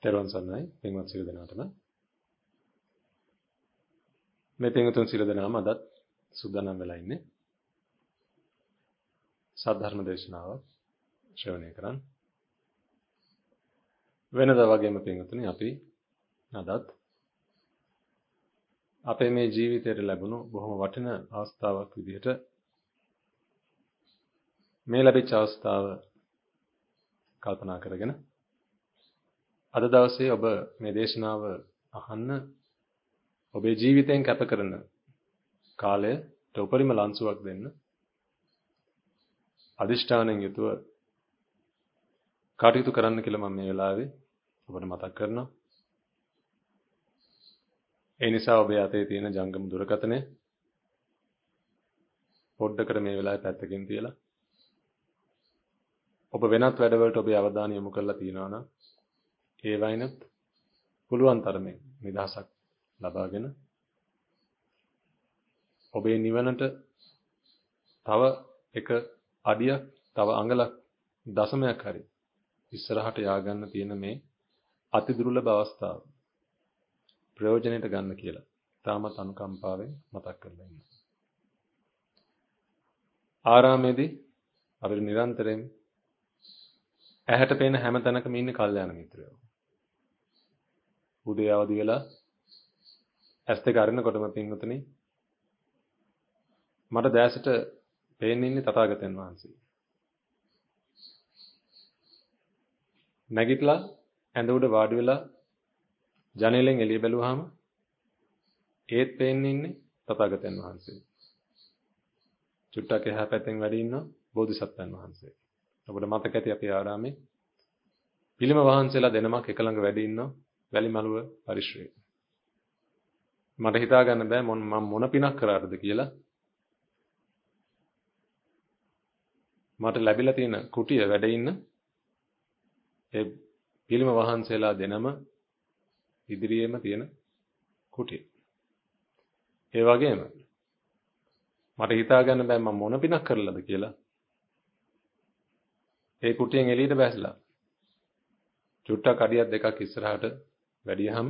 තෙරුවන් සරණයි පින්වත් සියලු දෙනාටම. මේ පින්වතුන් සියලු දෙනාම අදත් සූදානම් වෙලා ඉන්නේ සද්ධර්ම දේශනාව ශ්‍රවණය කරන්න. වෙනදා වගේම පින්වතුනි අපි අදත් අපේ මේ ජීවිතයට ලැබුණු බොහොම වටිනා අවස්ථාවක් විදිහට මේ ලැබිච්ච අවස්ථාව කල්පනා කරගෙන අද දවසේ ඔබ මේ දේශනාව අහන්න ඔබේ ජීවිතයෙන් කැප කරන කාලයට උපරිම ලන්සුවක් දෙන්න අදිෂ්ඨානෙන් යුතුව කටයුතු කරන්න කියලා මම මේ වෙලාවේ ඔබට මතක් කරනවා. ඒ නිසා ඔබේ අතේ තියෙන ජංගම දුරකථනය පොඩ්ඩකට මේ වෙලාවේ පැත්තකින් තියලා ඔබ වෙනත් වැඩවලට ඔබේ අවධානය යොමු කරලා තියෙනවා නම් ඒ වයින්ත් පුළුවන් තරමේ නිදහසක් ලබාගෙන ඔබේ නිවනට තව එක අඩියක් තව අඟලක් දශමයක් හරි ඉස්සරහට ය아가න්න තියෙන මේ අති දුර්ලභ අවස්ථාව ප්‍රයෝජනෙට ගන්න කියලා තාමත් අනුකම්පාවෙන් මතක් කරලා ඉන්නවා. ආරාමේදී අපිට නිරන්තරයෙන් ඇහැට පේන හැම තැනකම ඉන්නේ කල්යාණ මිත්‍රයෝ. උදේ අවදි වෙලා ඇස් දෙක අරිනකොටම පින්වතුනි මට දැසට පේන්නේ ඉන්නේ තථාගතයන් වහන්සේ. නැගිටලා ඇඳ උඩ වාඩි වෙලා ජනේලෙන් එළිය බැලුවාම ඒත් පේන්නේ ඉන්නේ තථාගතයන් වහන්සේ. චුට්ටක් එහා පැත්තෙන් වැඩි ඉන්නවා බෝධිසත්වයන් වහන්සේ. ඔබට මතක ඇති අපේ ආරාමේ පිළිම වහන්සේලා දෙනමක් එක ළඟ වැඩි ඉන්නවා වැලිමලුව පරිශ්‍රයේ. මට හිතා ගන්න බෑ මම මොන පිනක් කරාටද කියලා. මට ලැබිලා තියෙන කුටිය වැඩ ඉන්න ඒ පිළිම වහන්සේලා දෙනම ඉදිරියේම තියෙන කුටිය. ඒ වගේම මට හිතා ගන්න බෑ මම මොන පිනක් කරලාද කියලා. ඒ කුටියෙන් එළියට බැසලා චුට්ටක් අඩියක් දෙකක් ඉස්සරහට වැඩියහම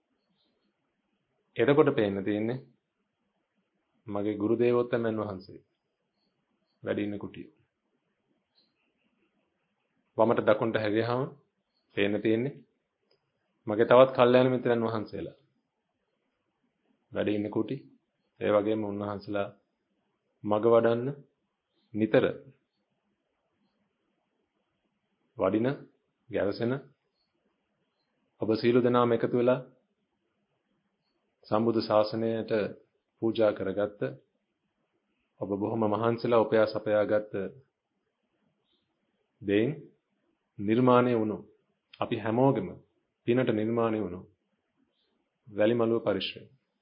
එතකොට පේන්න තියෙන්නේ මගේ ගුරු දේවෝත්තමයන් වහන්සේ වැඩ ඉන්න කුටිය. වමට දකුණට හැරියාම පේන්න තියෙන්නේ මගේ තවත් කල්යාණ මිත්‍රයන් වහන්සේලා වැඩ ඉන්න කුටි. ඒ වගේම උන්වහන්සේලා මග වඩන්න නිතර වඩින ගැවසෙන ඔබ සීල දනාම එකතු වෙලා සම්බුදු ශාසනයට පූජා කරගත්ත ඔබ බොහොම මහන්සිලා උපයාස අපයාගත්ත දෙයින් නිර්මාණය වුණු අපි හැමෝගෙම පිනට නිර්මාණය වුණු වැලිමලුව පරිශ්‍රය.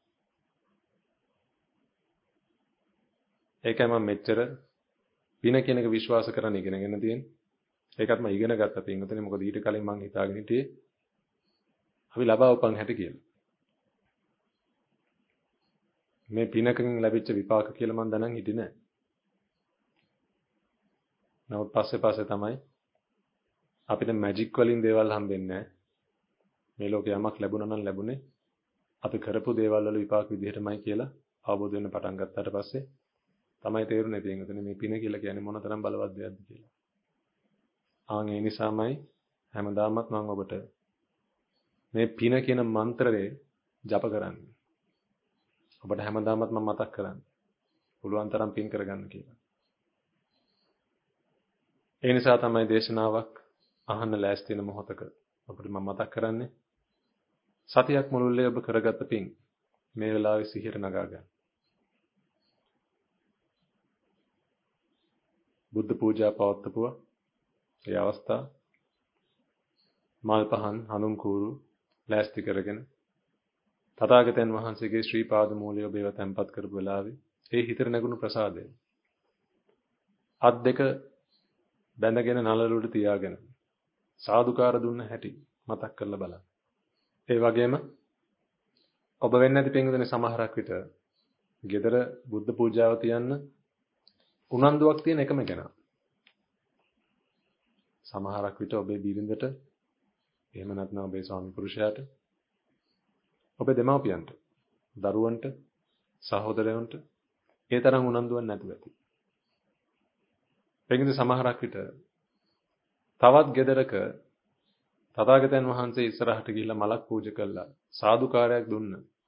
ඒකයි මම මෙච්චර පින කියන එක විශ්වාස කරන්න ඉගෙනගෙන තියෙන්නේ. ඒකත් මම ඉගෙන ගත්ත පින්වතුනි. මොකද ඊට කලින් මම හිතාගෙන හිටියේ අපි ලබා උපන් හැටි කියලා. මේ පිනකින් ලැබිච්ච විපාක කියලා මම දැනන් හිටියේ නෑ. නමුත් පස්සේ තමයි අපිට මැජික් වලින් දේවල් හම්බෙන්නේ නෑ. මේ ලෝකේ යමක් ලැබුණා නම් ලැබුණේ අපි කරපු දේවල් වල විපාක විදිහටමයි කියලා අවබෝධ වෙන්න පටන් ගත්තාට පස්සේ තමයි තේරුනේ පින්වතුනි මේ පින කියලා කියන්නේ මොන තරම් බලවත් දෙයක්ද කියලා. ඒ නිසාමයි හැමදාමත් මම ඔබට මේ පින කියන මන්ත්‍රය ජප කරන්නේ. ඔබට හැමදාමත් මම මතක් කරන්නේ. පුළුවන් තරම් පින් කරගන්න කියලා. ඒ නිසා තමයි දේශනාවක් අහන්න ලෑස්ති වෙන මොහොතක ඔබට මම මතක් කරන්නේ. සතියක් මුළුල්ලේ ඔබ කරගත්ත පින් මේ වෙලාවේ සිහියට නගා ගන්න. බුද්ධ පූජා පවත්වපුවා ඒ අවස්ථාව මල් පහන් හඳුන් කූරු ලෑස්ති කරගෙන තථාගතයන් වහන්සේගේ ශ්‍රී පාද මූලිය ඔබේව තැන්පත් කරපු වෙලාවේ ඒ හිතට නැගුණු ප්‍රසාදය අත් දෙක බැඳගෙන නළලුවට තියාගෙන සාදුකාර දුන්න හැටි මතක් කරලා බලන්න. ඒ වගේම ඔබ වෙන්නේ නැති පින්වතුනි සමහරක් විට ගෙදර බුද්ධ පූජාව තියන්න උනන්දුවක් තියෙන එකම කෙනා. සමහරක් විට ඔබේ බිරිඳට එහෙම නැත්නම් ඔබේ ස්වාමි පුරුෂයාට, ඔබේ දෙමාපියන්ට, දරුවන්ට, සහෝදරයන්ට ඒ තරම් උනන්දුවක් නැතුව ඇති. ඒකෙන්ද සමහරක් විට තවත් ගෙදරක තථාගතයන් වහන්සේ ඉස්සරහට ගිහිල්ලා මලක් පූජා කළා සාදුකාරයක් දුන්න.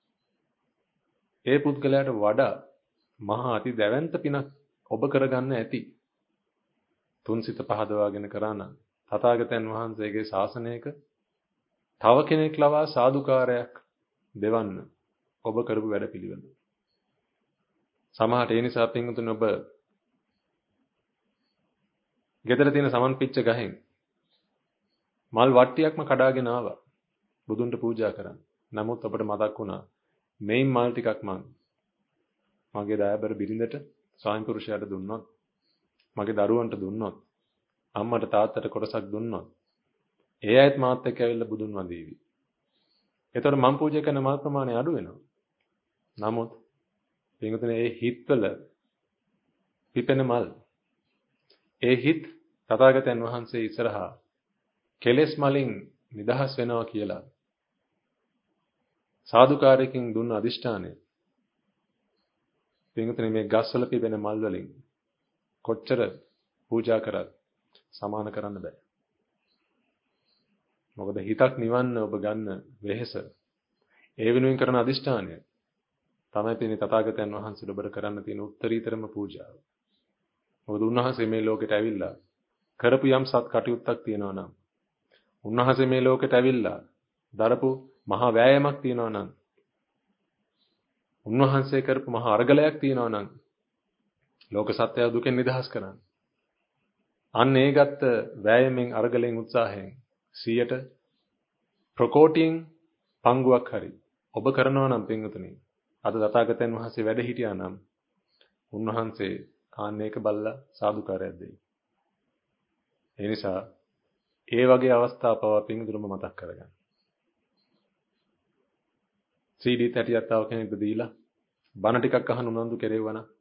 ඒ පුද්ගලයාට වඩා මහා අති දැවැන්ත පිනක් ඔබ කරගන්න ඇති. තුන්සිත පහදවාගෙන කරා නම් තථාගතයන් වහන්සේගේ ශාසනයක තව කෙනෙක් ලවා සාදුකාරයක් දෙවන්න ඔබ කරපු වැඩපිළිවෙල. සමහරට ඒ නිසා පින්වතුනි ඔබ ගෙදර තියෙන සමන් පිච්ච ගහෙන් මල් වට්ටියක්ම කඩාගෙන ආවා බුදුන්ට පූජා කරන්න. නමුත් අපට මතක් වුණා මේන් මල් ටිකක් මගේ දයාබර බිරිඳට ස්වාමි පුරුෂයාට දුන්නොත්, මගේ දරුවන්ට දුන්නොත්, අම්මට තාත්තට කොටසක් දුන්නොත්, ඒ අයත් මාත් එක්ක ඇවිල්ලා බුදුන් වඳීවි. එතකොට මම පූජා කරන මල් ප්‍රමාණය අඩු වෙනවා. නමුත් පින්වතුනි ඒ හිත්වල පිපෙන මල්, ඒ හිත් තථාගතයන් වහන්සේ ඉස්සරහා කෙලෙස් මලින් නිදහස් වෙනවා කියලා සාදුකාරයකින් දුන්න අදිෂ්ඨානය පින්වතුනි මේ ගස්වල පිපෙන මල් වලින් කොච්චර පූජා කරත් සමාන කරන්න බෑ. මොකද හිතක් නිවන්න ඔබ ගන්න වෙහෙස, ඒ වෙනුවෙන් කරන අදිෂ්ඨානය තමයි පින්නේ තථාගතයන් වහන්සේ ඔබට කරන්න තියෙන උත්තරීතරම පූජාව. මොකද උන්වහන්සේ මේ ලෝකෙට ඇවිල්ලා කරපු යම් සත් කටයුත්තක් තියෙනවා නම්, උන්වහන්සේ මේ ලෝකෙට ඇවිල්ලා දරපු මහා වෑයමක් තියෙනවා නම්, උන්වහන්සේ කරපු මහා අර්ගලයක් තියෙනවා නම් ලෝක සත්‍යය දුකෙන් නිදහස් කරන්න. අන්න ඒ ගත්ත වෑයමෙන් අර්ගලෙන් උත්සාහයෙන් 100ට ප්‍රකෝටියෙන් පංගුවක් හරි ඔබ කරනවා නම් පින්වතුනි, අද තථාගතයන් වහන්සේ වැඩ හිටියා නම් උන්වහන්සේ ආන්න ඒක බල්ලා සාදුකාරයක් දෙයි. ඒ නිසා ඒ වගේ අවස්ථා පවා පින්දුරම මතක් කරගන්න. CD 30ක් තව කෙනෙක්ට දීලා බණ ටිකක් අහන්න උනන්දු කෙරෙවුවා නම්,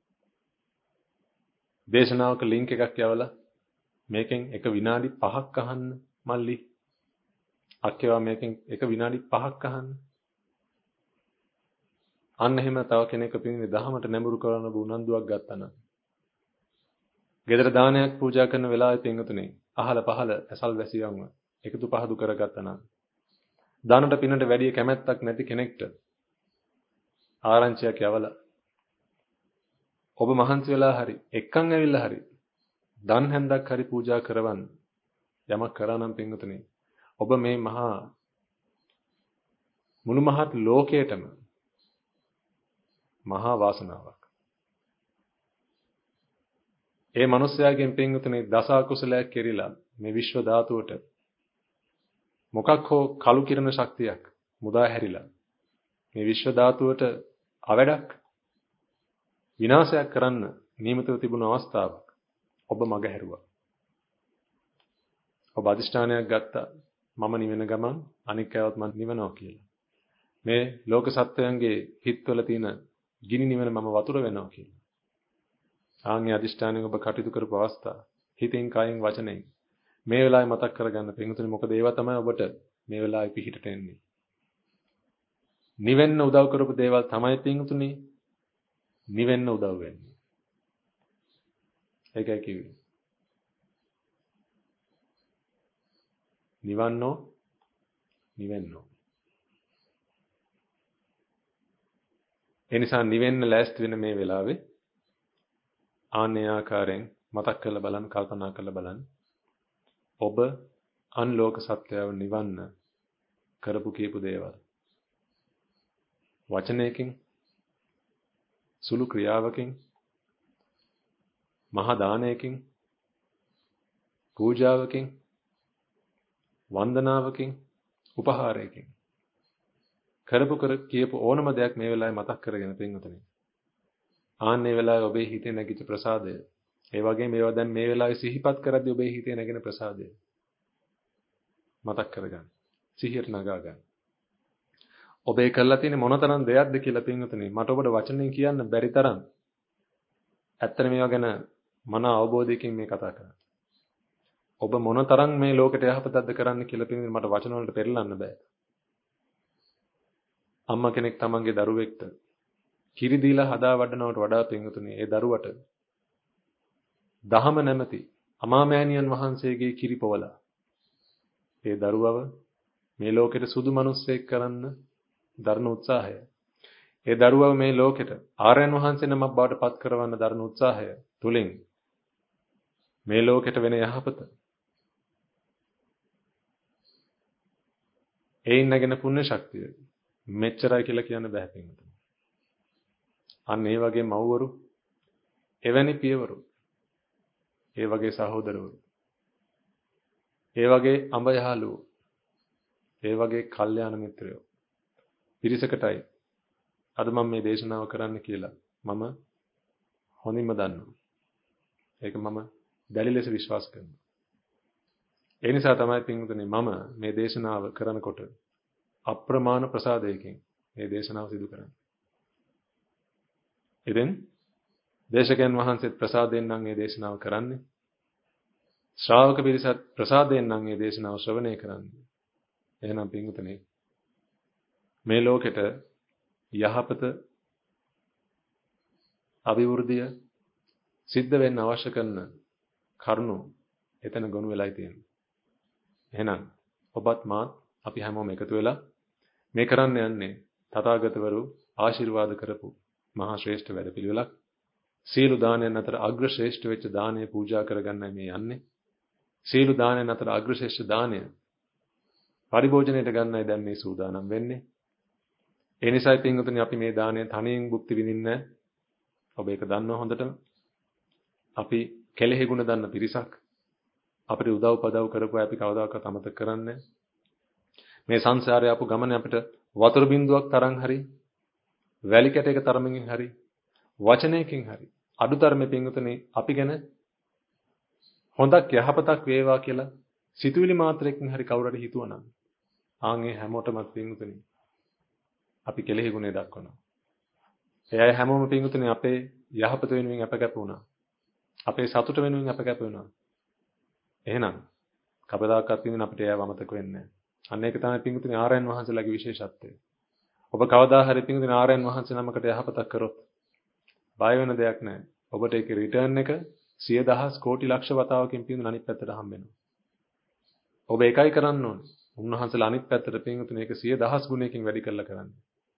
දේශනාවක ලින්ක් එකක් යවලා මේකෙන් එක විනාඩි 5ක් අහන්න මල්ලි. අක්කේවා මේකෙන් එක විනාඩි 5ක් අහන්න. අන්න එහෙම තව කෙනෙක් පින්නේ දහමට නැඹුරු කරන උනන්දුවක් ගත්තා නම්, ගෙදර දානයක් පූජා කරන වෙලාවේ පින්වතුනි අහල පහල ඇසල් වැසියන්ව එකතු පහදු කරගත්තා නම්, දානට පිනට වැඩි කැමැත්තක් නැති කෙනෙක්ට ආරංචියක් යවලා ඔබ මහන්සි වෙලා හරි එක්කන් ඇවිල්ලා හරි දන් හැන්දක් හරි පූජා කරවන්න යමක් කරා නම් පින්වතුනි, ඔබ මේ මහා මුළු මහත් ලෝකයටම මහා වාසනාවක්. ඒ මිනිස්යාගෙන් පින්වතුනි දස අකුසලයක් කෙරිලා මේ විශ්ව ධාතුවට මොකක් හෝ කළු කිරණ ශක්තියක් මුදා හැරිලා මේ විශ්ව ධාතුවට අවඩක් විනාශයක් කරන්න නියමිතව තිබුණු අවස්ථාවක් ඔබ මග හැරුවා. ඔබ අධිෂ්ඨානයක් ගත්තා මම නිවෙන ගමන් අනික් අයවත් මම නිවනවා කියලා. මේ ලෝක සත්වයන්ගේ හිත්වල තියෙන ගිනි නිවන මම වතුර වෙනවා කියලා. ආන්ගේ අධිෂ්ඨානයෙන් ඔබ කටයුතු කරපු අවස්ථා හිතින් කයින් වචනෙන් මේ වෙලාවේ මතක් කරගන්න පින්වතුනි, මොකද ඒවා තමයි ඔබට මේ වෙලාවේ පිහිටට එන්නේ. නිවෙන්න උදව් කරපු දේවල් තමයි පින්වතුනි නිවෙන්න උදව් වෙන්නේ. ඒකයි කිව්වේ. නිවන්නෝ නිවෙන්නෝ. ඒ නිසා නිවෙන්න ලෑස්ති වෙන මේ වෙලාවේ ආන්නේ ආකාරයෙන් මතක් කරලා බලන්න, කල්පනා කරලා බලන්න. ඔබ අන්ලෝක සත්‍යව නිවන්න කරපු කීප දේවල් වචනයකින්, සුළු ක්‍රියාවකින්, මහා දානයකින්, පූජාවකින්, වන්දනාවකින්, උපහාරයකින් කරපු කියපු ඕනම දෙයක් මේ වෙලාවේ මතක් කරගෙන පින්වතුනි, ආන්නේ වෙලාවේ ඔබේ හිතේ නැගිච්ච ප්‍රසාදය, ඒ වගේම මේවා දැන් මේ වෙලාවේ සිහිපත් කරද්දී ඔබේ හිතේ නැගෙන ප්‍රසාදය මතක් කරගන්න. සිහියට නගා ගන්න. ඔබේ කරලා තියෙන මොනතරම් දෙයක්ද කියලා පින්වතුනි මට ඔබට වචනෙන් කියන්න බැරි තරම් ඇත්තට මේවා ගැන මන අවබෝධයකින් මේ කතා කරන්නේ. ඔබ මොනතරම් මේ ලෝකෙට යහපතක්ද කරන්න කියලා පිළිඳින මට වචන වලට පෙරලන්න බෑ. අම්මා කෙනෙක් තමන්ගේ දරුවෙක්ට කිරි දීලා හදා වඩනවට වඩා පින්වතුනි ඒ දරුවට දහම නැමැති අමාමෑණියන් වහන්සේගේ කිරි පොවලා ඒ දරුවව මේ ලෝකෙට සුදු මිනිස්සෙක් කරන්න දරන උත්සාහය. ඒ දරුවව මේ ලෝකෙට ආර්යයන් වහන්සේ නමක් බවට පත් කරවන්න දරන උත්සාහය තුලින් මේ ලෝකෙට වෙන යහපත ඒයින් නැගෙන පුණ්‍ය ශක්තිය මෙච්චරයි කියලා කියන්න බෑ පින්වතුනි. අන්න ඒ වගේ මව්වරු එවැනි පියවරු ඒ වගේ සහෝදරවරු ඒ වගේ අඹ යහළුවෝ ඒ වගේ කල්යාණ මිත්‍රයෝ පිරිසකටයි අද මම මේ දේශනාව කරන්න කියලා මම හොඳින්ම දන්නවා. ඒක මම දැඩි ලෙස විශ්වාස කරනවා. ඒ නිසා තමයි පින්වතුනි මම මේ දේශනාව කරනකොට අප්‍රමාණ ප්‍රසාදයකින් මේ දේශනාව සිදු කරන්නේ. ඉතින් දේශකයන් වහන්සේත් ප්‍රසාදයෙන් නම් මේ දේශනාව කරන්නේ. ශ්‍රාවක පිරිසත් ප්‍රසාදයෙන් නම් මේ දේශනාව ශ්‍රවණය කරන්නේ. එහෙනම් පින්වතුනි මේ ලෝකෙට යහපත අභිවෘද්ධිය සිද්ධ වෙන්න අවශ්‍ය කරන කරුණු එතන ගොනු වෙලායි තියෙන්නේ. එහෙනම් ඔබත් මාත් අපි හැමෝම එකතු වෙලා මේ කරන්න යන්නේ තථාගතවරු ආශිර්වාද කරපු මහා ශ්‍රේෂ්ඨ වැඩපිළිවෙලක්. සීල දානයන් අතර අග්‍ර ශ්‍රේෂ්ඨ වෙච්ච දානය පූජා කරගන්නයි මේ යන්නේ. සීල දානයන් අතර අග්‍ර ශ්‍රේෂ්ඨ දානය පරිභෝජනයට ගන්නයි දැන් මේ සූදානම් වෙන්නේ. ඒ නිසායි පින්වතුනි අපි මේ දානය තනියෙන් භුක්ති විඳින්නේ. ඔබ ඒක දන්නව හොඳටම. අපි කෙලෙහි ගුණ දන්න පිරිසක්. අපිට උදව් පදව් කරපුවා අපි කවදාකවත් අමතක කරන්නේ මේ සංසාරේ ආපු ගමනේ අපිට වතුර බින්දුවක් තරම් හරි වැලි කැටයක තරමකින් හරි වචනයකින් හරි අඩුතරමේ පින්වතුනි අපි ගැන හොඳක් යහපතක් වේවා කියලා සිතුවිලි මාත්‍රයකින් හරි කවුරු හරි හිතුවනම් ආන්ගේ හැමෝටම පින්වතුනි අපි කෙලෙහි ගුණය දක්වනවා. එයයි හැමෝම පින්වතුනි අපේ යහපත වෙනුවෙන් අපකැප වුණා. අපේ සතුට වෙනුවෙන් අපකැප වෙනවා. එහෙනම් කවදාකවත් පින්වතුනි අපිට ඒව අමතක වෙන්නේ නැහැ. අන්න ඒක තමයි පින්වතුනි ආර්යයන් වහන්සේලාගේ විශේෂත්වය. ඔබ කවදා හරි පින්වතුනි ආර්යයන් වහන්සේ නමකට යහපතක් කරොත් බය වෙන දෙයක් නැහැ. ඔබට ඒකේ රිටර්න් එක 100,000 කෝටි ලක්ෂ වතාවකින් පින්වතුනි අනිත් පැත්තට හම්බ වෙනවා. ඔබ ඒකයි කරන්න ඕනේ. උන්වහන්සේලා අනිත් පැත්තට පින්වතුනි ඒක 100,000 ගුණයකින් වැඩි කරලා කරන්නේ.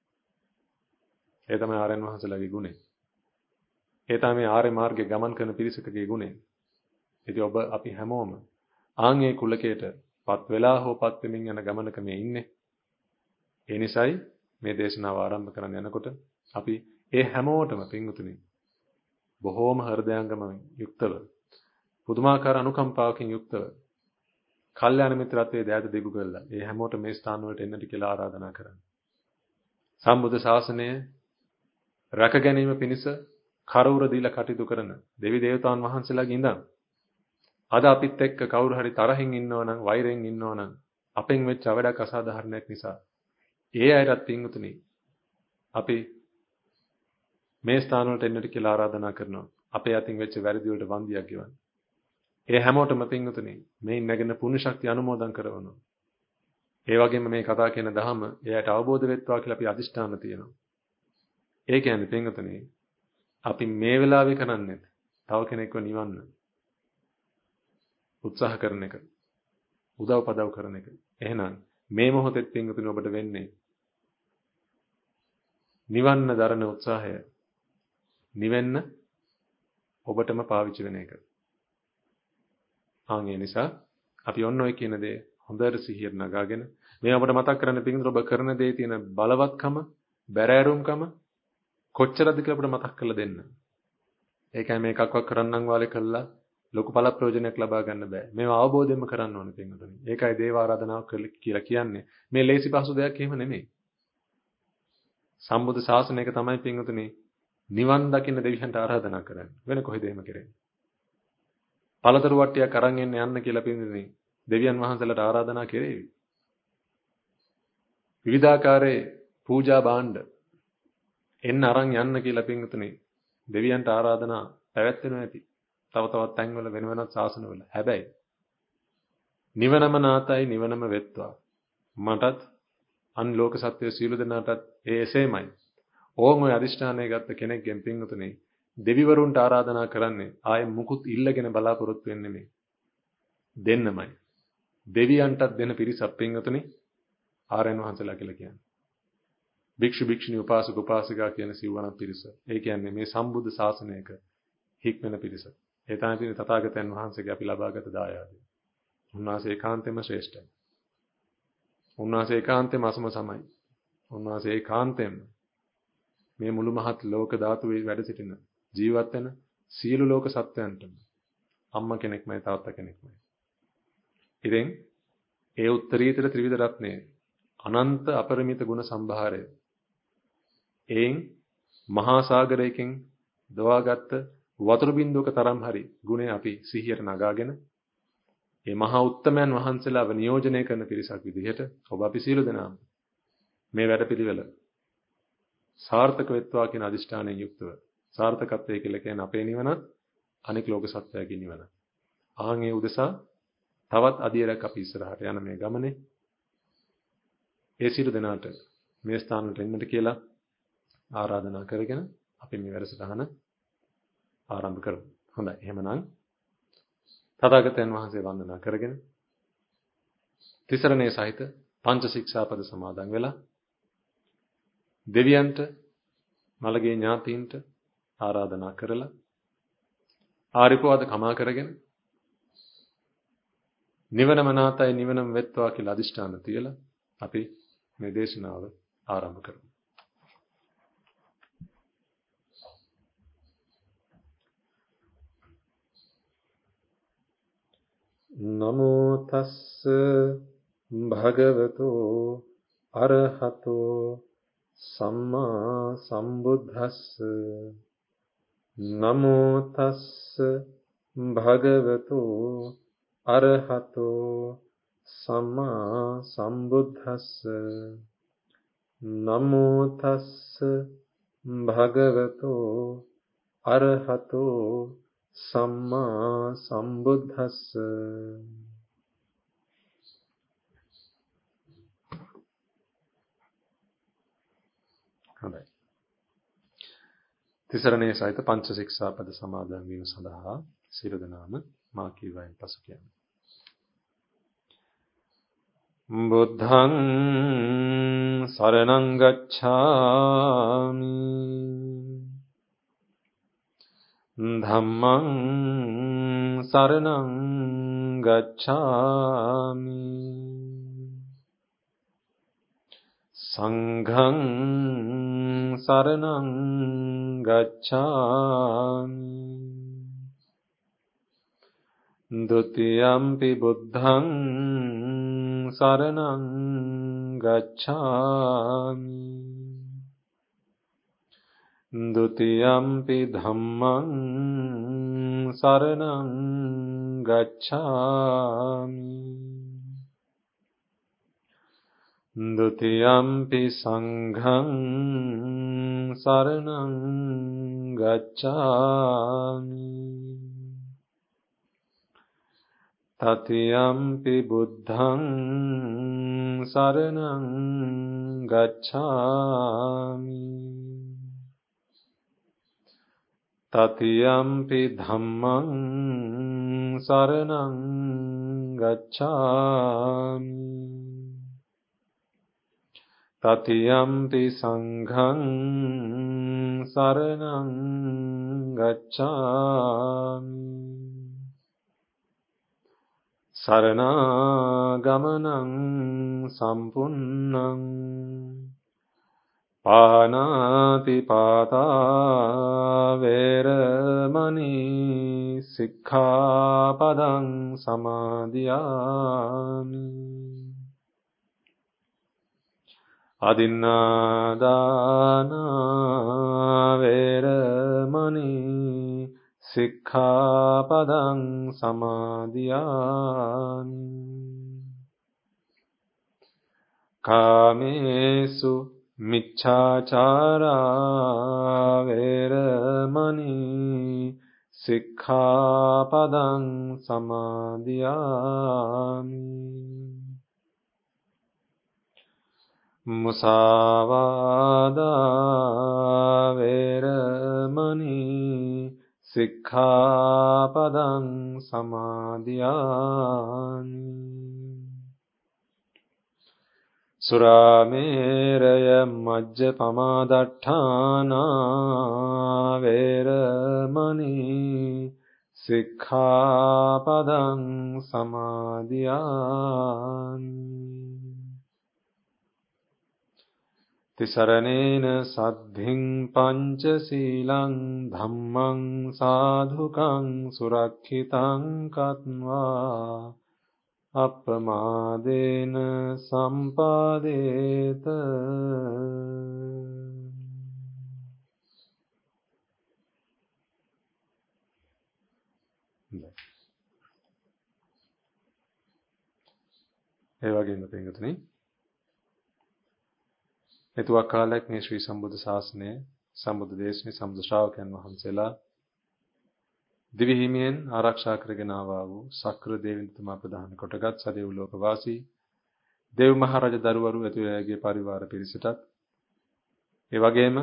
ඒ තමයි ආර්යයන් වහන්සේලාගේ ගුණය. ඒ තමයි ආර්ය මාර්ගයේ ගමන් කරන පිරිසකගේ ගුණය. ඉතින් ඔබ අපි හැමෝම ආන්ගේ කුලකයට පත් වෙලා හෝ පත් වෙමින් යන ගමනක මේ ඉන්නේ. ඒ නිසායි මේ දේශනාව ආරම්භ කරන්න යනකොට අපි ඒ හැමෝටම පින්වතුනි බොහෝම හෘදයාංගමෙන් යුක්තව පුදුමාකාර අනුකම්පාවකින් යුක්තව කල්යාණ මිත්‍රත්වයේ දෑත දිගු කළා. ඒ හැමෝටම මේ ස්ථාන වලට එන්නට කියලා ආරාධනා කරන්නේ. සම්බුද්ධ ශාසනය රැක ගැනීම පිණිස කරවුර දීලා කටයුතු කරන දෙවි දේවතාවුන් වහන්සේලාගේ ඉඳන් අද අපිත් එක්ක කවුරු හරි තරහින් ඉන්නවනම් වෛරයෙන් ඉන්නවනම් අපෙන් වෙච්ච අවඩක් අසාධාරණයක් නිසා ඒ අයටත් පින්වතුනි අපි මේ ස්ථාන වලට එන්නට කියලා ආරාධනා කරනවා. අපේ අතින් වෙච්ච වැරදි වලට වන්දියක් ගෙවන්න. ඒ හැමෝටම පින්වතුනි මේ නැගෙන පුණ්‍ය ශක්තිය අනුමෝදන් කරවනවා. ඒ වගේම මේ කතා කියන ධහම එයාට අවබෝධ වෙත්වා කියලා අපි අදිෂ්ඨාන තියෙනවා. ඒ කියන්නේ පින්වතුනි අපි මේ වෙලාවේ කරන්නේ තව කෙනෙක්ව නිවන්න උත්සාහ කරන එක. උදව් පදව් කරන එක. එහෙනම් මේ මොහොතේ පින්වතුනි ඔබට වෙන්නේ නිවන්න දරන උත්සාහය නිවෙන්න ඔබටම පාවිච්චි වෙන එක. ඒ නිසා අපි ඔන්න ඔය කියන දේ හොඳට සිහියට නගාගෙන මේ අපිට මතක් කරන්න පිටින් ඔබ කරන දේ තියෙන බලවත්කම, බැරෑරුම්කම කොච්චරද කියලා අපිට මතක් කරලා දෙන්න. ඒකයි මේ එකක්වත් කරන්නම් වාලේ කළා ලොකු පළ ප්‍රයෝජනයක් ලබා ගන්න බෑ. මේවා අවබෝධයෙන්ම කරන්න ඕනේ පිටින්තුනි. ඒකයි දේව ආරාධනාවක් කියලා කියන්නේ. මේ ලේසි පහසු දෙයක් එහෙම නෙමෙයි. සම්බුද්ධ ශාසනයක තමයි පිටින්තුනි නිවන් දකින්න දෙවියන්ට ආරාධනා කරන්නේ. වෙන කොහෙද එහෙම කරන්නේ? පළතුරු වට්ටියක් අරන් යන්න කියලා පිටින්තුනි දෙවියන් වහන්සේලාට ආරාධනා කෙරේවි. විවිධාකාරයේ පූජා භාණ්ඩ එන්න අරන් යන්න කියලා පිටින්තුනි දෙවියන්ට ආරාධනා පැවැත්වෙනවා ඇති. තව තවත් තැන්වල වෙන වෙනත් ශාසනවල. හැබැයි නිවනම නාතයි නිවනම වෙත්වා. මටත් අන් ලෝක සත්‍ය සියලු දෙනාටත් ඒ එසේමයි. ඕන් ඔය අදිෂ්ඨානය ගත්ත කෙනෙක්ගෙන් පින්වතුනි දෙවිවරුන්ට ආරාධනා කරන්නේ ආයේ මුකුත් ඉල්ලගෙන බලාපොරොත්තු වෙන්නේ නෙමෙයි. දෙන්නමයි. දෙවියන්ටත් දෙන පිරිසක් පින්වතුනි ආරයන් වහන්සේලා කියලා කියන්නේ. භික්ෂු භික්ෂුණී උපාසක උපාසිකා කියන සිව්වණක් පිරිස. ඒ කියන්නේ මේ සම්බුද්ධ ශාසනයක හික්මන පිරිස. ඒ තමයි තථාගතයන් වහන්සේගේ අපි ලබාගත් දායාදය. උන්වහන්සේ ඒකාන්තයෙන්ම ශ්‍රේෂ්ඨයි. උන්වහන්සේ ඒකාන්තයෙන්ම අසම සමයි. උන්වහන්සේ ඒකාන්තයෙන්ම මේ මුළු මහත් ලෝක ධාතුවේ වැඩ සිටින ජීවත් වෙන සියලු ලෝක සත්වයන්ටම අම්මා කෙනෙක්මයි තාත්තා කෙනෙක්මයි. ඉතින් ඒ උත්තරීතර ත්‍රිවිධ රත්නයේ අනන්ත අපරිමිත ගුණ සම්භාරය එයින් මහා සාගරයකින් දවාගත්ත වතුරු බින්දුවක තරම් හරි ගුණය අපි සිහියට නගාගෙන මේ මහා උත්තමයන් වහන්සේලාව නියෝජනය කරන පිරිසක් විදිහට ඔබ අපි සියලු දෙනාම මේ වැඩපිළිවෙල සාර්ථක වෙත්වා කියන අදිෂ්ඨානයෙන් යුක්තව සාර්ථකත්වයේ කියලා කියන අපේ නිවනත් අනෙක් ලෝක සත්‍යයේ නිවන. ආන් ඒ උදෙසා තවත් අධිරයක් අපි ඉස්සරහට යන මේ ගමනේ ඒ සියලු දෙනාට මේ ස්ථානට එන්නට කියලා ආරාධනා කරගෙන අපි මේ වැඩසටහන ආරම්භ කරමු. හොඳයි. එහෙමනම් තථාගතයන් වහන්සේ වන්දනා කරගෙන තිසරණේ සහිත පංච ශික්ෂාපද සමාදන් වෙලා දෙවියන්ට මළගේ ඥාතීන්ට ආරාධනා කරලා ආරිපවාද කමා කරගෙන නිවනම නාතයි නිවනම වෙත්වා කියලා අදිෂ්ඨාන තියලා අපි මේ දේශනාව ආරම්භ කරමු. නමෝ තස්ස භගවතෝ අරහතෝ සම්මා සම්බුද්දස්ස නමෝ තස්ස භගවතෝ අරහතෝ සම්මා සම්බුද්දස්ස නමෝ තස්ස භගවතෝ අරහතෝ සම්මා සම්බුද්දස්ස. හොඳයි. තිසරණේ සහිත පංච ශික්ෂාපද සමාදන් වීම සඳහා සියලු දෙනාම මා කීවයින් පසු කියන්න. බුද්ධං සරණං ගච්ඡාමි ධම්මං සරණං ගච්ඡාමි සංඝං සරණං ගච්ඡාමි ဒ ුතියම්පි බුද්ධං සරණං ගච්ඡාමි ဒ ුතියම්පි ධම්මං සරණං ගච්ඡාමි ဒ ුතියම්පි සංඝං සරණං ගච්ඡාමි තතියම්පි බුද්ධං සරණං ගච්ඡාමි තතියම්පි ධම්මං සරණං ගච්ඡාමි තතියම්පි සංඝං සරණං ගච්ඡාමි සරණාගමනං සම්පුන්නං පානාති පාතා වේරමණී සික්ඛාපදං සමාදියාමි අදින්නාදාන වේරමණී සික්ඛාපදං සමාදියාමි කාමේසු මිච්ඡාචාරා වේරමණී සික්ඛාපදං සමාදියාමි. මුසාවාදා වේරමණී සික්ඛාපදං සමාදියාමි. සුරාමේරය මජ්ජපමා දට්ඨානා වේරමණී සික්ඛාපදං සමාදියාමි. තිසරණේන සද්ධින් පංචශීලං ධම්මං සාධුකං සුරක්ෂිතං කତ୍වා අප්‍රමාදේන සම්පාදේත. ඒ වගේම පින්වතුනි, එතුවක් කාලයක් මේ ශ්‍රී සම්බුද්ධ ශාසනය, සම්බුද්ධ දේශනේ, සම්බුද්ධ ශ්‍රාවකයන් වහන්සේලා දිවි හිමියෙන් ආරක්ෂා කරගෙන ආවා වූ සක්‍ර දේවින්තුමා ප්‍රධාන කොටගත් සදෙව් ලෝකවාසී දේව මහරජ දරුවරු ඇතුළේගේ පරිවාර පිරිසටත්, ඒ වගේම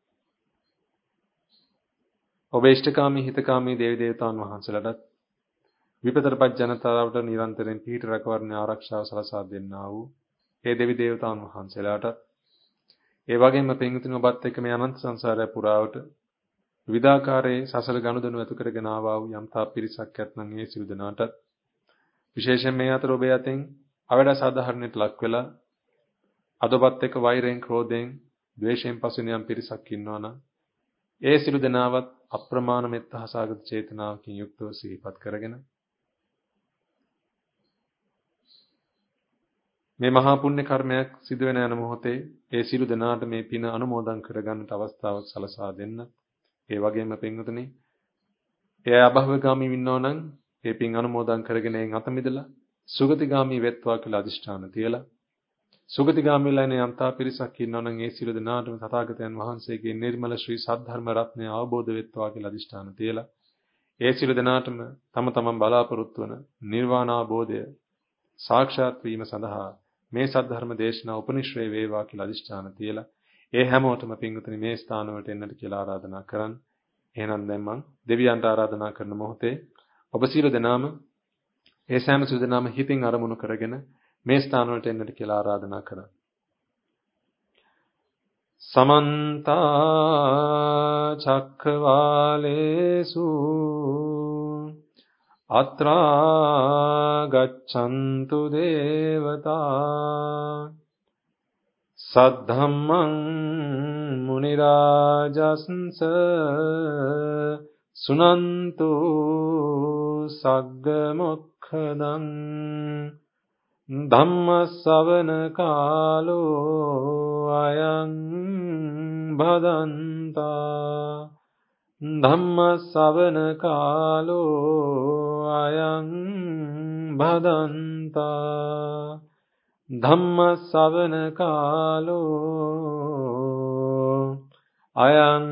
ඔබ ඉෂ්ඨකාමී හිතකාමී දේව දේවතාවුන් වහන්සේලාට විපතරපත් ජනතාවට නිරන්තරයෙන් පිහිට රැකවරණ ආරක්ෂාව සලසා දෙන්නා වූ ඒ දෙවි දේවතාවුන් වහන්සේලාට, ඒ වගේම පින්විතින් ඔබත් එක්ක මේ අනන්ත සංසාරය පුරාවට විවිධාකාරයේ සසල ගනුදෙනු ඇතු කරගෙන ආවා වූ යම් තා පිරිසක් ඇතනම් ඒ සියලු දෙනාට, විශේෂයෙන් මේ අතර ඔබ යතින් අවඩ සාධාරණයට ලක් වෙලා අද ඔබත් එක්ක වෛරයෙන්, ක්‍රෝධයෙන්, ද්වේෂයෙන් පසුන යම් පිරිසක් ඉන්නවා නම් ඒ සියලු දෙනාවත් අප්‍රමාණ මෙත්තහසාගත චේතනාවකින් යුක්තව සිහිපත් කරගෙන මේ මහා පුණ්‍ය කර්මයක් සිදු වෙන යන මොහොතේ ඒ සියලු දෙනාට මේ පින අනුමෝදන් කරගන්නට අවස්ථාවක් සලසා දෙන්න. ඒ වගේම පින්වතුනි, ඒ අභවගාමී වින්නෝ නම් ඒ පින් අනුමෝදන් කරගෙන එන් අත මිදලා සුගතිගාමී වෙත්වා කියලා අදිෂ්ඨාන තියලා, සුගතිගාමීලා යන යම්තා පිරිසක් ඉන්නවා නම් ඒ සියලු දෙනාටම තථාගතයන් වහන්සේගේ නිර්මල ශ්‍රී සද්ධර්ම රත්නය අවබෝධ වෙත්වා කියලා අදිෂ්ඨාන තියලා, ඒ සියලු දෙනාටම තම තමන් බලාපොරොත්තු වන නිර්වාණ අවබෝධය සාක්ෂාත් වීම සඳහා මේ සද්ධර්ම දේශනාව උපනිශ්‍රේ වේවා කියලා අදිෂ්ඨාන තියලා, ඒ හැමෝටම පින්වතුනි මේ ස්ථානවලට එන්නට කියලා ආරාධනා කරන්. එහෙනම් දැන් මම දෙවියන්ට ආරාධනා කරන මොහොතේ ඔබ සියලු දෙනාම ඒ සෑම සියලු දෙනාම හිතින් අරමුණු කරගෙන මේ ස්ථානවලට එන්නට කියලා ආරාධනා කරා. සමන්ත චක්ඛවාලේසු අත්‍රා ගච්ඡන්තු දේවතා සද්ධම්මං මුනි රාජස්ස සුනන්තු සග්ග මොක්ඛදං ධම්ම ශ්‍රවණ කාලෝ අයං භදන්තා ධම්ම ශ්‍රවණ කාලෝ අයං භදන්තා ධම්ම ශ්‍රවණ කාලෝ අයං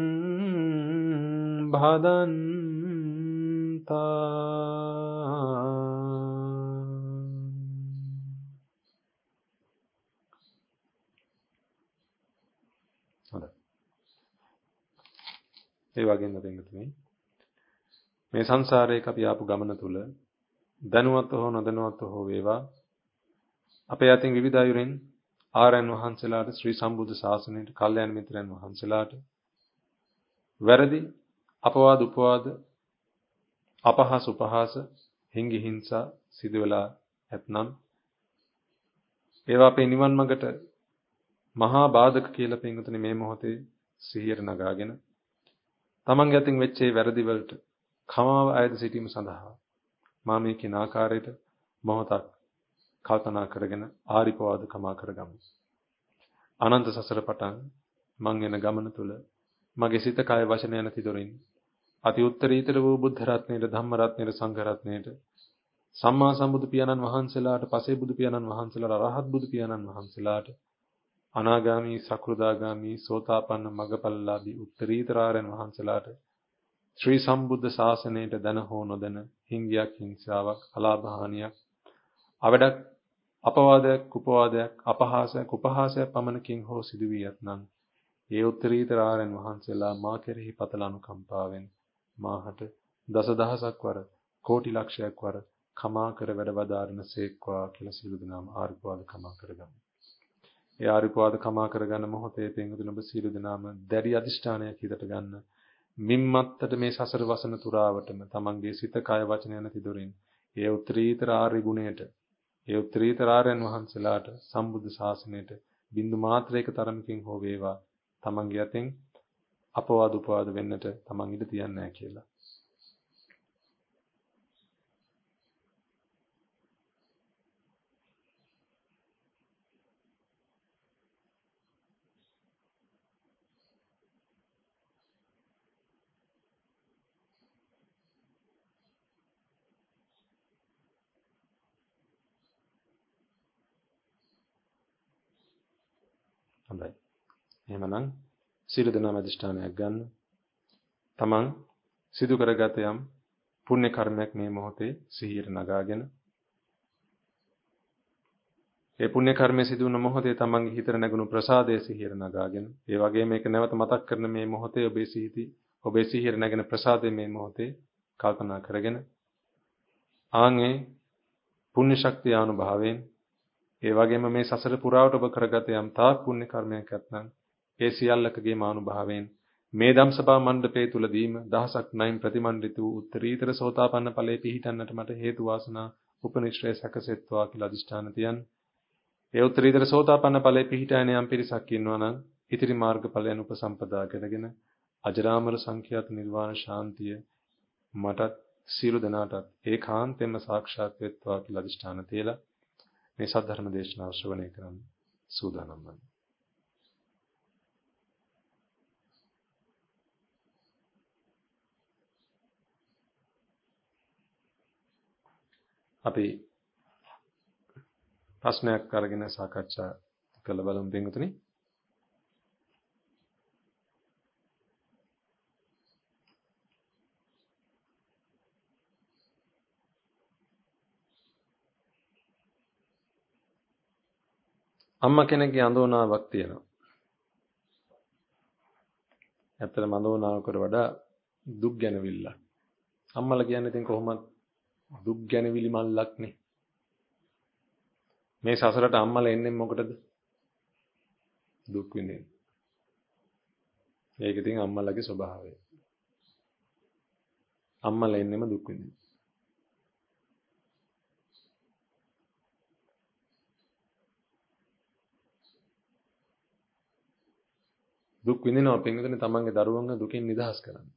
භදන්තා. ඒ වගේම දෙන්නතුනි, මේ සංසාරයේ අපි ආපු ගමන තුල දැනුවත් හෝ නොදැනුවත් හෝ වේවා අපේ අතින් විවිධ අයුරින් ආරයන් වහන්සේලාට, ශ්‍රී සම්බුද්ධ ශාසනයට, කල්යාණ මිත්‍රයන් වහන්සේලාට වැරදි අපවාද උපවාද අපහාස උපහාස හිංගි හිංසා සිදු වෙලා ඇතනම් ඒවා අපේ නිවන් මඟට මහා බාධක කියලා පින්වතුනි මේ මොහොතේ සිහියට නගාගෙන තමන්ගේ අතින් වෙච්ච ඒ වැරදි වලට කමාව අයද සිටීම සඳහා මා මේ කින ආකාරයට මොහොතක් කල්පනා කරගෙන ආරිපවාද කමා කරගමු. අනන්ත සසර පටන් මං එන ගමන තුල මගේ සිත කය වචන යන තිදොරින් අති උත්තරීතර වූ බුද්ධ රත්නයේ, ධම්ම රත්නයේ, සංඝ රත්නයේ, සම්මා සම්බුදු පියාණන් වහන්සේලාට, පසේ බුදු පියාණන් වහන්සේලාට, රහත් බුදු පියාණන් වහන්සේලාට, අනාගාමී, සකෘදාගාමී, සෝතාපන්න, මග්ගඵලලාභී උත්තරීතර ආරයන් වහන්සේලාට ශ්‍රී සම්බුද්ධ ශාසනයට දන හෝ නොදන හිංගියක් හිංසාවක් අලාභහානියක් අවඩක් අපවාදයක් උපවාදයක් අපහාසයක් උපහාසයක් පමණකින් හෝ සිදු වී ඇතනම් ඒ උත්තරීතර ආරයන් වහන්සේලා මා කෙරෙහි පතල අනුකම්පාවෙන් මාහට දසදහසක් වර කෝටි ලක්ෂයක් වර කමා කර වැඩ වදාරන සේක්වා කියලා සියලු දෙනාම ආර්යපාද කමා කරගමු. ඒ ආර්යපාද කමා කරගන්න මොහොතේ පින්වතුනි ඔබ සියලු දෙනාම දැඩි අදිෂ්ඨානයක් හිතට ගන්න. මිම්මත්තට මේ සසර වසන තුරාවටම තමන්ගේ සිත කය වචන යන තිදොරින් ඒ උත්තරීතර ආර්ය ගුණයට ඒ උත්තරීතර ආර්යයන් වහන්සේලාට සම්බුද්ධ ශාසනයට බින්දු මාත්‍රයක තරමකින් හෝ වේවා තමන්ගේ අතෙන් අපවාද උපවාද වෙන්නට තමන් ඉඩ තියන්නේ නැහැ කියලා. හොඳයි. එහෙමනම් සියලු දෙනාම අධිෂ්ඨානයක් ගන්න. තමන් සිදු කරගත යම් පුණ්‍ය කර්මයක් මේ මොහොතේ සිහියට නගාගෙන ඒ පුණ්‍ය කර්මයේ සිදු වුණ මොහොතේ තමන්ගේ හිතට නැගුණු ප්‍රසාදයේ සිහියට නගාගෙන ඒ වගේම මේක නැවත මතක් කරන මේ මොහොතේ ඔබේ සිහියට නැගෙන ප්‍රසාදයේ මේ මොහොතේ කල්පනා කරගෙන ආන්ගේ පුණ්‍ය ශක්තිය අනුභවයෙන් ඒ වගේම මේ සසර පුරාවට ඔබ කරගත යම් තාක් පුණ්‍ය කර්මයක් ඇතනම් ඒ සියල්ලකගේ මානුභාවයෙන් මේ ධම්සභා මණ්ඩපයේ තුලදීම දහසක් නයින් ප්‍රතිමන්විත වූ උත්තරීතර සෝතාපන්න ඵලයේ පිහිටන්නට මට හේතු වාසනා උපනිශ්‍රේ සැකසෙත්වා කියලා අදිෂ්ඨාන තියන්. ඒ උත්තරීතර සෝතාපන්න ඵලයේ පිහිටායන යම් පිරිසක් ඉන්නවා නම් ඉතිරි මාර්ගඵලයන් උපසම්පදා කරගෙන අජරාමර සංඛ්‍යාත නිර්වාණ ශාන්තිය මටත් සියලු දෙනාටත් ඒකාන්තයෙන්ම සාක්ෂාත් වෙත්වා කියලා අදිෂ්ඨාන තියලා මේ සද්ධර්ම දේශනාව ශ්‍රවණය කරන්න සූදානම් වන්න. අපි ප්‍රශ්නයක් අරගෙන සාකච්ඡා කළ බලමු දෙන්නුතුනි. අම්මා කෙනෙක්ගේ අඳෝනාවක් තියෙනවා. ඇත්තටම අඳෝනාවකට වඩා දුක් ගැනවිල්ල. අම්මලා කියන්නේ ඉතින් කොහොමද දුක් ගැනවිලි මල්ලක්නේ. මේ සසරට අම්මලා එන්නේ මොකටද? දුක් විඳින්න. ඒක ඉතින් අම්මලාගේ ස්වභාවය. අම්මලා එන්නේම දුක් විඳින්න. දුක් විඳිනවා පින්විතනේ තමන්ගේ දරුවන්ව දුකින් නිදහස් කරන්න.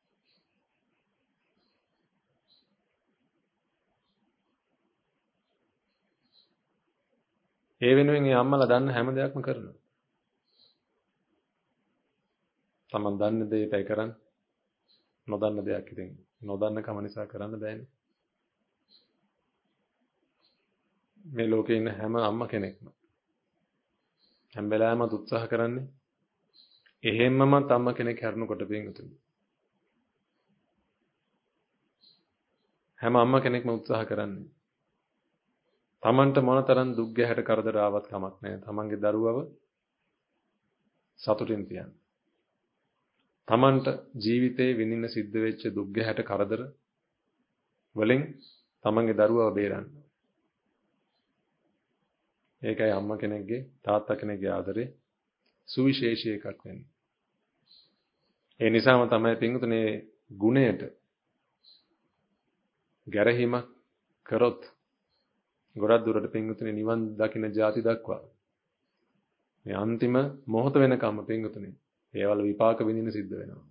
ඒ වෙනුවෙන් ඒ අම්මලා දන්න හැම දෙයක්ම කරනවා. තමන් දන්න දෙයටයි කරන්නේ. නොදන්න දෙයක් ඉතින් නොදන්න කම නිසා කරන්න බෑනේ. මේ ලෝකේ ඉන්න හැම අම්මා කෙනෙක්ම හැම වෙලාවෙම උත්සාහ කරන්නේ එහෙම්මම අම්මා කෙනෙක් හැරුණකොට පින්විතනේ. හැම අම්මා කෙනෙක්ම උත්සාහ කරන්නේ තමන්ට මොනතරම් දුක් ගැහැට කරදර ආවත් කමක් නැහැ. තමන්ගේ දරුවව සතුටින් තියන්න. තමන්ට ජීවිතේ විඳින්න සිද්ධ වෙච්ච දුක් ගැහැට කරදර වලින් තමන්ගේ දරුවව බේරන්න. ඒකයි අම්මා කෙනෙක්ගේ තාත්තා කෙනෙක්ගේ ආදරේ සුවිශේෂී එකක් වෙන්නේ. ඒ නිසාම තමයි පින්වතුනේ ගුණයට ගැරහීමක් කරොත් ගොඩක් දුරට පින්වතුනේ නිවන් දකින්න ಜಾති දක්වා මේ අන්තිම මොහොත වෙනකම් පින්වතුනේ ඒවල විපාක විඳින්න සිද්ධ වෙනවා.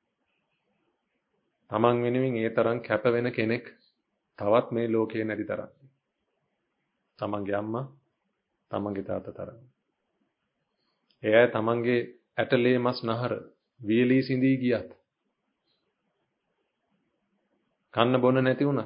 තමන් වෙනුවෙන් ඒ තරම් කැප වෙන කෙනෙක් තවත් මේ ලෝකේ නැති තරම්. තමන්ගේ අම්මා, තමන්ගේ තාත්තා තරම්. එයා තමන්ගේ ඇටලේ මස් නහර වියලී සිඳී ගියත් කන්න බොන්න නැති වුණත්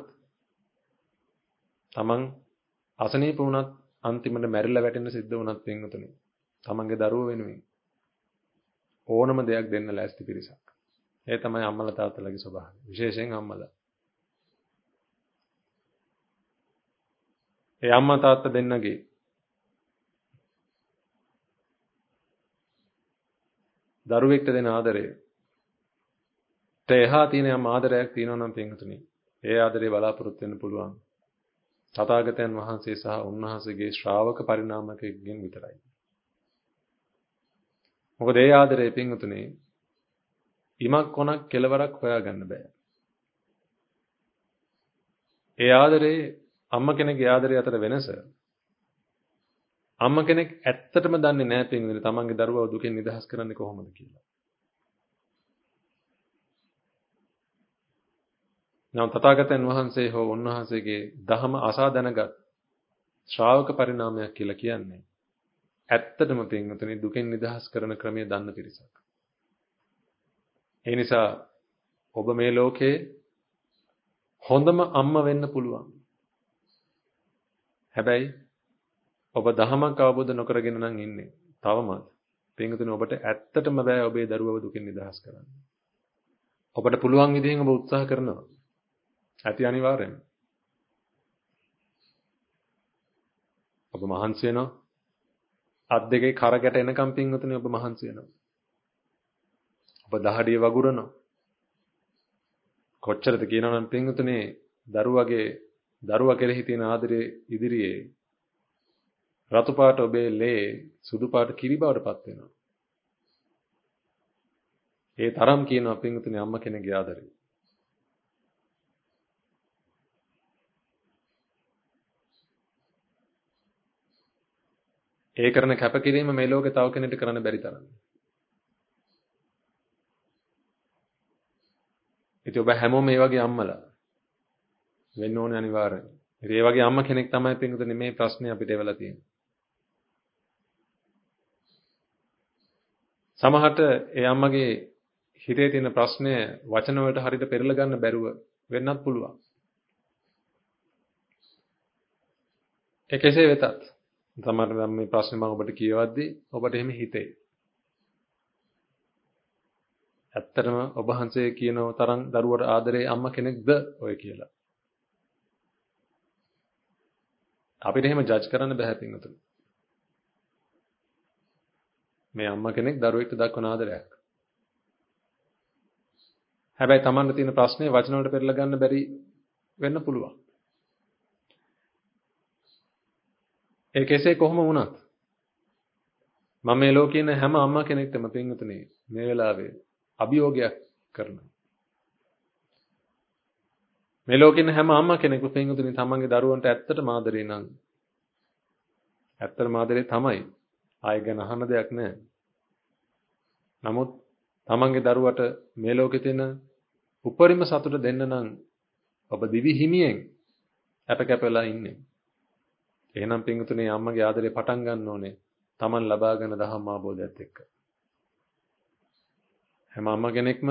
තමන් අසනීප වුණත් අන්තිමට මැරිලා වැටෙන්න සිද්ධ වුණත් පින්වතුනි තමන්ගේ දරුවෝ වෙනුවෙන් ඕනම දෙයක් දෙන්න ලෑස්ති පිරිසක්. ඒ තමයි අම්මලා තාත්තලාගේ ස්වභාවය. විශේෂයෙන් අම්මලා. ඒ අම්මා තාත්තා දෙන්නගේ දරුවෙක්ට දෙන ආදරය එහා තියෙන යම් ආදරයක් තියෙනවා නම් පින්වතුනි, ඒ ආදරේ බලාපොරොත්තු වෙන්න පුළුවන් තථාගතයන් වහන්සේ සහ උන්වහන්සේගේ ශ්‍රාවක පරිණාමකයෙක්ගෙන් විතරයි. මොකද ඒ ආදරේ පින්වතුනි ඉමක් කොනක් කෙලවරක් හොයාගන්න බෑ. ඒ ආදරේ අම්ම කෙනෙක්ගේ ආදරය අතර වෙනස අම්ම කෙනෙක් ඇත්තටම දන්නේ නැහැ පින්වතුනි තමන්ගේ දරුවව දුකෙන් නිදහස් කරන්නේ කොහොමද කියලා. නම් තථාගතයන් වහන්සේ හෝ උන්වහන්සේගේ ධහම අසා දැනගත් ශ්‍රාවක පරිණාමයක් කියලා කියන්නේ ඇත්තටම පින්වතුනි දුකෙන් නිදහස් කරන ක්‍රමය දන්න පිරිසක්. ඒ නිසා ඔබ මේ ලෝකේ හොඳම අම්මා වෙන්න පුළුවන්. හැබැයි ඔබ ධහමක් අවබෝධ නොකරගෙන නම් ඉන්නේ. තවමත් පින්වතුනි ඔබට ඇත්තටම බෑ ඔබේ දරුවව දුකෙන් නිදහස් කරන්න. ඔබට පුළුවන් විදිහෙන් ඔබ උත්සාහ කරනවා. ඇති අනිවාර්යෙන්ම. ඔබ මහන්සි වෙනවා. අත් දෙකේ කරකට එනකම් පින්වතුනි ඔබ මහන්සි වෙනවා. ඔබ දහඩිය වගුරනවා. කොච්චරද කියනවනම් පින්වතුනි දරුවා කෙරෙහි තියෙන ආදරයේ ඉදිරියේ රතු පාට ඔබේ ලේ සුදු පාට කිරි බවට පත් වෙනවා. ඒ තරම් කියනවා පින්වතුනි අම්මා කෙනෙක්ගේ ආදරය. ඒ කරන කැපකිරීම මේ ලෝකේ තව කෙනෙකුට කරන්න බැරි තරම්. ඉතින් ඔබ හැමෝම මේ වගේ අම්මලා වෙන්න ඕනේ අනිවාර්යයෙන්. ඉතින් ඒ වගේ අම්මා කෙනෙක් තමයි පින්වතුනි මේ ප්‍රශ්නේ අපිට එවලා තියෙන්නේ. සමහරට ඒ අම්මගේ හිතේ තියෙන ප්‍රශ්නය වචන වලට හරියට පෙරලා ගන්න බැරුව වෙන්නත් පුළුවන්. ඒ කෙසේ වෙතත් සමහරවිට මේ ප්‍රශ්නේ මම ඔබට කියවද්දී ඔබට එහෙම හිතේ. ඇත්තටම ඔබ වහන්සේ කියන තරම් දරුවට ආදරේ අම්මා කෙනෙක්ද ඔය කියලා. අපිට එහෙම ජජ් කරන්න බෑ පින්වතුනි. මේ අම්මා කෙනෙක් දරුවෙක්ට දක්වන ආදරයක්. හැබැයි Tamanne තියෙන ප්‍රශ්නේ වචන වලට පෙරලා ගන්න බැරි වෙන්න පුළුවන්. ඒ කෙසේ කොහොම වුණත් මම මේ ලෝකේ ඉන්න හැම අම්මා කෙනෙක්ටම පින්වතුනි මේ වෙලාවේ අභියෝගයක් කරනවා. මේ ලෝකේ ඉන්න හැම අම්මා කෙනෙකු පින්වතුනි තමන්ගේ දරුවන්ට ඇත්තටම ආදරේ නම් ඇත්තටම ආදරේ තමයි. ආයෙ ගැන අහන්න දෙයක් නැහැ. නමුත් තමන්ගේ දරුවට මේ ලෝකේ තියෙන උපරිම සතුට දෙන්න නම් ඔබ දිවි හිමියෙන් අපකැපලා ඉන්නේ. එහෙනම් පින්වතුනි අම්මගේ ආදරේ පටන් ගන්න ඕනේ තමන් ලබාගෙන දහම් ආબોධයත් එක්ක. හැම අම්මා කෙනෙක්ම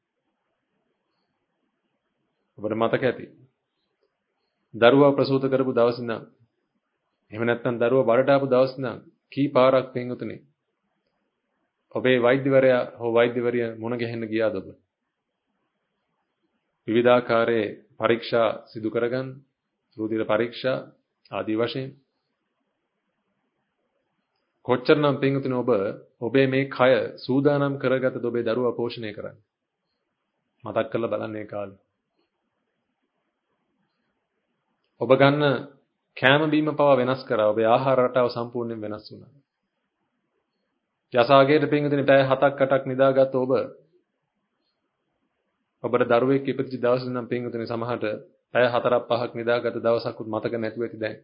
ඔබට මතක ඇති. දරුවා ප්‍රසූත කරපු දවස් ඉඳන් එහෙම නැත්නම් දරුවා බඩට ආපු දවස් ඉඳන් කී පාරක් පින්වතුනි ඔබේ වෛද්‍යවරයා හෝ වෛද්‍යවරිය මුණ ගැහෙන්න ගියාද ඔබ? විවිධාකාරයේ පරීක්ෂා සිදු කරගන්න, රුධිර පරීක්ෂා ආදී වශයෙන් කොච්චරනම් පින්වතුනි ඔබ ඔබේ මේ කය සූදානම් කරගත්තද ඔබේ දරුවා පෝෂණය කරන්න? මතක් කරලා බලන්න ඒ කාලේ. ඔබ ගන්න කෑම බීම පවා වෙනස් කරා. ඔබේ ආහාර රටාව සම්පූර්ණයෙන් වෙනස් වුණා. යසාගේට පින්වතුනි පැය 7ක් 8ක් නිදාගත්ත ඔබට දරුවෙක් ඉපදිච්ච දවස් නම් පින්වතුනි සමහරට පැය 4ක් 5ක් නිදාගත්ත දවසක්වත් මතක නැතුව ඇති දැන්.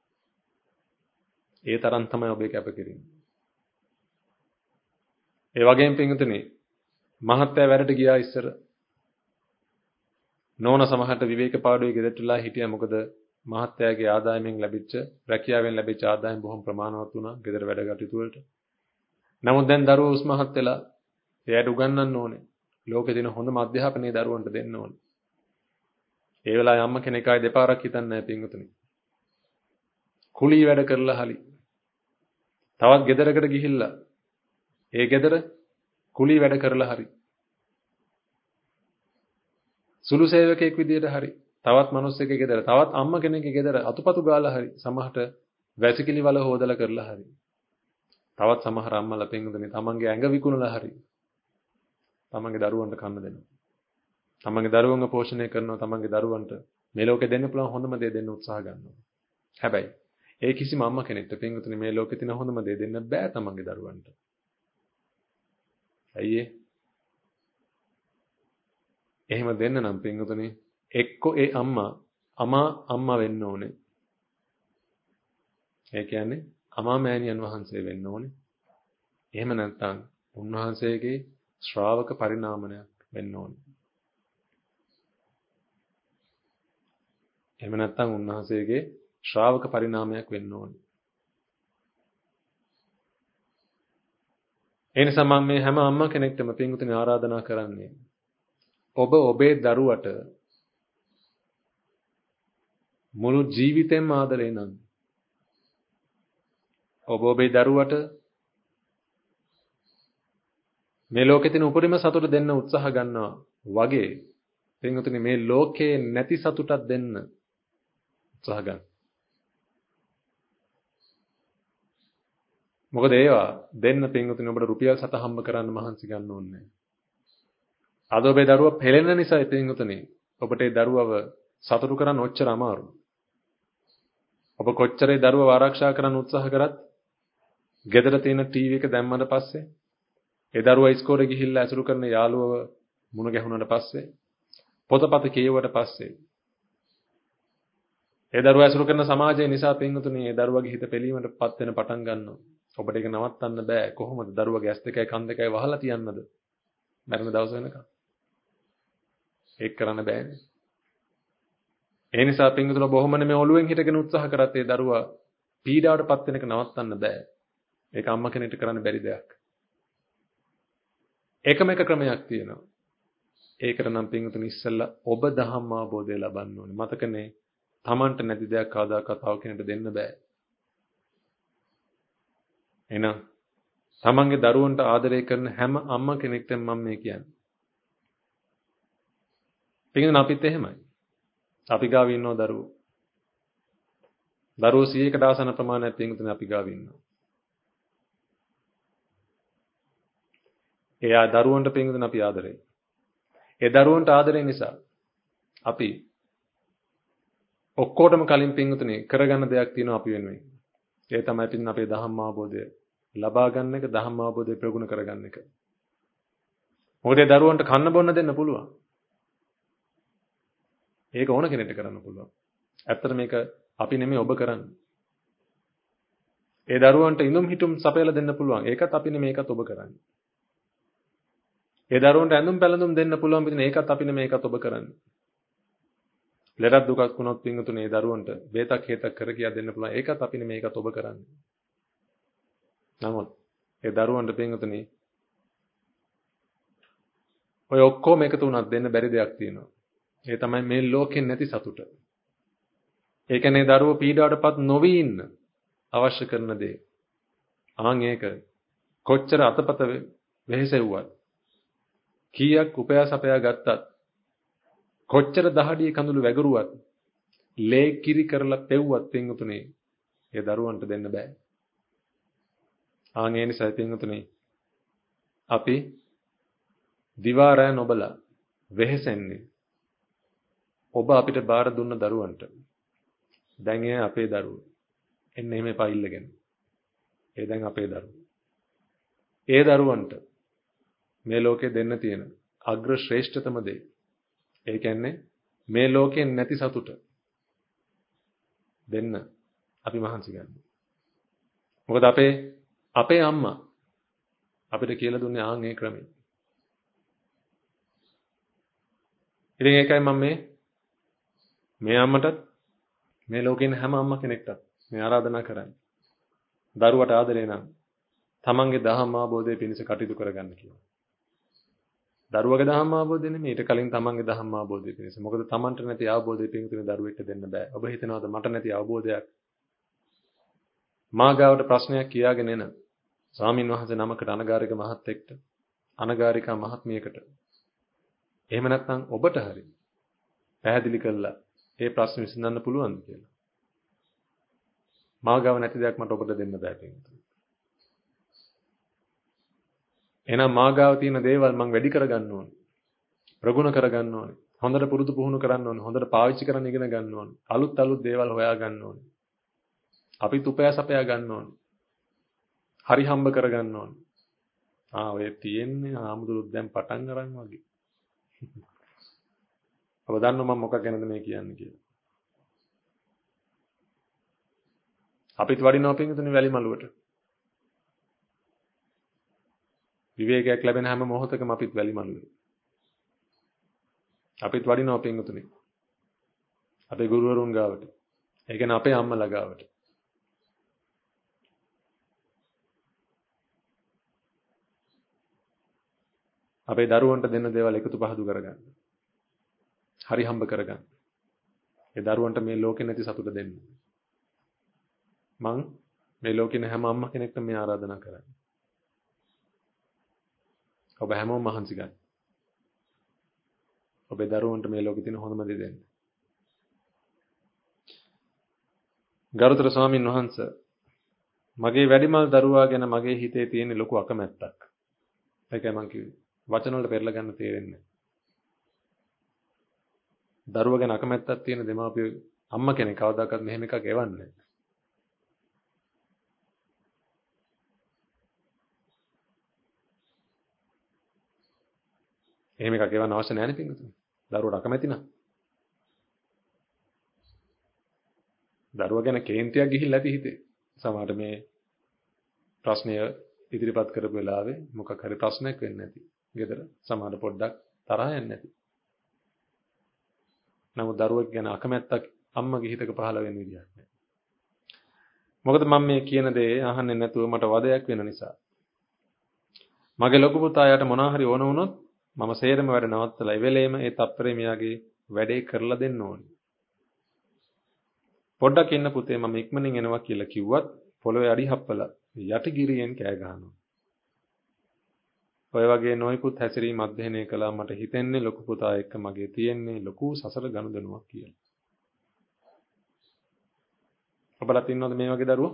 ඒ තරම් තමයි ඔබේ කැපකිරීම. ඒ වගේම පින්වතුනි මහත්තයා වැඩට ගියා ඉස්සර. නෝන සමහරට විවේක පාඩුවේ ගෙදරටලා හිටියා. මොකද මහත්තයාගේ ආදායමෙන් ලැබිච්ච රැකියාවෙන් ලැබිච්ච ආදායම බොහොම ප්‍රමාණවත් වුණා ගෙදර වැඩ කටයුතු වලට. නමුත් දැන් දරුවෝ උස්මහත් වෙලා එයාට උගන්වන්න ඕනේ. ලෝකේ තියෙන හොඳම අධ්‍යාපනය දරුවන්ට දෙන්න ඕනේ. ඒ වෙලාවේ අම්ම කෙනෙක් ආයේ දෙපාරක් හිතන්නේ නැහැ පින්වතුනි. කුලී වැඩ කරලා hali. තවත් ගෙදරකට ගිහිල්ලා ඒ ගෙදර කුලී වැඩ කරලා hali. සුළු සේවකයෙක් විදියට හරි තවත් මිනිස්සෙක් ගෙදර තවත් අම්මා කෙනෙක්ගේ ගෙදර අතුපතු ගාලා හරි සමහරට වැසිකිලි වල හොදලා කරලා හරි තවත් සමහර අම්මලා පින්වතුනි තමන්ගේ ඇඟ විකුණලා හරි තමන්ගේ දරුවන්ට කන්න දෙනවා. තමන්ගේ දරුවන්ව පෝෂණය කරනවා තමන්ගේ දරුවන්ට මේ ලෝකේ දෙන්න පුළුවන් හොඳම දේ දෙන්න උත්සාහ ගන්නවා. හැබැයි ඒ කිසිම අම්මා කෙනෙක්ට පින්වතුනි මේ ලෝකේ තියෙන හොඳම දේ දෙන්න බෑ තමන්ගේ දරුවන්ට. ඇයි එහෙම දෙන්න නම් පින්වතුනි එක්ක ඒ අම්මා වෙන්න ඕනේ. ඒ කියන්නේ අමා මෑණියන් වහන්සේ වෙන්න ඕනේ. එහෙම නැත්නම් උන්වහන්සේගේ ශ්‍රාවක පරිණාමණයක් වෙන්න ඕනේ. එහෙම නැත්නම් උන්වහන්සේගේ ශ්‍රාවක පරිණාමයක් වෙන්න ඕනේ. ඒ නිසා මම මේ හැම අම්මා කෙනෙක්ටම පින්වතුනි ආරාධනා කරන්නේ ඔබ ඔබේ දරුවට මුළු ජීවිතේම ආදරේ නම් ඔබ ඔබේ දරුවට මේ ලෝකේ තියෙන උපරිම සතුට දෙන්න උත්සාහ ගන්නවා වගේ පින්වතුනි මේ ලෝකේ නැති සතුටක් දෙන්න උත්සාහ ගන්න. මොකද ඒවා දෙන්න පින්වතුනි ඔබට රුපියල් 7 හම්බ කරන්න මහන්සි ගන්න ඕනේ නැහැ. අද ඔබේ දරුවා පෙළෙන නිසා පින්වතුනි ඔබට ඒ දරුවව සතුටු කරන්න ඔච්චර අමාරුයි. ඔබ කොච්චර ඒ දරුවව ආරක්ෂා කරන්න උත්සාහ කරත් ගෙදර තියෙන ටීවී එක දැම්මම පස්සේ ඒ දරුවා ඉස්කෝලේ ගිහිල්ලා ඇසුරු කරන යාළුවව මුණ ගැහුණාට පස්සේ පොතපත කියවුවට පස්සේ ඒ දරුවා ඇසුරු කරන සමාජය නිසා පින්වතුනි ඒ දරුවගේ හිත පිළීමටපත් වෙන පටන් ගන්නවා. ඔබට ඒක නවත්තන්න බෑ. කොහොමද දරුවගේ ඇස් දෙකයි කන් දෙකයි වහලා තියන්නද? මරණ දවස වෙනකම්. ඒක කරන්න බෑනේ. ඒ නිසා පින්වතුනි බොහොම නෙමෙයි ඔළුවෙන් හිටගෙන උත්සාහ කරත් ඒ දරුවා පීඩාවටපත් වෙන එක නවත්තන්න බෑ. ඒක අම්මා කෙනෙක්ට කරන්න බැරි දෙයක්. එකම එක ක්‍රමයක් තියෙනවා. ඒකට නම් පින්වතුනි ඉස්සෙල්ලා ඔබ ධම්ම අවබෝධය ලබන්න ඕනේ. මතකනේ තමන්ට නැති දෙයක් කවදාකවත් තව කෙනෙකුට දෙන්න බෑ. එහෙනම් තමන්ගේ දරුවන්ට ආදරය කරන හැම අම්මා කෙනෙක්ටම මම මේ කියන්නේ. පින්වතුනි අපිත් එහෙමයි. අපි ගාව ඉන්නව දරුවෝ. දරුවෝ 100කට ආසන්න ප්‍රමාණයක් පින්වතුනි අපි ගාව ඉන්නවා. ඒ දරුවන්ට පින්වතුනි අපි ආදරේ. ඒ දරුවන්ට ආදරේ නිසා අපි ඔක්කොටම කලින් පින්වතුනි කරගන්න දෙයක් තියෙනවා අපි වෙනුවෙන්. ඒ තමයි පින් අපේ ධම්ම අවබෝධය ලබා ගන්න එක, ධම්ම අවබෝධය ප්‍රගුණ කරගන්න එක. මොකද ඒ දරුවන්ට කන්න බොන්න දෙන්න පුළුවන්. ඒක ඕන කෙනෙක්ට කරන්න පුළුවන්. ඇත්තට මේක අපි නෙමෙයි ඔබ කරන්නේ. ඒ දරුවන්ට ඉඳුම් හිටුම් සපයලා දෙන්න පුළුවන්. ඒකත් අපි නෙමෙයි ඒකත් ඔබ කරන්නේ. ඒ දරුවන්ට ඇඳුම් පැළඳුම් දෙන්න පුළුවන් පිටින් ඒකත් අපි නෙමෙයි ඒකත් ඔබ කරන්නේ. ලෙඩක් දුකක් වුණොත් පින්වතුනි ඒ දරුවන්ට බේතක් හේතක් කර කියා දෙන්න පුළුවන්. ඒකත් අපි නෙමෙයි ඒකත් ඔබ කරන්නේ. නමුත් ඒ දරුවන්ට පින්වතුනි ඔය ඔක්කොම එකතු වුණත් දෙන්න බැරි දෙයක් තියෙනවා. ඒ තමයි මේ ලෝකෙන් නැති සතුට. ඒ කියන්නේ දරුවෝ පීඩාවටපත් නොවි ඉන්න අවශ්‍ය කරන දේ. ආන් ඒක කොච්චර අතපත වෙහෙසෙව්වත් කීයක් උපයාස අපයා ගත්තත් කොච්චර දහඩිය කඳුළු වැගරුවත් ලේ කිරි කරලා පෙව්වත් පින්වතුනි ඒ දරුවන්ට දෙන්න බෑ. ආන් ඒ නිසා පින්වතුනි අපි දිවා රෑ නොබලා වෙහෙසෙන්නේ ඔබ අපිට බාර දුන්න දරුවන්ට. දැන් ඒ අපේ දරුවෝ. එන්න එහෙම එපා ඉල්ලගෙන. ඒ දැන් අපේ දරුවෝ. ඒ දරුවන්ට මේ ලෝකේ දෙන්න තියෙන අග්‍ර ශ්‍රේෂ්ඨතම දේ. ඒ කියන්නේ මේ ලෝකෙන් නැති සතුට දෙන්න අපි මහන්සි ගන්නවා. මොකද අපේ අම්මා අපිට කියලා දුන්නේ ආන් ඒ ක්‍රමය. ඉතින් ඒකයි මම මේ අම්මටත් මේ ලෝකෙන් හැම අම්මා කෙනෙක්ටත් මේ ආරාධනා කරන්නේ. දරුවට ආදරේ නම් තමන්ගේ ධම්ම අවබෝධය පිණිස කටයුතු කරගන්න කියලා. දරුවගේ ධම්ම අවබෝධය නෙමෙයි ඊට කලින් තමන්ගේ ධම්ම අවබෝධය පිණිස. මොකද තමන්ට නැති අවබෝධය පිණිස දරුවෙක්ට දෙන්න බෑ. ඔබ හිතනවාද මට නැති අවබෝධයක් මා ගාවට ප්‍රශ්නයක් කියාගෙන එන ස්වාමින් වහන්සේ නමකට අනගාരിക මහත්තයෙක්ට අනගාരികා මහත්මියකට එහෙම නැත්නම් ඔබට හරි පැහැදිලි කළා ඒ ප්‍රශ්න විසඳන්න පුළුවන්ද කියලා. මා ගාව නැති දෙයක් මට ඔබට දෙන්න බෑ පින්වතුනි. එහෙනම් මා ගාව තියෙන දේවල් මම වැඩි කරගන්න ඕනේ. ප්‍රගුණ කරගන්න ඕනේ. හොඳට පුරුදු පුහුණු කරන්න ඕනේ. හොඳට පාවිච්චි කරන්න ඉගෙන ගන්න ඕනේ. අලුත් දේවල් හොයා ගන්න ඕනේ. අපිත් උපයාස අපයා ගන්න ඕනේ. හරි හම්බ කරගන්න ඕනේ. ඔය තියෙන්නේ ආමුදුරුත් දැන් පටන් ගන්න වගේ. ඔබ දන්නව මම මොකක් ගැනද මේ කියන්නේ කියලා. අපිත් වඩිනවා පින්තුනේ වැලි මළුවට. විවේකයක් ලැබෙන හැම මොහොතකම අපිත් වැලි මළුවේ. අපිත් වඩිනවා පින්තුනේ. අපේ ගුරුවරුන් ගාවට. ඒ කියන්නේ අපේ අම්මලා ගාවට. අපේ දරුවන්ට දෙන්න දේවල් එකතු පහදු කරගන්න. හරි හම්බ කරගන්න. ඒ දරුවන්ට මේ ලෝකේ නැති සතුට දෙන්න. මං මේ ලෝකේ හැම අම්මා කෙනෙක්ටම මේ ආරාධනා කරන්නේ. ඔබ හැමෝම මහන්සි ගන්න. ඔබේ දරුවන්ට මේ ලෝකේ තියෙන හොඳම දේ දෙන්න. ගරුතර ස්වාමින් වහන්සේ මගේ වැඩිමල් දරුවා ගැන මගේ හිතේ තියෙන ලොකු අකමැත්තක්. ඒකයි මං කිව්වේ. වචන වලට පෙරලා ගන්න තේරෙන්නේ නැහැ. දරුවා ගැන අකමැත්තක් තියෙන දෙමාපිය අම්මා කෙනෙක් කවදාකවත් මෙහෙම එකක් එවන්නේ නැහැ. එහෙම එකක් එවන්න අවශ්‍ය නැහැ නේ පින්වතුනි. දරුවට අකමැති නම්. දරුවා ගැන කේන්තියක් ගිහිල්ලා ඇති හිතේ. සමහරට මේ ප්‍රශ්නය ඉදිරිපත් කරපු වෙලාවේ මොකක් හරි ප්‍රශ්නයක් වෙන්නේ නැති. ගෙදර සමහර පොඩ්ඩක් තරහ යන්නේ නැති. නමුත් දරුවෙක් ගැන අකමැත්තක් අම්මගේ හිතක පහළ වෙන විදියක් නැහැ. මොකද මම මේ කියන දේ අහන්නේ නැතුව මට වදයක් වෙන නිසා. මගේ ලොකු පුතා යාට මොනවා හරි ඕන වුණොත් මම සේරම වැඩ නවත්තලා ඉවෙලේම ඒ තප්පරේ මියාගේ වැඩේ කරලා දෙන්න ඕනේ. පොඩ්ඩක් ඉන්න පුතේ මම ඉක්මනින් එනවා කියලා කිව්වත් පොළොවේ අඩි හප්පලා යටිගිරියෙන් කෑ ගහනවා. ඔය වගේ නොයිකුත් හැසිරීම් අධ්‍යයනය කළා මට හිතෙන්නේ ලොකු පුතා එක්ක මගේ තියෙන්නේ ලොකු සසර ගනුදෙනුවක් කියලා. ඔබලත් ඉන්නවද මේ වගේ දරුවෝ?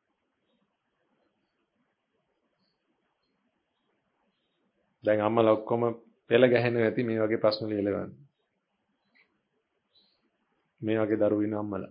දැන් අම්මලා ඔක්කොම පෙළ ගැහෙන්නේ නැති මේ වගේ ප්‍රශ්න ලියලවන්න. මේ වගේ දරුවෝ ඉන්න අම්මලා.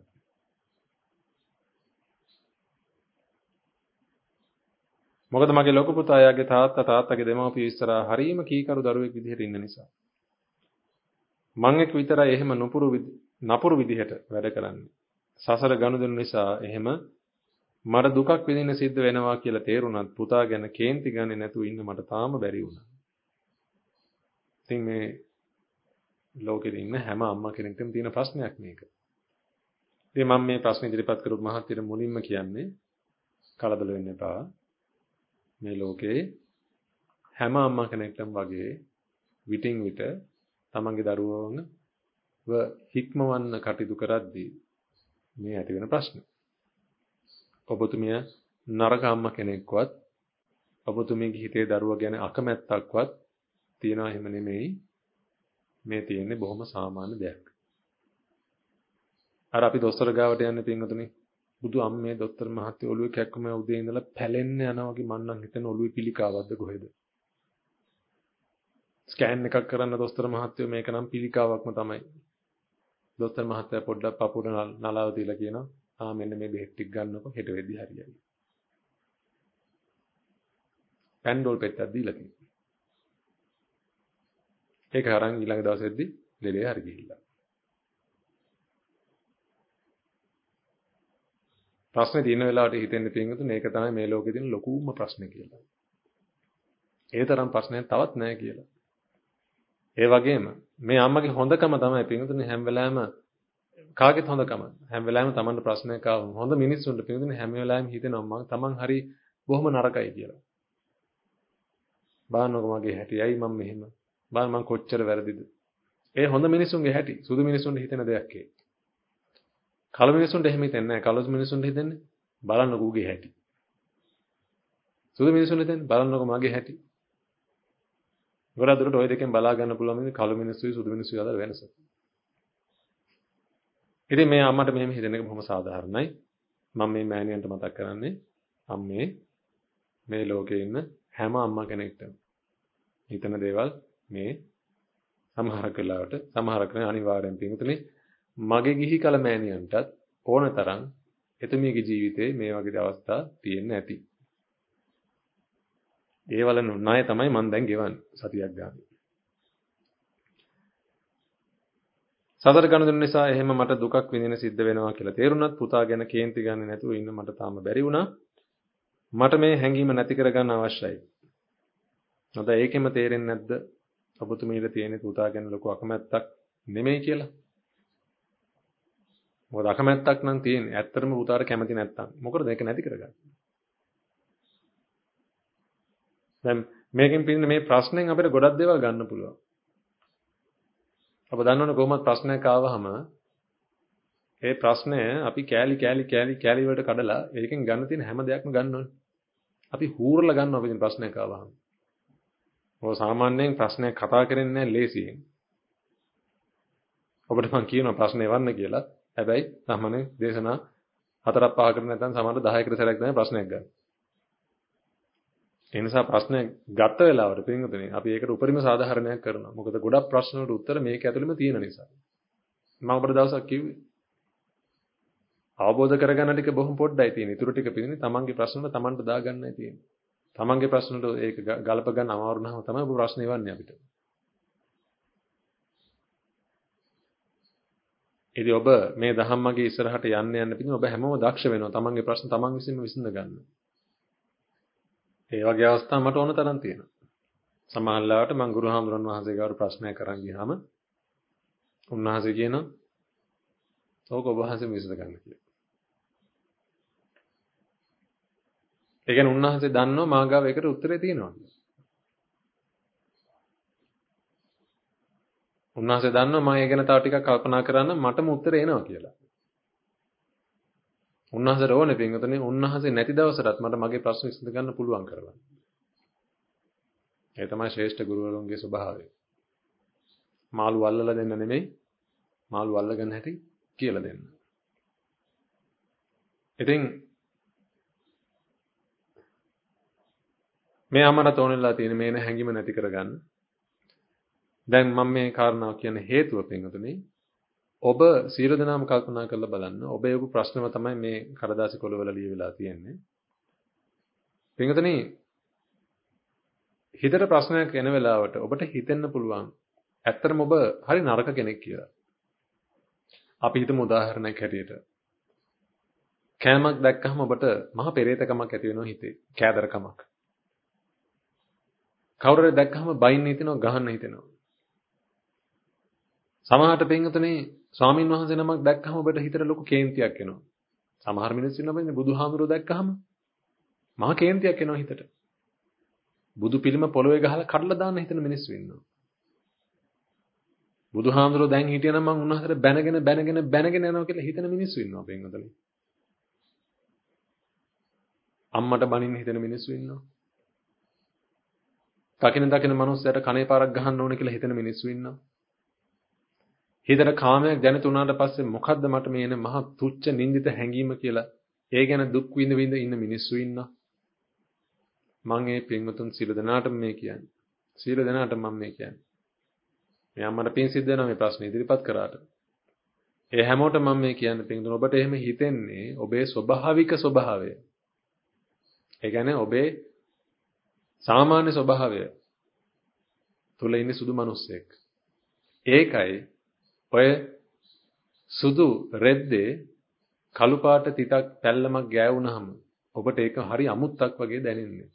මොකද මගේ ලොකු පුතා යාගේ තාත්තගේ දෙමව්පියෝ ඉස්සරහා හරීම කීකරු දරුවෙක් විදිහට ඉන්න නිසා. මං එක්ක විතරයි එහෙම නපුරු විදිහට වැඩ කරන්නේ. සසර ගනුදෙනු නිසා එහෙම මට දුකක් විඳින්න සිද්ධ වෙනවා කියලා තේරුණත් පුතා ගැන කේන්ති ගන්නේ නැතුව ඉන්න මට තාම බැරි වුණා. ඉතින් මේ ලෝකෙ ඉන්න හැම අම්මා කෙනෙක්ටම තියෙන ප්‍රශ්නයක් මේක. ඉතින් මම මේ ප්‍රශ්නේ ඉදිරිපත් කරපු මහත්තයට මුලින්ම කියන්නේ කලබල වෙන්න එපා. මේ ලෝකේ හැම අම්මා කෙනෙක්ටම වගේ විටින් විට තමන්ගේ දරුවන්ව හික්මවන්න කටයුතු කරද්දී මේ ඇති වෙන ප්‍රශ්න. ඔබතුමිය නරක අම්මා කෙනෙක්වත් ඔබතුමියගේ හිතේ දරුවා ගැන අකමැත්තක්වත් තියනවා එහෙම නෙමෙයි. මේ තියෙන්නේ බොහොම සාමාන්‍ය දෙයක්. අර අපි දොස්තර ගාවට යන්නේ පින්වතුනි. බුදු අම්මේ දොස්තර මහත්තයෝ ඔළුවේ කැක්කම උදේ ඉඳලා පැලෙන්න යනවා වගේ මං නම් හිතන ඔළුවේ පිළිකාවක්ද කොහෙද? ස්කෑන් එකක් කරන්න දොස්තර මහත්තයෝ මේක නම් පිළිකාවක්ම තමයි. දොස්තර මහත්තයා පොඩ්ඩක් පපුවට නලාව තියලා කියනවා මෙන්න මේ බෙහෙත් ටික ගන්නකො හෙට වෙද්දි හරියයි. පැන්ඩෝල් පෙත්තක් දීලා තියෙනවා. ඒක අරන් ඊළඟ දවසේදී ලෙඩේ හරි ගිහිල්ලා. ප්‍රශ්නේ තියෙන වෙලාවට හිතෙන්න පින්වතුනි මේක තමයි මේ ලෝකේ තියෙන ලොකුම ප්‍රශ්නේ කියලා. ඒ තරම් ප්‍රශ්නයක් තවත් නැහැ කියලා. ඒ වගේම මේ අම්මගේ හොඳකම තමයි පින්වතුනි හැම වෙලාවෙම කාගෙත් හොඳකම. හැම වෙලාවෙම Tamanට ප්‍රශ්නයක් ආවම හොඳ මිනිස්සුන්ට පින්වතුනි හැම වෙලාවෙම හිතෙනවා Taman හරි බොහොම නරකයි කියලා. බාන්නකො මගේ හැටි. ඇයි මම මෙහෙම? බාන්න මං කොච්චර වැරදිද? ඒ හොඳ මිනිස්සුන්ගේ හැටි. සුදු මිනිස්සුන්ට හිතෙන දෙයක් ඒ. කළු මිනිස්සුන්ට එහෙම හිතෙන්නේ නැහැ. කළු මිනිස්සුන්ට හිතෙන්නේ බලන්නකො ඌගේ හැටි. සුදු මිනිස්සුන්ට හිතෙන්නේ බලන්නකො මගේ හැටි. ගොඩක් දුරට ওই දෙකෙන් බලා ගන්න පුළුවන් මේ කළු මිනිස්සුයි සුදු මිනිස්සුයි අතර වෙනස. ඉතින් මේ අම්මට මෙහෙම හිතෙන එක බොහොම සාධාරණයි. මම මේ මෑණියන්ට මතක් කරන්නේ අම්මේ මේ ලෝකේ ඉන්න හැම අම්මා කෙනෙක්ටම හිතන දේවල් මේ සමහරක් වෙලාවට සමහරක් නේ අනිවාර්යෙන් පිටුනේ මගේ ගිහි කල මෑණියන්ටත් ඕනතරම් එතුමියගේ ජීවිතේ මේ වගේ අවස්ථා තියෙන්න ඇති. ඒවල ණය තමයි මම දැන් ගෙවන්නේ සතියක් ගන්න. සතර ගනුදෙනු නිසා එහෙම මට දුකක් විඳින සිද්ධ වෙනවා කියලා තේරුණත් පුතා ගැන කේන්ති ගන්නේ නැතුව ඉන්න මට තාම බැරි වුණා. මට මේ හැඟීම නැති කරගන්න අවශ්‍යයි. නැත්නම් ඒකෙම තේරෙන්නේ නැද්ද? ඔබතුමීට තියෙන පුතා ගැන ලොකු අකමැත්තක් නෙමෙයි කියලා. මොකද අකමැත්තක් නම් තියෙන්නේ. ඇත්තටම පුතාට කැමති නැත්තම්. මොකටද ඒක නැති කරගන්නේ? දැන් මේකෙන් පින්නේ මේ ප්‍රශ්නෙන් අපිට ගොඩක් දේවල් ගන්න පුළුවන්. අප දන්නවනේ කොහොමද ප්‍රශ්නයක් ආවහම ඒ ප්‍රශ්නය අපි කෑලි වලට කඩලා ඒකෙන් ගන්න තියෙන හැම දෙයක්ම ගන්න ඕනේ. අපි හූරලා ගන්නවා අපිට ප්‍රශ්නයක් ආවහම. ඔය සාමාන්‍යයෙන් ප්‍රශ්නයක් කතා කරන්නේ නැහැ ලේසියෙන්. ඔබට මම කියනවා ප්‍රශ්නේ වන්න කියලා. හැබැයි සාමාන්‍ය දේශනා 4ක් 5කට නැත්නම් සමහර 10කට සැරයක් තමයි ප්‍රශ්නයක් ගන්න. ඒ නිසා ප්‍රශ්නයක් ගත්ත වෙලාවට පින්වතුනි අපි ඒකට උපරිම සාධාරණයක් කරනවා. මොකද ගොඩක් ප්‍රශ්න වලට උත්තර මේක ඇතුළෙම තියෙන නිසා. මම ඔබට දවසක් කිව්වේ අවබෝධ කරගන්න ටික බොහොම පොඩ්ඩයි තියෙන්නේ. ඊටු ටික පිළිනේ තමන්ගේ ප්‍රශ්න වල තමන්ට දාගන්නයි තියෙන්නේ. තමන්ගේ ප්‍රශ්න වලට ඒක ගලප ගන්න අමාරු නම් තමයි ඔබ ප්‍රශ්න ඉවන්නේ අපිට. ඉතින් ඔබ මේ ධම්මගේ ඉස්සරහට යන්න පිටින් ඔබ හැමෝම දක්ෂ වෙනවා. තමන්ගේ ප්‍රශ්න තමන් විසින්ම විසඳ ගන්න. ඒ වගේ අවස්ථා මට ඕන තරම් තියෙනවා. සමහරවිට මම ගුරුහාමුදුරන් වහන්සේ ගාවට ප්‍රශ්නයක් අරන් ගියාම උන්වහන්සේ කියනවා ඕක ඔබ වහන්සේ විසඳ ගන්න කියලා. ඒ කියන්නේ උන්වහන්සේ දන්නවා මාගාව ඒකට උත්තරේ තියෙනවා. උන්වහන්සේ දන්නවා මම ඒ ගැන තව ටිකක් කල්පනා කරන්න මටම උත්තරේ එනවා කියලා. උන්වහන්සේට ඕනේ පින්වතුනි උන්වහන්සේ නැති දවසටත් මට මගේ ප්‍රශ්න විසඳ ගන්න පුළුවන් කරලා. ඒ තමයි ශ්‍රේෂ්ඨ ගුරුවරුන්ගේ ස්වභාවය. මාළු අල්ලලා දෙන්න නෙමෙයි මාළු අල්ලගන්න හැටි කියලා දෙන්න. ඉතින් මේ අමරත ඕනෙලා තියෙන මේ හැඟීම නැති කරගන්න. දැන් මම මේ කාරණාව කියන හේතුව පින්වතුනි ඔබ සියලු දෙනාම කල්පනා කරලා බලන්න ඔබ යොමු ප්‍රශ්නම තමයි මේ කඩදාසි කොළවල ලියවිලා තියෙන්නේ. පින්වතුනි හිතට ප්‍රශ්නයක් එන වෙලාවට ඔබට හිතෙන්න පුළුවන් ඇත්තටම ඔබ හරි නරක කෙනෙක් කියලා. අපි හිතමු උදාහරණයක් හැටියට කෑමක් දැක්කහම ඔබට මහ පෙරේතකමක් ඇති වෙනවා හිතේ. කෑදරකමක්. කවුරුහරි දැක්කහම බයින්න හිතෙනවා ගහන්න හිතෙනවා. සමහරට පින්වතුනි ස්වාමින් වහන්සේ නමක් දැක්කහම ඔබට හිතට ලොකු කේන්තියක් එනවා. සමහර මිනිස්සු ඉන්නවා බුදුහාමුදුරුවෝ දැක්කහම මහ කේන්තියක් එනවා හිතට. බුදු පිළිම පොළොවේ ගහලා කඩලා දාන්න හිතන මිනිස්සු ඉන්නවා. බුදුහාමුදුරුවෝ දැන් හිටියනම් මං උන්වහන්සේට බැනගෙන යනවා කියලා හිතන මිනිස්සු ඉන්නවා පින්වතුනි. අම්මට බනින්න හිතන මිනිස්සු ඉන්නවා. දකින මනුස්සයට කනේ පාරක් ගහන්න ඕනේ කියලා හිතන මිනිස්සු ඉන්නවා. හිතට කාමයක් දැනිට උනාට පස්සේ මොකද්ද මට මේ එන මහ තුච්ච නින්දිත හැඟීම කියලා ඒ ගැන දුක් විඳ ඉන්න මිනිස්සු ඉන්නවා. මම මේ පින්වතුන් සියලු දෙනාටම මේ කියන්නේ. සියලු දෙනාටම මම මේ කියන්නේ. මේ අම්මට පින් සිද්ධ වෙනවා මේ ප්‍රශ්නේ ඉදිරිපත් කරාට. ඒ හැමෝටම මම මේ කියන්නේ පින්වතුන් ඔබට එහෙම හිතෙන්නේ ඔබේ ස්වභාවික ස්වභාවය. ඒ කියන්නේ ඔබේ සාමාන්‍ය ස්වභාවය තුල ඉන්න සුදු මිනිස්සෙක්. ඒකයි ඔය සුදු රෙද්දේ කළු පාට තිතක් පැල්ලමක් ගෑවුනහම ඔබට ඒක හරි අමුත්තක් වගේ දැනෙන්නේ.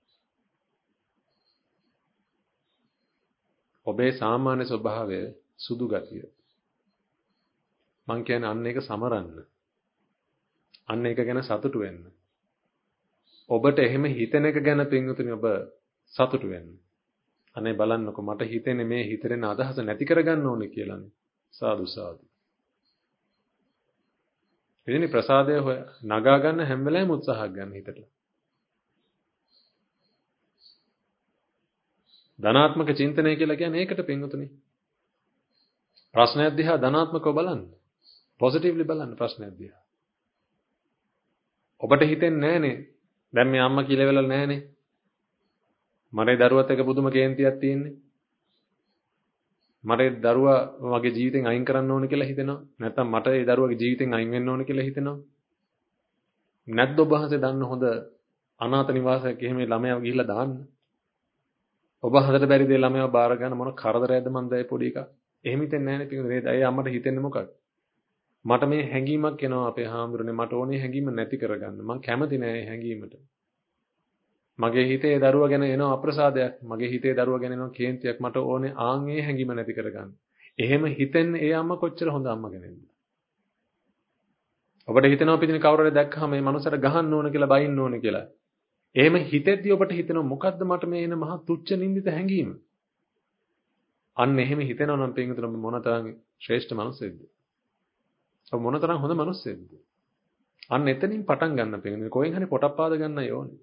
ඔබේ සාමාන්‍ය ස්වභාවය සුදු ගතිය. මං කියන්නේ අන්න ඒක සමරන්න. අන්න ඒක ගැන සතුටු වෙන්න. ඔබට එහෙම හිතෙන එක ගැන පින්වතුනි ඔබ සතුටු වෙන්න. අනේ බලන්නකෝ මට හිතෙන්නේ මේ හිතරෙන අදහස නැති කරගන්න ඕනේ කියලානේ. සාදු සාදු. එදිනේ ප්‍රසාදය නගා ගන්න හැම වෙලාවෙම උත්සාහයක් ගන්න හිතට. ධනාත්මක චින්තනය කියලා කියන්නේ ඒකට පින්වතුනි. ප්‍රශ්නයක් දිහා ධනාත්මකව බලන්න. පොසිටිව්ලි බලන්න ප්‍රශ්නයක් දිහා. ඔබට හිතෙන්නේ නැහනේ දැන් මේ අම්මා කියලා වෙලලා නැහනේ. මට දරුවත් එක පුදුම කේන්තියක් තියෙන්නේ. මට දරුවා මගේ ජීවිතෙන් අයින් කරන්න ඕන කියලා හිතෙනවා. නැත්නම් මට ඒ දරුවාගේ ජීවිතෙන් අයින් වෙන්න ඕන කියලා හිතෙනවා. නැත්ද ඔබ වහන්සේ දන්න හොඳ අනාථ නිවාසයක එහෙම ළමයාව ගිහිල්ලා දාන්න. ඔබ හදට බැරි දේ ළමයාව බාර ගන්න මොන කරදරයක්ද මන්ද ඒ පොඩි එකා. එහෙම හිතෙන්නේ නැහනේ පිටුනේ. ඒ අම්මට හිතෙන්නේ මොකක්ද? මට මේ හැඟීමක් එනවා අපේ හාමුදුරනේ මට ඕනේ හැඟීම නැති කරගන්න. මං කැමති නෑ ඒ හැඟීමට. මගේ හිතේ දරුවා ගැන එන අප්‍රසාදයක්, මගේ හිතේ දරුවා ගැන එන කේන්තියක් මට ඕනේ ආන් ඒ හැඟීම නැති කරගන්න. එහෙම හිතෙන්නේ ඒ අම්මා කොච්චර හොඳ අම්මා කෙනෙක්ද? ඔබට හිතෙනවා පිටින් කවුරු හරි දැක්කම මේ මනුස්සයාට ගහන්න ඕන කියලා බයින්න ඕන කියලා. එහෙම හිතෙද්දී ඔබට හිතෙනවා මොකද්ද මට මේ එන මහා තුච්ච නින්දිත හැඟීම? අන්න එහෙම හිතෙනවා නම් පිටින් ඔබ මොනතරම් ශ්‍රේෂ්ඨ මනුස්සයෙක්ද? ඔබ මොනතරම් හොඳ මනුස්සයෙක්ද? අන්න එතනින් පටන් ගන්න පිටින් කොහෙන් හරි පොටක් පාද ගන්නයි ඕනේ.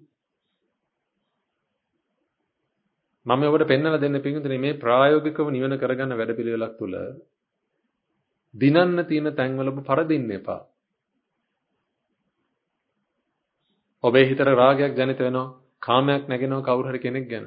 මම ඔබට පෙන්වලා දෙන්න පිටින් මේ ප්‍රායෝගිකව නිවන කරගන්න වැඩපිළිවෙලක් තුල දිනන්න තියෙන තැන්වල ඔබ පරදින්න එපා. ඔබේ හිතට රාගයක් ජනිත වෙනවා, කාමයක් නැගෙනවා කවුරු හරි කෙනෙක් ගැන.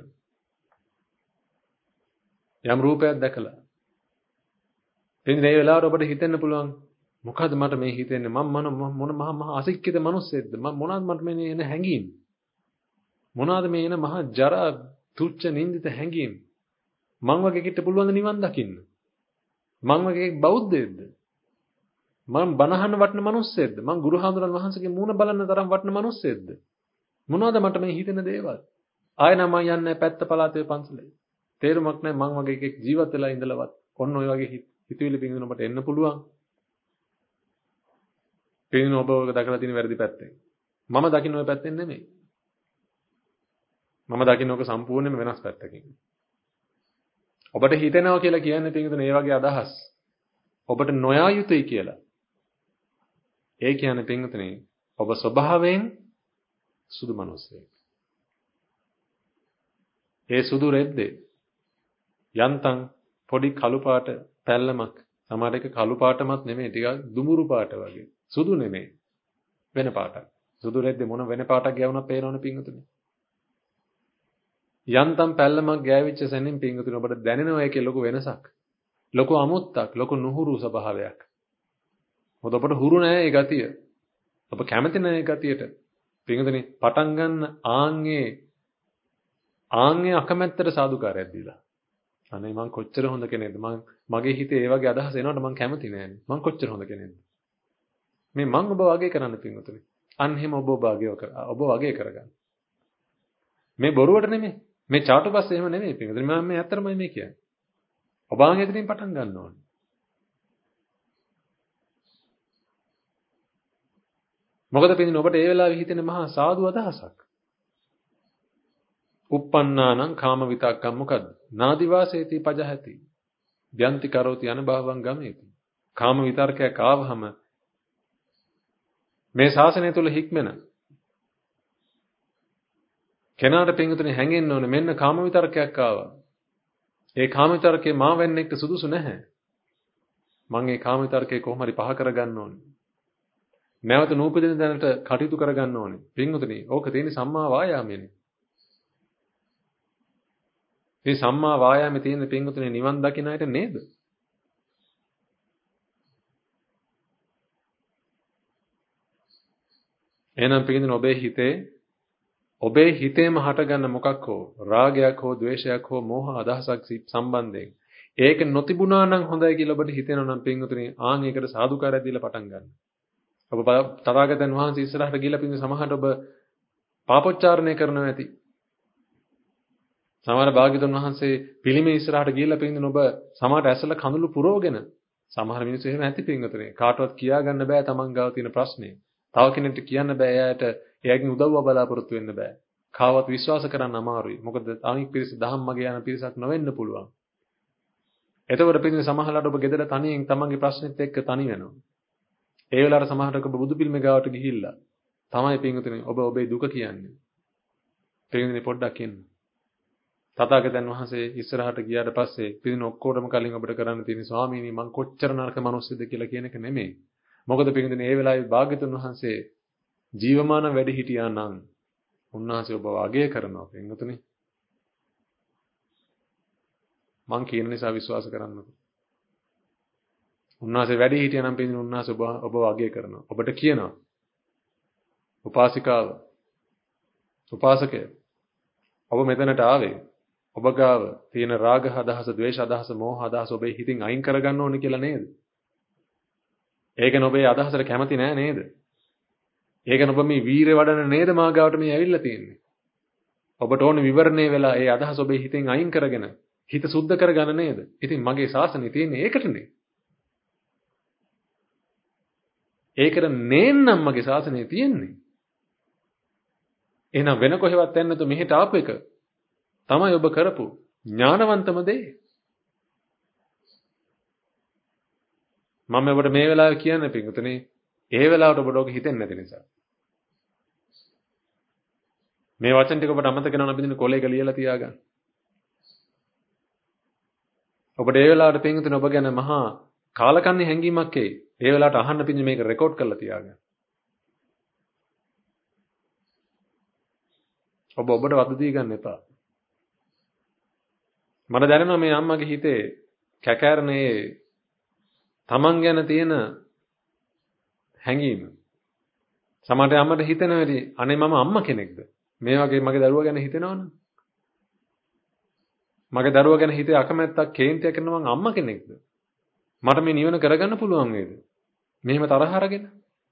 යම් රූපයක් දැකලා. එදින මේ වෙලාවට ඔබට හිතෙන්න පුළුවන් මොකද්ද මට මේ හිතෙන්නේ? මම මොන මහා අසික්කිත මිනිස්සෙක්ද? මොනවාද මට මේ එන හැඟීම්? මොනවාද මේ එන මහා ජරා තුච්ච නින්දිත හැඟීම්? මං වගේ කිට පුළුවන් නිවන් දකින්න. මං වගේ බෞද්ධයෙක්ද? මම බණහන්න වටන මිනිස්සෙක්ද? මං ගුරු හාමුදුරන් වහන්සේගේ මූණ බලන්න තරම් වටන මිනිස්සෙක්ද? මොනවද මට මේ හිතෙන දේවල්? ආයෙ නම් මං යන්නේ පැත්ත පළාතේ පන්සලේ. තේරුමක් නැහැ මං වගේ එකෙක් ජීවත් වෙලා ඉඳලවත්. ඔන්න ඔය වගේ හිතවිලි පිංගුන ඔබට එන්න පුළුවන්. පිංගුන ඔබ ඔය දකලා තියෙන වැරදි පැත්තෙන්. මම දකින්න ඔය පැත්තෙන් නෙමෙයි. මම දකින්න ඔක සම්පූර්ණයෙන්ම වෙනස් පැත්තකින්. ඔබට හිතෙනවා කියලා කියන්නේ පිංගුන මේ වගේ අදහස්. ඔබට නොයා යුතුයි කියලා. ඒ කියන්නේ පින්වතුනි ඔබ ස්වභාවයෙන් සුදු මිනිසෙක්. ඒ සුදු රෙද්දේ යන්තම් පොඩි කළු පාට පැල්ලමක් සමහර එක කළු පාටමත් නෙමෙයි ටිකක් දුඹුරු පාට වගේ. සුදු නෙමෙයි වෙන පාටක්. සුදු රෙද්දේ මොන වෙන පාටක් ගෑවුණා පේනවනේ පින්වතුනි. යන්තම් පැල්ලමක් ගෑවිච්ච සැනින් පින්වතුනි ඔබට දැනෙනවා ඒකේ ලොකු වෙනසක්. ලොකු අමුත්තක්, ලොකු නුහුරු ස්වභාවයක්. මොකද ඔබට හුරු නෑ ඒ ගතිය. ඔබ කැමති නෑ ඒ ගතියට. පින්වතුනි පටන් ගන්න ආන්ගේ අකමැත්තට සාදුකාරයක් දීලා. අනේ මං කොච්චර හොඳ කෙනෙක්ද? මගේ හිතේ ඒ වගේ අදහස් එනවට මං කැමති නෑනේ. මං කොච්චර හොඳ කෙනෙක්ද? මේ මං ඔබ වගේ කරන්න පින්වතුනි. අන්න එහෙම ඔබ වගේ කරගන්න. මේ බොරුවට නෙමෙයි. මේ චාටුපස් එහෙම නෙමෙයි පින්වතුනි. මම මේ ඇත්තටමයි මේ කියන්නේ. ඔබ ආන්ගෙන් පටන් ගන්න ඕනේ. මොකද පින්වතුනි ඔබට ඒ වෙලාවේ හිතෙන මහා සාදු අදහසක්. uppannānaṁ kāma vitakkam මොකද්ද? නාදිවාසේති පජහති. ව්‍යන්ති කරෝති අනභවං ගමේති. කාම විතර්කයක් ආවහම මේ ශාසනය තුල හික්මෙන කෙනාට පින්වතුනි හැංගෙන්න ඕනේ මෙන්න කාම විතර්කයක් ආවා. ඒ කාම විතර්කේ මා වෙන්න එක්ක සුදුසු නැහැ. මම ඒ කාම විතර්කේ කොහොම හරි පහ කරගන්න ඕනේ. නැවත නූපදින දැනට කටයුතු කරගන්න ඕනේ. පින්වතුනි ඕක තියෙන සම්මා වායාමයනේ. මේ සම්මා වායාමයේ තියෙන පින්වතුනි නිවන් දකින්න අයට නේද? එහෙනම් පින්වතුනි ඔබේ හිතේම හටගන්න මොකක් හෝ රාගයක් හෝ ද්වේෂයක් හෝ මෝහ අදහසක් සම්බන්ධයෙන් ඒක නොතිබුණා නම් හොඳයි කියලා ඔබට හිතෙනවා නම් පින්වතුනි ආන් ඒකට සාදුකාරය දීලා පටන් ගන්න. ඔබ තථාගතයන් වහන්සේ ඉස්සරහට ගිහිල්ලා පින්වතුනි සමහරට ඔබ පාපොච්චාරණය කරනවා ඇති. සමහර භාග්‍යතුන් වහන්සේ පිළිමේ ඉස්සරහට ගිහිල්ලා පින්වතුනි ඔබ සමහරට ඇසල කඳුළු පුරවගෙන සමහර මිනිස්සු එහෙම ඇති පින්වතුනි. කාටවත් කියා ගන්න බෑ තමන් ගාව තියෙන ප්‍රශ්නේ. තව කෙනෙක්ට කියන්න බෑ එයාගෙන් උදව්ව බලාපොරොත්තු වෙන්න බෑ. කාවත් විශ්වාස කරන්න අමාරුයි. මොකද අනික් පිරිස දහම් මගේ යන පිරිසක් නොවෙන්න පුළුවන්. එතකොට පිටින් සමහරලාට ඔබ ගෙදර තනියෙන් තමන්ගේ ප්‍රශ්නෙත් එක්ක තනි වෙනවා. ඒ වෙලාවට සමහරට ඔබ බුදු පිළිමේ ගාවට ගිහිල්ලා තමයි පින්වතුනි ඔබ ඔබේ දුක කියන්නේ. පින්වතුනි පොඩ්ඩක් ඉන්න. තථාගතයන් වහන්සේ ඉස්සරහට ගියාට පස්සේ පිටින් ඔක්කොටම කලින් ඔබට කරන්න තියෙන ස්වාමීනි මං කොච්චර නරක මිනිස්සුද කියලා කියන එක නෙමෙයි. මොකද පින්වතුනි ඒ වෙලාවේ භාග්‍යතුන් වහන්සේ ජීවමාන වැඩි හිටියා නම් උන්වහන්සේ ඔබව අගය කරනවා පින්වතුනි. මං කියන නිසා විශ්වාස කරන්නකෝ. උන්වහන්සේ වැඩි හිටියා නම් පින්වතුනි උන්වහන්සේ ඔබව අගය කරනවා. ඔබට කියනවා උපාසිකාව උපාසකය ඔබ මෙතනට ආවේ ඔබ ගාව තියෙන රාග අදහස, ද්වේෂ අදහස, මෝහ අදහස ඔබේ හිතින් අයින් කරගන්න ඕනේ කියලා නේද? ඒකන ඔබේ අදහසට කැමති නෑ නේද? ඒකන ඔබ මේ වීරය වඩන නේද මා ගාවට මේ ඇවිල්ලා තියෙන්නේ? ඔබට ඕනේ විවරණේ වෙලා ඒ අදහස ඔබේ හිතෙන් අයින් කරගෙන හිත සුද්ධ කරගන්න නේද? ඉතින් මගේ ශාසනය තියෙන්නේ ඒකටනේ. ඒකට නේන්නම් මගේ ශාසනය තියෙන්නේ. එහෙනම් වෙන කොහෙවත් යන්න නැතු මෙහෙට ආපු එක තමයි ඔබ කරපු ඥානවන්තම දේ. මම ඔබට මේ වෙලාවේ කියන්නේ පිටුතනේ ඒ වෙලාවට ඔබට ඔක හිතෙන්නේ නැති නිසා. මේ වචන ටික ඔබට අමතක කරනවා බින්දින කොලේක ලියලා තියාගන්න. ඔබට ඒ වෙලාවට පිටුතනේ ඔබ ගැන මහා කාලකන්ණි හැංගීමක් එයි. ඒ වෙලාවට අහන්න පිටින් මේක රෙකෝඩ් කරලා තියාගන්න. ඔබට වද දී ගන්න එපා. මට දැනෙනවා මේ අම්මගේ හිතේ කැකෑරනේ තමන් ගැන තියෙන හැඟීම. සමහරට අම්මට හිතෙනවලි අනේ මම අම්මා කෙනෙක්ද? මේ වගේ මගේ දරුවා ගැන හිතෙනවනම් මගේ දරුවා ගැන හිතේ අකමැත්තක් කේන්තියක් කරනවා මං අම්මා කෙනෙක්ද? මට මේ නිවන කරගන්න පුළුවන් වේද? මෙහෙම තරහ අරගෙන.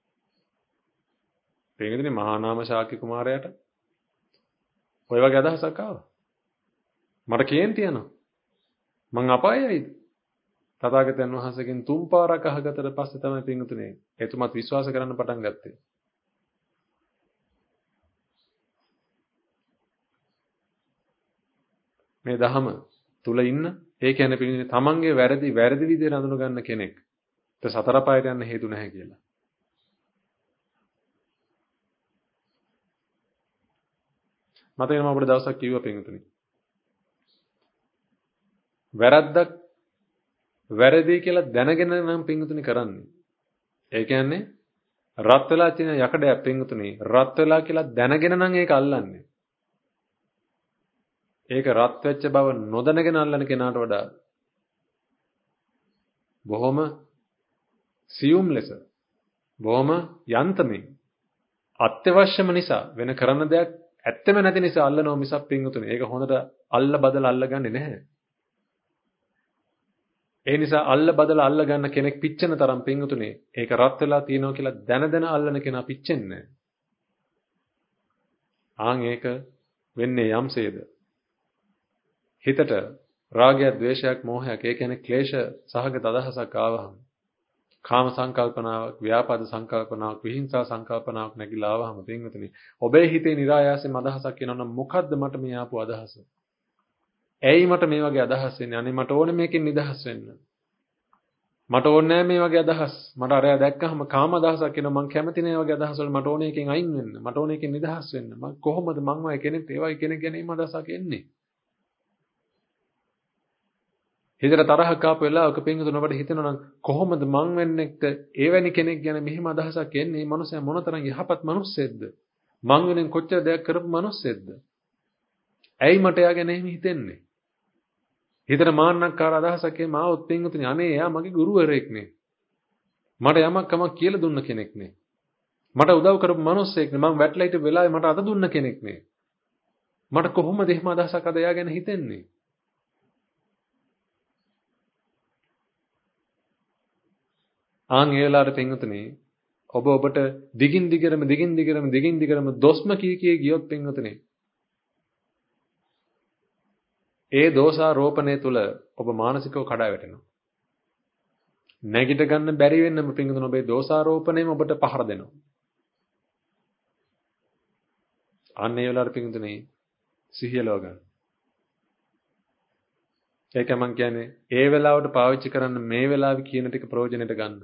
පේනදනේ මහා නාම ශාක්‍ය කුමාරයාට ඔය වගේ අදහසක් ආවා. මට කේන්ති යනවා. මං අපායයිද? තථාගතයන් වහන්සේගෙන් තුන් පාරක් අහගතට පස්සේ තමයි පින්තුනේ එතුමත් විශ්වාස කරන්න පටන් ගත්තේ. මේ ධහම තුල ඉන්න ඒ කියන්නේ පින්තුනේ තමන්ගේ වැරදි විදිහට අඳුන ගන්න කෙනෙක්. ඒ සතර පායට යන්න හේතු නැහැ කියලා. මතකයි මම අපිට දවසක් කිව්වා පින්තුනේ. වැරද්දක් වැරදි කියලා දැනගෙන නම් පින්තුනේ කරන්නේ. ඒ කියන්නේ රත් වෙලා තියෙන යකඩයක් පින්තුනේ රත් වෙලා කියලා දැනගෙන නම් ඒක අල්ලන්නේ. ඒක රත් වෙච්ච බව නොදැනගෙන අල්ලන කෙනාට වඩා බොහොම සියුම් ලෙස බොහොම යන්තමින් අත්‍යවශ්‍යම නිසා වෙන කරන්න දෙයක් ඇත්තම නැති නිසා අල්ලනවා මිසක් පින්තුනේ ඒක හොඳට අල්ල බදලා අල්ලගන්නේ නැහැ. ඒ නිසා අල්ල බදලා අල්ල ගන්න කෙනෙක් පිච්චෙන තරම් පින්තුනේ ඒක රත් වෙලා තියෙනවා කියලා දැන අල්ලන කෙනා පිච්චෙන්නේ නැහැ. ආන් ඒක වෙන්නේ යම්සේද හිතට රාගයක්, ද්වේෂයක්, මෝහයක් ඒ කියන්නේ ක්ලේශ සහගත අදහසක් ආවහම කාම සංකල්පනාවක්, ව්‍යාපාද සංකල්පනාවක්, විහිංසා සංකල්පනාවක් නැగిලා ආවහම පින්වතුනි ඔබේ හිතේ નિરાයාසයෙන් අදහසක් එනවනම් මොකද්ද මට මේ ආපු අදහස? ඇයි මට මේ වගේ අදහස් එන්නේ? අනේ මට ඕනේ මේකෙන් නිදහස් වෙන්න. මට ඕනේ නෑ මේ වගේ අදහස්. මට අරයා දැක්කහම කාම අදහසක් එනවා. මං කැමති නෑ වගේ අදහස් වල මට ඕනේ එකෙන් අයින් වෙන්න. මට ඕනේ එකෙන් නිදහස් වෙන්න. මං කොහොමද මං වගේ කෙනෙක් ඒ වගේ කෙනෙක් ගැන මේ අදහසක් එන්නේ? හිතට තරහක් ආපු වෙලාවක පින්තුන ඔබට හිතෙනවා නම් කොහොමද මං වෙන්නෙක්ද එවැනි කෙනෙක් ගැන මෙහෙම අදහසක් එන්නේ? මේ මනුස්සයා මොනතරම් යහපත් මනුස්සයෙක්ද? මං වෙනින් කොච්චර දෙයක් කරපු මනුස්සයෙක්ද? ඇයි මට එයා ගැන එහෙම හිතෙන්නේ? හිතට මාන්නක්කාර අදහසක් එම ආවොත් පින්තුනි අනේ එයා මගේ ගුරුවරයෙක් නේ. මට යමක් කමක් කියලා දුන්න කෙනෙක් නේ. මට උදව් කරපු මනුස්සයෙක් නේ. මං වැටලා හිටපු වෙලාවේ මට අත දුන්න කෙනෙක් නේ. මට කොහොමද එහෙම අදහසක් අද එයා ගැන හිතෙන්නේ? ආන් ඒ වෙලාවට පින්වතුනි ඔබට දිගින් දිගටම දොස්ම කී ගියොත් පින්වතුනි ඒ දෝෂාරෝපණය තුල ඔබ මානසිකව කඩා වැටෙනවා. නැගිට ගන්න බැරි වෙන්නම පින්වතුනි ඔබේ දෝෂාරෝපණයම ඔබට පහර දෙනවා. අන්න ඒ වෙලාවට පින්වතුනි සිහිය ලව ගන්න. ඒක මං කියන්නේ ඒ වෙලාවට පාවිච්චි කරන්න මේ වෙලාවේ කියන ටික ප්‍රයෝජනෙට ගන්න.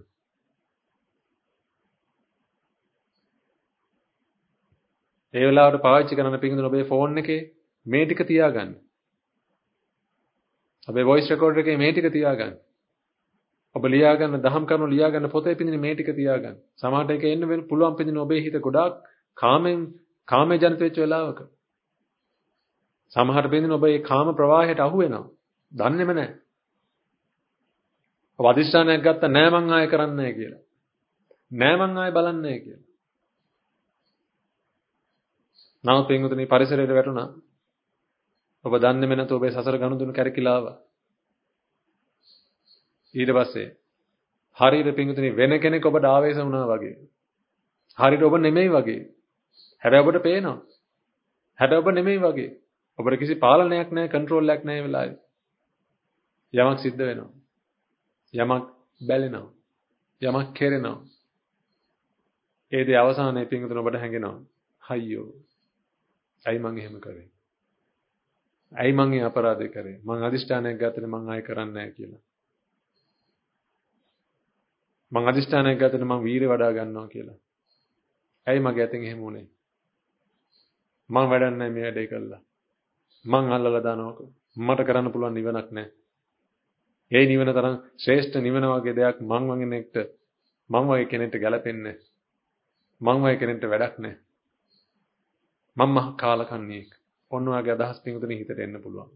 ඒ වෙලාවට පාවිච්චි කරන්න පින්වතුනි ඔබේ ෆෝන් එකේ මේ ටික තියාගන්න. ඔබේ වොයිස් රෙකෝඩර් එකේ මේ ටික තියාගන්න. ඔබ ලියා ගන්න දහම් කරුණු ලියා ගන්න පොතේ පිටින් මේ ටික තියාගන්න. සමහරට ඒක එන්න වෙන පුළුවන් පිටින් ඔබේ හිත ගොඩාක් කාමයේ ජනිත වෙච්ච වෙලාවක. සමහරට පිටින් ඔබ ඒ කාම ප්‍රවාහයට අහු වෙනවා. දන්නේම නැහැ. ඔබ අදිෂ්ඨානයක් ගත්තා නෑ මං ආයෙ කරන්නේ නැහැ කියලා. නෑ මං ආයෙ බලන්නේ නැහැ කියලා. නමුත් පින්වතුනි පරිසරයට වැටුණා. ඔබ දන්නේම නැතුව ඔබේ සසර ගනුදෙනු කැරකිලා ආවා. ඊට පස්සේ හරියට පින්වතුනි වෙන කෙනෙක් ඔබට ආවේශ වුණා වගේ. හරියට ඔබ නෙමෙයි වගේ. හැබැයි ඔබට පේනවා. හැබැයි ඔබ නෙමෙයි වගේ. ඔබට කිසි පාලනයක් නැහැ, කන්ට්‍රෝල් එකක් නැහැ වෙලාවේ. යමක් සිද්ධ වෙනවා. යමක් බැලෙනවා. යමක් කෙරෙනවා. ඒ දේ අවසානයේ පින්වතුනි ඔබට හැඟෙනවා. අයියෝ. ඇයි මං එහෙම කරේ? ඇයි මං ඒ අපරාධය කරේ? මං අදිෂ්ඨානයක් ගත්තනේ මං ආයෙ කරන්නේ නැහැ කියලා. මං අදිෂ්ඨානයක් ගත්තනේ මං වීරිය වඩා ගන්නවා කියලා. ඇයි මගේ අතින් එහෙම වුනේ? මං වැඩක් නැහැ මේ වැඩේ කළා. මං අල්ලලා දානවා. මට කරන්න පුළුවන් නිවනක් නැහැ. ඒ නිවන තරම් ශ්‍රේෂ්ඨ නිවන වගේ දෙයක් මං වගේ කෙනෙක්ට ගැලපෙන්නේ නැහැ. මං වගේ කෙනෙක්ට වැඩක් නැහැ. මම මහ කාලකන්ණියෙක්. ඔන්න ඔයගේ අදහස් පිටුතුනේ හිතට එන්න පුළුවන්.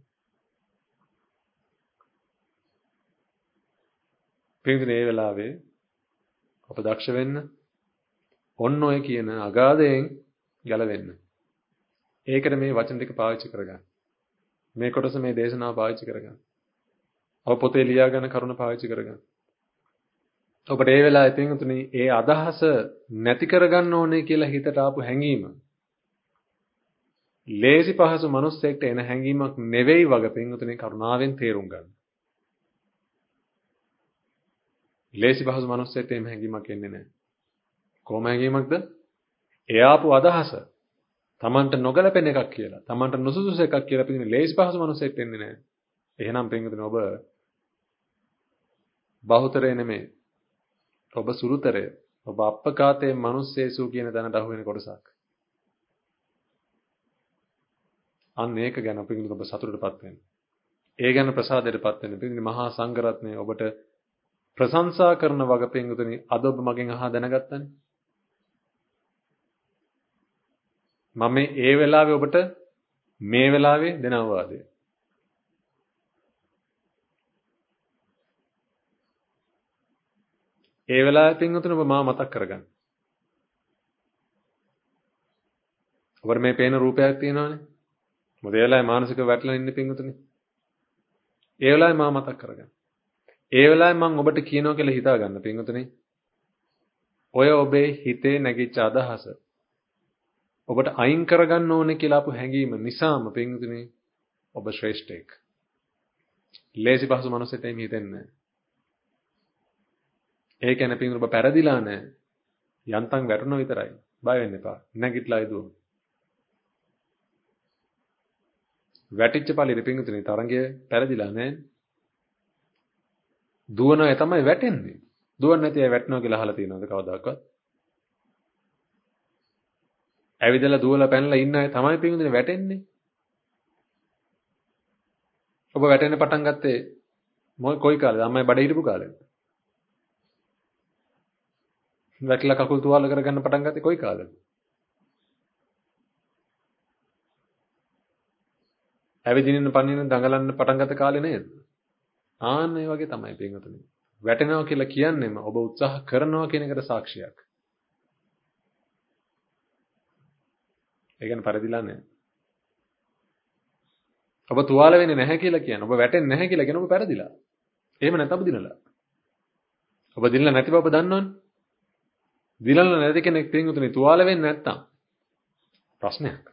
පිටුතුනේ මේ වෙලාවේ ඔබ දක්ෂ වෙන්න ඔන්න ඔය කියන අගාධයෙන් ගැලවෙන්න. ඒකට මේ වචන ටික පාවිච්චි කරගන්න. මේ කොටස මේ දේශනාව පාවිච්චි කරගන්න. ඔබ පොතේ ලියා ගන්න කරුණ පාවිච්චි කරගන්න. ඔබට මේ වෙලාවේ පිටුතුනේ ඒ අදහස නැති කරගන්න ඕනේ කියලා හිතට ආපු හැඟීම ලේසි පහසු මිනිස්සෙක්ට එන හැඟීමක් නෙවෙයි වගේ පින්වතුනි කරුණාවෙන් තේරුම් ගන්න. ලේසි පහසු මිනිස්සෙක්ට එන හැඟීමක් එන්නේ නැහැ. කොහොම හැඟීමක්ද? එයාපු අදහස Tamanට නොගැලපෙන එකක් කියලා, Tamanට නුසුසුසු එකක් කියලා පිටින් ලේසි පහසු මිනිස්සෙක්ට එන්නේ නැහැ. එහෙනම් පින්වතුනි ඔබ බහුතරය නෙමෙයි. ඔබ සුළුතරය. ඔබ අප්පකාතේ මිනිස්සේසු කියන තැනට අහු වෙන කොටසක්. අන්න ඒක ගැන පිළිගන්න ඔබ සතුටටපත් වෙන්න. ඒ ගැන ප්‍රසාදයටපත් වෙන්න. පිළිගන්න මහා සංඝරත්නය ඔබට ප්‍රශංසා කරන වග පිළිගන්න අද ඔබ මගෙන් අහා දැනගත්තනේ. මම ඒ වෙලාවේ ඔබට මේ වෙලාවේ දෙන අවවාදය. ඒ වෙලාවේ පිළිගන්න ඔබ මා මතක් කරගන්න. ඔබට මේ පේන රූපයක් තියෙනවනේ. මොකද ඒ වෙලාවේ මානසික වැටලෙන ඉන්නේ පින්වතුනි. ඒ වෙලාවේ මා මතක් කරගන්න. ඒ වෙලාවේ මම ඔබට කියනවා කියලා හිතා ගන්න පින්වතුනි. ඔය ඔබේ හිතේ නැගිච්ච අදහස ඔබට අයින් කරගන්න ඕනේ කියලා අපු හැඟීම නිසාම පින්වතුනි ඔබ ශ්‍රේෂ්ඨයෙක්. ලේසි පහසු මනුස්සයෙක් එimhe හිතෙන්නේ නැහැ. ඒ කියන්නේ පින්වතුනි ඔබ පෙරදිලා නැහැ. යන්තම් වැටුණා විතරයි. බය වෙන්න එපා. නැගිටලා ඉදුව. වැටිච්ච පළිරේ පින්වතුනි තරංගය පෙරදිලා නැහැ. දුවනවා තමයි වැටෙන්නේ. දුවන්නේ නැති අය වැටෙනවා කියලා අහලා තියෙනවද කවදාකවත්? ඇවිදලා දුවලා පැනලා ඉන්න අය තමයි පින්වතුනි වැටෙන්නේ. ඔබ වැටෙන්න පටන් ගත්තේ කොයි කාලේද? අම්මයි බඩේ හිටපු කාලේද? වැටලා කකුල් තුවාල කරගන්න පටන් ගත්තේ කොයි කාලේද? ඇවිදින්න පනින්න දඟලන්න පටන් ගත්ත කාලේ නේද? ආන්න ඒ වගේ තමයි පින්වතුනි. වැටෙනවා කියලා කියන්නේම ඔබ උත්සාහ කරනවා කියන එකට සාක්ෂියක්. ඒ කියන්නේ පරිදිලා නැහැ. ඔබ තුවාල වෙන්නේ නැහැ කියලා කියන්නේ. ඔබ වැටෙන්නේ නැහැ කියලා කියන ඔබ පරිදිලා. එහෙම නැත්නම් ඔබ දිනලා. ඔබ දිනලා නැති බව ඔබ දන්නවනේ. දිනලා නැති කෙනෙක් පින්වතුනි තුවාල වෙන්නේ නැත්නම් ප්‍රශ්නයක්.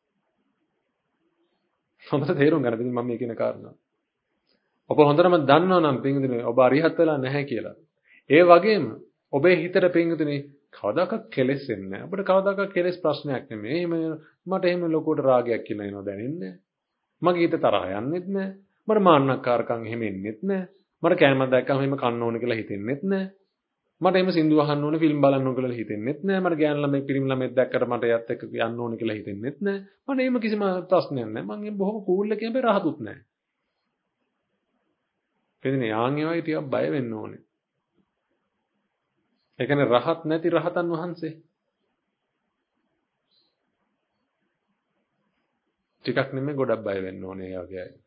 හොඳට තේරුම් ගන්න පිටින් මම මේ කියන කාරණා. ඔබ හොඳටම දන්නවා නම් පින්වතුනි ඔබ අරිහත් වෙලා නැහැ කියලා. ඒ වගේම ඔබේ හිතට පින්වතුනි කවදාකවත් කෙලෙස් එන්නේ නැහැ. ඔබට කවදාකවත් කෙලෙස් ප්‍රශ්නයක් නෙමෙයි. එහෙම මට එහෙම ලොකුට රාගයක් කියලා එනවා දැනෙන්නේ. මගේ හිත තරහ යන්නෙත් නැහැ. මට මාන්නක්කාරකම් එහෙම එන්නෙත් නැහැ. මට කැමරා දැක්කම එහෙම කන්න ඕන කියලා හිතෙන්නෙත් නැහැ. මට එහෙම සින්දු අහන්න ඕන ෆිල්ම් බලන්න ඕන කියලා හිතෙන්නෙත් නැහැ. මට ගෑනු ළමෙක් පිරිමි ළමෙක් දැක්කට මට එයත් එක්ක යන්න ඕන කියලා හිතෙන්නෙත් නැහැ. මට එහෙම කිසිම ප්‍රශ්නයක් නැහැ. මම එහෙම බොහොම කූල් එකෙන් රහතුත් නැහැ. එදිනේ යාන් ඒ වගේ ටිකක් බය වෙන්න ඕනේ. ඒ කියන්නේ රහත් නැති රහතන් වහන්සේ. ටිකක් නෙමෙයි ගොඩක් බය වෙන්න ඕනේ ඒ වගේ අය.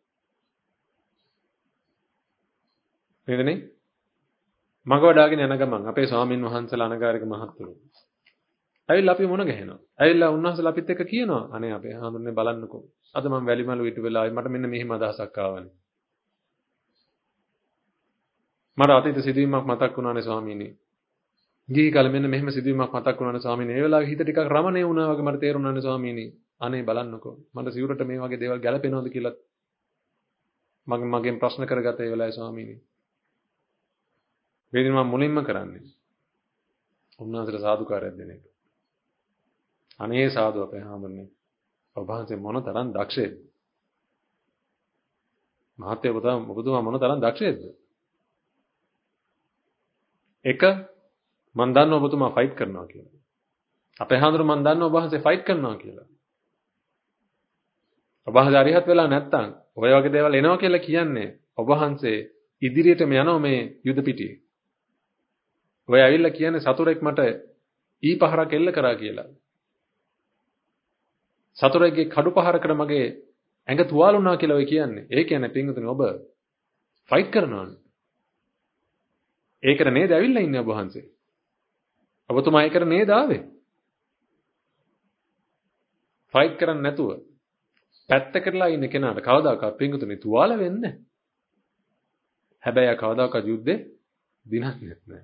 නේදනේ? මග වඩාගෙන යන ගමන් අපේ ස්වාමින් වහන්සේලා අනගාരിക මහත්තුරු. ඇවිල්ලා අපි මොන ගහනවා? ඇවිල්ලා උන්වහන්සේලා අපිත් එක්ක කියනවා අනේ අපේ හාමුදුරනේ බලන්නකෝ. අද මම වැලිමලු ඊට වෙලාවයි මට මෙන්න මෙහෙම අදහසක් ආවනේ. මට අතීත සිදුවීමක් මතක් වුණානේ ස්වාමීනි. ගිහි කාලේ මෙන්න මෙහෙම සිදුවීමක් මතක් වුණානේ ස්වාමීනි. ඒ වෙලාවේ හිත ටිකක් රමණේ වුණා වගේ මට තේරුණානේ ස්වාමීනි. අනේ බලන්නකෝ. මට සිවුරට මේ වගේ දේවල් ගැලපෙනවද කියලා මගෙන් ප්‍රශ්න කරගත්ත ඒ වෙලාවේ ස්වාමීනි. වේදින මම මුලින්ම කරන්නේ. උන්වහන්සේට සාදුකාරයක් දෙන එක. අනේ සාදු අපේ හාමුදුරනේ. ඔබ වහන්සේ මොන තරම් දක්ෂයෙක්ද? මහත්ය ඔබතුමා මොන තරම් දක්ෂයෙක්ද? එක මම දන්නවා ඔබතුමා ෆයිට් කරනවා කියලා. අපේ හාමුදුරුවෝ මම දන්නවා ඔබ වහන්සේ ෆයිට් කරනවා කියලා. ඔබ වහන්සේ අරිහත් වෙලා නැත්තම් ඔය වගේ දේවල් එනවා කියලා කියන්නේ ඔබ වහන්සේ ඉදිරියටම යනවා මේ යුද පිටියේ. ඔය ඇවිල්ලා කියන්නේ සතුරෙක් මට ඊ පහරක් එල්ල කරා කියලා. සතුරෙක්ගේ කඩු පහරකට මගේ ඇඟ තුවාල වුණා කියලා ඔය කියන්නේ. ඒ කියන්නේ පින්වතුනි ඔබ ෆයිට් කරනවානේ. ඒකට නේද ඇවිල්ලා ඉන්නේ ඔබ වහන්සේ. ඔබතුමා ඒකට නේද ආවේ? ෆයිට් කරන්නේ නැතුව පැත්තකටලා ඉන්න කෙනාට කවදාකවත් පින්වතුනි තුවාල වෙන්නේ නැහැ. හැබැයි ආ කවදාකවත් යුද්ධේ දිනන්නේ නැහැ.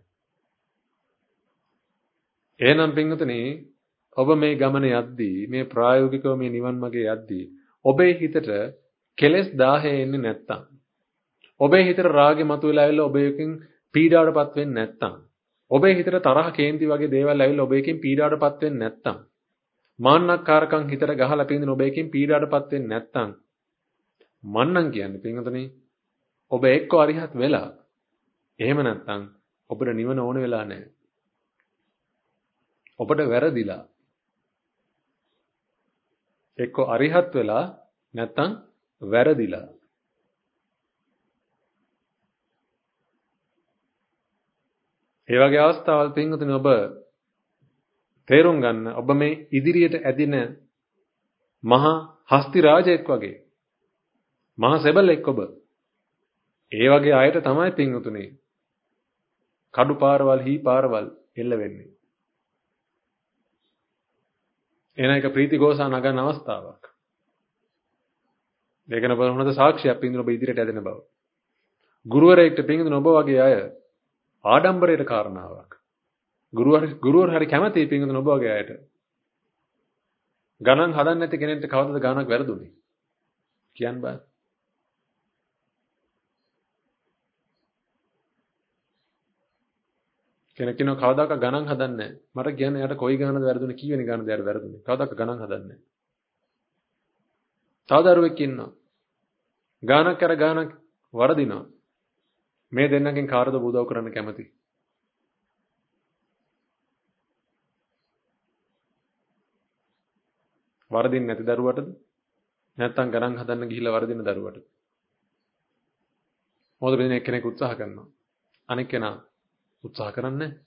එහෙනම් පින්වතුනි ඔබ මේ ගමන යද්දී මේ ප්‍රායෝගිකව මේ නිවන් මාගේ යද්දී ඔබේ හිතට කෙලෙස් 10 එන්නේ නැත්තම් ඔබේ හිතට රාගෙ මතුවලා ඇවිල්ලා ඔබ එකකින් පීඩාවටපත් වෙන්නේ නැත්තම් ඔබේ හිතට තරහ කේන්ති වගේ දේවල් ඇවිල්ලා ඔබ එකකින් පීඩාවටපත් වෙන්නේ නැත්තම් මාන්නක්කාරකම් හිතට ගහලා පින්දින ඔබ එකකින් පීඩාවටපත් වෙන්නේ නැත්තම් මන්නම් කියන්නේ පින්වතුනි ඔබ එක්ක අරිහත් වෙලා එහෙම නැත්තම් ඔබට නිවන ඕන වෙලා නැහැ. ඔබට වැරදිලා එක්ක අරිහත් වෙලා නැත්තම් වැරදිලා. ඒ වගේ අවස්ථාවල් පින්වතුනි ඔබ තේරුම් ගන්න ඔබ මේ ඉදිරියට ඇදින මහා හස්ති රාජයෙක් වගේ මහා සෙබළෙක් ඔබ. ඒ වගේ අයට තමයි පින්වතුනි කඩු පාරවල් හී පාරවල් එල්ල වෙන්නේ. එන එක ප්‍රීති ගෝසා නගන අවස්ථාවක්. මේකන බල හොඳ සාක්ෂියක් පින්දුන ඔබ ඉදිරියට ඇදෙන බව. ගුරුවරයෙක්ට පින්දුන ඔබ වගේ අය ආඩම්බරයට කාරණාවක්. ගුරුවර හරි කැමති පින්දුන ඔබ වගේ අයට. ගණන් හදන්න නැති කෙනෙක්ට කවදද ගණනක් වැරදුනේ? කියන්න බෑ. කෙනෙක් කියනවා කවදාක ගණන් හදන්නේ නැහැ. මට කියන්න යාට කොයි ගණනද වැරදුනේ කීවෙනි ගණනද යාට වැරදුනේ. කවදාක ගණන් හදන්නේ නැහැ. තව දරුවෙක් ඉන්නවා. ගානක් කර ගානක් වරදිනවා. මේ දෙන්නගෙන් කාටද උදව් කරන්න කැමති? වරදින්නේ නැති දරුවටද? නැත්නම් ගණන් හදන්න ගිහිල්ලා වරදින දරුවටද? මොකද මෙන්න එක්කෙනෙක් උත්සාහ කරනවා. අනෙක් කෙනා උත්සාහ කරන්නේ නැහැ.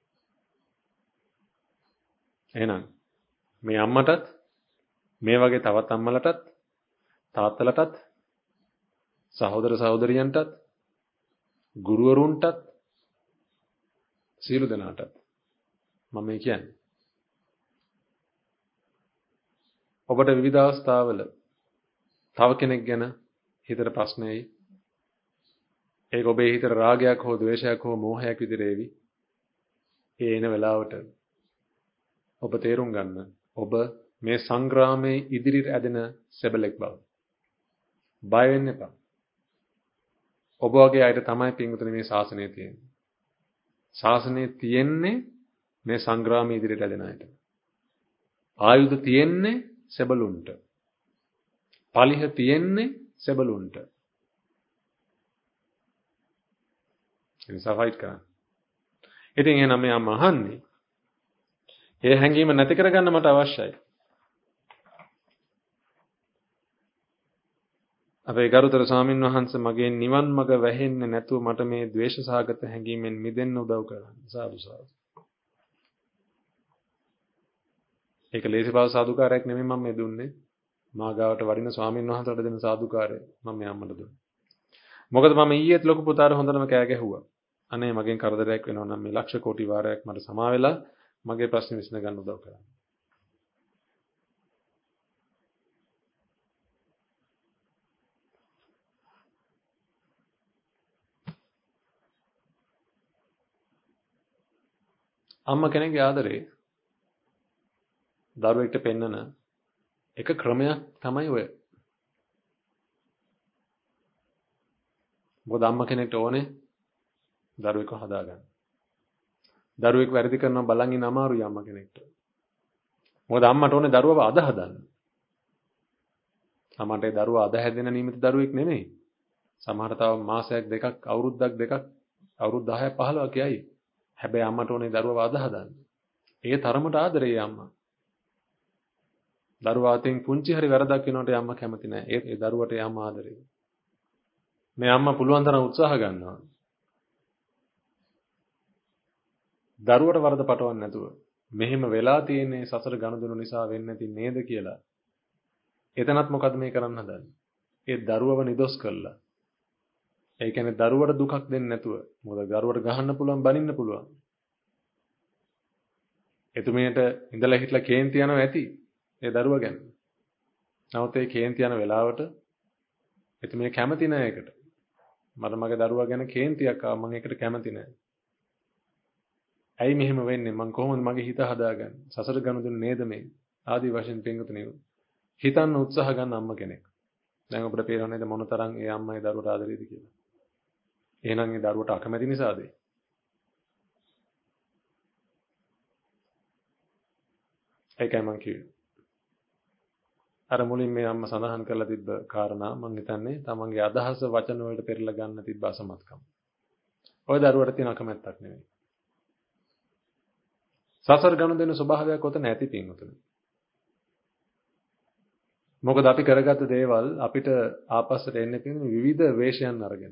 එහෙනම් මේ අම්මටත් මේ වගේ තවත් අම්මලටත් තාත්තලටත් සහෝදර සහෝදරියන්ටත් ගුරුවරුන්ටත් සියලු දෙනාටත් මම කියන්නේ ඔබට විවිධ අවස්ථාවල තව කෙනෙක් ගැන හිතට ප්‍රශ්න එයි. ඒක ඔබේ හිතට රාගයක් හෝ ද්වේෂයක් හෝ මෝහයක් විදිහට එවි. ඒ එන වෙලාවට ඔබ තේරුම් ගන්න ඔබ මේ සංග්‍රාමයේ ඉදිරියට ඇදෙන සෙබළෙක් බව. බය වෙන්න එපා. ඔබ වගේ අයට තමයි පින්වතුනි මේ ශාසනය තියෙන්නේ. ශාසනය තියෙන්නේ මේ සංග්‍රාමයේ ඉදිරියට ඇදෙන අයට. ආයුධ තියෙන්නේ සෙබළුන්ට. පලිහ තියෙන්නේ සෙබළුන්ට. එනිසා ෆයිට් කරන්න. ඉතින් එහෙනම් මේ අම්ම අහන්නේ ඒ හැඟීම නැති කරගන්න මට අවශ්‍යයි. අපේ ගරුතර ස්වාමින් වහන්සේ මගේ නිවන් මඟ වැහෙන්නේ නැතුව මට මේ ද්වේෂ සහගත හැඟීමෙන් මිදෙන්න උදව් කරන්න. සාදු සාදු. ඒක ලේසි පාව සාදුකාරයක් නෙමෙයි මම මේ දුන්නේ. මා ගාවට වඩින ස්වාමීන් වහන්සේට දෙන සාදුකාරය මම මේ අම්මට දුන්නා. මොකද මම ඊයේත් ලොකු පුතාට හොඳටම කෑ ගැහුවා. අනේ මගෙන් කරදරයක් වෙනවා නම් මේ ලක්ෂ කෝටි වාරයක් මට සමා වෙලා මගේ ප්‍රශ්න විසඳ ගන්න උදව් කරන්න. අම්මා කෙනෙක්ගේ ආදරේ දරුවෙක්ට පෙන්නන එක ක්‍රමයක් තමයි ඔය. මොකද අම්මා කෙනෙක්ට ඕනේ දරුවෙක්ව හදාගන්න. දරුවෙක් වැරදි කරනවා බලන් ඉන්න අමාරුයි අම්මා කෙනෙක්ට. මොකද අම්මට ඕනේ දරුවව අද හදන්න. අම්මට ඒ දරුවා අද හැදෙන නිමිති දරුවෙක් නෙමෙයි. සමහරට තව මාසයක් දෙකක් අවුරුද්දක් දෙකක් අවුරුදු 10ක් 15ක් යයි. හැබැයි අම්මට ඕනේ දරුවව අද හදන්න. ඒ තරමට ආදරේ අම්මා. දරුවා අතින් පුංචි හරි වැරදක් වෙනකොට අම්මා කැමති නෑ. ඒ දරුවට ඒ අම්මා ආදරේ. මේ අම්මා පුළුවන් තරම් උත්සාහ ගන්නවා. දරුවට වරද පටවන්න නැතුව මෙහෙම වෙලා තියෙන්නේ සසර ගනුදෙනු නිසා වෙන්නේ නැති නේද කියලා. එතනත් මොකද මේ කරන්න හදන්නේ? ඒ දරුවව නිදොස් කළා. ඒ කියන්නේ දරුවට දුකක් දෙන්නේ නැතුව. මොකද දරුවට ගහන්න පුළුවන් බනින්න පුළුවන්. එතුමියට ඉඳලා හිටලා කේන්ති යනවා ඇති. ඒ දරුවා ගැන. නමුත් ඒ කේන්ති යන වෙලාවට එතුමිය කැමති නෑ ඒකට. මට මගේ දරුවා ගැන කේන්තියක් ආව මම ඒකට කැමති නෑ. ඇයි මෙහෙම වෙන්නේ? මං කොහොමද මගේ හිත හදාගන්නේ? සසර ගනුදෙනු නේද මේ? ආදි වශයෙන් පින්වතුනි හිතන්න උත්සාහ ගන්න අම්මා කෙනෙක්. දැන් ඔබට පේනව නේද මොනතරම් ඒ අම්මයි දරුවට ආදරේද කියලා. එහෙනම් ඒ දරුවට අකමැති නිසාද? ඒකයි මං කිව්වේ. අර මුලින් මේ අම්මා සඳහන් කරලා තිබ්බ කාරණා මං හිතන්නේ තමන්ගේ අදහස වචන වලට පෙරලා ගන්න තිබ්බ අසමත්කම. ඔය දරුවට තියෙන අකමැත්තක් නෙවෙයි. සසර ගනුදෙනු ස්වභාවයක් ඔතන ඇති පින්වතුනි. මොකද අපි කරගත්ත දේවල් අපිට ආපස්සට එන්නේ පින්වතුනි විවිධ වේශයන් අරගෙන.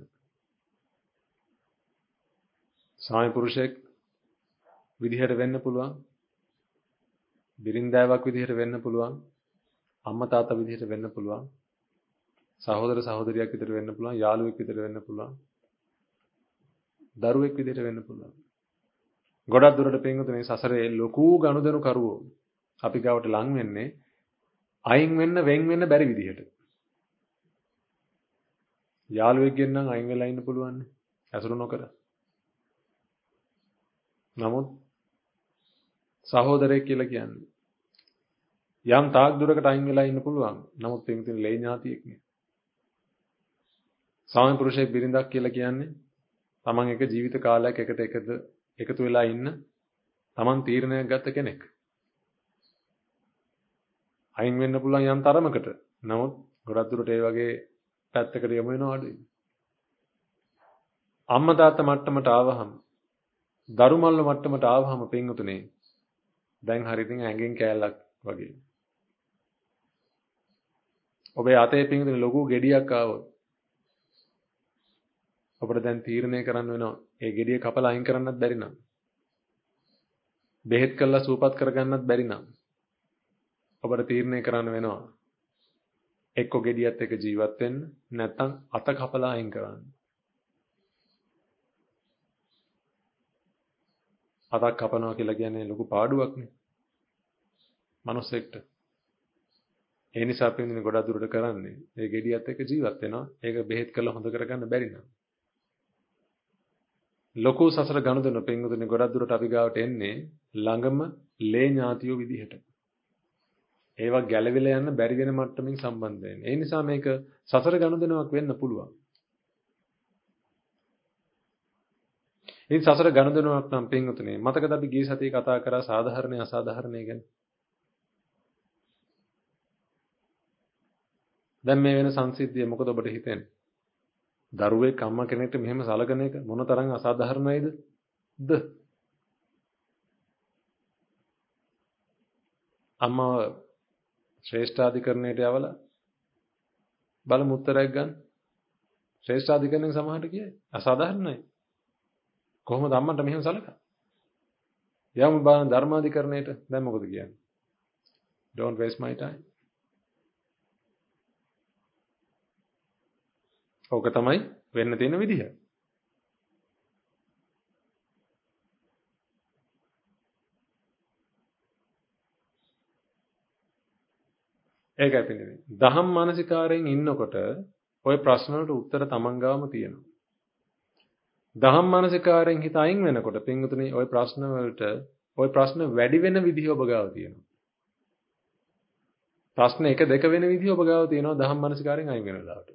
ස්වාමි පුරුෂයෙක් විදිහට වෙන්න පුළුවන්. බිරින්දෑවක් විදිහට වෙන්න පුළුවන්. අම්මා තාත්තා විදිහට වෙන්න පුළුවන්. සහෝදර සහෝදරියක් විදිහට වෙන්න පුළුවන්. යාළුවෙක් විදිහට වෙන්න පුළුවන්. දරුවෙක් විදිහට වෙන්න පුළුවන්. ගොඩක් දුරට පින්වතුනි සසරේ ලොකු ගනුදෙනු කරුවෝ අපි ගාවට ලං වෙන්නේ අයින් වෙන්න වෙන් වෙන්න බැරි විදිහට. යාළුවෙක්ගෙන් නම් අයින් වෙලා ඉන්න පුළුවන්. ඇසුරු නොකර. නමුත් සහෝදරයෙක් කියලා කියන්නේ යම් තාක් දුරකට අයින් වෙලා ඉන්න පුළුවන්. නමුත් පින්වතුනි ලේ ඥාතියෙක් නේ. ස්වාමි පුරුෂයෙක් බිරිඳක් කියලා කියන්නේ තමන් එක ජීවිත කාලයක් එකතු වෙලා ඉන්න තමන් තීරණයක් ගත්ත කෙනෙක්. අයින් වෙන්න පුළුවන් යම් තරමකට. නමුත් ගොඩක් දුරට ඒ වගේ පැත්තකට යමු වෙනවා අඩුයි. අම්මා තාත්තා මට්ටමට ආවහම දරුමල්ල මට්ටමට ආවහම පින්වතුනි දැන් හරි ඉතින් ඇඟෙන් කෑල්ලක් වගේ. ඔබේ අතේ පින්වතුනි ලොකු ගෙඩියක් ආවොත් ඔබට දැන් තීරණය කරන්න වෙනවා. ඒ ගෙඩිය කපලා අයින් කරන්නත් බැරි නම්. බෙහෙත් කළා සූපත් කරගන්නත් බැරි නම්. ඔබට තීරණය කරන්න වෙනවා. එක්ක ගෙඩියත් එක්ක ජීවත් වෙන්න නැත්නම් අත කපලා අයින් කරන්න. අතක් කපනවා කියලා කියන්නේ ලොකු පාඩුවක්නේ. මනුස්සෙක්ට. ඒ නිසා පින්වතුනි ගොඩක් දුරට කරන්නේ ඒ ගෙඩියත් එක්ක ජීවත් වෙනවා. ඒක බෙහෙත් කරලා හොඳ කරගන්න බැරි නම්. ලොකු සසර ගනුදෙනු පින්වතුනි ගොඩක් දුරට අපි ගාවට එන්නේ ළඟම ලේ ඥාතියෝ විදිහට. ඒවා ගැලවිලා යන්න බැරි වෙන මට්ටමින් සම්බන්ධ වෙන්නේ. ඒ නිසා මේක සසර ගනුදෙනුවක් වෙන්න පුළුවන්. ඉතින් සසර ගනුදෙනුවක් නම් පින්වතුනි මතකද අපි ගිය සතියේ කතා කරා සාධාරණයි අසාධාරණයි ගැන. දැන් මේ වෙන සංසිද්ධිය මොකද ඔබට හිතෙන්නේ? දරුවෙක් අම්මා කෙනෙක්ට මෙහෙම සලකන එක මොන තරම් අසාධාරණයිද? අම්මා ශ්‍රේෂ්ඨාධිකරණයට යවලා බලමු උත්තරයක් ගන්න. ශ්‍රේෂ්ඨාධිකරණයෙන් සමහරට කියයි අසාධාරණයි. කොහොමද අම්මන්ට මෙහෙම සලකන්නේ? යමු බලන්න ධර්මාධිකරණයට දැන් මොකද කියන්නේ? Don't waste my time. ඕක තමයි වෙන්න තියෙන විදිහ. ඒකයි පිළිදෙන්නේ. දහම් මානසිකාරයෙන් ඉන්නකොට ওই ප්‍රශ්න වලට උත්තර තමන් ගාවම තියෙනවා. දහම් මානසිකාරයෙන් හිත අයින් වෙනකොට පින්වතුනි ওই ප්‍රශ්න වැඩි වෙන විදිහ ඔබ ගාව තියෙනවා. ප්‍රශ්න 1 2 වෙන විදිහ ඔබ ගාව තියෙනවා දහම් මානසිකාරයෙන් අයින් වෙන වෙලාවට.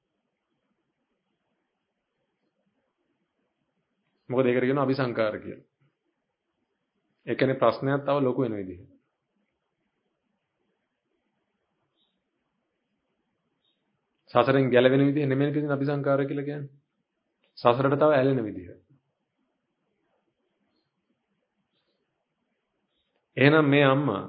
මොකද ඒකට කියනවා අபிසංකාර කියලා. ඒ කියන්නේ ප්‍රශ්නයක් තව ලොකු වෙන විදිහ. සසරෙන් ගැලවෙන විදිහ නෙමෙයි කියන අபிසංකාර කියලා කියන්නේ. සසරට තව ඇලෙන විදිහ. එහෙනම් මේ අම්මා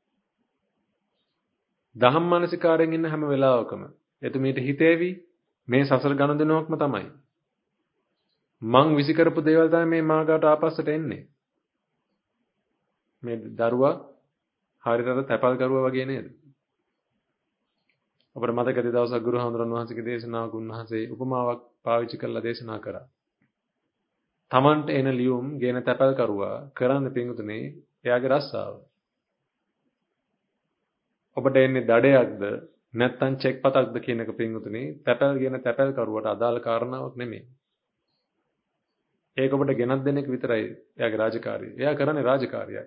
දහම් මානසිකාරයෙන් ඉන්න හැම වෙලාවකම එතුමීට හිතේවි මේ සසර ගනුදෙනුවක්ම තමයි. මං විසි කරපු දේවල් තමයි මේ මාගාට ආපස්සට එන්නේ. මේ දරුවා හරියට තැපල් කරුවා වගේ නේද? අපේ මතකද දවසක් ගුරු හඳුරන් වහන්සේගේ දේශනාවක උන්වහන්සේ උපමාවක් පාවිච්චි කරලා දේශනා කරා. Tamanට එන ලියුම් ගේන තැපල් කරුවා කරන්න පිඟුතුනේ එයාගේ රස්සාව. ඔබට එන්නේ දඩයක්ද නැත්නම් චෙක් පතක්ද කියන එක පිඟුතුනේ තැපල් ගේන තැපල් කරුවට අදාළ කාරණාවක් නෙමෙයි. ඒක ඔබට ගෙනත් දෙන එක විතරයි එයාගේ රාජකාරිය. එයා කරන්නේ රාජකාරියයි.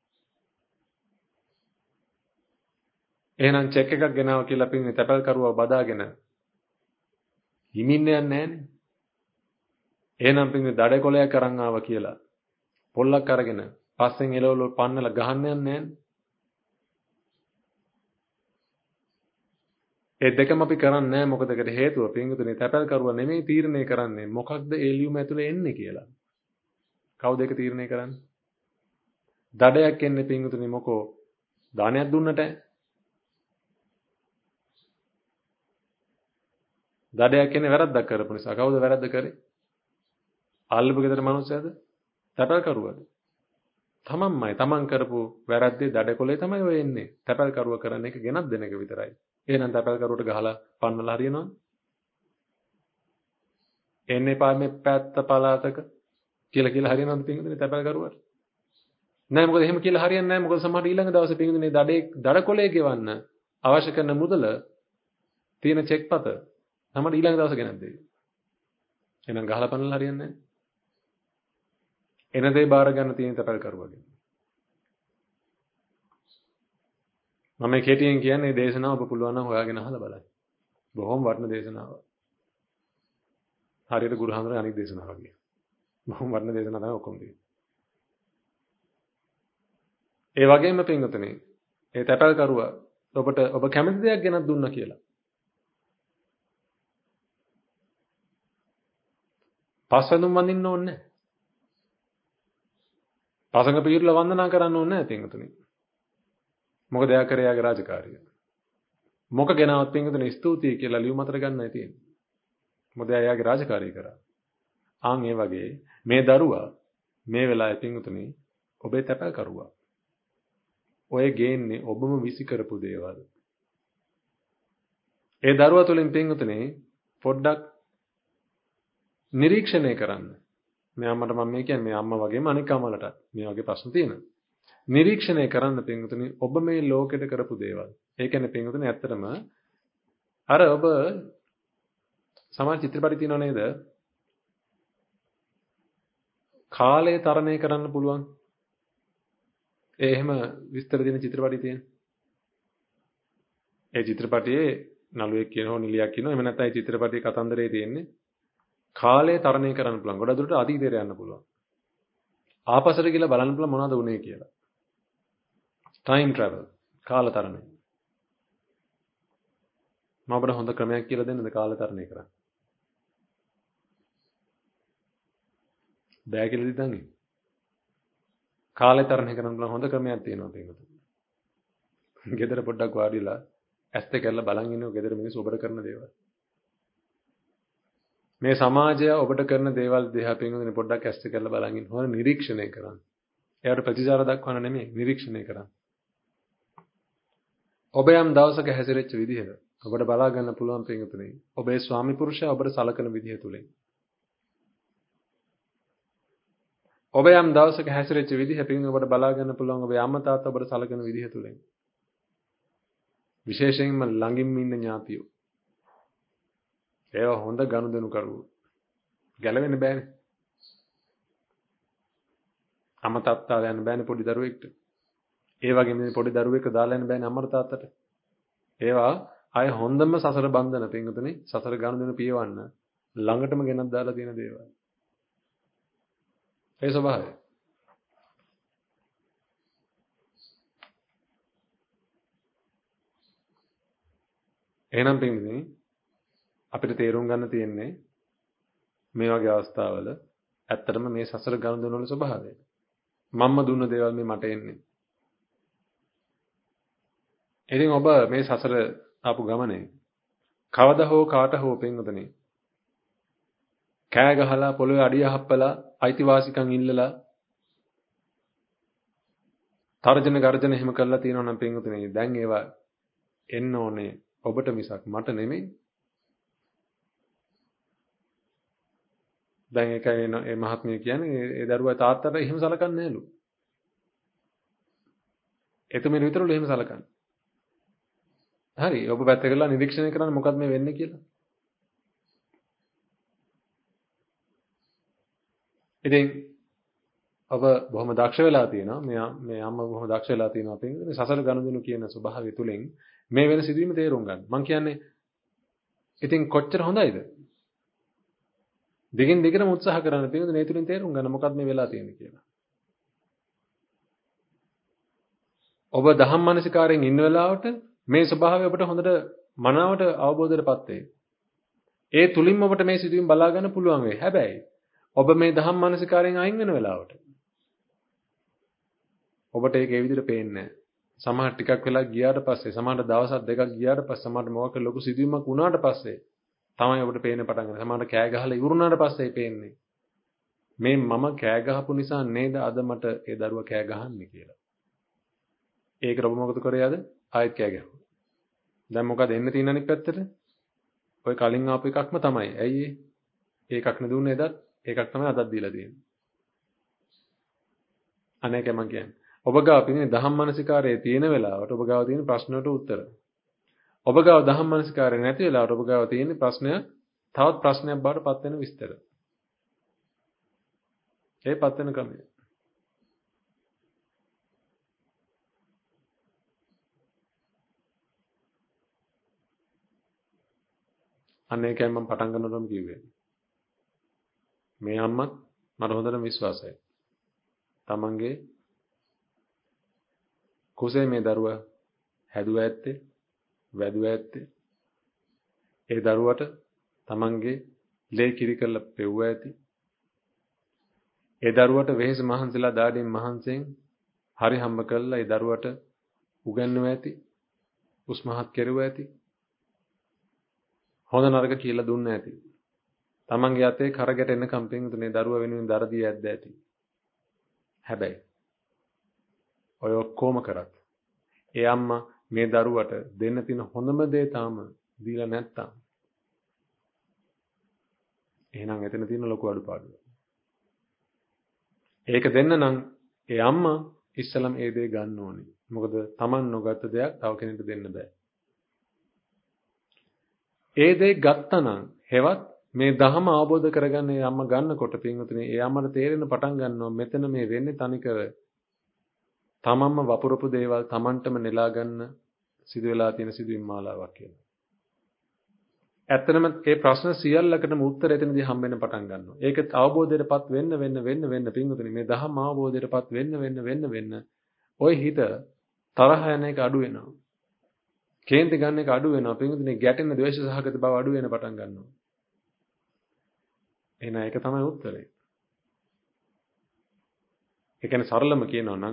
එහෙනම් චෙක් එකක් ගෙනාව කියලා පින්නේ තැපල් කරුවා බදාගෙන හිමින්න යන්නේ නැහනේ. එහෙනම් පින්නේ දඩ කොලයක් අරන් ආවා කියලා පොල්ලක් අරගෙන පස්සෙන් එලවල පන්නලා ගහන්න යන්නේ නැහනේ. ඒ දෙකම අපි කරන්නේ නැහැ. මොකද ඒකට හේතුව පින්විතනේ තැපල් කරුවා නෙමෙයි තීරණය කරන්නේ මොකක්ද ඒ ලියුම ඇතුලේ එන්නේ කියලා. කවුද ඒක තීරණය කරන්නේ? දඩයක් එන්නේ පින්විතනේ මොකෝ දානයක් දුන්නට දඩයක් එන්නේ වැරද්දක් කරපු නිසා. කවුද වැරද්ද කරේ? අල්ලපු ගෙදර මිනිස්සයද? තැපල් කරුවද? තමන්මයි. තමන් කරපු වැරද්දේ දඩකොලේ තමයි ඔය එන්නේ. තැපල් කරුව කරන එක ගෙනත් දෙන එක විතරයි. එහෙනම් තැපල් කරුවට ගහලා පන්නලා හරියනවා. එන්නේ පා මේ පැත්ත පලාතක කියලා හරියනවද පින්විතනේ තැපල් කරුවට? නෑ මොකද එහෙම කියලා හරියන්නේ නෑ. මොකද සමහර ඊළඟ දවසේ පින්විතනේ දඩකොලේ ගෙවන්න අවශ්‍ය කරන මුදල තියෙන චෙක් පත තමයි ඊළඟ දවසේ ගෙනත් දෙන්නේ. එහෙනම් ගහලා පන්නලා හරියන්නේ නෑ. එන දේ බාර ගන්න තියෙන තැපල් කරුවගේ. මම මේ කෙටියෙන් කියන්නේ දේශනාව ඔබ පුළුවන් නම් හොයාගෙන අහලා බලන්න. බොහොම වටින දේශනාවක්. හරියට ගුරු හඳුනන අනිත් දේශනාවක් වගේ. බොහොම වටින දේශනාවක් තමයි ඔක්කොම තියෙන්නේ. ඒ වගේම පින්වතුනි, ඒ තැපල් කරුවා ඔබ කැමති දෙයක් ගෙනත් දුන්නා කියලා. පස්වැඳුම් වඳින්න ඕනේ නැහැ. පසඟ පීරලා වන්දනා කරන්න ඕනේ නැහැ පින්වතුනි. මොකද එයා කරේ යාගේ රාජකාරිය. මොක ගෙනාවත් පින්වතුනි ස්තුතියි කියලා ලියුම අතර ගන්නයි තියෙන්නේ. මොකද එයා යාගේ රාජකාරිය කරා. ආන් ඒ වගේ මේ දරුවා මේ වෙලාවේ පින්වතුනි ඔබේ තැපල් කරුවා. ඔය ගේන්නේ ඔබම විසි කරපු දේවල්. ඒ දරුවා තුලින් පින්වතුනි පොඩ්ඩක් නිරීක්ෂණය කරන්න. මේ අම්මට මම මේ කියන්නේ මේ අම්මා වගේම අනික අම්මලට මේ වගේ ප්‍රශ්න තියෙනවා. නිරීක්ෂණය කරන්න පින්වතුනි ඔබ මේ ලෝකෙට කරපු දේවල්. ඒ කියන්නේ පින්වතුනි ඇත්තටම අර ඔබ සමාජ චිත්‍රපටි තියෙනව නේද? කාලය තරණය කරන්න පුළුවන්. ඒ එහෙම විස්තර දෙන චිත්‍රපටි තියෙන. ඒ චිත්‍රපටියේ නළුවෙක් කියනවා නිලියක් කියනවා. එහෙම නැත්නම් ඒ චිත්‍රපටියේ කතන්දරේ තියෙන්නේ කාලය තරණය කරන්න පුළුවන්. ගොඩක් දුරට අතීතයට යන්න පුළුවන්. ආපස්සට ගිහලා බලන්න පුළුවන් මොනවද වුනේ කියලා. time travel කාල තරණය. මම අපිට හොඳ ක්‍රමයක් කියලා දෙන්නද කාල තරණය කරන්න? බෑ කියලා දිතන්නේ. කාලය තරණය කරන්න පුළුවන් හොඳ ක්‍රමයක් තියෙනවා පිටුපිට. ගෙදර පොඩ්ඩක් වාඩිලා ඇස් දෙක කරලා බලන් ඉන්නකො ගෙදර මිනිස්සු ඔබට කරන දේවල්. මේ සමාජය ඔබට කරන දේවල් දිහා පිටුපිට පොඩ්ඩක් ඇස් දෙක කරලා බලන් ඉන්න. හොඳ නිරීක්ෂණය කරන්න. එයාට ප්‍රතිචාර දක්වන්න නෙමෙයි නිරීක්ෂණය කරන්න. ඔබ යම් දවසක හැසිරෙච්ච විදිහ ඔබට බලා ගන්න පුළුවන් පින්වතුනි. ඔබේ ස්වාමි පුරුෂයා ඔබට සලකන විදිහ තුලින්. ඔබ යම් දවසක හැසිරෙච්ච විදිහ පින් ඔබට බලා ගන්න පුළුවන් ඔබේ අම්මා තාත්තා ඔබට සලකන විදිහ තුලින්. විශේෂයෙන්ම ළඟින්ම ඉන්න ඥාතියෝ. ඒවා හොඳ ගනුදෙනු කරුවෝ. ගැලවෙන්න බෑනේ. අම්මා තාත්තා යන්න බෑනේ පොඩි දරුවෙක්ට. ඒ වගේම පොඩි දරුවෙක් දාලා යන්න බෑනේ අම්මට තාත්තට. ඒවා ආය හොඳම සසර බන්ධන පින්වතුනි සසර ගනුදෙනු පියවන්න ළඟටම ගෙනත් දාලා තියෙන දේවල්. ඒ ස්වභාවය. එහෙනම් පින්වතුනි අපිට තේරුම් ගන්න තියෙන්නේ මේ වගේ අවස්ථාවල ඇත්තටම මේ සසර ගනුදෙනු වල ස්වභාවය. මම්ම දුන්න දේවල් මේ මට එන්නේ. ඉතින් ඔබ මේ සසර ආපු ගමනේ කවදා හෝ කාට හෝ පින්වතුනි කෑ ගහලා පොළොවේ අඩිය හප්පලා අයිතිවාසිකම් ඉල්ලලා තර්ජන ගර්ජන එහෙම කරලා තියෙනවා නම් පින්වතුනි දැන් ඒවා එන්න ඕනේ ඔබට මිසක් මට නෙමෙයි. දැන් ඒකයි මේ මහත්මිය කියන්නේ ඒ දරුවා තාත්තට එහෙම සලකන්නේ නැලු. එතුමිය විතරලු එහෙම සලකන්නේ. හරි ඔබ පැත්ත කරලා නිරීක්ෂණය කරන්න මොකක්ද මේ වෙන්නේ කියලා. ඉතින් ඔබ බොහොම දක්ෂ වෙලා තියෙනවා. මේ අම්මා බොහොම දක්ෂ වෙලා තියෙනවා අපින්. මේ සසර ගනුදෙනු කියන ස්වභාවය තුලින් මේ වෙන සිදුවීම තේරුම් ගන්න. මම කියන්නේ ඉතින් කොච්චර හොඳයිද? දිගින් දිගටම උත්සාහ කරන්න පිළිතුරු මේ තුලින් තේරුම් ගන්න මොකක්ද මේ වෙලා තියෙන්නේ කියලා. ඔබ දහම් මානසිකාරයෙන් ඉන්න වෙලාවට මේ ස්වභාවය ඔබට හොඳට මනාවට අවබෝධයටපත් වෙයි. ඒ තුලින්ම ඔබට මේ සිදුවීම් බලා ගන්න පුළුවන් වෙයි. හැබැයි ඔබ මේ දහම් මානසිකාරයෙන් අයින් වෙන වෙලාවට ඔබට ඒක ඒ විදිහට පේන්නේ නැහැ. සමහර ටිකක් වෙලා ගියාට පස්සේ සමහර දවසක් දෙකක් ගියාට පස්සේ සමහර මොකක් ලොකු සිදුවීමක් වුණාට පස්සේ තමයි ඔබට පේන්න පටන් ගන්නේ. සමහර කෑ ගහලා ඉවරුණාට පස්සේ පේන්නේ. මේ මම කෑ ගහපු නිසා නේද අද මට ඒ දරුවා කෑ ගහන්නේ කියලා. ඒකට ඔබ මොකද කරේ අද? ආයෙත් කෑ ගැහුවා. දැන් මොකද එන්න තියෙන අනිත් පැත්තට? ඔය කලින් ආපු එකක්ම තමයි. ඇයි ඒ? ඒකක් නෙදුන්නේ එදත්. ඒකක් තමයි අදත් දීලා තියෙන්නේ. අනේකම කියන්නේ. ඔබ ගාව තියෙන දහම් මානසිකාරයේ තියෙන වෙලාවට ඔබ ගාව තියෙන ප්‍රශ්නවලට උත්තර. ඔබ ගාව දහම් මානසිකාරය නැති වෙලාවට ඔබ ගාව තියෙන ප්‍රශ්නය තවත් ප්‍රශ්නයක් බවට පත් වෙන විස්තර. ඒ පත් වෙන ක්‍රමය. අනේකයි මම පටන් ගන්නකොටම කිව්වේ. මේ අම්මත් මට හොඳටම විශ්වාසයි. තමන්ගේ කුසේ මේ දරුවා හැදුවා ඇත්තේ, වැදුවා ඇත්තේ. ඒ දරුවට තමන්ගේ ලේ කිරි කරලා පෙව්වා ඇති. ඒ දරුවට වෙහෙස මහන්සිලා දාඩියෙන් මහන්සියෙන් හරි හම්බ කරලා ඒ දරුවට උගන්වුවා ඇති. උස්මහත් කෙරුවා ඇති. හොඳ නරක කියලා දුන්න ඇති. තමන්ගේ අතේ කරගැට එන්න කම්පින් උතුනේ දරුවා වෙනුවෙන් දරදී ඇද්ද ඇති. හැබැයි ඔය ඔක්කොම කරත් ඒ අම්මා මේ දරුවට දෙන්න තියෙන හොඳම දේ තාම දීලා නැත්තම් එහෙනම් එතන තියෙන ලොකු අඩුපාඩුව. ඒක දෙන්න නම් ඒ අම්මා ඉස්සලම ඒ දේ ගන්න ඕනේ. මොකද Taman නොගත්ත දෙයක් තව කෙනෙකුට දෙන්න බෑ. ඒ දේ ගත්තනම් හෙවත් මේ ධහම අවබෝධ කරගන්න ඒ අම්මා ගන්නකොට පින්වතුනි ඒ අම්මට තේරෙන පටන් ගන්නවා මෙතන මේ වෙන්නේ තනිකර තමන්ම වපුරපු දේවල් තමන්ටම නෙලා ගන්න සිදු වෙලා තියෙන සිදුවීම් මාලාවක් කියලා. ඇත්තටම මේ ප්‍රශ්න සියල්ලකටම උත්තර එතනදී හම්බෙන්න පටන් ගන්නවා. ඒක අවබෝධයටපත් වෙන්න පින්වතුනි මේ ධහම අවබෝධයටපත් වෙන්න ওই හිත තරහ යන එක අඩු වෙනවා. කේන්ති ගන්න එක අඩු වෙනවා. පින්වතුනි ගැටෙන ද්වේෂ සහගත බව අඩු වෙන පටන් ගන්නවා. එහෙනම් ඒක තමයි උත්තරේ. ඒ කියන්නේ සරලම කියනවා නම්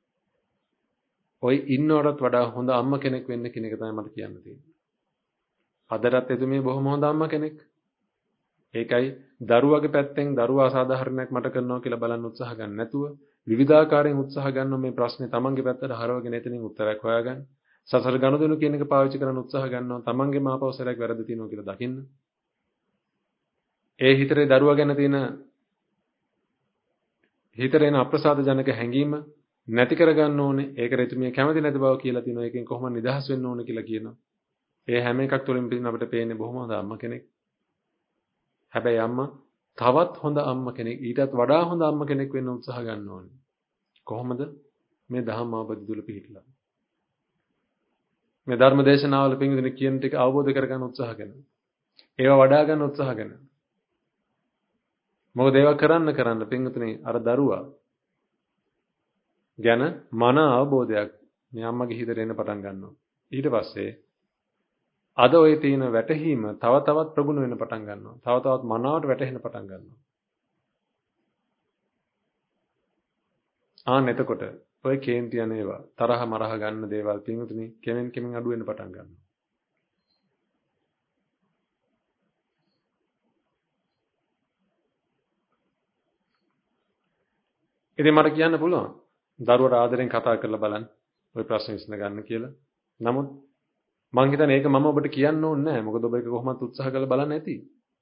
ඔය ඉන්නවටත් වඩා හොඳ අම්මා කෙනෙක් වෙන්න කියන එක තමයි මට කියන්න තියෙන්නේ. අදටත් එතුමිය බොහොම හොඳ අම්මා කෙනෙක්. ඒකයි දරුවගේ පැත්තෙන් දරුවා අසාධාරණයක් මට කරනවා කියලා බලන්න උත්සාහ ගන්න නැතුව විවිධාකාරයෙන් උත්සාහ ගන්න මේ ප්‍රශ්නේ තමන්ගේ පැත්තට හරවගෙන එතනින් උත්තරයක් හොයාගන්න. සසර ගනුදෙනු කියන එක පාවිච්චි කරන්න උත්සාහ ගන්නවා. තමන්ගේම ආපෞසරයක් වැරදි තියෙනවා කියලා දකින්න. ඒ හිතරේ දරුවා ගැන තියෙන හිතරේ එන අප්‍රසාද ජනක හැඟීම නැති කරගන්න ඕනේ. ඒකට එතුමිය කැමති නැති බව කියලා තියෙනවා. ඒකෙන් කොහොමද නිදහස් වෙන්න ඕනේ කියලා කියනවා. ඒ හැම එකක් තුළින් පිටින් අපිට පේන්නේ බොහොම හොඳ අම්මා කෙනෙක්. හැබැයි අම්මා තවත් හොඳ අම්මා කෙනෙක්, ඊටත් වඩා හොඳ අම්මා කෙනෙක් වෙන්න උත්සාහ ගන්න ඕනේ. කොහොමද? මේ ධම්ම අවබෝධය තුළ පිහිටලා. මේ ධර්ම දේශනාවල පින්විතනේ කියන ටික අවබෝධ කරගන්න උත්සාහ කරනවා. ඒවා වඩා ගන්න උත්සාහ කරනවා. මොකද ඒවා කරන්න පින්විතනේ අර දරුවා ගැන මන අවබෝධයක් මේ අම්මගේ හිතට එන්න පටන් ගන්නවා. ඊට පස්සේ අද ඔය තියෙන වැටහීම තව තවත් ප්‍රගුණ වෙන්න පටන් ගන්නවා. තව තවත් මනාවට වැටහෙන්න පටන් ගන්නවා. එතකොට ඔය කේන්ති යන ඒවා තරහ මරහ ගන්න දේවල් පින්විතනේ කෙමෙන් අඩු වෙන්න පටන් ගන්නවා. ඉතින් මට කියන්න පුළුවන් දරුවට ආදරෙන් කතා කරලා බලන්න ඔය ප්‍රශ්න විසඳ ගන්න කියලා. නමුත් මං හිතන්නේ ඒක මම ඔබට කියන්න ඕනේ නැහැ. මොකද ඔබ ඒක කොහොමවත් උත්සාහ කරලා බලන්න ඇති.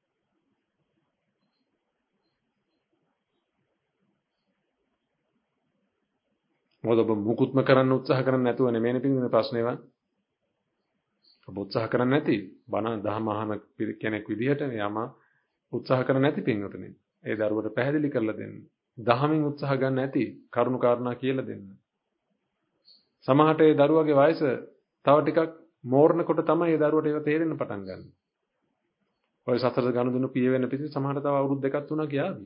මොකද ඔබ මුකුත්ම කරන්න උත්සාහ කරන්නේ නැතුව නෙමෙයිනේ පිටින් ප්‍රශ්නේ වань. ඔබ උත්සාහ කරන්නේ නැති බණ දහම අහන කෙනෙක් විදිහට යම උත්සාහ කරන්නේ නැති පින්වතුනි. ඒ දරුවට පැහැදිලි කරලා දෙන්න. දහමින් උත්සාහ ගන්න නැති කරුණු කාරණා කියලා දෙන්න. සමහරට ඒ දරුවගේ වයස තව ටිකක් මෝරනකොට තමයි ඒ දරුවට ඒක තේරෙන්න පටන් ගන්න. ඔය සතර ගනුදෙනු පිය වෙන පිටි සමහරට තව අවුරුදු දෙකක් තුනක් යාවි.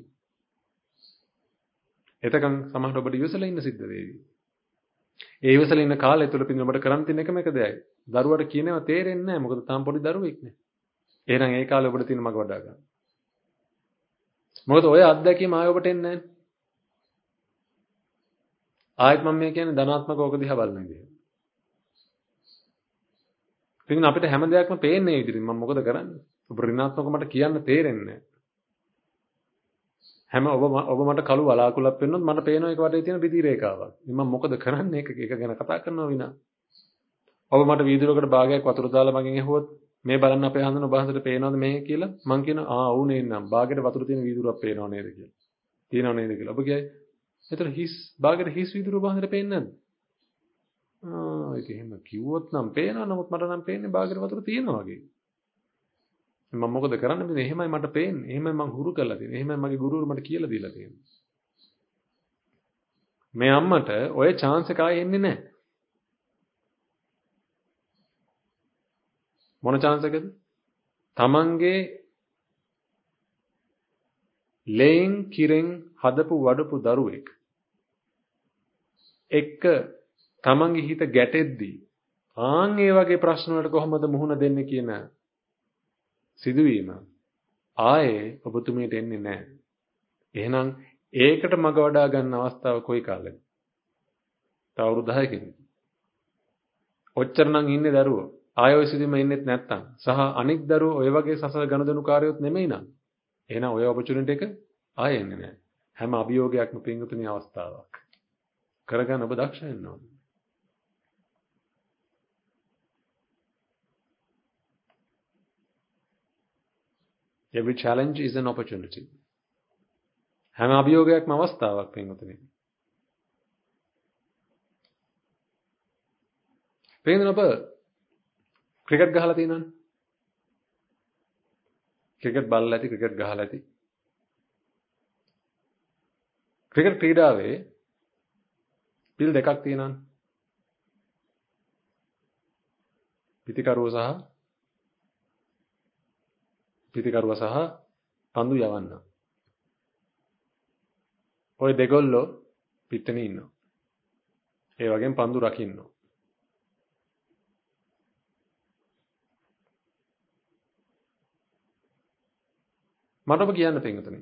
එතකන් සමහරට ඔබට ඉවසලා ඉන්න සිද්ධ වෙවි. ඒ ඉවසලා ඉන්න කාලය තුල පිටින් ඔබට කරන් තියෙන එකම එක දෙයයි. දරුවට කියනවා තේරෙන්නේ නැහැ. මොකද තාම පොඩි දරුවෙක් නේ. එහෙනම් ඒ කාලේ ඔබට තියෙන මග වඩා ගන්න. මොකද ඔය අත්දැකීම ආයෙ ඔබට එන්නේ නැහැ. ආයෙත් මම මේ කියන්නේ ධනාත්මක ඕක දිහා බලන විදිහ. ඉතින් අපිට හැම දෙයක්ම පේන්නේ මේ විදිහට. මම මොකද කරන්නේ? ඔබ ඍණාත්මක මට කියන්න තේරෙන්නේ නැහැ. ඔබ මට කළු වලාකුළක් පෙන්නොත් මට පේනවා ඒක වටේ තියෙන බිදි රේඛාවක්. ඉතින් මම මොකද කරන්නේ? ඒක ගැන කතා කරනවා විනා. ඔබ මට වීදුරකට භාගයක් වතුර දාලා මගෙන් ඇහුවොත් මේ බලන්න අපේ හඳුන ඔබ හන්දට පේනවද මේ කියලා? මං කියනවා ඔව් නේනම්. භාගයට වතුර තියෙන වීදුරක් පේනව නේද කියලා. තියෙනව නේද කියලා. ඔබ කියයි එතන භාගයට හිස් වීදුර ඔබ හන්දට පේන්නේ නැද්ද? ඒක එහෙම කිව්වොත් නම් පේනවා. නමුත් මට නම් පේන්නේ භාගයට වතුර තියෙනවා වගේ. මම මොකද කරන්නේ? මෙන්න එහෙමයි මට පේන්නේ. එහෙමයි මං හුරු කරලා තියෙන්නේ. එහෙමයි මගේ ගුරුවරු මට කියලා දීලා තියෙන්නේ. මේ අම්මට ඔය chance එක ආයෙ එන්නේ නැහැ. මොන chance එකද? තමන්ගේ ලේන් කිරෙන් හදපු වඩපු දරුවෙක් එක්ක තමන්ගේ හිත ගැටෙද්දී ඒ වගේ ප්‍රශ්න වලට කොහොමද මුහුණ දෙන්නේ කියන සිදුවීම ආයේ ඔබතුමියට එන්නේ නැහැ. එහෙනම් ඒකට මග වඩා ගන්න අවස්ථාව කොයි කාලෙද? තව අවුරුදු 10කින්. ඔච්චර නම් ඉන්නේ දරුවෝ. ආයෙ ඔය සිදුවීම ඉන්නෙත් නැත්තම් සහ අනික් දරුවෝ ඔය වගේ සසල ගනුදෙනු කාර්යොත් නෙමෙයි නං. එහෙනම් ඔය ඔපචුනිටි එක ආයෙ එන්නේ නැහැ. හැම අභියෝගයක්ම පින්වතුනි අවස්ථාවක්. කරගන්න ඔබ දක්ෂ වෙන්න ඕනේ. Every challenge is an opportunity. හැම අභියෝගයක්ම අවස්ථාවක් පින්වතුනි. පින්වතුනි ඔබ ක්‍රිකට් ගහලා තියෙනවනේ. ක්‍රිකට් බලලා ඇති ක්‍රිකට් ගහලා ඇති. ක්‍රිකට් ක්‍රීඩාවේ පිල් දෙකක් තියෙනවනේ. පිටිකරුව සහ පන්දු යවන්න. ඔය දෙගොල්ලෝ පිටතනේ ඉන්නවා. ඒ වගේම පන්දු රකින්න. මට ඔබ කියන්න පින්වතුනි.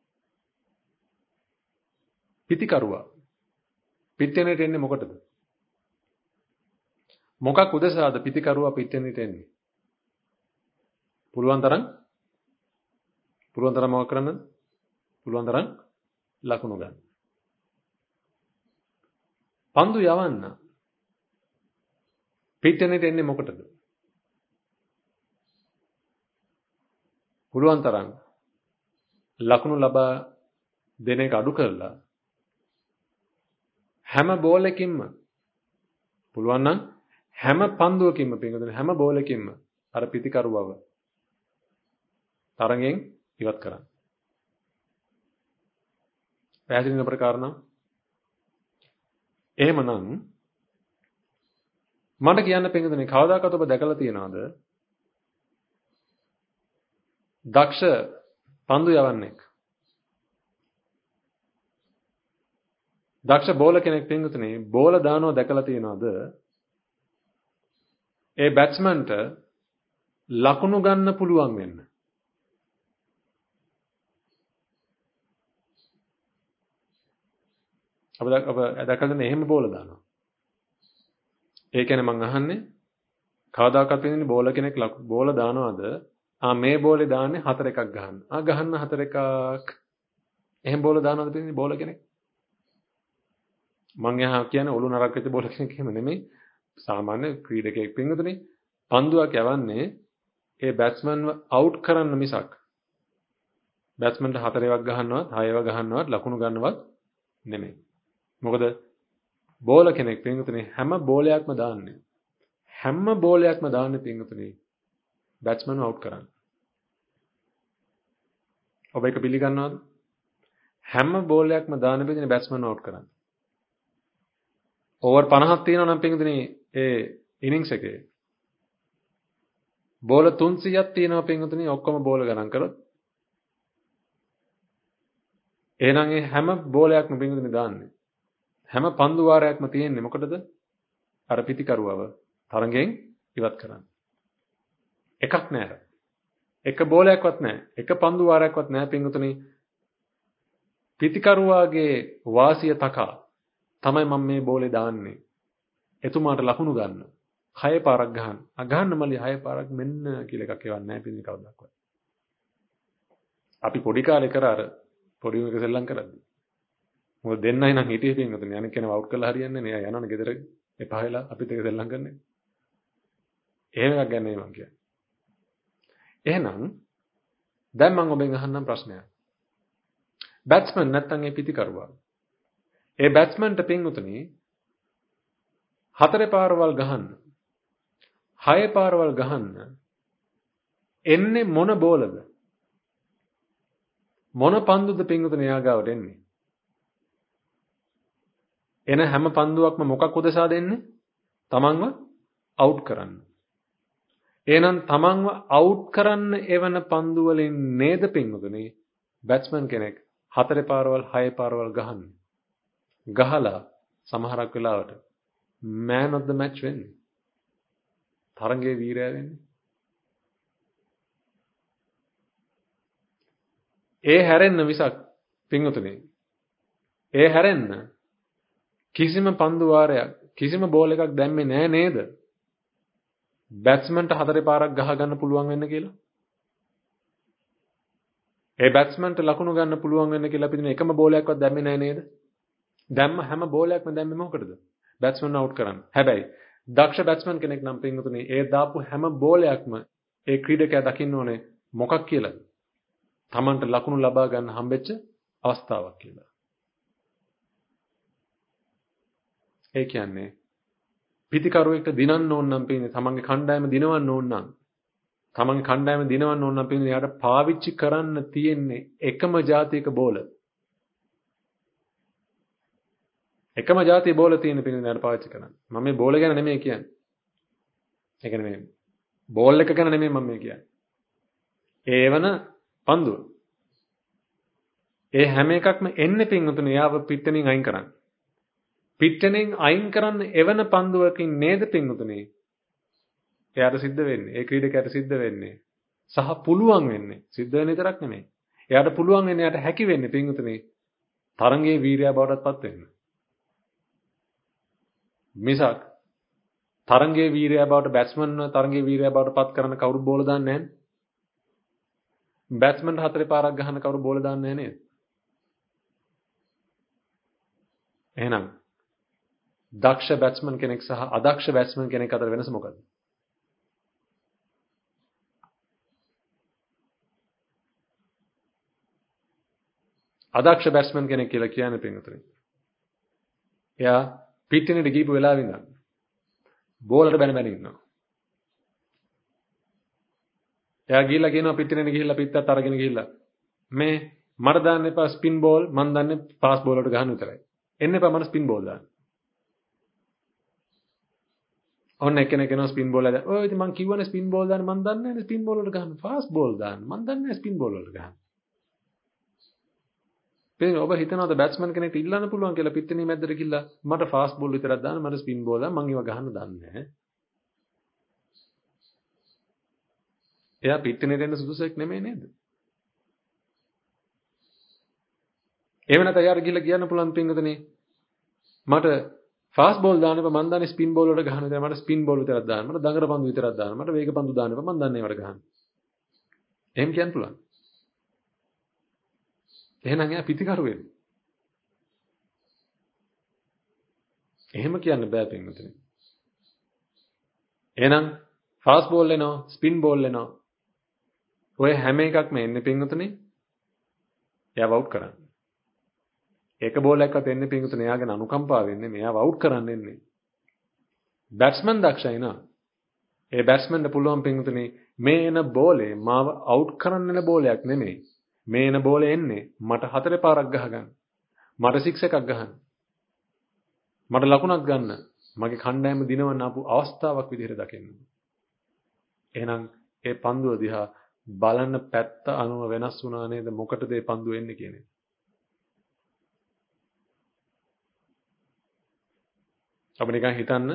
පිටිකරුවා පිටතනට එන්නේ මොකටද? මොකක් උදෙසාද පිටිකරුවා පිටතනට එන්නේ? පුළුවන් තරම් මොකක් කරන්නද? පුළුවන් තරම් ලකුණු ගන්න. පන්දු යවන්න. පිට්ටනෙට එන්නේ මොකටද? පුළුවන් තරම් ලකුණු ලබා දෙන එක අඩු කරලා හැම බෝලකින්ම පුළුවන් නම් හැම පන්දුවකින්ම පින්වතුනි හැම බෝලකින්ම අර පිටිකරුවව තරගෙන් ඉවත් කරන්න. පැහැදිලි වෙන ප්‍රකාරණ. එහෙමනම් මට කියන්න පින්වතුනි කවදාකවත් ඔබ දැකලා තියනවද? දක්ෂ පන්දු යවන්නෙක්. දක්ෂ බෝල කෙනෙක් පින්වතුනි බෝල දානවා දැකලා තියනවද? ඒ බැට්ස්මන්ට ලකුණු ගන්න පුළුවන් වෙන්න. ඔබ දැකලා එහෙම බෝල දානවා. ඒ කියන්නේ මං අහන්නේ කවදාකවත් වෙන්නේ බෝල කෙනෙක් බෝල දානවද? මේ බෝලේ දාන්නේ 4 එකක් ගහන්න. ගහන්න 4 එකක්. එහෙම බෝල දානවද පිටින් බෝල කෙනෙක්? මං එහා කියන්නේ ඔලු නරක් වෙච්ච බෝල කෙනෙක් එහෙම නෙමෙයි. සාමාන්‍ය ක්‍රීඩකයෙක් පින්වතුනි පන්දුවක් යවන්නේ ඒ බැට්ස්මන්ව අවුට් කරන්න මිසක් බැට්ස්මන්ට 4 එකක් ගහන්නවත් 6 එකක් ගහන්නවත් ලකුණු ගන්නවත් නෙමෙයි. මොකද බෝල කෙනෙක් පින්වතුනි හැම බෝලයක්ම දාන්නේ. හැම බෝලයක්ම දාන්නේ පින්වතුනි බැට්ස්මන්ව අවුට් කරන්න. ඔබ ඒක පිළිගන්නවද? හැම බෝලයක්ම දාන පිටින් බැට්ස්මන්ව අවුට් කරන්න. ඕවර් 50ක් තියෙනවා නම් පින්වතුනි ඒ ඉනින්ග්ස් එකේ. බෝල 300ක් තියෙනවා පින්වතුනි ඔක්කොම බෝල ගණන් කරොත්. එහෙනම් ඒ හැම බෝලයක්ම පින්වතුනි දාන්නේ. හැම පන්දු වාරයක්ම තියෙන්නේ මොකටද? අර පිටිකරුවව තරගෙන් ඉවත් කරන්න. එකක් නෑ. එක බෝලයක්වත් නෑ. එක පන්දු වාරයක්වත් නෑ පින්වතුනි. පිටිකරුවාගේ වාසිය තකා තමයි මම මේ බෝලේ දාන්නේ. එතුමාට ලකුණු ගන්න. 6 පාරක් ගහන්න. ගහන්න මල්ලි 6 පාරක් මෙන්න කියලා එකක් එවන්නේ නෑ පිටින් කවදාවත්. අපි පොඩි කාලේ කර අර පොඩි උන්ක සෙල්ලම් කරද්දි. මොකද දෙන්නයි නම් හිටියේ පින්වතුනි. අනික කෙනා අවුට් කරලා හරියන්නේ නෑ. එයා යනවනේ ගෙදර එපා වෙලා අපිත් එක සෙල්ලම් කරන්නේ. එහෙම එකක් ගන්න මම කියන්නේ. එහෙනම් දැන් මම ඔබෙන් අහන්නම් ප්‍රශ්නයක්. බැට්ස්මන් නැත්තම් ඒ පිටිකරුවා. ඒ බැට්ස්මන්ට පින්වතුනි 4 පාරවල් ගහන්න 6 පාරවල් ගහන්න එන්නේ මොන බෝලද? මොන පන්දුද පින්වතුනි එයා ගාවට එන්නේ? එන හැම පන්දුවක්ම මොකක් උදෙසා දෙන්නේ? තමන්ව අවුට් කරන්න. එහෙනම් තමන්ව අවුට් කරන්න එවන පන්දු වලින් නේද පින්වතුනි බැට්ස්මන් කෙනෙක් 4 පාරවල් 6 පාරවල් ගහන්නේ. ගහලා සමහරක් වෙලාවට man of the match වෙන්නේ. තරඟයේ වීරයා වෙන්නේ. ඒ හැරෙන්න විසක් පින්වතුනි. ඒ හැරෙන්න කිසිම පන්දු වාරයක් කිසිම බෝල් එකක් දැම්මේ නෑ නේද? බැට්ස්මන්ට 4 පාරක් ගහ ගන්න පුළුවන් වෙන්න කියලා. ඒ බැට්ස්මන්ට ලකුණු ගන්න පුළුවන් වෙන්න කියලා පිටින් එකම බෝලයක්වත් දැම්මේ නෑ නේද? දැම්ම හැම බෝලයක්ම දැම්මේ මොකටද? බැට්ස්මන් අවුට් කරන්න. හැබැයි දක්ෂ බැට්ස්මන් කෙනෙක් නම් පින්වතුනි ඒ දාපු හැම බෝලයක්ම ඒ ක්‍රීඩකයා දකින්න ඕනේ මොකක් කියලාද? Tamanට ලකුණු ලබා ගන්න හම්බෙච්ච අවස්ථාවක් කියලා. ඒ කියන්නේ පිටිකරුවෙක්ට දිනන්න ඕන නම් පින්නේ තමන්ගේ කණ්ඩායම දිනවන්න ඕන නම් තමන්ගේ කණ්ඩායම දිනවන්න ඕන නම් පින්නේ යාට පාවිච්චි කරන්න තියෙන්නේ එකම જાතියක බෝල. එකම જાතිය බෝල තියෙන පින්නේ යාට පාවිච්චි කරන්න. මම මේ බෝල ගැන නෙමෙයි කියන්නේ. ඒ කියන්නේ මේ බෝල් එක ගැන නෙමෙයි මම මේ කියන්නේ. ඒවන පන්දුව. ඒ හැම එකක්ම එන්නේ පින්වතුනි යාව පිට්ටනින් අයින් කරන්න. පිට්ටනෙන් අයින් කරන්න එවන පන්දුවකින් නේද පින්වතුනි එයාට සිද්ධ වෙන්නේ ඒ ක්‍රීඩකයාට සිද්ධ වෙන්නේ සහ පුළුවන් වෙන්නේ සිද්ධ වෙන විතරක් නෙමෙයි එයාට පුළුවන් වෙන්නේ එයාට හැකි වෙන්නේ පින්වතුනි තරඟයේ වීරයා බවටත් පත් වෙන්න මිසක් තරඟයේ වීරයා බවට බැට්ස්මන්ව තරඟයේ වීරයා බවට පත් කරන කවුරු බෝල දාන්නේ නැහැ බැට්ස්මන්ට 4 පාරක් ගහන කවුරු බෝල දාන්නේ නැහැ නේද එහෙනම් දක්ෂ බැට්ස්මන් කෙනෙක් සහ අදක්ෂ බැට්ස්මන් කෙනෙක් අතර වෙනස මොකක්ද? අදක්ෂ බැට්ස්මන් කෙනෙක් කියලා කියන්නේ පින්වතුනි. එයා පිටිනෙට ගිහපු වෙලාවෙ ඉඳන් බෝලට බැන බැන ඉන්නවා. එයා ගිහිල්ලා කියනවා පිටිනෙට ගිහිල්ලා පිටත් අරගෙන ගිහිල්ලා මේ මට දාන්න එපා ස්පින් බෝල් මම දන්නේ ෆාස්ට් බෝල් වලට ගහන්න විතරයි. එන්න එපා මට ස්පින් බෝල් දාන්න. ඔන්න එක්කෙනෙක් එනවා ස්පින් බෝල් එක. ඔය ඉතින් මං කිව්වනේ ස්පින් බෝල් දාන්න මං දන්නේ නැහැ ස්පින් බෝල් වලට ගහන්න. ෆාස්ට් බෝල් දාන්න. මං දන්නේ නැහැ ස්පින් බෝල් වලට ගහන්න. පිටින් ඔබ හිතනවාද බැට්ස්මන් කෙනෙක්ට ඉල්ලන්න පුළුවන් කියලා පිටිනේ මැද්දට ගිහිල්ලා මට ෆාස්ට් බෝල් විතරක් දාන්න මට ස්පින් බෝල් දාන්න මං ඒව ගහන්න දන්නේ නැහැ. එයා පිටිනේ දෙන්න සුදුසෙක් නෙමෙයි නේද? එහෙම නැත්නම් යාර ගිහලා කියන්න පුළුවන් පින්වතුනි මට ෆාස්ට් බෝල් දාන්න එපා මම දන්නේ ස්පින් බෝල් වලට ගහන්න විතරයි මට ස්පින් බෝල් විතරක් දාන්න මට දඟර පන්දු විතරක් දාන්න මට වේග පන්දු දාන්න එපා මම දන්නේ ඒවට ගහන්න. එහෙම කියන්න පුළුවන්. එහෙනම් එයා පිටිකරු වෙන්නේ. එහෙම කියන්න බෑ පින්වතුනි. එහෙනම් ෆාස්ට් බෝල් එනවා ස්පින් බෝල් එනවා. ඔය හැම එකක්ම එන්නේ පින්වතුනි එයාව අවුට් කරන්න. එක බෝලයක්වත් එන්නේ පින්වතුනි එයාගෙන අනුකම්පාව වෙන්නේ මෙයාව අවුට් කරන්න එන්නේ. බැට්ස්මන් දක්ෂයි නා. ඒ බැට්ස්මන්ට පුළුවන් පින්වතුනි මේ එන බෝලේ මාව අවුට් කරන්න එන බෝලයක් නෙමෙයි. මේ එන බෝලේ එන්නේ මට 4 පාරක් ගහගන්න. මට 6 එකක් ගහන්න. මට ලකුණක් ගන්න. මගේ කණ්ඩායම දිනවන්න ආපු අවස්ථාවක් විදිහට දකින්න. එහෙනම් ඒ පන්දුව දිහා බලන පැත්ත අනුව වෙනස් වුණා නේද මොකටද මේ පන්දුව එන්නේ කියන්නේ. අපිට නිකන් හිතන්න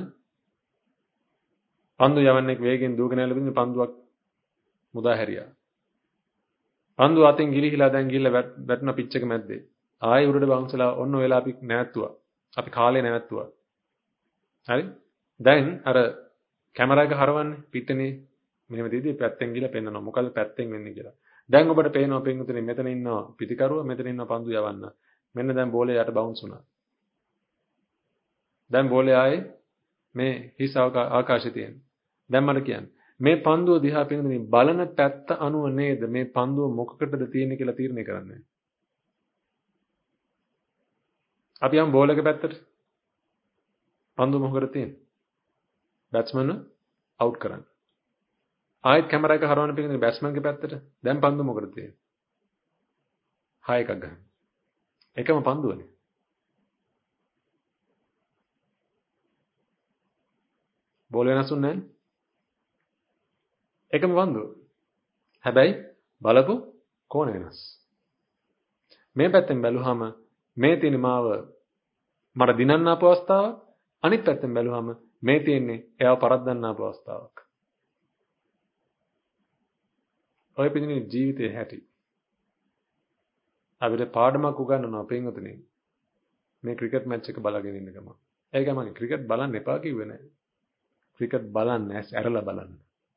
පන්දු යවන්නෙක් වේගෙන් දුවගෙන යන බින්ද පන්දුවක් මුදා හැරියා. පන්දුව අතින් ගිලිහිලා දැන් ගිහිල්ලා වැටුණ පිච් එක මැද්දේ. ආයෙ උඩට බවුන්ස්ලා ඔන්න ඔය වෙලාව අපි නැවැත්තුවා. අපි කාලේ නැවැත්තුවා. හරි? දැන් අර කැමරා එක හරවන්නේ පිටනේ මෙහෙම දීදී පැත්තෙන් ගිහලා පෙන්නනවා. මොකද පැත්තෙන් වෙන්නේ කියලා. දැන් ඔබට පේනවා පින්වතුනි මෙතන ඉන්නවා පිටිකරුවා මෙතන ඉන්නවා පන්දු යවන්න. මෙන්න දැන් බෝලේ යට බවුන්ස් වුණා. දැන් බෝලේ ආයේ මේ හිස් ආකාශයේ තියෙන. දැන් මට කියන්න. මේ පන්දුව දිහා පින්වතුනි බලන පැත්ත අනුව නේද මේ පන්දුව මොකකටද තියෙන්නේ කියලා තීරණය කරන්නේ. අපි යම් බෝල් එක පැත්තට පන්දුව මොකකටද තියෙන්නේ? බැට්ස්මන් අවුට් කරන්න. ආයෙත් කැමරා එක හරවන්න පින්වතුනි බැට්ස්මන්ගේ පැත්තට. දැන් පන්දුව මොකටද තියෙන්නේ? 6 එකක් ගන්න. එකම පන්දුවනේ. බෝල වෙනස්ුන්නේ නැහැ. එකම පන්දුව. හැබැයි බලපු කෝණ වෙනස්. මේ පැත්තෙන් බැලුවාම මේ තියෙන මාව මට දිනන්න ආපු අවස්ථාවක්. අනිත් පැත්තෙන් බැලුවාම මේ තියෙන්නේ එයාව පරද්දන්න ආපු අවස්ථාවක්. ඔය පිටිනේ ජීවිතේ හැටි. අපිට පාඩමක් උගන්වනවා පින්වතුනි. මේ ක්‍රිකට් මැච් එක බලාගෙන ඉන්න ගමන්. ඒකයි මම ක්‍රිකට් බලන්න එපා කිව්වේ නෑ. ක්‍රිකට් බලන්න ඇස් ඇරලා බලන්න.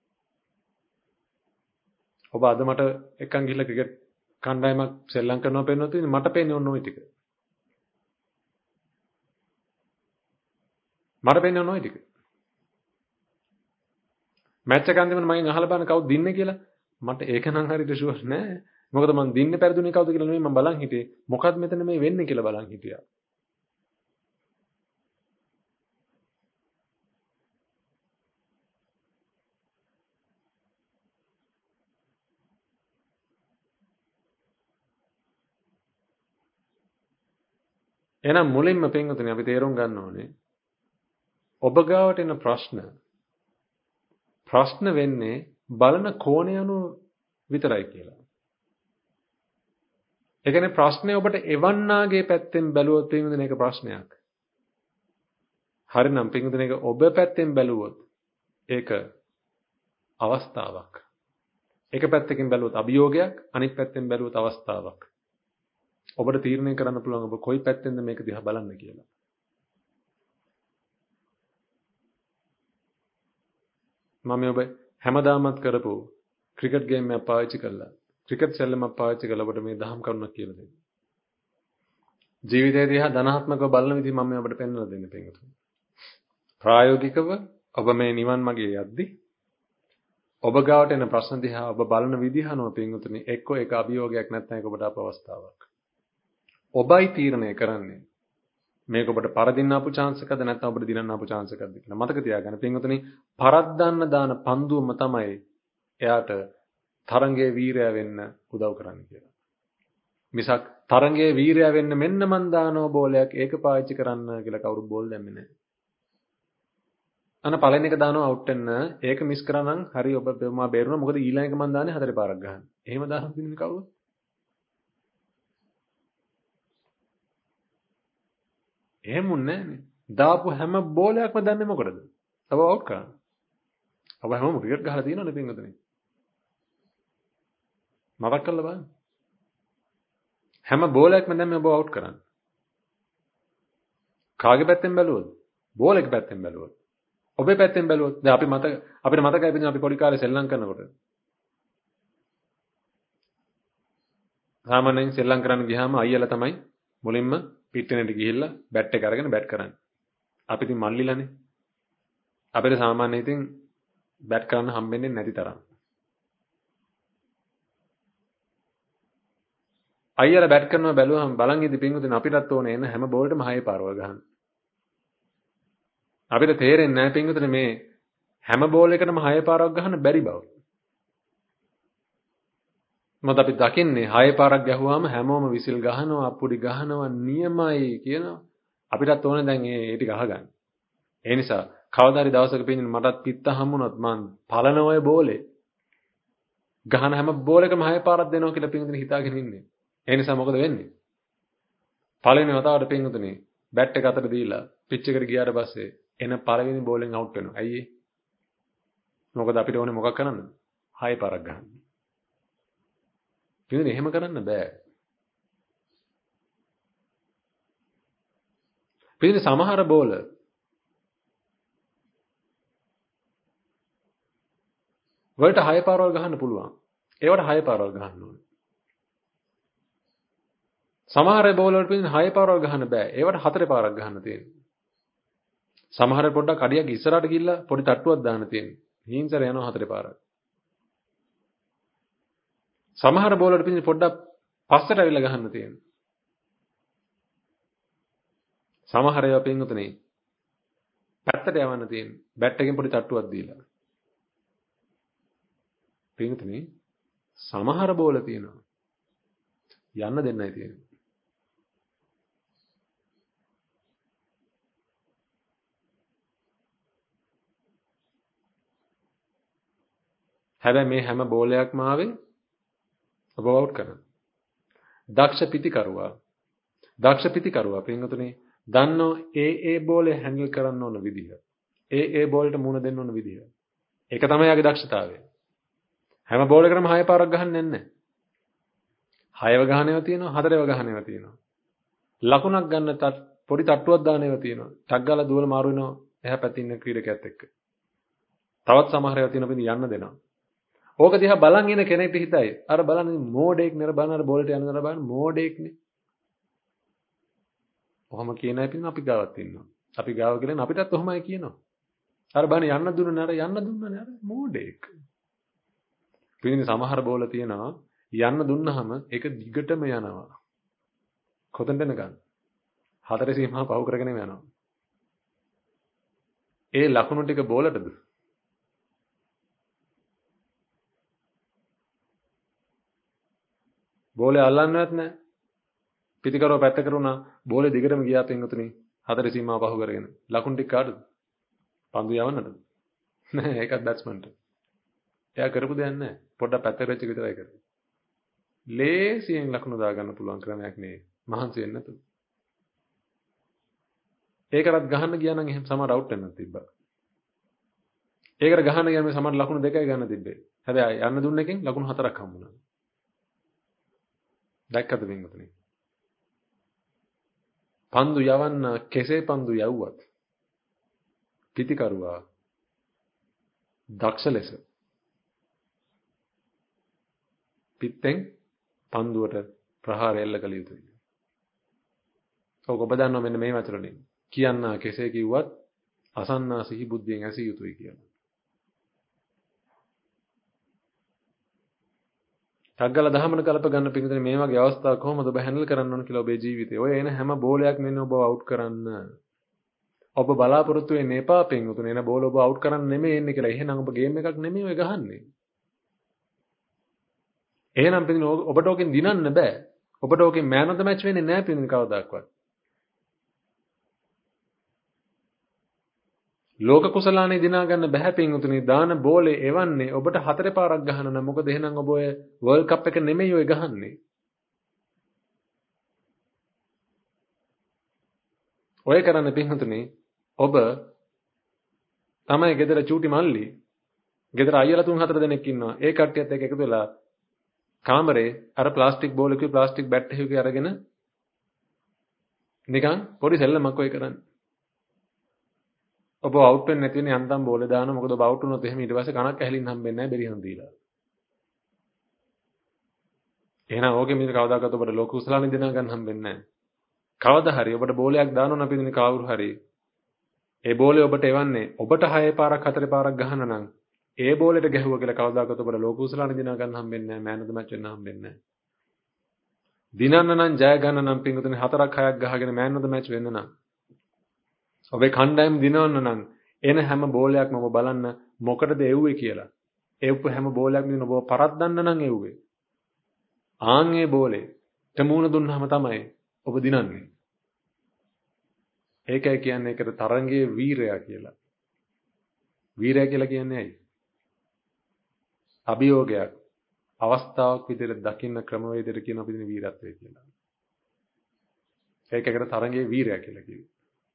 ඔබ අද මට එක්කන් ගිහලා ක්‍රිකට් කණ්ඩායමක් සෙල්ලම් කරනවා පෙන්වනවා තියෙන්නේ මට පේන්නේ ඔන්න ඔය ටික. මට පේන්නේ ඔන්න ඔය ටික. මැච් එක අන්තිමට මගෙන් අහලා බලන්න කවුද දින්නේ කියලා මට ඒක නම් හරියට ෂුවර් නෑ. මොකද මම දින්නේ පෙරදුනේ කවුද කියලා නෙමෙයි මම බලන් හිටියේ. මොකක්ද මෙතන මේ වෙන්නේ කියලා බලන් හිටියා. එහෙනම් මුලින්ම පින්වතුනි අපි තේරුම් ගන්න ඕනේ ඔබ ගාවට එන ප්‍රශ්න වෙන්නේ බලන කෝණය අනුව විතරයි කියලා. ඒ කියන්නේ ප්‍රශ්නේ ඔබට එවන්නාගේ පැත්තෙන් බැලුවොත් පින්වතුනි ඒක ප්‍රශ්නයක්. හරිනම් පින්වතුනි ඒක ඔබ පැත්තෙන් බැලුවොත් ඒක අවස්ථාවක්. එක පැත්තකින් බැලුවොත් අභියෝගයක් අනිත් පැත්තෙන් බැලුවොත් අවස්ථාවක්. ඔබට තීරණය කරන්න පුළුවන් ඔබ කොයි පැත්තෙන්ද මේක දිහා බලන්න කියලා. මම ඔබ හැමදාමත් කරපු ක්‍රිකට් ගේම් එකක් පාවිච්චි කළා. ක්‍රිකට් සෙල්ලමක් පාවිච්චි කළා ඔබට මේ දහම් කරුණක් කියලා දෙන්න. ජීවිතය දිහා ධනාත්මකව බලන විදිහ මම ඔබට පෙන්වලා දෙන්න පින්වතුනි. ප්‍රායෝගිකව ඔබ මේ නිවන් මාගේ යද්දී ඔබ ගාවට එන ප්‍රශ්න දිහා ඔබ බලන විදිහ අනුව පින්වතුනි එක්කෝ ඒක අභියෝගයක් නැත්නම් ඒක ඔබට අපවස්ථාවක්. ඔබයි තීරණය කරන්නේ මේක ඔබට පරදින්න ආපු chance එකද නැත්නම් ඔබට දිනන්න ආපු chance එකක්ද කියලා. මතක තියාගන්න පින්වතුනි පරද්දන්න දාන පන්දුවම තමයි එයාට තරංගයේ වීරය වෙන්න උදව් කරන්නේ කියලා. මිසක් තරංගයේ වීරය වෙන්න මෙන්න මන් දානෝ බෝලයක් ඒක පාවිච්චි කරන්න කියලා කවුරු බෝල් දැම්මේ නැහැ. අන පළවෙනි එක දානවා අවුට් වෙන්න. ඒක මිස් කරා නම් හරි ඔබ මා බේරුණා. මොකද ඊළඟ එක මන් දාන්නේ හතරේ පාරක් ගහන්න. එහෙම දාන්න දෙන්නේ කවුරුද? එහෙමුන්නේ නැහනේ. දාපු හැම බෝලයක්ම දැම්මේ මොකටද? ඔබ අවුට් කරන්න. ඔබ හැමෝම ක්‍රිකට් ගහලා තියෙනවනේ පින්වතුනි. මතක් කරලා බලන්න. හැම බෝලයක්ම දැම්මේ ඔබ අවුට් කරන්න. කාගේ පැත්තෙන් බැලුවොත්? බෝලෙක පැත්තෙන් බැලුවොත්. ඔබේ පැත්තෙන් බැලුවොත් දැන් අපිට මතකයි පිටින් අපි පොඩි කාලේ සෙල්ලම් කරනකොට සාමාන්‍යයෙන් සෙල්ලම් කරන්න ගියාම අයියලා තමයි මුලින්ම පිටිනෙට ගිහිල්ලා බැට් එක අරගෙන බැට් කරන්නේ. අපි ඉතින් මල්ලිලානේ. අපිට සාමාන්‍යයෙන් ඉතින් බැට් කරන්න හම්බෙන්නේ නැති තරම්. අයියලා බැට් කරනවා බැලුවහම බලන් ඉදි පින්වතුනි අපිටත් ඕනේ එන හැම බෝලටම 6 පාරවල් ගහන්න. අපිට තේරෙන්නේ නැහැ පින්වතුනි මේ හැම බෝල් එකටම 6 පාරක් ගහන්න බැරි බව. මොකද අපි දකින්නේ 6 පාරක් ගැහුවාම හැමෝම විසිල් ගහනවා, අප්පුඩි ගහනවා, නියමයි කියනවා. අපිටත් ඕනේ දැන් ඒ ටික අහගන්න. ඒ නිසා කවදා හරි දවසක පින්න මටත් පිත්ත හම්බුනොත් මං පලන ඔය බෝලේ ගහන හැම බෝලෙකම 6 පාරක් දෙනවා කියලා පින්වතුනි හිතාගෙන ඉන්නේ. ඒ නිසා මොකද වෙන්නේ? පළවෙනි වතාවට පින්වතුනි බැට් එක අතට දීලා පිච් එකට ගියාට පස්සේ එන පළවෙනි බෝලෙන් අවුට් වෙනවා. ඇයි ඒ? මොකද අපිට ඕනේ මොකක් කරන්නද? 6 පාරක් ගහන්න. පින්වතුනි එහෙම කරන්න බෑ. පින්වතුනි සමහර බෝල වලට 6 පාරවල් ගහන්න පුළුවන්. ඒවට 6 පාරවල් ගහන්න ඕනේ. සමහර බෝල වලට පින්න 6 පාරවල් ගහන්න බෑ. ඒවට 4 පාරක් ගහන්න තියෙනවා. සමහර පොඩ්ඩක් අඩියක් ඉස්සරහට ගිහිල්ලා පොඩි තට්ටුවක් දාන්න තියෙනවා. හීන්සර යනවා 4 පාරක්. සමහර බෝල වලට පින්න පොඩ්ඩක් පස්සට අවිලා ගහන්න තියෙනවා. සමහර ඒවා පින්වතුනි පැත්තට යවන්න තියෙනවා. බැට් එකෙන් පොඩි තට්ටුවක් දීලා. පින්වතුනි සමහර බෝල තියෙනවා. යන්න දෙන්නයි තියෙන්නේ. හැබැයි මේ හැම බෝලයක්ම ආවේ ඔබ අවුට් කරන්න. දක්ෂ පිටිකරුවා පින්වතුනි දන්නෝ ඒ බෝලේ හැන්ඩල් කරන්න ඕන විදිහ. ඒ බෝලට මුණ දෙන්න ඕන විදිහ. ඒක තමයි යාගේ දක්ෂතාවය. හැම බෝලයකටම 6 පාරක් ගහන්නේ නැහැ. 6ව ගහන ඒවා තියෙනවා, 4ව ගහන ඒවා තියෙනවා. ලකුණක් ගන්න පොඩි තට්ටුවක් දාන ඒවා තියෙනවා. ටක් ගාලා දුවල මාරු වෙනවා එහා පැත්තේ ඉන්න ක්‍රීඩකයාත් එක්ක. තවත් සමහර ඒවා තියෙනවා පිටින් යන්න දෙනවා. ඕක දිහා බලන් ඉන්න කෙනෙක්ට හිතයි අර බලන්න මෝඩෙක් නේ බලන්න අර බෝලට යන දර බලන්න මෝඩෙක් නේ. ඔහොම කියන අය පිටින් අපි ගාවත් ඉන්නවා. අපි ගාව කියලා අපිටත් ඔහොමයි කියනවා. අර බලන්න යන්න දුන්නේ නැහැ අර මෝඩෙක්. පිටින් සමහර බෝල තියෙනවා යන්න දුන්නාම ඒක දිගටම යනවා. කොතනද යනකම්? 4 සීමාව පහු කරගෙන යනවා. ඒ ලකුණු ටික බෝලටද? බෝලේ අල්ලන්නවත් නැහැ. පිටිකරුව පැත්ත කරුණා බෝලේ දිගටම ගියා පින්වතුනි 4 සීමාව පහු කරගෙන. ලකුණු ටික කාටද? පන්දු යවන්නද? නෑ ඒකත් බැට්ස්මන්ට. එයා කරපු දෙයක් නැහැ. පොඩ්ඩක් පැත්තට වෙච්ච එක විතරයි කරේ. ලේසියෙන් ලකුණු දාගන්න පුළුවන් ක්‍රමයක් නේ. මහන්සි වෙන්න නැතුව. ඒකටත් ගහන්න ගියා නම් එහෙම සමහර අවුට් වෙන්නත් තිබ්බා. ඒකට ගහන්න ගියාම සමහර ලකුණු 2යි ගන්න තිබ්බේ. හැබැයි යන්න දුන්න එකෙන් ලකුණු 4ක් හම්බුණා. දැක්කද පින්වතුනි? පන්දු යවන්න කෙසේ පන්දු යවුවත් පිටිකරුවා දක්ෂ ලෙස පිටෙන් පන්දුවට ප්‍රහාර එල්ල කළ යුතුයි. ඔබ දන්නවා මෙන්න මේ වචන වලින්. කියන්න කෙසේ කිව්වත් අසන්නා සිහි බුද්ධියෙන් ඇසිය යුතුයි කියලා. ටග්ගල දහමන කල්ප ගන්න පිටින් මේ වගේ අවස්ථා කොහොමද ඔබ හැන්ඩල් කරන්න ඕන කියලා ඔබේ ජීවිතේ. ඔය එන හැම බෝලයක්ම එන්නේ ඔබ අවුට් කරන්න. ඔබ බලාපොරොත්තු වෙන්නේ එපා පින්වතුනි. එන බෝල ඔබ අවුට් කරන්න නෙමෙයි එන්නේ කියලා. එහෙනම් ඔබ ගේම් එකක් නෙමෙයි ඔය ගහන්නේ. එහෙනම් පිටින් ඔබට ඕකෙන් දිනන්න බෑ. ඔබට ඕකෙන් මෑන් ඔෆ් ද මැච් වෙන්නේ නැහැ පිටින් කවදාවත්. ලෝක කුසලානේ දිනා ගන්න බෑ පින්වතුනි. දාන බෝලේ එවන්නේ ඔබට 4 පාරක් ගහන්න නම් මොකද එහෙනම් ඔබ ඔය වර්ල්ඩ් කප් එක නෙමෙයි ඔය ගහන්නේ. ඔය කරන්නේ පින්වතුනි ඔබ තමයි ගෙදර චූටි මල්ලි. ගෙදර අයියලා 3-4 දෙනෙක් ඉන්නවා. ඒ කට්ටියත් එක්ක එකතු වෙලා කාමරේ අර ප්ලාස්ටික් බෝලකුයි ප්ලාස්ටික් බැට් එකකුයි අරගෙන නිකන් පොඩි සෙල්ලමක් ඔය කරන්නේ. ඔබ අවුට් වෙන්නේ නැති වෙන්නේ අන්තම් බෝලේ දානවා. මොකද ඔබ අවුට් වුණොත් එහෙම ඊට පස්සේ කණක් ඇහිලින් හම්බෙන්නේ නැහැ බෙරිහන් දීලා. එහෙනම් ඕකෙ මිනිහ කවදාකවත් ඔබට ලෝක කුසලානේ දිනා ගන්න හම්බෙන්නේ නැහැ. කවදා හරි ඔබට බෝලයක් දානවා නම් පිටින් කවුරු හරි ඒ බෝලේ ඔබට එවන්නේ ඔබට 6 පාරක් 4 පාරක් ගහන නම් ඒ බෝලෙට ගැහුවා කියලා කවදාකවත් ඔබට ලෝක කුසලානේ දිනා ගන්න හම්බෙන්නේ නැහැ. මෑන් ඔෆ් ද මැච් වෙන්න හම්බෙන්නේ නැහැ. දිනන්න නම් ජය ගන්න නම් පිටින් 4ක් 6ක් ගහගෙන මෑන් ඔෆ් ද මැච් වෙන්න නම් ඔබේ කණ්ඩායම දිනවන්න නම් එන හැම බෝලයක්ම ඔබ බලන්න මොකටද එව්වේ කියලා. එව්ව හැම බෝලයක්ම දින ඔබ පරද්දන්න නම් එව්වේ. ආන්ගේ බෝලේ තමුණ දුන්නාම තමයි ඔබ දිනන්නේ. ඒකයි කියන්නේ ඒකට තරංගයේ වීරයා කියලා. වීරයා කියලා කියන්නේ ඇයි? අභියෝගයක් අවස්ථාවක් විදිහට දකින්න ක්‍රමවේදයට කියන අපි දින වීරත්වය කියලා. ඒකකට තරංගයේ වීරයා කියලා කියනවා.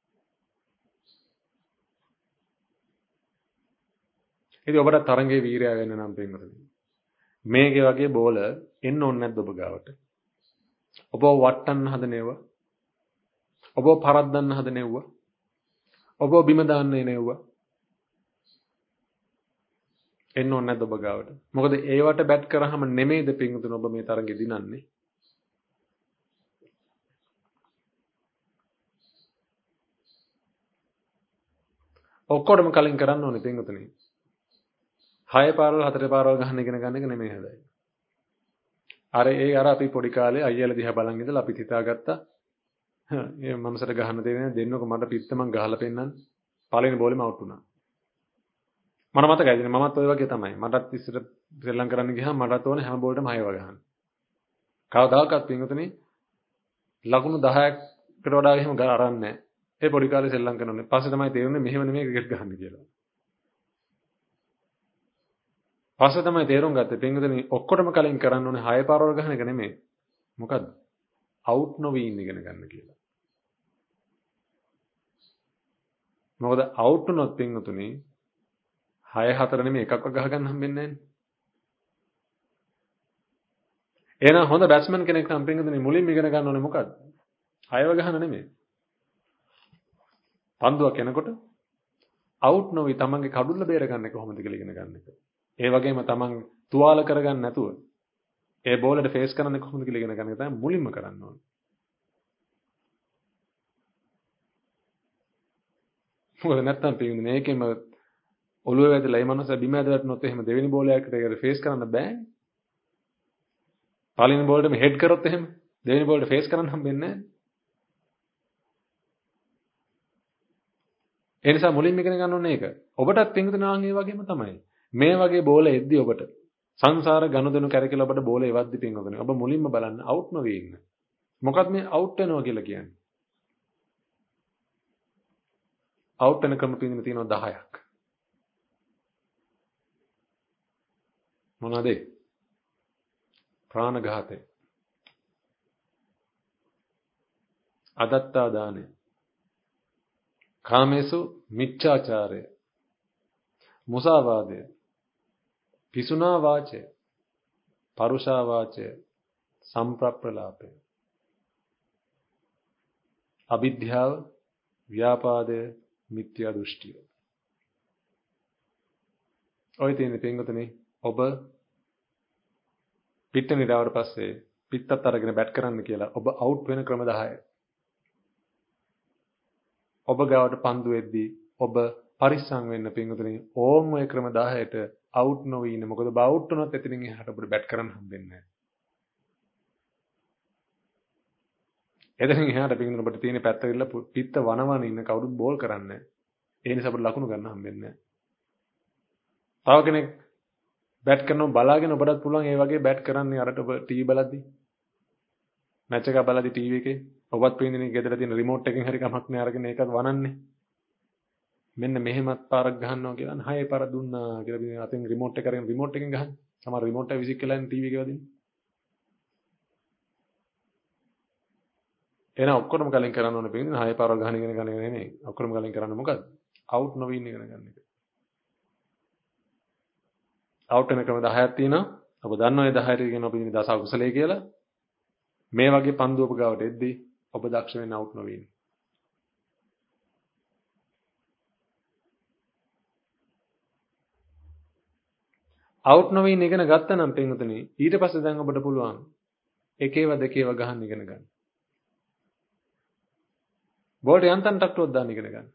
ඉතින් ඔබට තරංගයේ වීරයා වෙන්න නම් පින්වතුනි මේකේ වගේ බෝල එන්න ඕනේ නැද්ද ඔබ ගාවට? ඔබ වට්ටන්න හදනේව. ඔබ පරද්දන්න හදනේව. ඔබ බිම දාන්න එනේව. එන්න ඕනේ නැද්ද ඔබ ගාවට? මොකද ඒවට බැට් කරාම නෙමෙයිද පින්වතුනි ඔබ මේ තරංගෙ දිනන්නේ? ඔක්කොටම කලින් කරන්න ඕනේ පින්වතුනි. 6 පාරවල් 4 පාරවල් ගහන්න ඉගෙන ගන්න එක නෙමෙයි හැබැයි. අර අපි පොඩි කාලේ අයියලා දිහා බලන් ඉඳලා අපිත් හිතාගත්තා මේ මනසට ගහන්න දෙන්නේ දෙන්නක මට පිට මං ගහලා පෙන්නන්න පළවෙනි බෝලෙම අවුට් වුණා. මට මතකයි ඉතින් මමත් ඔය වගේ තමයි. මටත් ඉස්සර ශ්‍රී ලංකාව කරන්න ගියාම මටත් ඕනේ හැම බෝලෙටම 6 වගේ ගහන්න. කවදාකවත් පින්වතුනි ලකුණු 10කට වඩා එහෙම අරන්නේ නැහැ. ඒ පොඩි කාලේ ශ්‍රී ලංකාව කරනනේ. පස්සේ තමයි තේරුනේ මෙහෙම නෙමෙයි ක්‍රිකට් ගහන්න කියලා. පස්සේ තමයි තේරුම් ගත්තේ පින්වතුනි ඔක්කොටම කලින් කරන්න ඕනේ 6 පාරවල් ගහන එක නෙමෙයි. මොකද්ද? අවුට් නොවී ඉන්න ඉගෙන ගන්න කියලා. මොකද අවුට් වුණොත් පින්වතුනි 6-4 නෙමෙයි එකක්වත් ගහ ගන්න හම්බෙන්නේ නැහැ. එහෙනම් හොඳ බැට්ස්මන් කෙනෙක් නම් පින්වතුනි මුලින්ම ඉගෙන ගන්න ඕනේ මොකද්ද? 6ව ගහන නෙමෙයි. පන්දුවක් එනකොට අවුට් නොවි තමන්ගේ කඩුල්ල බේර ගන්න එක කොහොමද කියලා ඉගෙන ගන්න එක. ඒ වගේම තමන් තුවාල කරගන්න නැතුව ඒ බෝලෙට ෆේස් කරන්නේ කොහොමද කියලා ඉගෙන ගන්න එක තමයි මුලින්ම කරන්න ඕනේ. මොකද නැත්තම් පිටින් මේකෙම ඔළුවේ වැදලා ඒ මනස බිම ඇද වැටුනොත් එහෙම දෙවෙනි බෝලයකට ඒක ෆේස් කරන්න බෑ. පළවෙනි බෝලෙටම හෙඩ් කරොත් එහෙම දෙවෙනි බෝලෙට ෆේස් කරන්න හම්බෙන්නේ නැහැ. ඒ නිසා මුලින්ම ඉගෙන ගන්න ඕනේ ඒක. ඔබටත් පිටින් ආන් ඒ වගේම තමයි. මේ වගේ බෝල එද්දි ඔබට සංසාර ගනුදෙනු කරකලා ඔබට බෝල එවද්දි පින්වතුනි ඔබ මුලින්ම බලන්න අවුට් නොවී ඉන්න. මොකක්ද මේ අවුට් වෙනවා කියලා කියන්නේ? අවුට් වෙන ක්‍රම පින්වතුනි තියෙනවා 10ක්. මොනවාද? ප්‍රාණඝාතය, අදත්තා දානය, කාමේසු මිච්ඡාචාරය, මුසාවාදය, පිසුනා වාචය, පරුෂා වාචය, සම්ප්‍රප්‍රලාපය, අවිද්‍යාව, ව්‍යාපාදය, මිත්‍යා දෘෂ්ටිය. ඔය තියෙන පින්වතුනි ඔබ පිට නිරාවට පස්සේ පිටත් අරගෙන බැට් කරන්න කියලා ඔබ අවුට් වෙන ක්‍රම 10. ඔබ ගාවට පන්දු එද්දී ඔබ පරිස්සම් වෙන්න පින්වතුනි. ඕම් ඔය ක්‍රම 10ට අවුට් නොවී ඉන්න. මොකද අවුට් වුණොත් එතනින් එහාට ඔබට බැට් කරන්න හම්බෙන්නේ නැහැ. එතනින් එහාට පින්වතුනි ඔබට තියෙන පැත්ත ගිහලා පිත්ත වනවන ඉන්න කවුරුත් බෝල් කරන්නේ නැහැ. ඒ නිසා ඔබට ලකුණු ගන්න හම්බෙන්නේ නැහැ. තව කෙනෙක් බැට් කරනවා බලාගෙන ඔබටත් පුළුවන් ඒ වගේ බැට් කරන්න අරට ඔබ ටීවී බලද්දි. මැච් එක බලද්දි ටීවී එකේ ඔබත් පින්වතුනි ගෙදර තියෙන රිමෝට් එකෙන් හරි කමක් නෑ අරගෙන ඒකත් වනන්නේ. මෙන්න මෙහෙමත් පාරක් ගහනවා කියලා 6 පාර දුන්නා කියලා ඉතින් අතෙන් රිමෝට් එක අරගෙන රිමෝට් එකෙන් ගහන්නේ. සමහර රිමෝට් එක විසික් කළානේ ටීවී එකේ වදින්නේ. එහෙනම් ඔක්කොම කලින් කරන්න ඕනේ පිටින් 6 පාරක් ගහන ඉගෙන ගන්න නෙමෙයි. ඔක්කොම කලින් කරන්න මොකද්ද? අවුට් නොවී ඉගෙන ගන්න එක. අවුට් වෙන ක්‍රම 10ක් තියෙනවා. ඔබ දන්නවා ඒ 10ට කියන අපි දස අකුසලයේ කියලා. මේ වගේ පන්දුවක ගාවට එද්දී ඔබ දක්ෂ වෙන්න අවුට් නොවී ඉන්න. අවුට් නොවී ඉගෙන ගත්තා නම් පින්වතුනි ඊට පස්සේ දැන් ඔබට පුළුවන් එකේව දෙකේව ගහන්න ඉගෙන ගන්න. බෝල්ට යන්තම් ටක්ටුවක් දාන්න ඉගෙන ගන්න.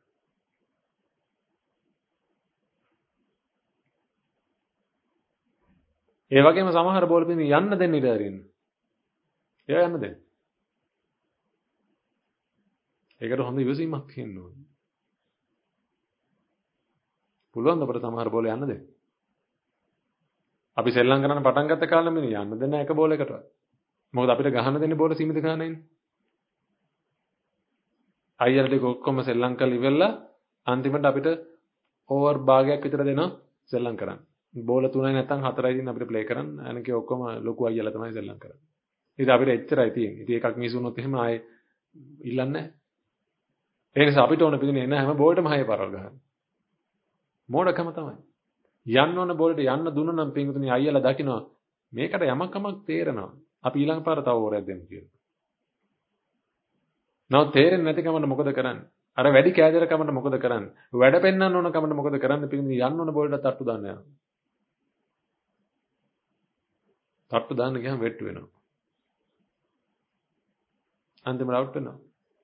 ඒ වගේම සමහර බෝල් පින් යන්න දෙන්න ඉඩ හරින්න. එයා යන්න දෙන්න. ඒකට හොඳ ඉවසීමක් තියෙන්න ඕනේ. පුළුවන් ද අපිට සමහර බෝල් යන්න දෙන්න. අපි සෙල්ලම් කරන්න පටන් ගත්ත කාලෙම යන්න දෙන්න එක බෝල් එකටවත්. මොකද අපිට ගහන්න දෙන්නේ බෝල සීමිත ගානයිනේ. අයියලා ටික ඔක්කොම සෙල්ලම් කරලා ඉවරලා අන්තිමට අපිට ඕවර් භාගයක් විතර දෙනවා සෙල්ලම් කරන්න. බෝල 3යි නැත්නම් 4යි දින අපිට ප්ලේ කරන්න. අනිකේ ඔක්කොම ලොකු අයියලා තමයි සෙල්ලම් කරන්නේ. ඉතින් අපිට එච්චරයි තියෙන්නේ. ඉතින් එකක් මිස් වුණොත් එහෙම ආයේ ඉල්ලන්නේ නැහැ. ඒ නිසා අපිට ඕන පිටින් එන හැම බෝලටම 6 පාරක් ගහන්න. මෝඩකම තමයි. යන්න ඕන බෝලට යන්න දුන්නා නම් පින්විතනි අයියලා දකිනවා මේකට යමකමක් තේරෙනවා. අපි ඊළඟ පාර තව ඕරයක් දෙන්න කියලා. නෝ තේරෙන්නේ නැති කමන්න මොකද කරන්නේ? අර වැඩි කෑදර කමන්න මොකද කරන්නේ? වැඩ පෙන්වන්න ඕන කමන්න මොකද කරන්නේ? පින්විතනි යන්න ඕන බෝලට තට්ටු දාන්න යනවා. තට්ටු දාන්න ගියාම වෙට්ටු වෙනවා. අන්තිමට අවුට් වෙනවා.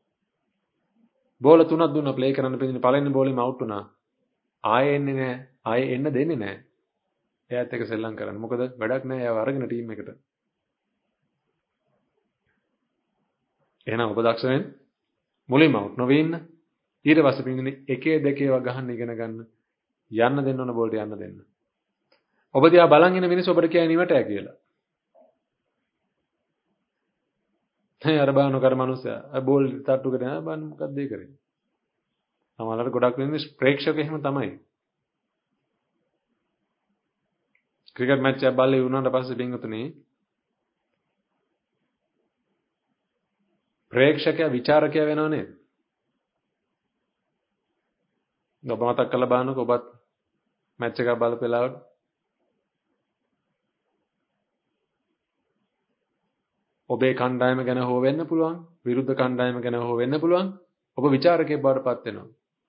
බෝල 3ක් දුන්නා ප්ලේ කරන්න පින්විතනි පළවෙනි බෝලෙම අවුට් වුණා. ආයෙ එන්නේ නැහැ. ආයෙ එන්න දෙන්නේ නැහැ. එයාත් එක්ක සෙල්ලම් කරන්න. මොකද වැඩක් නැහැ. එයාව අරගෙන ටීම් එකට. එහෙනම් ඔබ දක්ෂ වෙන්න. මුලින්ම අවුට් නොවී ඉන්න. ඊට පස්සේ පින්විතනි එකේ දෙකේව ගහන්න ඉගෙන ගන්න. යන්න දෙන්න ඕන බෝලට යන්න දෙන්න. ඔබ දිහා බලන් ඉන්න මිනිස්සු ඔබට කියන්නේ නිවටය කියලා. අර බාන කර මනුස්සයා බෝල් තට්ටු කරගෙන බාන මොකක්ද ඒ කරේ? සමහරවිට ගොඩක් වෙන්නේ ප්‍රේක්ෂක එහෙම තමයි. ක්‍රිකට් මැච් එකක් බලලා ඉවරනාට පස්සේ බින්ගතුනේ ප්‍රේක්ෂකයා විචාරකයා වෙනව නේද? ඔබ මතක් කරලා බලන්නකෝ ඔබත් මැච් එකක් බලපෙලාවට ඔබේ කණ්ඩායම ගැන හෝ වෙන්න පුළුවන් විරුද්ධ කණ්ඩායම ගැන හෝ වෙන්න පුළුවන් ඔබ විචාරකයෙක් බවට පත් වෙනවා.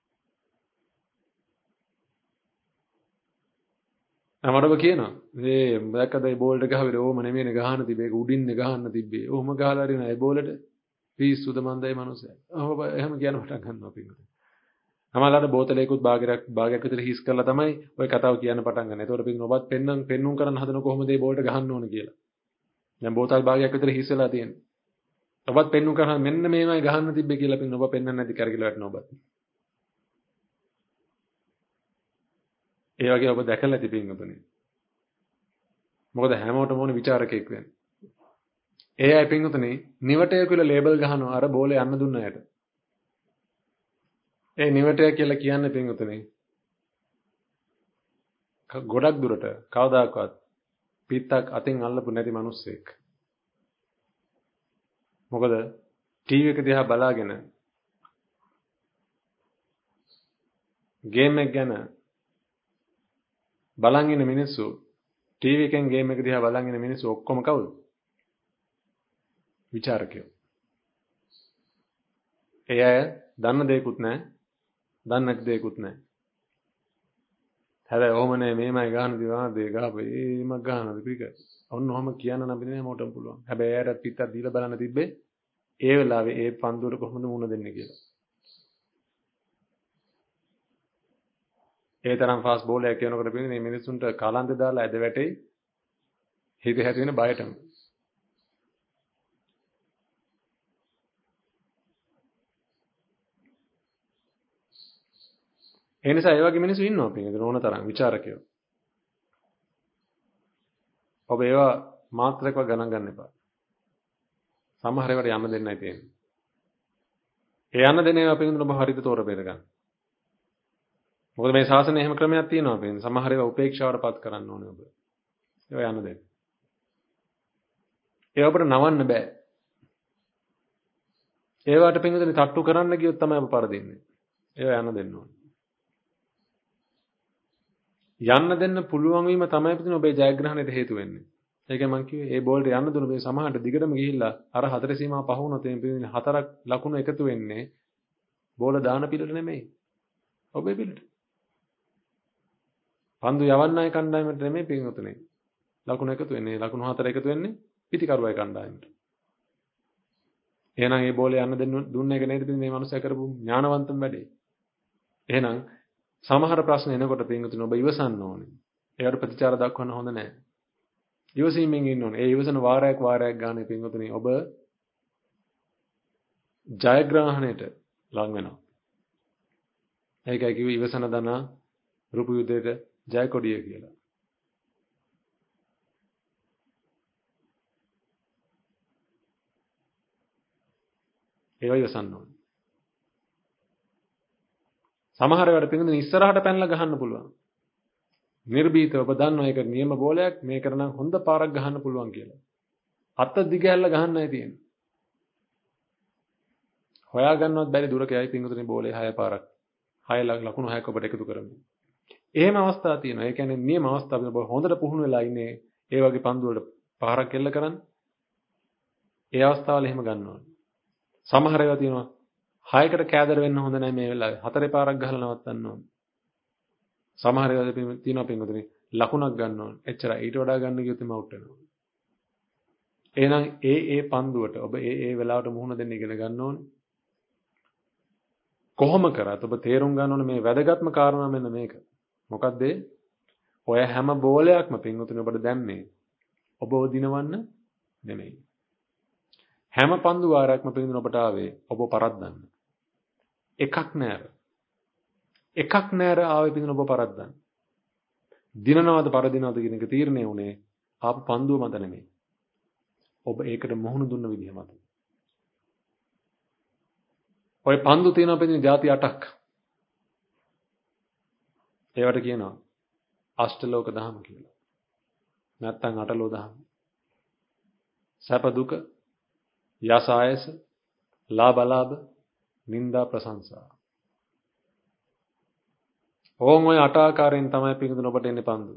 අමරව කියනවා මේ දැක්කද මේ බෝල් එක ගහවිද ඕම නෙමෙයිනේ ගහන්න තිබ්බේ ඒක උඩින්නේ ගහන්න තිබ්බේ. ඔහොම ගහලා හරින ඒ බෝලෙට පිස්සුද මන්දයි මනුස්සයා. ඔහොම එහෙම කියන පටන් ගන්නවා පින්වතුනි. අමලාට බෝතලයකුත් භාගයක් විතර හිස් කරලා තමයි ওই කතාව කියන්න පටන් ගන්න. ඒතකොට පින්වතුනි ඔබත් පෙන්නුම් කරන්න හදන කොහොමද මේ බෝල්ට ගහන්න ඕන කියලා. දැන් බෝතල් භාගයක් විතර හිස් වෙලා තියෙනවා. ඔබත් පෙන්නුම් කරනවා මෙන්න මේමයි ගහන්න තිබ්බේ කියලා පින් ඔබ පෙන්වන්න නැති කරගිලා වැටෙනවා ඔබත්. ඒ වගේ ඔබ දැකලා ඇති පින්වතුනි. මොකද හැමෝටම ඕනේ විචාරකයෙක් වෙන්න. ඒ අය පින්වතුනි නිවටය කියලා ලේබල් ගහනවා අර බෝලේ යන්න දුන්න අයට. ඒ නිවටය කියලා කියන්නේ පින්වතුනි ගොඩක් දුරට කවදාකවත් පිටක් අතින් අල්ලපු නැති මිනිස්සෙක්. මොකද ටීවී එක දිහා බලාගෙන ගේම් එක ගැන බලන් ඉන්න මිනිස්සු ටීවී එකෙන් ගේම් එක දිහා බලන් ඉන්න මිනිස්සු ඔක්කොම කවුද? විචාරකයෝ. ඒ අය දන්න දෙයක්වත් නැහැ, දන්නේ නැති දෙයක්වත් නැහැ. හැබැයි ඔහොම නේ මේමයි ගහන දේ ගහපේ ඒමක් ගහනද ක්‍රිකට්. ඔන්න ඔහොම කියන්න නම් බින්නේ මොටම් පුළුවන්. හැබැයි එයාට පිටක් දීලා බලන්න තිබ්බේ ඒ වෙලාවේ ඒ පන්දුවට කොහොමද මුණ දෙන්නේ කියලා. ඒ තරම් ෆාස්ට් බෝලයක් කියනකොට පින්නේ මේ මිනිස්සුන්ට කාලන්තේ දාලා ඇද වැටෙයි හිත හැටි වෙන බයටම. ඒ නිසා ඒ වගේ මිනිස්සු ඉන්නවා පින්නේ ඕන තරම් ਵਿਚාරකයෝ. ඔබ ඒවා මාත්‍රකව ගණන් ගන්න එපා. සමහර ඒවාට යන්න දෙන්නයි තියෙන්නේ. ඒ යන්න දෙන ඒවා පින්නේ ඔබ හරියට තෝර බේර ගන්න. මොකද මේ ශාසනයේ එහෙම ක්‍රමයක් තියෙනවා පින්නේ. සමහර ඒවා උපේක්ෂාවටපත් කරන්න ඕනේ ඔබ. ඒවා යන්න දෙන්න. ඒවා අපිට නවන්න බෑ. ඒවට පින්නේ තට්ටු කරන්න ගියොත් තමයි ඔබ පරදින්නේ. ඒවා යන්න දෙන්න ඕනේ. යන්න දෙන්න පුළුවන් වීම තමයි පිටින් ඔබේ ජයග්‍රහණයට හේතු වෙන්නේ. ඒකයි මම කිව්වේ මේ බෝල්ට යන්න දුන්න මේ සමහරට දිගටම ගිහිල්ලා අර හතර සීමාව පහ වුණොත් මේ පිටින් හතරක් ලකුණු එකතු වෙන්නේ බෝල දාන පිළට නෙමෙයි. ඔබේ පිළට. පන්දු යවන්නයි කණ්ඩායමට නෙමෙයි පිටින් ලකුණු එකතු වෙන්නේ. ලකුණු හතර එකතු වෙන්නේ පිටිකරුවයි කණ්ඩායමට. එහෙනම් මේ බෝලේ යන්න දුන්න එක නේද පිටින් මේ මනුස්සයා කරපු ඥානවන්තම වැඩේ. එහෙනම් සමහර ප්‍රශ්න එනකොට පින්වතුනි ඔබ ඉවසන්න ඕනේ. ඒකට ප්‍රතිචාර දක්වන්න හොඳ නැහැ. ඉවසීමෙන් ඉන්න ඕනේ. ඒ ඉවසන වාරයක් ගන්න පින්වතුනි ඔබ ජයග්‍රහණයට ලං වෙනවා. ඒකයි කිව්වේ ඉවසන දන රුපු යුද්ධයට ජය කොඩිය කියලා. ඒව ඉවසන්න ඕනේ. සමහර වෙලාවට පින්වතුනි ඉස්සරහට පැනලා ගහන්න පුළුවන්. නිර්භීතව ඔබ දන්නවා ඒක නියම බෝලයක් මේකට නම් හොඳ පාරක් ගහන්න පුළුවන් කියලා. අත දිගහැල්ල ගහන්නයි තියෙන්නේ. හොයා ගන්නවත් බැරි දුරකයි පින්වතුනි බෝලේ 6 පාරක්. 6 ලකුණු 6ක් ඔබට එකතු කරමු. එහෙම අවස්ථා තියෙනවා. ඒ කියන්නේ නියම අවස්ථාවක ඔබ හොඳට පුහුණු වෙලා ඉන්නේ ඒ වගේ පන්දු වලට පාරක් එල්ල කරන්න. ඒ අවස්ථාවල එහෙම ගන්න ඕනේ. සමහර ඒවා තියෙනවා 6කට කෑදර වෙන්න හොඳ නැහැ මේ වෙලාවේ. 4 පාරක් ගහලා නවත්තන්න ඕනේ. සමහර ඒවා තියෙනවා පින්වතුනි ලකුණක් ගන්න ඕනේ. එච්චරයි. ඊට වඩා ගන්න ගියොත් එම අවුට් වෙනවා. එහෙනම් ඒ පන්දුවට ඔබ ඒ වෙලාවට මුහුණ දෙන්න ඉගෙන ගන්න ඕනේ. කොහොම කරත් ඔබ තේරුම් ගන්න ඕනේ මේ වැදගත්ම කාරණා මෙන්න මේක. මොකද්ද? ඔය හැම බෝලයක්ම පින්වතුනි ඔබට දැම්මේ ඔබව දිනවන්න නෙමෙයි. හැම පන්දු වාරයක්ම පින්වතුනි ඔබට ආවේ ඔබ පරද්දන්න. එකක් නෑර ආවේ පින්වතුනි ඔබ පරද්දන්න. දිනනවද පරදිනවද කියන එක තීරණය වුණේ ආපු පන්දුව මත නෙමෙයි. ඔබ ඒකට මුහුණ දුන්න විදිහ මත. ඔය පන්දු තියෙනවා පින්වතුනි ಜಾති 8ක්. ඒවට කියනවා අෂ්ටලෝක දහම කියලා. නැත්තම් අටලෝ දහම. සැප දුක, යස ආයස, ලාභ අලාභ, නිന്ദා ප්‍රශංසා. ඕම් ඔය 8 ආකාරයෙන් තමයි පින්වතුනි ඔබට එන්නේ පන්දු.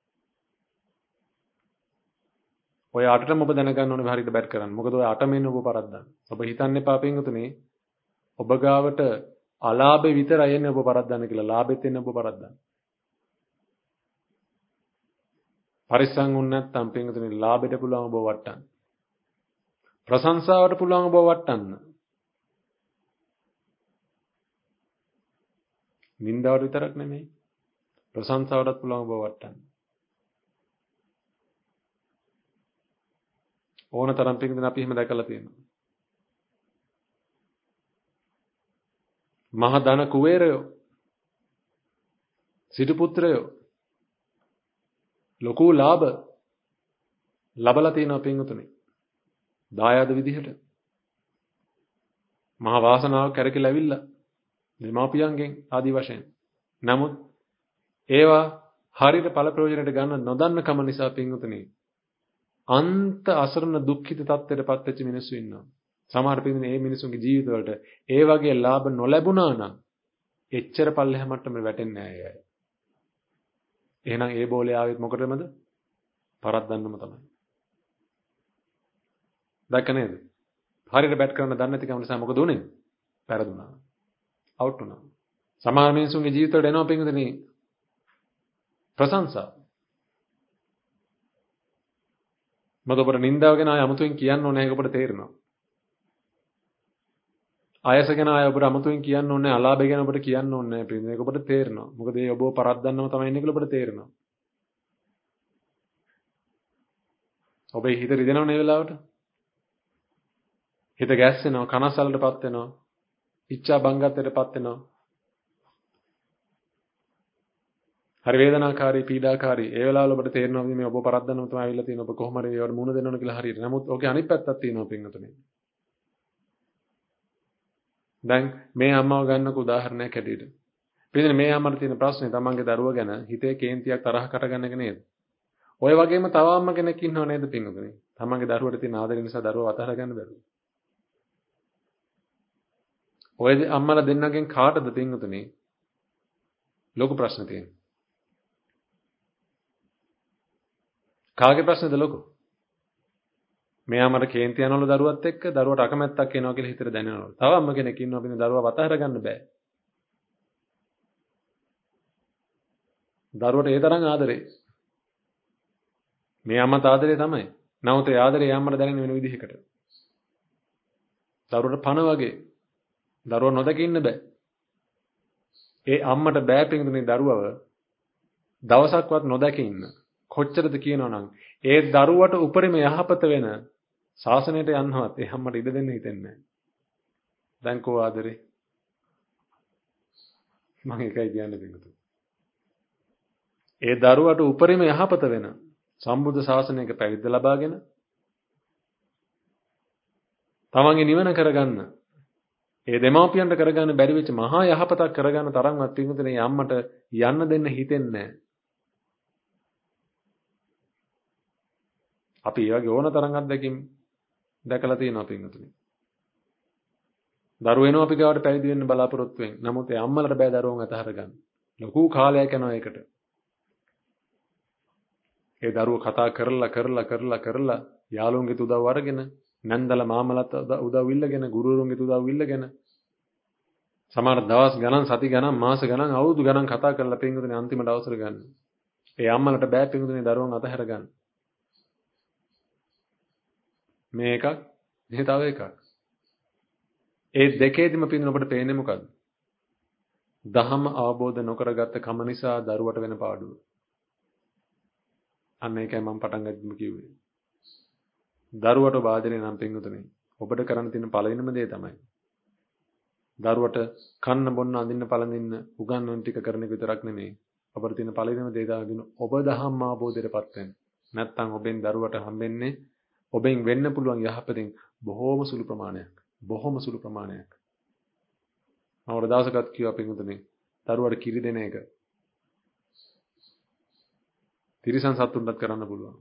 ඔය 8ටම ඔබ දැනගන්න ඕනේ හරියට බැට් කරන්න. මොකද ඔය 8 මෙන්න ඔබ පරද්දන්න. ඔබ හිතන්න එපා පින්වතුනි ඔබ ගාවට අලාභේ විතරයි එන්නේ ඔබ පරද්දන්න කියලා. ලාභෙත් එන්නේ ඔබ පරද්දන්න. පරිස්සම් වුණ නැත්නම් පින්වතුනි ලාභෙට පුළුවන් ඔබ වටන්න. ප්‍රශංසාවට පුළුවන් ඔබ වටන්න. නින්දාවට විතරක් නෙමෙයි ප්‍රශංසාවටත් පුළුවන් ඔබ වටන්න. ඕන තරම් පින්වතුනි අපි එහෙම දැකලා තියෙනවා. මහ ධන කුවේරයෝ සිටු පුත්‍රයෝ ලොකු ලාභ ලබලා තියෙනවා පින්වතුනි. දායාද විදිහට මහ වාසනාවක් කරකලා ඇවිල්ලා දෙමාපියන්ගෙන් ආදි වශයෙන්. නමුත් ඒවා හරියට ඵල ප්‍රයෝජනයට ගන්න නොදන්න කම නිසා පින්වතුනි අන්ත අසරණ දුක්ඛිත තත්ත්වයටපත් වෙච්ච මිනිස්සු ඉන්නවා. සමහර පින්වතුනි මේ මිනිසුන්ගේ ජීවිතවලට ඒ වගේ ලාභ නොලැබුණා නම් එච්චර පල්ලෙහා මට්ටමේ වැටෙන්නේ නැහැ අය. එහෙනම් ඒ බෝලේ ආවෙත් මොකටද? පරද්දන්නම තමයි. දැක්ක නේද? හරියට බැට් කරන්න දන්නේ නැති කම නිසා මොකද උනේ? පෙරදුනා. අවුට් වුණා. සමහර මිනිසුන්ගේ ජීවිතවලට එනවා පින්වතුනි ප්‍රශංසා. මොකද ඔබට නින්දාව ගැන ආය අමුතුවෙන් කියන්න ඕනේ නැහැ. ඒක ඔබට තේරෙනවා. ආයස ගැන ආය ඔබට අමතුවෙන් කියන්න ඕනේ නැහැ. අලාභය ගැන ඔබට කියන්න ඕනේ නැහැ පින්වතුනි. ඒක ඔබට තේරෙනවා. මොකද ඒ ඔබව පරද්දන්නව තමයි ඉන්නේ කියලා ඔබට තේරෙනවා. ඔබේ හිත රිදෙනව නේ වෙලාවට. හිත ගැස්සෙනවා, කනස්සල්ලටපත් වෙනවා, ඉච්ඡා බංගත්වයටපත් වෙනවා. හරි වේදනාකාරී, පීඩාකාරී. ඒ වෙලාවල ඔබට තේරෙනවා මේ ඔබ පරද්දන්නව තමයි ආවිල්ලා තියෙන්නේ. ඔබ කොහොම හරි ඒවට මුණ දෙන්න ඕන කියලා හරියට. නමුත් ඕකේ අනිත් පැත්තක් තියෙනවා පින්වතුනි. දැන් මේ අම්මව ගන්නක උදාහරණයක් ඇටියට. පින්වතුනි මේ අම්මට තියෙන ප්‍රශ්නේ තමන්ගේ දරුවා ගැන හිතේ කේන්තියක් තරහකට ගන්න එක නේද? ඔය වගේම තව අම්ම කෙනෙක් ඉන්නව නේද පින්වතුනි? තමන්ගේ දරුවට තියෙන ආදරය නිසා දරුවව අතහර ගන්න බැරුව. ඔය අම්මලා දෙන්නගෙන් කාටද පින්වතුනි ලොකු ප්‍රශ්න තියෙන්නේ? කාගේ ප්‍රශ්නද ලොකු? මේ අම්මට කේන්ති යනවලු දරුවත් එක්ක දරුවට අකමැත්තක් එනවා කියලා හිතට දැනෙනවලු. තව අම්ම කෙනෙක් ඉන්නවා පින්න දරුවව අතහර ගන්න බෑ. දරුවට ඒ තරම් ආදරේ. මේ අම්මත් ආදරේ තමයි. නමුත් ඒ ආදරේ අම්මට දැනෙන වෙන විදිහකට. දරුවට පණ වගේ. දරුව නොදක ඉන්න බෑ. ඒ අම්මට බෑ පින්දුනේ දරුවව දවසක්වත් නොදක ඉන්න. කොච්චරද කියනවනම් ඒ දරුවට උපරිම යහපත වෙන ශාසනයට යන්නවත් ඒ අම්මට ඉඩ දෙන්න හිතෙන්නේ නැහැ. දැන් කෝ ආදරේ? මම එකයි කියන්නේ පින්දුනේ. ඒ දරුවට උපරිම යහපත වෙන සම්බුද්ධ ශාසනයක පැවිද්ද ලබාගෙන තමන්ගේ නිවන කරගන්න ඒ දෙමාපියන්ට කරගන්න බැරි වෙච්ච මහා යහපතක් කරගන්න තරම්වත් පින්වතුනි අම්මට යන්න දෙන්න හිතෙන්නේ නැහැ. අපි ඒ වගේ ඕන තරම් අත්දැකීම් දැකලා තියෙනවා පින්වතුනි. දරුවෝ එනවා අපි ගාවට පැවිදි වෙන්න බලාපොරොත්තු වෙන. නමුත් ඒ අම්මලට බෑ දරුවෝන් අතහර ගන්න. ලොකු කාලයක් යනවා ඒකට. ඒ දරුවෝ කතා කරලා යාළුවන්ගේ උදව් අරගෙන නැන්දලා මාමලත් උදව් ඉල්ලගෙන ගුරුවරුන්ගේ උදව් ඉල්ලගෙන සමහර දවස් ගණන් සති ගණන් මාස ගණන් අවුරුදු ගණන් කතා කරලා පින්වතුනි අන්තිමට අවසර ගන්න. ඒ අම්මලට බෑ පින්වතුනි දරුවන් අතහැර ගන්න. මේ එකක් මේ තව එකක්. ඒ දෙකේදීම පින්වතුනි ඔබට පේන්නේ මොකද්ද? දහම අවබෝධ නොකරගත්ත කම නිසා දරුවට වෙන පාඩුව. අන්න ඒකයි මම පටන් ගත්තම කිව්වේ. දරුවට වාදනය නම් පින්වතුනි ඔබට කරන්න තියෙන පළවෙනිම දේ තමයි දරුවට කන්න බොන්න අඳින්න පළඳින්න උගන්වන ටික කරන එක විතරක් නෙමෙයි ඔබට තියෙන පළවෙනිම දේ තමයි ඔබ දහම් අවබෝධයටපත් වෙන්න. නැත්නම් ඔබෙන් දරුවට හම්බෙන්නේ ඔබෙන් වෙන්න පුළුවන් යහපතෙන් බොහෝම සුළු ප්‍රමාණයක්. මම වර දවසකත් කිව්වා පින්වතුනි දරුවට කිරි දෙන එක තිරිසන් සතුන්ටත් කරන්න පුළුවන්.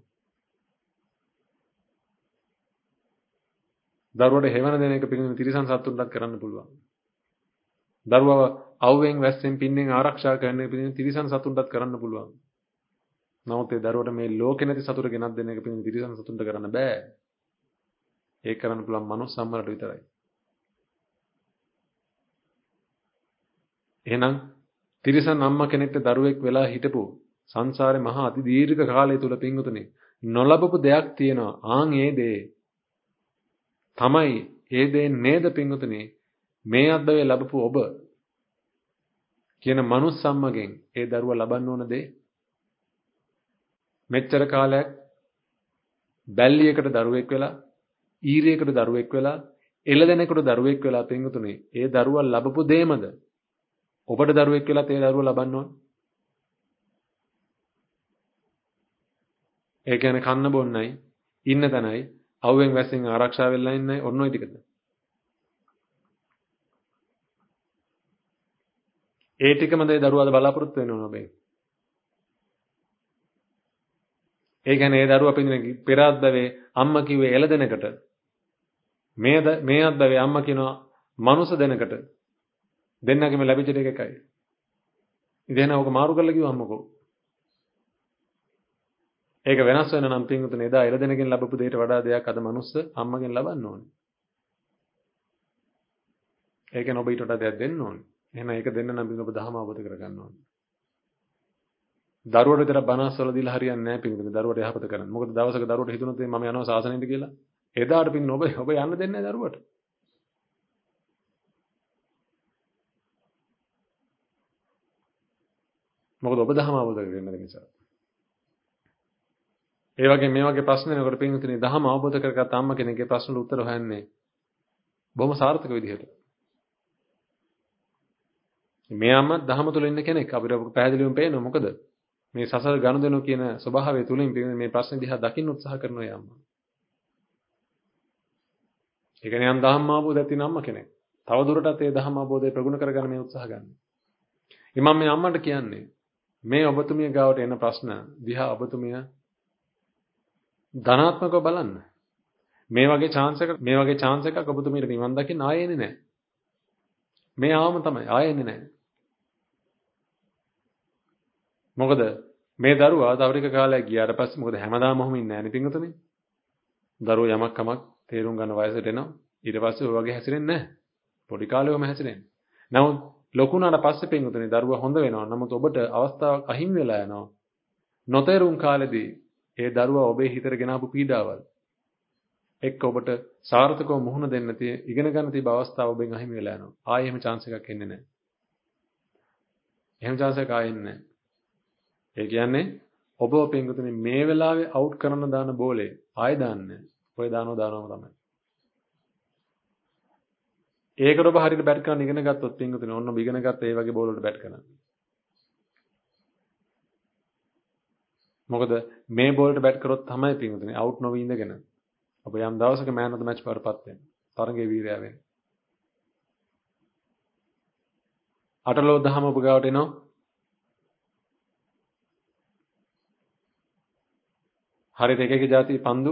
දරුවට හේවන දෙන එක පිළිගන්න තිරිසන් සතුන්ටත් කරන්න පුළුවන්. දරුවව අවුවෙන් වැස්සෙන් පින්නෙන් ආරක්ෂා කරන එක පිළිගන්න තිරිසන් සතුන්ටත් කරන්න පුළුවන්. නමුත් ඒ දරුවට මේ ලෝකේ නැති සතුට ගෙනත් දෙන එක පිළිගන්න තිරිසන් සතුන්ට කරන්න බෑ. ඒක කරන්න පුළුවන් මනුස්ස සම්මරට විතරයි. එහෙනම් තිරිසන් අම්මා කෙනෙක්ට දරුවෙක් වෙලා හිටපු සංසාරේ මහා අති දීර්ඝ කාලය තුල පින්වතුනි නොලබපු දෙයක් තියෙනවා. ආන් ඒ දේ තමයි ඒ දේ නේද පින්වතුනි මේ අද්දවේ ලැබපු ඔබ කියන මනුස්ස අම්මගෙන් ඒ දරුවා ලබන්න ඕන දේ. මෙච්චර කාලයක් බැල්ලියකට දරුවෙක් වෙලා ඊරියකට දරුවෙක් වෙලා එළදෙනෙකුට දරුවෙක් වෙලා පින්වතුනි ඒ දරුවා ලැබපු දෙයමද ඔබට දරුවෙක් වෙලා ඒ දරුවා ලබන්න ඕන. ඒ කියන්නේ කන්න බොන්නයි ඉන්න තැනයි අවුවෙන් වැස්සෙන් ආරක්ෂා වෙලා ඉන්නයි ඔන්න ඔය ටිකද. ඒ ටිකම දේ දරුවාද බලාපොරොත්තු වෙන්න ඕන ඔබෙන්. ඒ කියන්නේ ඒ දරුවා පිළිගෙන පෙර අද්දවේ අම්මා කිව්වේ එළදෙනකට මේ අද්දවේ අම්මා කියනවා මනුස්ස දෙනකට දෙන්නගෙම ලැබිච්ච දෙක එකයි. ඉතින් ඔක මාරු කරලා කිව්වම්මකෝ. ඒක වෙනස් වෙන නම් පින්වතුනි එදා එළදෙනකින් ලැබපු දෙයට වඩා දෙයක් අද මනුස්ස අම්මගෙන් ලබන්න ඕනේ. ඒකෙන් ඔබ ඊට වඩා දෙයක් දෙන්න ඕනේ. එහෙනම් ඒක දෙන්න නම් ඔබ දහම අවබෝධ කරගන්න ඕනේ. දරුවට විතර බනස්සවල දීලා හරියන්නේ නැහැ පින්වතුනි. දරුවට යහපත කරන්න. මොකද දවසක දරුවට හිතුනොත් මම යනවා සාසනෙට කියලා. එදාට පින්න ඔබ යන්න දෙන්නේ නැහැ දරුවට. මොකද ඔබ දහම අවබෝධ කරගන්න නිසා. ඒ වගේ මේ වගේ ප්‍රශ්න එනකොට පින්විතනේ දහම අවබෝධ කරගත්ත අම්මා කෙනෙක්ගේ ප්‍රශ්නවල උත්තර හොයන්නේ බොහොම සාර්ථක විදිහට. මේ අම්මා දහම තුල ඉන්න කෙනෙක් අපිට පැහැදිලිවම පේනවා. මොකද මේ සසර ගනුදෙනු කියන ස්වභාවය තුලින් මේ ප්‍රශ්න දිහා දකින්න උත්සාහ කරන ඔය අම්මා. ඒ කියන්නේ යම් දහම් අවබෝධයක් තියෙන අම්මා කෙනෙක්. තව දුරටත් ඒ දහම් අවබෝධය ප්‍රගුණ කරගන්න මේ උත්සාහ ගන්න. ඉතින් මම මේ අම්මන්ට කියන්නේ මේ ඔබතුමිය ගාවට එන ප්‍රශ්න දිහා ඔබතුමිය ධනාත්මකව බලන්න. මේ වගේ chance එකක් ඔබතුමියට නිවන් දකින්න ආයෙ එන්නේ නැහැ. මේ ආවම තමයි ආයෙ එන්නේ නැහැ. මොකද මේ දරුවා තව ටික කාලයක් ගියාට පස්සේ මොකද හැමදාම ඔහොම ඉන්නේ නැහැ නේ පින්වතුනි. දරුවෝ යමක් කමක් තේරුම් ගන්න වයසට එනවා. ඊට පස්සේ ඔය වගේ හැසිරෙන්නේ නැහැ. පොඩි කාලේවම හැසිරෙන්නේ. නමුත් ලොකු වුණාට පස්සේ පින්වතුනි දරුවා හොඳ වෙනවා. නමුත් ඔබට අවස්ථාවක් අහිමි වෙලා යනවා. නොතේරුම් කාලෙදී ඒ දරුවා ඔබේ හිතට ගෙනාවු පීඩාවල් එක්ක ඔබට සාර්ථකව මුහුණ දෙන්න ඉගෙන ගන්න තිබ්බ අවස්ථාව ඔබෙන් අහිමි වෙලා යනවා. ආයෙ එහෙම chance එකක් එන්නේ නැහැ. එහෙම chance එකක් ආයෙ එන්නේ නැහැ. ඒ කියන්නේ ඔබ පින්වතුනි මේ වෙලාවේ අවුට් කරන දාන බෝලේ ආයෙ දාන්නේ. ඔය දානවම තමයි. ඒකට ඔබ හරියට බැට් කරන්න ඉගෙන ගත්තොත් පින්වතුනි ඔන්න ඔබ ඉගෙන ගත්ත ඒ වගේ බෝල වලට බැට් කරන්න. මොකද මේ බෝලට බැට් කරොත් තමයි පින්වතුනි අවුට් නොවි ඉඳගෙන ඔබ යම් දවසක මෑන් ඔෆ් ද මැච් වලටපත් වෙන්නේ. තරඟේ වීරයා වෙන්නේ. අටලෝ දහම ඔබ ගාවට එනවා. හරියට එක එක જાති පන්දු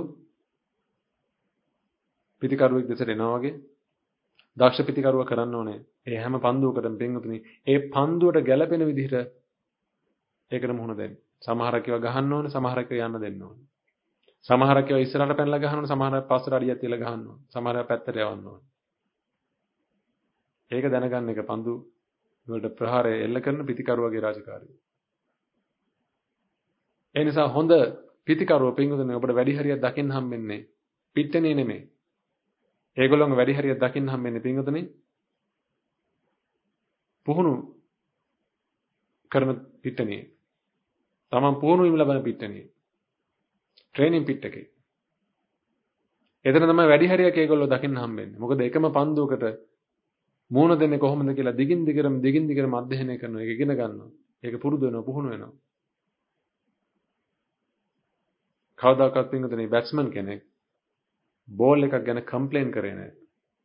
පිටිකරුවෙක් දෙසට එනවා වගේ දක්ෂ පිටිකරුව කරන්න ඕනේ. ඒ හැම පන්දුවකටම පින්වතුනි ඒ පන්දුවට ගැළපෙන විදිහට ඒකට මුහුණ දෙන්න. සමහරක් ඒවා ගහන්න ඕනේ, සමහරක් ඒවා යන්න දෙන්න ඕනේ. සමහරක් ඒවා ඉස්සරහට පැනලා ගහන්න ඕනේ, සමහරක් පස්සට අඩියක් තියලා ගහන්න ඕනේ. සමහරක් පැත්තට යවන්න ඕනේ. ඒක දැනගන්න එක පන්දු වලට ප්‍රහාරය එල්ල කරන පිටිකරුවගේ රාජකාරිය. ඒ නිසා හොඳ පිටිකරුව පින්වතුනි ඔබට වැඩි හරියක් දකින්න හම්බෙන්නේ පිට්ටනිය නෙමෙයි. ඒගොල්ලෝගේ වැඩි හරියක් දකින්න හම්බෙන්නේ පින්වතුනි පුහුණු කරන පිට්ටනිය. තමන් පුහුණු වීම ලබන පිට්ටනිය. ට්‍රේනින් පිට් එකේ. එතන තමයි වැඩි හරියක් ඒගොල්ලෝ දකින්න හම්බෙන්නේ. මොකද එකම පන්දුවකට මූණ දෙන්නේ කොහොමද කියලා දිගින් දිගටම අධ්‍යයනය කරනවා. ඒක ඉගෙන ගන්නවා. ඒක පුරුදු වෙනවා, පුහුණු වෙනවා. කවදාකවත් පින්වතුනි බැට්ස්මන් කෙනෙක් බෝල් එකක් ගැන කම්ප්ලේන් කරේ නැහැ.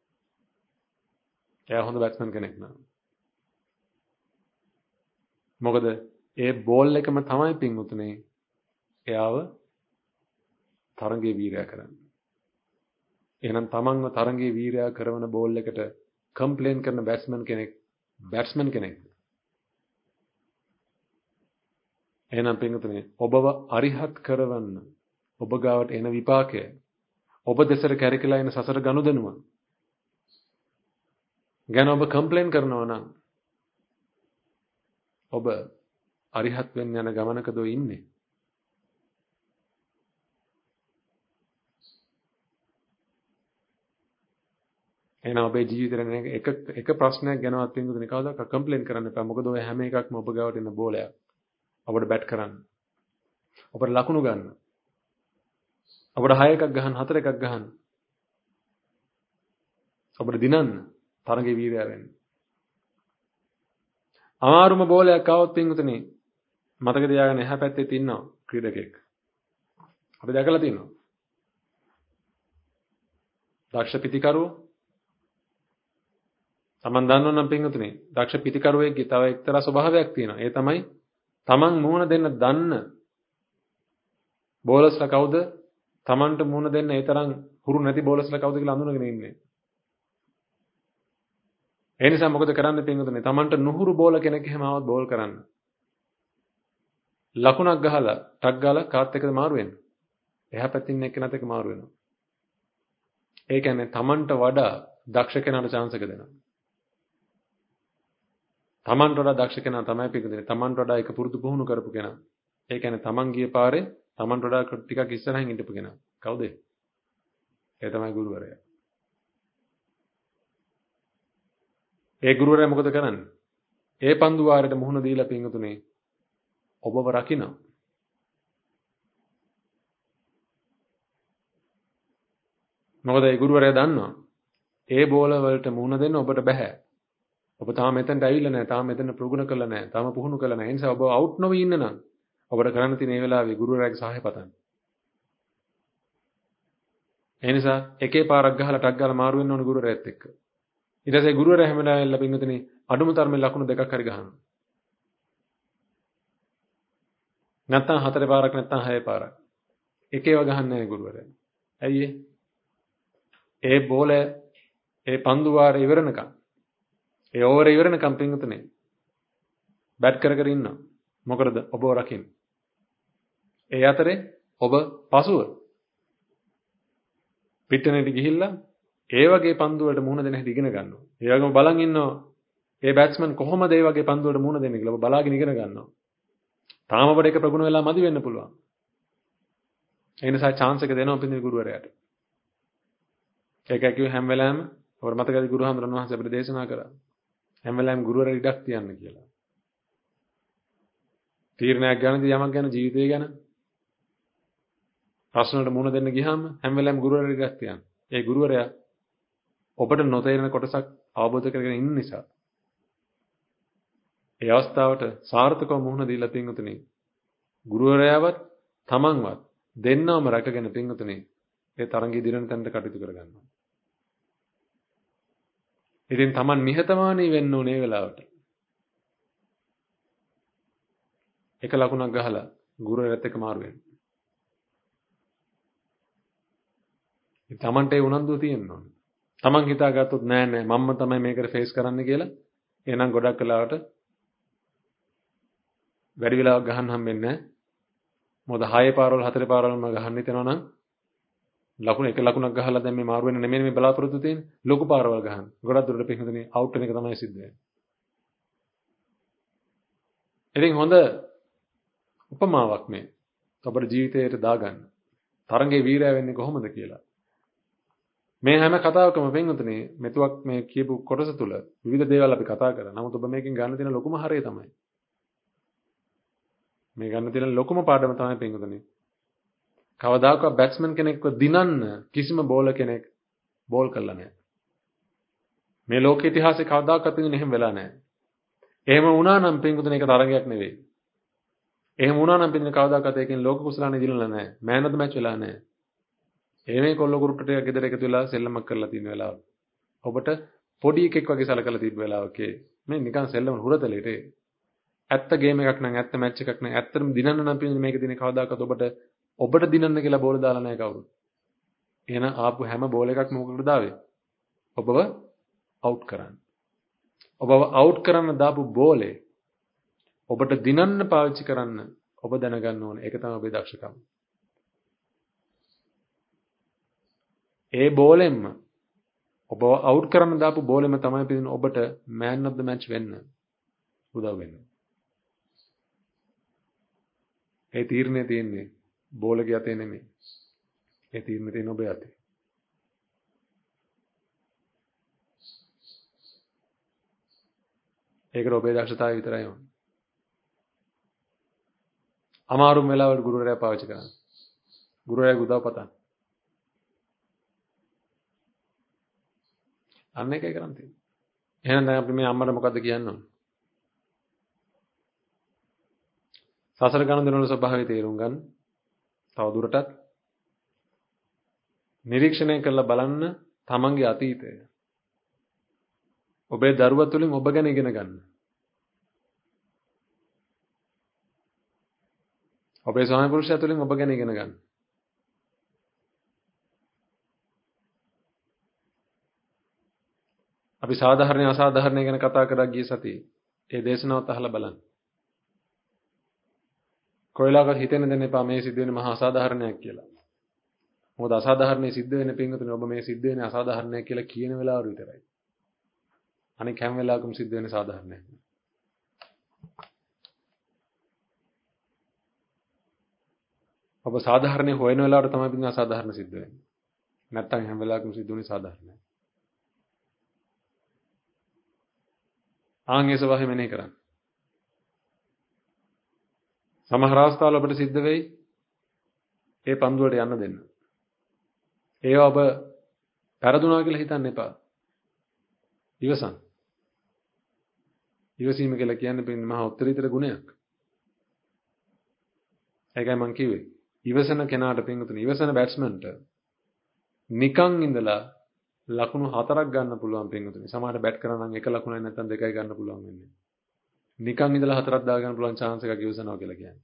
එයා හොඳ බැට්ස්මන් කෙනෙක් නෑ. මොකද ඒ බෝල් එකම තමයි පින්වතුනි එයාව තරඟේ වීරයා කරන්නේ. එහෙනම් තමන්ව තරඟේ වීරයා කරන බෝල් එකට කම්ප්ලේන් කරන බැට්ස්මන් කෙනෙක්. එහෙනම් පින්වතුනි ඔබව අරිහත් කරවන්න ඔබ ගාවට එන විපාකය ඔබ දෙසට කැරකිලා එන සසර ගනුදෙනුව ගැන ඔබ කම්ප්ලේන් කරනවා නම් ඔබ අරිහත් වෙන්න යන ගමනකද ඉන්නේ. එහෙනම් ඔබේ ජීවිතේ එක ප්‍රශ්නයක් ගැනවත් පින්වතුනි කවදාවත් කම්ප්ලේන් කරන්න එපා. මොකද ඔය හැම එකක්ම ඔබ ගාවට එන බෝලයක්. ඔබට බැට් කරන්න. ඔබට ලකුණු ගන්න. ඔබට 6 එකක් ගහන්න 4 එකක් ගහන්න. ඔබට දිනන්න තරඟේ වීරයා වෙන්න. අමාරුම බෝලයක් ආවොත් පින්වතුනි මතක තියාගන්න එහා පැත්තේ ඉන්නවා ක්‍රීඩකෙක්. අපි දැකලා තියෙනවා. දක්ෂ පිටිකරුවෝ තමන් දන්නව නම් පින්වතුනි දක්ෂ පිටිකරුවෙක්ගේ තව එක්තරා ස්වභාවයක් තියෙනවා. ඒ තමයි තමන් මුහුණ දෙන්න දන්න බෝලර්ස්ලා කවුද? තමන්ට මුහුණ දෙන්න ඒ තරම් හුරු නැති බෝලර්ස්ලා කවුද කියලා අඳුනගෙන ඉන්නේ. ඒ නිසා මොකද කරන්නේ පින්වතුනි? තමන්ට නුහුරු බෝල කෙනෙක් එහෙම ආවොත් බෝල් කරන්න. ලකුණක් ගහලා ටක් ගාලා කාත් එක්කද මාරු වෙන්නේ. එහා පැත්තේ ඉන්න එක්කෙනාත් එක්ක මාරු වෙනවා. ඒ කියන්නේ තමන්ට වඩා දක්ෂ කෙනාට chance එක දෙනවා. තමන්ට වඩා දක්ෂ කෙනා තමයි පිටුදෙන්නේ. තමන්ට වඩා එක පුරුදු පුහුණු කරපු කෙනා. ඒ කියන්නේ තමන් ගිය පාරේ තමන්ට වඩා ටිකක් ඉස්සරහින් ඉඳපු කෙනා. කවුද? ඒ තමයි ගුරුවරයා. ඒ ගුරුවරයා මොකද කරන්නේ? ඒ පන්දු වාරයට මුහුණ දීලා පින්වතුනි ඔබව රකින්න. මොකද ඒ ගුරුවරයා දන්නවා ඒ බෝල වලට මුහුණ දෙන්න ඔබට බෑ. ඔබ තාම මෙතනට ඇවිල්ලා නැහැ. තාම මෙතන ප්‍රගුණ කළා නැහැ. තාම පුහුණු කළා නැහැ. ඒ නිසා ඔබ අවුට් නොවී ඉන්න නම් ඔබට කරන්න තියෙන මේ වෙලාවේ ගුරුවරයාගේ සහාය පතන්න. ඒ නිසා එකේ පාරක් ගහලා ටක් ගාලා මාරු වෙන්න ඕන ගුරුවරයාත් එක්ක. ඊට පස්සේ ගුරුවරයා හැම වෙලාවෙම ලැබින්නුතනේ අඩුම තරමේ ලකුණු දෙකක් හරි ගහනවා. නැත්තම් හතරේ පාරක් නැත්තම් හයේ පාරක්. එකේව ගහන්නේ නැහැ ගුරුවරයා. ඇයි ඒ බෝල ඒ පන්දු වාරේ ඉවරනකම් ඒ ඕවර ඉවරනකම් පින්නුතනේ බැට් කර කර ඉන්නවා. මොකද ඔබව රකින්න. ඒ අතරේ ඔබ පසුව පිට්ටනෙට ගිහිල්ලා ඒ වගේ පන්දු වලට මුහුණ දෙන්න හැටි ඉගෙන ගන්නවා. ඒ වගේම බලන් ඉන්නවා ඒ බැට්ස්මන් කොහොමද ඒ වගේ පන්දු වලට මුහුණ දෙන්නේ කියලා ඔබ බලාගෙන ඉගෙන ගන්නවා. තාම ඔබට ඒක ප්‍රගුණ වෙලා මදි වෙන්න පුළුවන්. ඒ නිසා chance එක දෙනවා පිටින් ගුරුවරයාට. ඒකයි කිව්ව හැම වෙලාවෙම ඔබට මතකද ගුරුහාමුදුරන් වහන්සේ අපිට දේශනා කරා. හැම වෙලාවෙම ගුරුවරයා ඉඩක් තියන්න කියලා. තීරණයක් ගන්නදී යමක් ගැන ජීවිතය ගැන ප්‍රශ්න වලට මුහුණ දෙන්න ගියාම හැම වෙලාවෙම ගුරුවරයා ඉඩක් තියන්න. ඒ ගුරුවරයා ඔබට නොතේරෙන කොටසක් අවබෝධ කරගෙන ඉන්න නිසා ඒ අවස්ථාවට සාර්ථකව මුහුණ දීලා පින්වතුනි ගුරුවරයාවත් තමන්වත් දෙන්නවම රැකගෙන පින්වතුනි ඒ තරංගී දිරන තැනට කටයුතු කරගන්නවා. ඉතින් තමන් නිහතමානී වෙන්න ඕනේ වෙලාවට. එක ලකුණක් ගහලා ගුරුවරයාත් එක්ක මාරු වෙන්න. ඉතින් තමන්ට ඒ උනන්දුව තියෙන්න ඕනේ. තමන් හිතාගත්තොත් නෑ මම්ම තමයි මේකට ෆේස් කරන්න කියලා එහෙනම් ගොඩක් වෙලාවට වැඩි වෙලාවක් ගහන්න හම්බෙන්නේ නැහැ. මොකද 6 පාරවල 4 පාරවලම ගහන්න හිතනවා නම් එක ලකුණක් ගහලා දැන් මේ මාරු වෙන නෙමෙයි මේ බලාපොරොත්තු තියෙන්නේ. ලොකු පාරවල් ගහන්න. ගොඩක් දුරට පිටුදෙනේ අවුට් වෙන එක තමයි සිද්ධ වෙන්නේ. ඉතින් හොඳ උපමාවක් මේ. ඔබේ ජීවිතයට දාගන්න. තරංගේ වීරය වෙන්නේ කොහොමද කියලා. මේ හැම කතාවකම පින්වතුනි මෙතුවක් මේ කියපු කොටස තුල විවිධ දේවල් අපි කතා කරා. නමුත් ඔබ මේකෙන් ගන්න තියෙන ලොකුම හරය තමයි. මේ ගන්න තියෙන ලොකුම පාඩම තමයි පින්වතුනි. කවදාකවත් බැට්ස්මන් කෙනෙක්ව දිනන්න කිසිම බෝලර් කෙනෙක් බෝල් කරලා නැහැ. මේ ලෝක ඉතිහාසයේ කවදාකවත් එහෙම වෙලා නැහැ. එහෙම වුණා නම් පින්වතුනි ඒක තරගයක් නෙවෙයි. එහෙම වුණා නම් පින්වතුනි කවදාකවත් ඒකෙන් ලෝක කුසලානේ දිනලා නැහැ. මෑන් ඔෆ් ද මැච් වෙලා නැහැ. මේ කොල්ල කුරුට්ට ටික ගෙදර එකතු වෙලා සෙල්ලමක් කරලා තියෙන වෙලාව. ඔබට පොඩි එකෙක් වගේ සලකලා තිබ්බ වෙලාවක මේ නිකන් සෙල්ලම හුරතලෙට ඇත්ත ගේම් එකක් නම් ඇත්ත මැච් එකක් නම් ඇත්තටම දිනන්න නම් පින්නේ මේක දිනේ කවදාකවත් ඔබට දිනන්න කියලා බෝල දාලා නැහැ කවුරුත්. එහෙනම් ආපු හැම බෝල එකක්ම මොකටද දාවේ? ඔබව අවුට් කරන්න. ඔබව අවුට් කරන්න දාපු බෝලේ ඔබට දිනන්න පාවිච්චි කරන්න ඔබ දැනගන්න ඕනේ. ඒක තමයි ඔබේ දක්ෂකම. ඒ බෝලෙන්ම ඔබව අවුට් කරන්න දාපු බෝලෙම තමයි පිටින් ඔබට මෑන් ඔෆ් ද මැච් වෙන්න උදව් වෙන්නේ. ඒ තීරණය තියෙන්නේ බෝලගේ අතේ නෙමෙයි. ඒ තීරණය තියෙන්නේ ඔබේ අතේ. ඒකට ඔබේ දක්ෂතාවය විතරයි ඕනේ. අමාරුම වෙලාවට ගුරුවරයා පාවිච්චි කරන්න. ගුරුවරයාගේ උදව් පතන්න. අන්න එකයි කරන් තියෙන්නේ. එහෙනම් දැන් අපි මේ අම්මට මොකද්ද කියන්න ඕනේ? සසර ගනුදෙනුවල ස්වභාවය තේරුම් ගන්න. තව දුරටත් නිරීක්ෂණය කරලා බලන්න තමන්ගේ අතීතය. ඔබේ දරුවා තුලින් ඔබ ගැන ඉගෙන ගන්න. ඔබේ ස්වාමි පුරුෂයා තුලින් ඔබ ගැන ඉගෙන ගන්න. අපි සාධාරණ අසාධාරණ ගැන කතා කරා ගිය සතියේ. ඒ දේශනාවත් අහලා බලන්න. කොයිලාකවත් හිතෙන්න දෙන්න එපා මේ සිද්ධ වෙන්නේ මහා අසාධාරණයක් කියලා. මොකද අසාධාරණේ සිද්ධ වෙන්නේ පින්වතුනි ඔබ මේ සිද්ධ වෙන්නේ අසාධාරණයක් කියලා කියන වෙලාවට විතරයි. අනික හැම වෙලාවකම සිද්ධ වෙන්නේ සාධාරණයක්. ඔබ සාධාරණේ හොයන වෙලාවට තමයි පින්වතුනි අසාධාරණ සිද්ධ වෙන්නේ. නැත්තම් හැම වෙලාවකම සිද්ධ වෙන්නේ සාධාරණයි. ආන්ගේ ස්වභාවය මෙනෙහි කරන්න. සමහර අවස්ථාවල ඔබට සිද්ධ වෙයි ඒ පන්දු වලට යන්න දෙන්න. ඒවා ඔබ පෙරදුනා කියලා හිතන්න එපා. ඉවසන්. ඉවසීම කියලා කියන්නේ පින්නේ මහා උත්තරීතර ගුණයක්. ඒකයි මම කිව්වේ. ඉවසන කෙනාට පින්තුනේ ඉවසන බැට්ස්මන්ට නිකන් ඉඳලා ලකුණු 4ක් ගන්න පුළුවන් පින්තුනේ. සමහරට බැට් කරා නම් 1 ලකුණයි නැත්නම් 2යි ගන්න පුළුවන් වෙන්නේ. නිකන් ඉඳලා 4ක් දා ගන්න පුළුවන් chance එකක් ඉවසනවා කියලා කියන්නේ.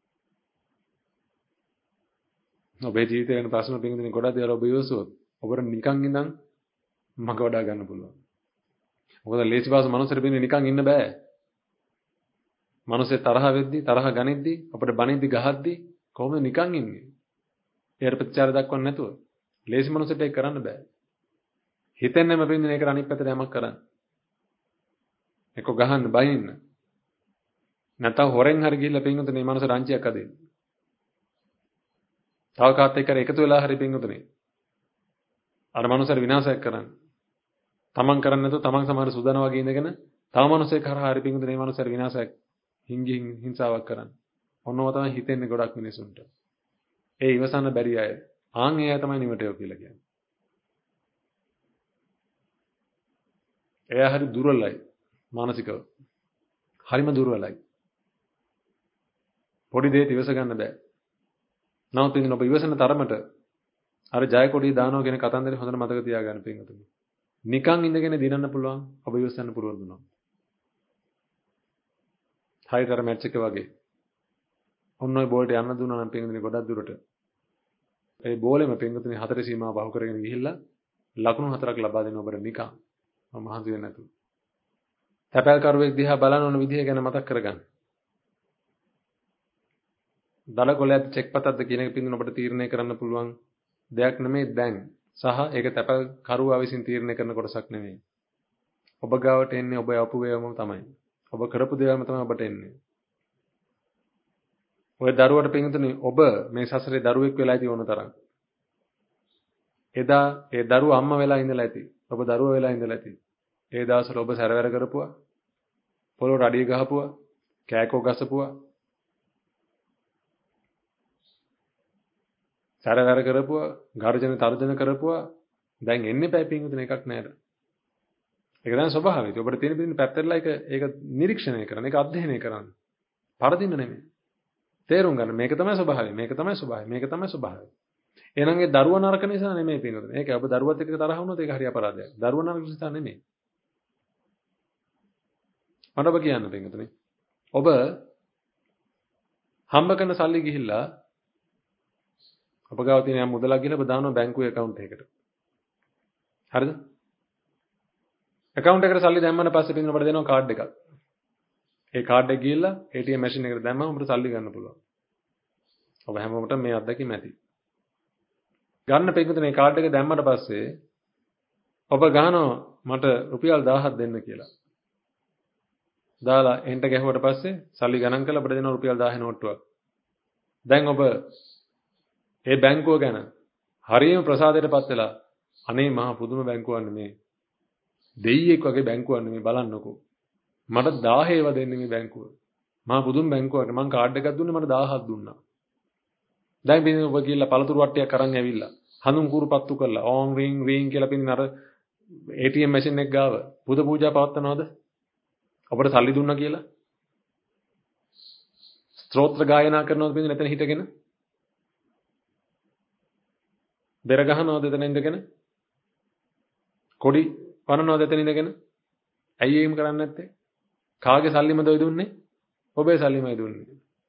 ඔබේ ජීවිතේ වෙන ප්‍රශ්න පින්තුනේ ගොඩක් දේවල් ඔබ ඉවසුවොත් ඔබට නිකන් ඉඳන් මග වඩා ගන්න පුළුවන්. මොකද ලේසි පාසු මනුස්සයෙක් පින්නේ නිකන් ඉන්න බෑ. මනුස්සයෙක් තරහ වෙද්දි තරහ ගනිද්දි අපිට බනිද්දි ගහද්දි කොහොමද නිකන් ඉන්නේ? ඒකට ප්‍රතිචාර දක්වන්න නැතුව. ලේසි මනුස්සයෙක් ඒක කරන්න බෑ. හිතෙන්නෙම පින්නේ ඒකට අනිත් පැත්තට යමක් කරන්න. එක්ක ගහන්න බයින්න. නැත්නම් හොරෙන් හරි ගිහිල්ලා පින්නුතුනේ මේ මනුස්ස රංචියක් අදින්න. තව කාත් එක්ක එකතු වෙලා හරි පින්නුතුනේ. අර මනුස්සර විනාශයක් කරන්න. තමන් කරන්නේ නැතුව තමන් සමහර සුදන වගේ ඉඳගෙන තව මනුස්සයෙක් කරා හරි පින්නුතුනේ මේ මනුස්සර විනාශයක් හිංසාවක් කරන්න. ඔන්නව තමයි හිතෙන්නේ ගොඩක් මිනිසුන්ට. ඒ ඉවසන්න බැරි අය. ආන් ඒ අය තමයි නිවටයෝ කියලා කියන්නේ. එයා හරි දුර්වලයි මානසිකව. හරිම දුර්වලයි. පොඩි දෙයක් ඉවස ගන්න බෑ. නමුත් ඉතින් ඔබ ඉවසන තරමට අර ජය කොඩිය දානවා කියන කතන්දරේ හොඳට මතක තියාගන්න පින්වතුනි. නිකන් ඉඳගෙන දිනන්න පුළුවන් ඔබ ඉවසන්න පුළුවන් දුන්නා. හයිතර මැච් එක වගේ. ඔන්න ඔය බෝල්ට යන්න දුන්නා නම් පින්වතුනි ගොඩක් දුරට. ඒ බෝලෙම පින්වතුනි 4 සීමාව බහු කරගෙන ගිහිල්ලා ලකුණු 4ක් ලබා දෙන ඔබට නිකන් මම මහන්සි වෙන්නේ නැතුව. තැපැල් කරුවෙක් දිහා බලන ඕන විදිහ ගැන මතක් කරගන්න. දල කොලයක් චෙක් පතක්ද කියන එක පින්දුන ඔබට තීරණය කරන්න පුළුවන් දෙයක් නෙමෙයි දැන්. සහ ඒක තැපැල් කරුවා විසින් තීරණය කරන කොටසක් නෙමෙයි. ඔබ ගාවට එන්නේ ඔබ යපු වේවම තමයි. ඔබ කරපු දේවල්ම තමයි ඔබට එන්නේ. ඔය දරුවට පින්දුනේ ඔබ මේ සසරේ දරුවෙක් වෙලා ඇති ඕන තරම්. එදා ඒ දරුවා අම්මා වෙලා ඉඳලා ඇති. ඔබ දරුවා වෙලා ඉඳලා ඇති. ඒ දවස්වල ඔබ සැරවැර කරපුවා. පොළොවට අඩිය ගහපුවා. කෑකෝ ගසපුවා. සැරවැර කරපුවා. ගර්ජන තර්ජන කරපුවා. දැන් එන්නේ පැපින්ගුතුන එකක් නෑර. ඒක දැන් ස්වභාවය. ඔබට තියෙන පිටින් පැත්තටලා ඒක නිරීක්ෂණය කරන්න. ඒක අධ්‍යයනය කරන්න. පරදින්න නෙමෙයි. තේරුම් ගන්න මේක තමයි ස්වභාවය. මේක තමයි ස්වභාවය. මේක තමයි ස්වභාවය. එහෙනම් ඒ දරුවා නරක නිසා නෙමෙයි පින්වතුනි. ඒක ඔබ දරුවත් එක්ක තරහ වුණොත් ඒක හරි අපරාධයක්. දරුවා නරක නිසා නෙමෙයි. මට ඔබ කියන්න පින්වතුනි. ඔබ හම්බ කරන සල්ලි ගිහිල්ලා ඔබ ගාව තියෙන යම් මුදලක් ගිහිල්ලා ඔබ දානවා බැංකුවේ account එකකට. හරිද? account එකට සල්ලි දැම්මම පස්සේ පින්වතුනි ඔබට දෙනවා කාඩ් එකක්. ඒ කාඩ් එක ගිහිල්ලා ATM machine එකට දැම්මම ඔබට සල්ලි ගන්න පුළුවන්. ඔබ හැමෝටම මේ අත්දැකීම ඇති. ගන්න පින්වතුනි කාඩ් එක දැම්මට පස්සේ ඔබ ගහනවා මට රුපියල් 1000ක් දෙන්න කියලා. දාලා එන්ට ගැහුවට පස්සේ සල්ලි ගණන් කරලා ඔබට දෙනවා රුපියල් 1000 නෝට්ටුවක්. දැන් ඔබ ඒ බැංකුව ගැන හරියම ප්‍රසාදයටපත් වෙලා අනේ මහා පුදුම බැංකුවක් නෙමේ. දෙයියෙක් වගේ බැංකුවක් නෙමේ බලන්නකෝ. මට 1000 ඒවා දෙන්නේ මේ බැංකුව. මහා පුදුම බැංකුවක්. මං කාඩ් එකක් දුන්නේ මට 1000ක් දුන්නා. දැන් පිටින් ඔබ ගිහලා පළතුරු වට්ටියක් අරන් ඇවිල්ලා හඳුන් කුරු පත්තු කරලා ඕන් රින් රින් කියලා පිටින් අර ATM මැෂින් එක ගාව බුද පූජා පවත්වනවද? ඔබට සල්ලි දුන්නා කියලා? ස්තෝත්‍ර ගායනා කරනවද පිටින් එතන හිටගෙන? බෙර ගහනවද එතන ඉඳගෙන? කොඩි පනනවද එතන ඉඳගෙන? ඇයි එහෙම කරන්නේ නැත්තේ? කාගේ සල්ලිමද ඔය දුන්නේ? ඔබේ සල්ලිමයි දුන්නේ.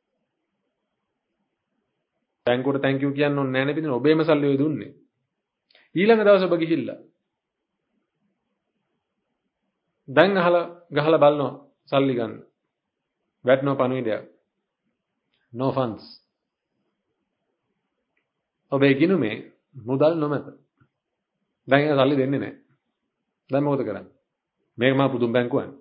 බැංකුවට thank you කියන්න ඕනේ නැහැ නේ පිටින් ඔබේම සල්ලි ඔය දුන්නේ. ඊළඟ දවසේ ඔබ ගිහිල්ලා දැන් ගහලා බලනවා සල්ලි ගන්න. වැටෙනවා පණිවිඩයක්. No funds. ඔබේ ගිණුමේ මුදල් නොමැත. දැන් ඒ සල්ලි දෙන්නේ නැහැ. දැන් මොකද කරන්නේ? මේක මා පුදුම බැංකුවක්.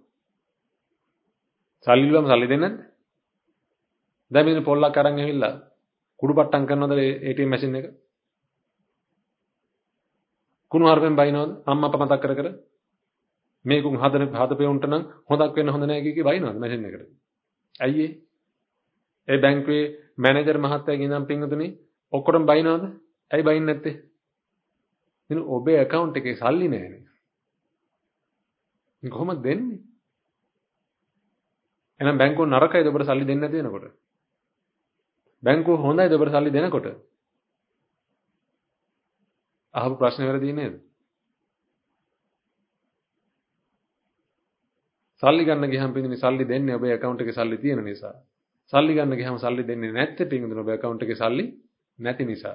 සල්ලි ඉල්ලුවම සල්ලි දෙන්නේ නැද්ද? දැන් මේ පොල්ලක් අරන් ඇවිල්ලා කුඩු පට්ටම් කරනවද ATM මැෂින් එක? කුණු හarpen බයිනවද? අම්මා අප්පා මතක් කර කර මේකුන් හදපේ උන්ට නම් හොදක් වෙන්න හොඳ නැහැ කිය බයිනවද මැෂින් එකට? ඇයි ඒ බැංකුවේ මැනේජර් මහත්තයාගේ ඉඳන් පින්වතුනි ඔක්කොටම බයිනවද? ඇයි බයින්නේ නැත්තේ? ඉතින් ඔබේ account එකේ සල්ලි නැහැනේ. කොහොමද දෙන්නේ? එහෙනම් බැංකුව නරකයිද ඔබට සල්ලි දෙන්නේ නැති වෙනකොට? බැංකුව හොඳයිද ඔබට සල්ලි දෙනකොට? අහපු ප්‍රශ්නේ වැරදි නේද? සල්ලි ගන්න ගියහම පින්වතුනි සල්ලි දෙන්නේ ඔබේ account එකේ සල්ලි තියෙන නිසා. සල්ලි ගන්න ගියහම සල්ලි දෙන්නේ නැත්තේ පින්වතුනි ඔබේ account එකේ සල්ලි නැති නිසා.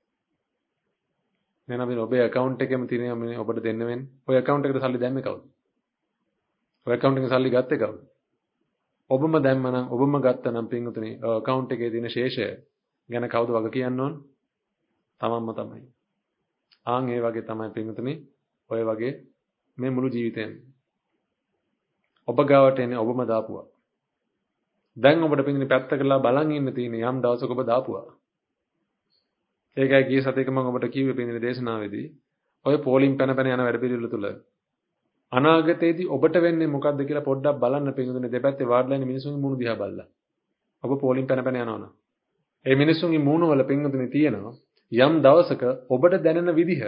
එහෙනම් ඔබේ account එකෙම තියෙන මේ ඔබට දෙන්න වෙන්නේ. ඔය account එකට සල්ලි දැම්මේ කවුද? ඔය account එකෙන් සල්ලි ගත්තේ කවුද? ඔබම දැම්මනම් ඔබම ගත්තනම් පින්වතුනි account එකේ තියෙන ශේෂය ගැන කවුද වග කියන්න ඕන? තමන්ම තමයි. ආන් ඒ වගේ තමයි පින්වතුනි ඔය වගේ මේ මුළු ජීවිතේම ඔබ ගාවට එන්නේ ඔබම දාපුවා. දැන් ඔබට පින්වතුනි පැත්ත කරලා බලන් ඉන්න තියෙන යම් දවසක ඔබ දාපුවා. ඒකයි ගිය සතියේක මම ඔබට කිව්වේ පින්වතුනි දේශනාවේදී ඔය පෝලිම් පැන පැන යන වැඩ පිළිවෙල තුල අනාගතයේදී ඔබට වෙන්නේ මොකද්ද කියලා පොඩ්ඩක් බලන්න පින්වතුනි දෙපැත්තේ වාඩිලා ඉන්න මිනිස්සුන්ගේ මූණ දිහා බලලා. ඔබ පෝලිම් පැන පැන යනවනම් ඒ මිනිස්සුන්ගේ මූණ වල පින්වතුනි තියෙනවා යම් දවසක ඔබට දැනෙන විදිහ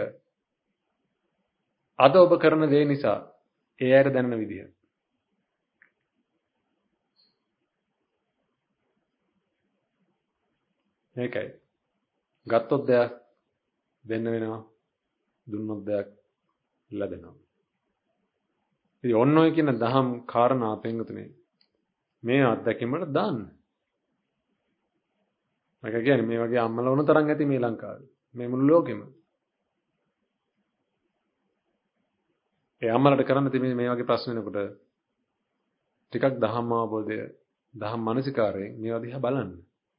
අද ඔබ කරන දේ නිසා ඒ අයට දැනෙන විදිහ. මේකයි. ගත්තොත් දෙයක් දෙන්න වෙනවා. දුන්නොත් දෙයක් ලැබෙනවා. ඉතින් ඔන්න ඔය කියන දහම් කාරණා පින්වතුනි මේ අත්දැකීමකට දාන්න. මම කියන්නේ මේ වගේ අම්මලා වුණ තරම් ඇති මේ ලංකාවේ. මේ මුළු ලෝකෙම. ඒ අම්මලාට කරන්න තියෙන්නේ මේ වගේ ප්‍රශ්න වෙනකොට ටිකක් දහම් අවබෝධය, දහම් මානසිකාරයෙන් මේවා දිහා බලන්න.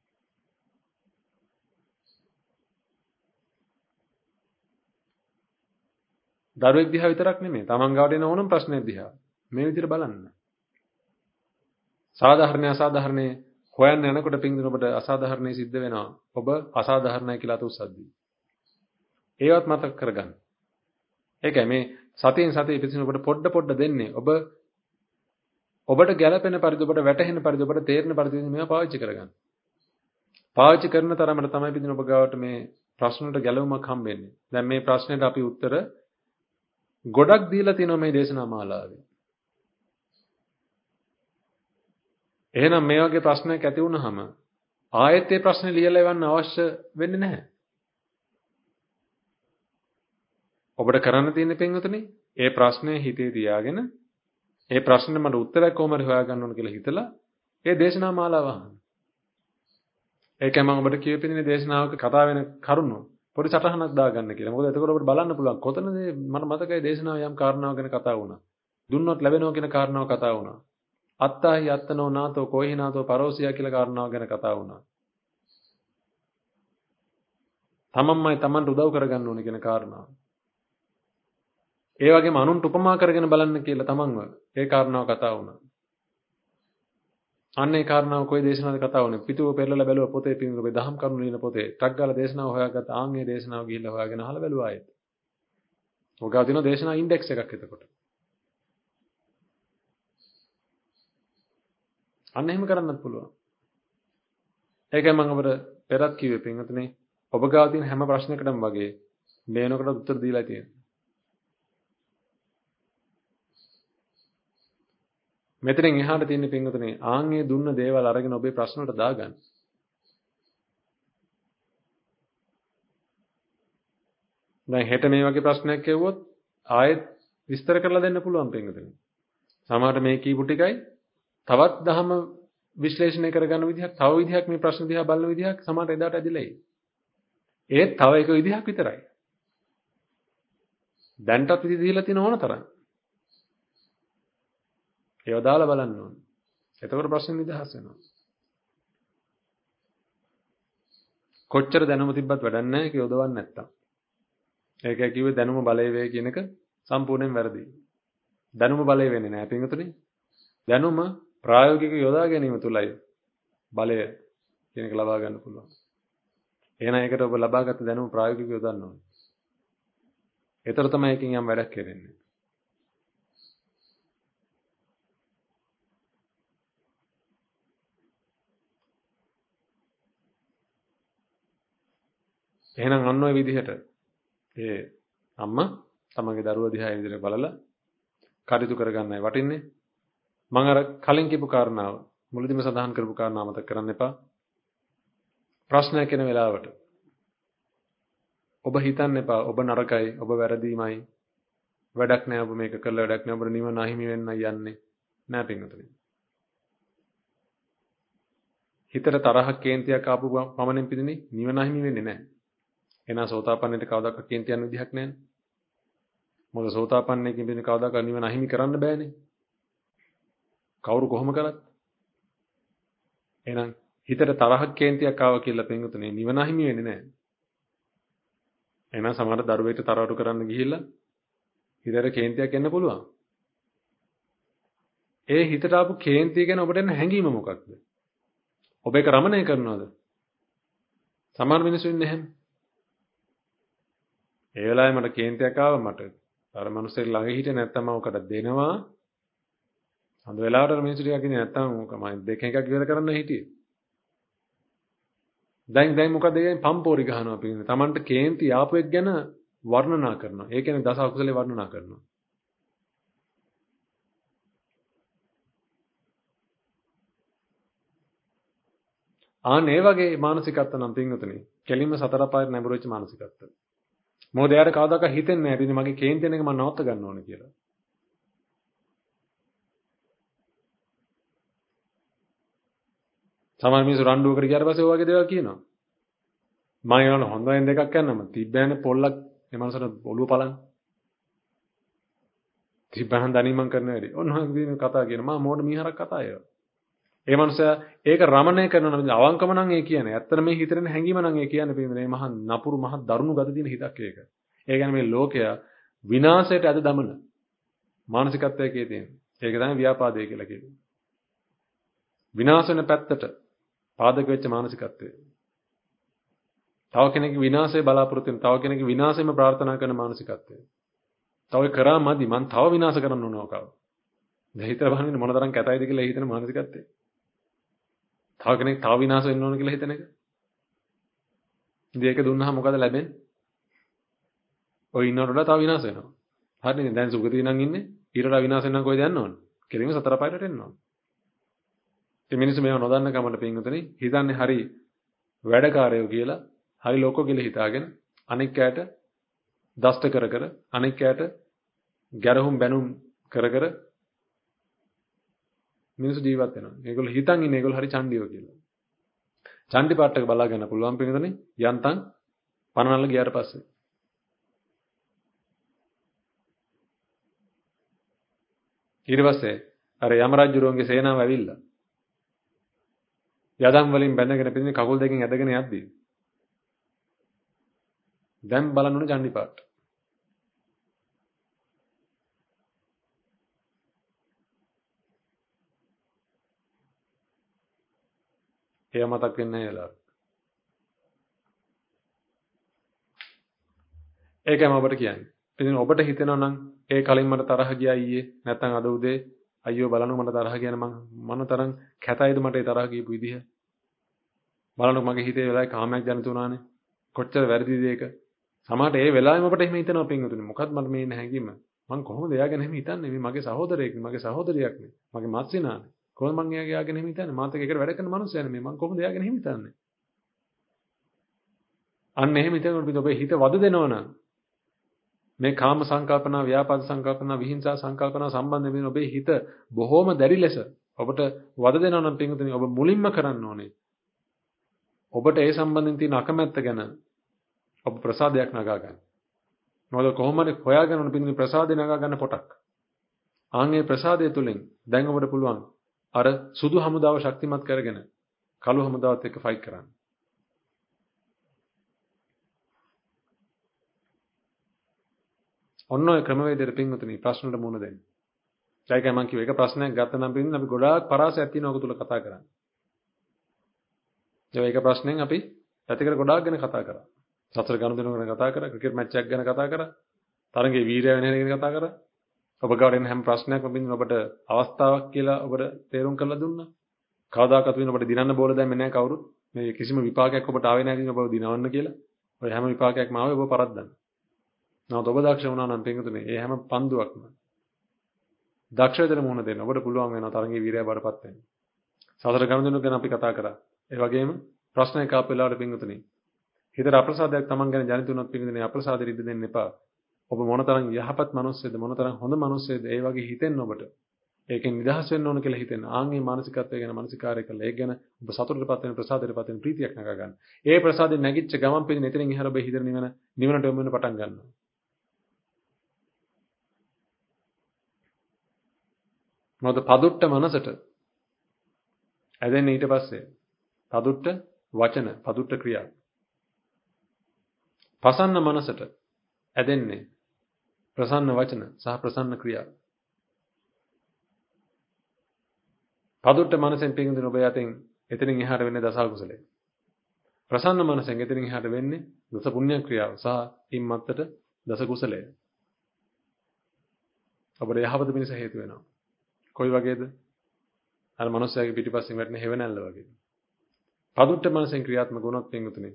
දරුවෙක් දිහා විතරක් නෙමෙයි. තමන් ගාවට එන ඕනම ප්‍රශ්නයක් දිහා මේ විදිහට බලන්න. සාධාරණ අසාධාරණේ හොයන්න යනකොට පින්දුන ඔබට අසාධාරණේ සිද්ධ වෙනවා. ඔබ අසාධාරණයි කියලා අත උස්සද්දී. ඒවත් මතක කරගන්න. ඒකයි මේ සතියෙන් සතිය පිටින් ඔබට පොඩ දෙන්නේ. ඔබට ගැළපෙන පරිදි ඔබට වැටහෙන පරිදි ඔබට තේරෙන පරිදි මේවා පාවිච්චි කරගන්න. පාවිච්චි කරන තරමට තමයි පිටින් ඔබ ගාවට මේ ප්‍රශ්නවලට ගැළවීමක් හම්බෙන්නේ. දැන් මේ ප්‍රශ්නෙට අපි උත්තර ගොඩක් දීලා තිනවා මේ දේශනා මාලාවේ. එහෙනම් මේ වගේ ප්‍රශ්නයක් ඇති වුනහම ආයෙත් ඒ ප්‍රශ්නේ ලියලා එවන්න අවශ්‍ය වෙන්නේ නැහැ. ඔබට කරන්න තියෙන පින්වතුනි ඒ ප්‍රශ්නේ හිතේ තියාගෙන ඒ ප්‍රශ්නෙට මට උත්තරයක් කොහොමද හොයාගන්න ඕන කියලා හිතලා ඒ දේශනා මාලාව අහන්න. ඒකයි මම ඔබට කියපින්නේ දේශනාවක කතා වෙන කරුණු පොඩි සටහනක් දාගන්න කියලා. මොකද එතකොට ඔබට බලන්න පුළුවන් කොතනද මට මතකයි දේශනාව යම් කාරණාවක් ගැන කතා වුණා. දුන්නොත් ලැබෙනවා කියන කාරණාව කතා වුණා. අත්තාහි අත්තනෝ නාතෝ කොහි නාතෝ පරෝසියා කියලා කාරණාවක් ගැන කතා වුණා. තමන්මයි තමන්ට උදව් කරගන්න ඕනේ කියන කාරණාව. ඒ වගේම අනුන්ට උපමා කරගෙන බලන්න කියලා තමන්ව ඒ කාරණාව කතා වුණා. අන්න ඒ කාරණාව කොයි දේශනාවද කතා වුණේ? පිටුව පෙරලලා බැලුවා පොතේ පින් ඔබේ දහම් කරුණු ලියන පොතේ. ටක් ගාලා දේශනාව හොයාගත්ත ආන් ඒ දේශනාව ගිහිල්ලා හොයාගෙන අහලා බැලුවා ආයෙත්. ඔගා දින දේශනා ඉන්ඩෙක්ස් එකක් එතකොට. අන්න එහෙම කරන්නත් පුළුවන්. ඒකයි මම ඔබට පෙරත් කිව්වේ පින්වතුනි ඔබ ගාව තියෙන හැම ප්‍රශ්නයකටම වගේ මේ වෙනකොට උත්තර දීලා තියෙනවා. මෙතනින් එහාට තියෙන පින්වතුනි ආන්ගේ දුන්න දේවල් අරගෙන ඔබේ ප්‍රශ්න වලට දාගන්න. දැන් හෙට මේ වගේ ප්‍රශ්නයක් ඇහුවොත් ආයෙත් විස්තර කරලා දෙන්න පුළුවන් පින්වතුනි. සමහරට මේ කීපු ටිකයි තවත් දහම විශ්ලේෂණය කරගන්න විදිහක් තව විදිහක් මේ ප්‍රශ්න දිහා බලන විදිහක් සමහරට එදාට ඇදිලා එයි. ඒත් තව එක විදිහක් විතරයි. දැන්ටත් විදි දීලා තියෙන ඕන තරම්. ඒව දාලා බලන්න ඕනේ. එතකොට ප්‍රශ්න නිදහස් වෙනවා. කොච්චර දැනුම තිබ්බත් වැඩක් නැහැ ඒක යොදවන්න නැත්තම්. ඒකයි කිව්වේ දැනුම බලය වේ කියන එක සම්පූර්ණයෙන් වැරදි. දැනුම බලය වෙන්නේ නැහැ පින්වතුනි. දැනුම ප්‍රායෝගිකව යොදා ගැනීම තුලයි බලය කියන එක ලබා ගන්න පුළුවන්. එහෙනම් ඒකට ඔබ ලබාගත් දැනුම ප්‍රායෝගිකව යොදන්න ඕනේ. ඒතර තමයි එකකින් යම් වැඩක් කරන්නේ. එහෙනම් අන්න ඔය විදිහට ඒ අම්මා තමන්ගේ දරුවා දිහා ඒ විදිහට බලලා කටයුතු කරගන්නයි වටින්නේ. මම අර කලින් කියපු කාරණාව මුලදීම සඳහන් කරපු කාරණාව මතක කරන්න එපා. ප්‍රශ්නයක් එන වෙලාවට ඔබ හිතන්න එපා ඔබ නරකයි ඔබ වැරදීමයි වැඩක් නෑ ඔබ මේක කළා වැඩක් නෑ ඔබට නිවන අහිමි වෙන්නයි යන්නේ නෑ පින්වතුනි. හිතට තරහක් කේන්තියක් ආපු පමණින් පිටිනේ නිවන අහිමි වෙන්නේ නෑ. එහෙනම් සෝතාපන්නයට කවදාක කේන්ති යන විදිහක් නෑනේ. මොකද සෝතාපන්නයෙක්ගෙන් පිටිනේ කවදාක නිවන අහිමි කරන්න බෑනේ. කවුරු කොහොම කරත්. එහෙනම් හිතට තරහක් කේන්තියක් ආවා කියලා පින්වතුනි නිවන අහිමි වෙන්නේ නෑ. එහෙනම් සමහර දරුවෙක්ට තරවටු කරන්න ගිහිල්ලා හිතට කේන්තියක් එන්න පුළුවන්. ඒ හිතට ආපු කේන්තිය ගැන ඔබට එන හැඟීම මොකක්ද? ඔබ ඒක රමණය කරනවද? සමහර මිනිස්සු ඉන්නේ එහෙම. ඒ වෙලාවේ මට කේන්තියක් ආවා මට අර මිනිස්සෙක් ළඟ හිටියේ නැත්තම් මම ඔකට දෙනවා. හඳ වෙලාවට අර මිනිස්සු ටිකක් ඉන්නේ නැත්තම් මම දෙක එකක් ඉවර කරන්න හිටියේ. දැන් මොකද ඒ පම්පෝරි ගහනවා පිටින්. Tamanට කේන්ති ආපු එක ගැන වර්ණනා කරනවා. ඒ කියන්නේ දස අකුසලේ වර්ණනා කරනවා. ඒ වගේ මානසිකත්ව නම් පින්වතුනි කෙලින්ම සතර පායට නැඹුරු වෙච්ච මානසිකත්ව. මොකද එයාට කවදාකවත් හිතෙන්නේ නැහැ ඉතින් මගේ කේන්තියන එක මම නවත්ත ගන්න ඕනේ කියලා. සමහර මිනිස්සු රණ්ඩුවකට ගියාට පස්සේ ඔය වගේ දේවල් කියනවා. මම ඒනවල හොඳයින් දෙකක් යන්නම තිබ්බෑනේ පොල්ලක් මේ මනසට ඔළුව පලන්න. තිබ්බහන් දණීමන් කරන වැඩි. ඔන්න කතා කියන මම මොඩ මීහරක් කතා ඒවා. ඒ මනුස්සයා ඒක රමණය කරනවා නම් අවංකම නම් ඒ කියන්නේ. ඇත්තට මේ හිතෙන හැඟීම නම් ඒ කියන්නේ පිළිඳින මේ මහා නපුරු මහා දරුණු ගත තියෙන හිතක් ඒක. ඒ කියන්නේ මේ ලෝකයා විනාශයට අද දමන මානසිකත්වයකේ තියෙන. ඒක තමයි ව්‍යාපාදය කියලා කියන්නේ. විනාශ වෙන පැත්තට පාදක වෙච්ච මානසිකත්වය. තව කෙනෙක්ගේ විනාශය බලාපොරොත්තු වෙන, තව කෙනෙක්ගේ විනාශයම ප්‍රාර්ථනා කරන මානසිකත්වය. තව කරා මදි මං තව විනාශ කරන්න ඕන ඕකව. දැන් හිතලා බලන්න මොන තරම් කැතයිද කියලා හිතන මානසිකත්වය. තව කෙනෙක් තව විනාශ වෙන්න ඕන කියලා හිතන එක. ඉතින් ඒක දුන්නාම මොකද ලැබෙන්නේ? ඔය ඉන්නවට වඩා තව විනාශ වෙනවා. හරිනේ දැන් සුගතිය නම් ඉන්නේ ඊට වඩා විනාශ වෙනවා කොහෙද යන්න ඕන? කෙලින්ම සතර පායට එන්න ඕන. මේ මිනිස්සු මේව නොදන්න කමකට පින්වතුනි හිතන්නේ හරි වැඩකාරයෝ කියලා, හරි ලෝකෝ කියලා හිතාගෙන අනික් කයට දෂ්ට කර කර අනික් කයට ගැරහුම් බැනුම් කර කර මිනිස්සු ජීවත් වෙනවා. මේගොල්ලෝ හිතන් ඉන්නේ ඒගොල්ලෝ හරි චණ්ඩියෝ කියලා. චණ්ඩි පාටක බලා ගන්න පුළුවන් පින්වතුනි යන්තම් පනනල්ල ගියාට පස්සේ. ඊට පස්සේ අර යම රජුරුවන්ගේ සේනාව ඇවිල්ලා යදම් වලින් බැඳගෙන පිටින් කකුල් දෙකෙන් ඇදගෙන යද්දී දැන් බලන්න ඕනේ චණ්ඩි පාට. එයා මතක් වෙන්නේ නැහැ යාළුවා. ඒකම ඔබට කියන්නේ. ඉතින් ඔබට හිතෙනවා නම් ඒ කලින් මට තරහ ගියා ඊයේ නැත්නම් අද උදේ අයියෝ බලන්න මට තරහ ගියා මං මොන තරම් කැතයිද මට ඒ තරහ ගියපු විදිහ. බලන්න මගේ හිතේ වෙලාවේ කාමයක් ජනිත වුණානේ. කොච්චර වැරදිද ඒක. සමහරට ඒ වෙලාවෙම අපිට එහෙම හිතනවා පින්වතුනි. මොකක්ද මට මේ ඉන්න හැංගීම? මං කොහොමද එයා ගැන එහෙම හිතන්නේ? මේ මගේ සහෝදරයෙක් නේ, මගේ සහෝදරියක් නේ. මගේ මත්සිනානේ. කොහොමද මං එයා ගැන එහෙම හිතන්නේ? මාත් එක්ක එකට වැඩ කරන මිනිස්සයනේ මේ. මං කොහොමද එයා ගැන එහෙම හිතන්නේ? අන්න එහෙම හිතනකොට ඔබේ හිත වද දෙනවනම් මේ කාම සංකල්පනා, ව්‍යාපාද සංකල්පනා, විහිංසා සංකල්පනා සම්බන්ධයෙන් ඔබේ හිත බොහොම දැඩි ලෙස ඔබට වද දෙනවා නම් පින්වතුනි ඔබ මුලින්ම කරන්න ඕනේ. ඔබට ඒ සම්බන්ධයෙන් තියෙන අකමැත්ත ගැන ඔබ ප්‍රසාදයක් නගා ගන්න. මොකද කොහොම හරි හොයාගෙන උන පින්වතුනි ප්‍රසාදේ නගා ගන්න පොටක්. ආන්ගේ ප්‍රසාදය තුලින් දැන් ඔබට පුළුවන් අර සුදු හමුදාව ශක්තිමත් කරගෙන කළු හමුදාවත් එක්ක ෆයිට් කරන්න. ඔන්න ඔය ක්‍රමවේදයට පින්වතුනි ප්‍රශ්නට මුහුණ දෙන්න. ඒකයි මම කිව්වේ එක ප්‍රශ්නයක් ගත්ත නම් පින්වතුනි අපි ගොඩාක් පරාසයක් තියෙනවා ඔක තුල කතා කරන්න. ඒක ප්‍රශ්නෙන් අපි පැතිකඩ ගොඩාක් ගැන කතා කරා. සතර ගනුදෙනු ගැන කතා කරා, ක්‍රිකට් මැච් එකක් ගැන කතා කරා, තරඟේ වීරය වෙන හැටි ගැන කතා කරා. ඔබ ගාවට එන හැම ප්‍රශ්නයක්ම පින්වතුනි ඔබට අවස්ථාවක් කියලා ඔබට තේරුම් කරලා දුන්නා. කවදාකවත් වෙන ඔබට දිනන්න බෝල දැම්මේ නැහැ කවුරුත්. මේ කිසිම විපාකයක් ඔබට ආවේ නැහැ කියන ඔබව දිනවන්න කියලා. ඔය හැම විපාකයක්ම ආවේ ඔබ පරද්දන්න. නමුත් ඔබ දක්ෂ වුණා නම් පින්වතුනි ඒ හැම පන්දුවක්ම දක්ෂයතර මුහුණ දෙන්න. ඔබට පුළුවන් වෙනවා තරංගේ වීරය බඩපත් වෙන්න. සතර ගනුදෙනු ගැන අපි කතා කරා. ඒ වගේම ප්‍රශ්නයක් ආපු වෙලාවට පින්වතුනි හිතට අප්‍රසාදයක් Taman ගැන ජනිත වුණොත් පින්වතුනි අප්‍රසාදෙ ඉද්ද දෙන්න එපා. ඔබ මොනතරම් යහපත් මිනිස්සෙක්ද මොනතරම් හොඳ මිනිස්සෙක්ද ඒ වගේ හිතෙන්න ඔබට. ඒකෙන් නිදහස් වෙන්න ඕන කියලා හිතෙන්න. ආන්ගේ මානසිකත්වය ගැන මානසිකාරය කළා. ඒක ගැන ඔබ සතුටටපත් වෙන ප්‍රසාදයටපත් වෙන ප්‍රීතියක් නගා ගන්න. ඒ ප්‍රසාදෙන් නැගිච්ච ගමන් පිටින් එතනින් එහාට ඔබ හිතේ නිවනට යොමු වෙන්න පටන් ගන්නවා. මොකද පදුට්ට මනසට ඇදෙන්නේ ඊට පස්සේ පදුට්ට වචන පදුට්ට ක්‍රියා. ප්‍රසන්න මනසට ඇදෙන්නේ ප්‍රසන්න වචන සහ ප්‍රසන්න ක්‍රියා. පදුට්ට මනසෙන් පිටින් ඔබ යටින් එතනින් එහාට වෙන්නේ දස අකුසලයි. ප්‍රසන්න මනසෙන් එතනින් එහාට වෙන්නේ දස පුණ්‍ය ක්‍රියාව සහ ඉම්මත්තට දස කුසලය. ඔබට යහපත පිණිස හේතු වෙනවා. කොයි වගේද? අර මනුස්සයාගේ පිටිපස්සෙන් වැටෙන හේවණල්ල වගේ. පදුට්ට මනසෙන් ක්‍රියාත්මක වුණොත් පින්වතුනි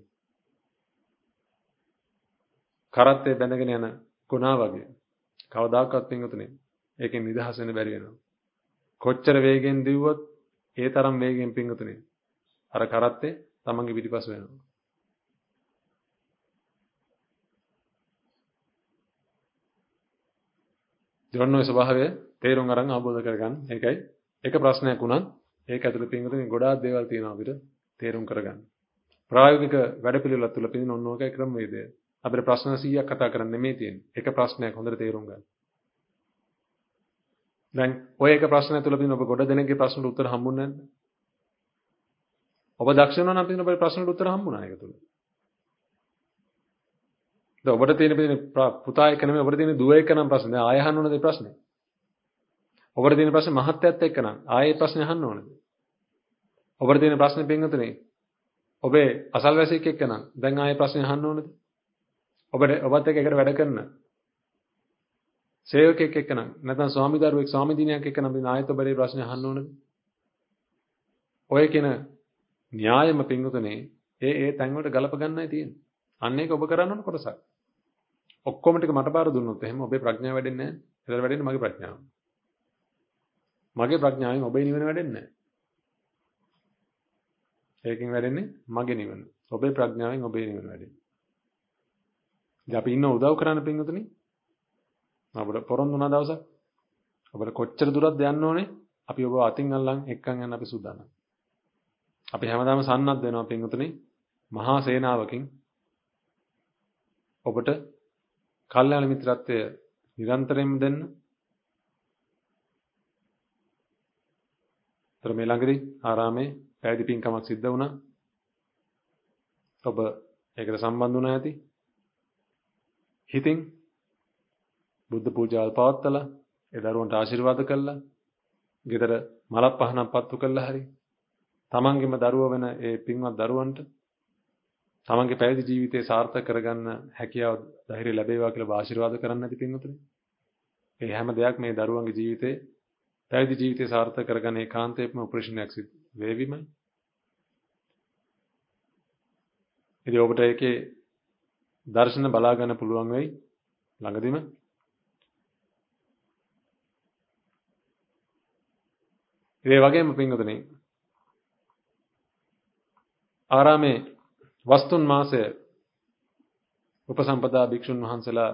කරත්තේ බැඳගෙන යන ගුණා වගේ කවදාකවත් පින්වතුනි ඒකෙන් නිදහස් වෙන්න බැරි වෙනවා. කොච්චර වේගෙන් දිව්වොත් ඒ තරම් වේගෙන් පින්වතුනි අර කරත්තේ තමන්ගේ පිටිපස්ස වෙනවා. ජොන්නෝයි ස්වභාවය තේරුම් අරන් අවබෝධ කරගන්න. ඒකයි එක ප්‍රශ්නයක් වුණත් ඒක ඇතුළේ පින්වතුනි ගොඩාක් දේවල් තියෙනවා අපිට තේරුම් කරගන්න. ප්‍රායෝගික වැඩපිළිවෙලක් තුළ පිළින ඕනෝකයි ක්‍රමවේදය. අපිට ප්‍රශ්න 100ක් කතා කරන්න නෙමෙයි තියෙන්නේ. එක ප්‍රශ්නයක් හොඳට තේරුම් ගන්න. දැන් ඔය එක ප්‍රශ්නය තුළ පිළින ඔබ ගොඩ දෙනෙක්ගේ ප්‍රශ්නට උත්තර හම්බුනේ නැද්ද? ඔබ දක්ෂ වෙනවා නම් පිළින ඔබේ ප්‍රශ්නට උත්තර හම්බුණා ඒක තුළ. දැන් ඔබට තියෙන පුතා එක්ක නෙමෙයි ඔබට තියෙන දුව එක්ක නම් ප්‍රශ්නේ. දැන් ආයෙ අහන්න ඕනද ඒ ප්‍රශ්නේ? ඔබට තියෙන ප්‍රශ්නේ මහත්යත් එක්ක නම් ආයෙ ප්‍රශ්නේ අහන්න ඕනද? ඔබට තියෙන ප්‍රශ්නේ පින්වතුනි ඔබේ අසල්වැසියෙක් එක්ක නම් දැන් ආයෙ ප්‍රශ්නේ අහන්න ඕනද? ඔබත් එක්ක එකට වැඩ කරන සේවකයෙක් එක්ක නම් නැත්නම් ස්වාමිදරුවෙක් ස්වාමිදිනියක් එක්ක නම් ආයෙත් ඔබේ ප්‍රශ්නේ අහන්න ඕනද? ඔය කියන න්‍යායෙම පින්වතුනි ඒ තැන් වලට ගලප ගන්නයි තියෙන්නේ. අන්න ඒක ඔබ කරන්න ඕන කොටසක්. ඔක්කොම ටික මට බාර දුන්නොත් එහෙම ඔබේ ප්‍රඥාව වැඩෙන්නේ නැහැ. ඒතර වැඩෙන්නේ මගේ ප්‍රඥාව. මගේ ප්‍රඥාවෙන් ඔබේ නිවන වැඩෙන්නේ නැහැ. ඒකෙන් වැඩෙන්නේ මගේ නිවන. ඔබේ ප්‍රඥාවෙන් ඔබේ නිවන වැඩෙන්නේ. ඉතින් අපි ඉන්න උදව් කරන්න පින්වතුනි. අපිට පොරොන්දු වුණා දවසක් ඔබට කොච්චර දුරක්ද යන්න ඕනේ? අපි ඔබ අතින් අල්ලන් එක්කන් යන්න අපි සූදානම්. අපි හැමදාම සන්නද්ධ වෙනවා පින්වතුනි. මහා සේනාවකින් ඔබට කල්යාණ මිත්‍රත්වය නිරන්තරයෙන්ම දෙන්න. තර මේ ළඟදී ආරාමේ පැවිදි පින්කමක් සිද්ධ වුණා. ඔබ ඒකට සම්බන්ධ වුණා ඇති. හිතින් බුද්ධ පූජාවල් පවත්වලා ඒ දරුවන්ට ආශිර්වාද කළා. ගෙදර මලක් පහනක් පත්තු කළා හරි. තමන්ගේම දරුවෝ වෙන ඒ පින්වත් දරුවන්ට තමන්ගේ පැවිදි ජීවිතේ සාර්ථක කරගන්න හැකියාව ධෛර්යය ලැබේවා කියලා ආශිර්වාද කරන්න ඇති පින්වතුනි. මේ හැම දෙයක් මේ දරුවන්ගේ ජීවිතේ පැවිදි ජීවිතේ සාර්ථක කරගන්න ඒකාන්තයෙන්ම ඔපරේෂන්යක් සිදු වේවිමයි. ඉතින් ඔබට ඒකේ දර්ශන බලා ගන්න පුළුවන් වෙයි ළඟදිම. ඒ වගේම පින්වතුනි ආරාමේ වස්තුන් මාසය උපසම්පදා භික්ෂුන් වහන්සේලා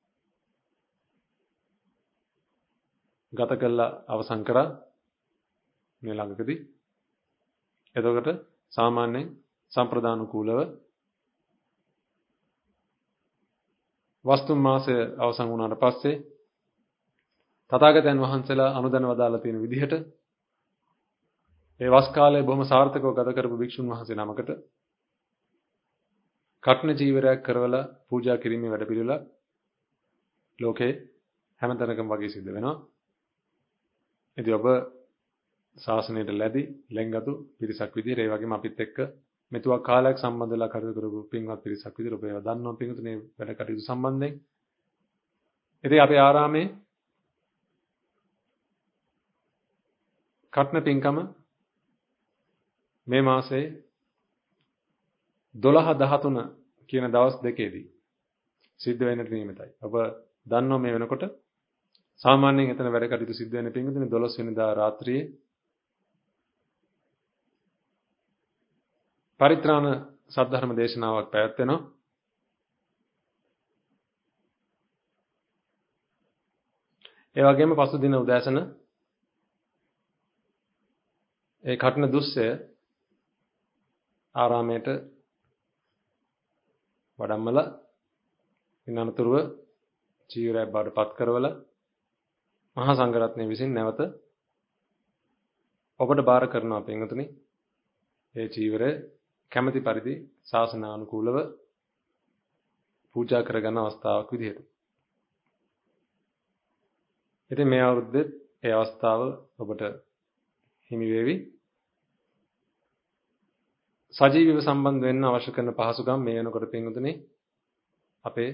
ගත කළා අවසන් කරා මේ ළඟකදී. එතකොට සාමාන්‍යයෙන් සම්ප්‍රදානුකූලව වස්තුන් මාසය අවසන් වුණාට පස්සේ තථාගතයන් වහන්සේලා අනුදැන වදාලා තියෙන විදිහට ඒ වස් කාලය බොහොම සාර්ථකව ගත කරපු භික්ෂුන් වහන්සේ නමකට කට්න චීවරයක් කරවලා පූජා කිරීමේ වැඩපිළිවෙල ලෝකේ හැමතැනකම වගේ සිද්ධ වෙනවා. ඉතින් ඔබ ශාසනයට ලැබි ලෙන්ගතු පිරිසක් විදිහට ඒ වගේම අපිත් එක්ක මෙතුවක් කාලයක් සම්බන්ධ වෙලා කටයුතු කරපු පින්වත් පිරිසක් විදිහට ඔබ ඒවා දන්නවා පින්වතුනි වැඩ කටයුතු සම්බන්ධයෙන්. ඉතින් අපේ ආරාමේ කට්න පින්කම මේ මාසේ 12-13 කියන දවස් දෙකේදී සිද්ධ වෙන්නට නියමිතයි. ඔබ දන්නව මේ වෙනකොට සාමාන්‍යයෙන් එතන වැඩ කටයුතු සිද්ධ වෙන පින්වතුනි 12 වෙනිදා රාත්‍රියේ පරිත්‍රාණ සද්ධර්ම දේශනාවක් පැවැත්වෙනවා. ඒ වගේම පසු දින උදෑසන ඒ කටන දුස්සය ආරාමයට වඩම්මලා ඉන්නතුරුව චීවරයක් බවට පත් කරවලා මහා සංඝරත්නය විසින් නැවත ඔබට බාර කරනවා පින්වතුනි. ඒ චීවරය කැමැති පරිදි ශාසනානුකූලව පූජා කරගන්න අවස්ථාවක් විදිහට. ඉතින් මේ අවුරුද්දේ ඒ අවස්ථාව ඔබට හිමි වේවි. සජීවීව සම්බන්ධ වෙන්න අවශ්‍ය කරන පහසුකම් මේ වෙනකොට පින්වතුනි අපේ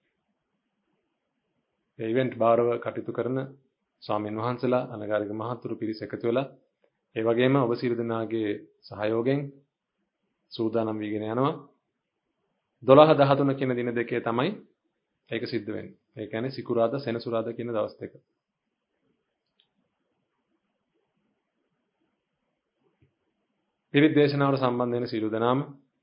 ඒ ඉවෙන්ට් බාරව කටයුතු කරන ස්වාමීන් වහන්සේලා අනගාരിക මහතුරු පිරිස එකතු වෙලා ඒ වගේම ඔබ සියලු දෙනාගේ සහයෝගයෙන් සූදානම් වීගෙන යනවා. 12 13 කියන දින දෙකේ තමයි ඒක සිද්ධ වෙන්නේ. ඒ කියන්නේ සිකුරාදා සෙනසුරාදා කියන දවස් දෙක. පිරිත් දේශනාවට සම්බන්ධ වෙන සියලු දෙනාම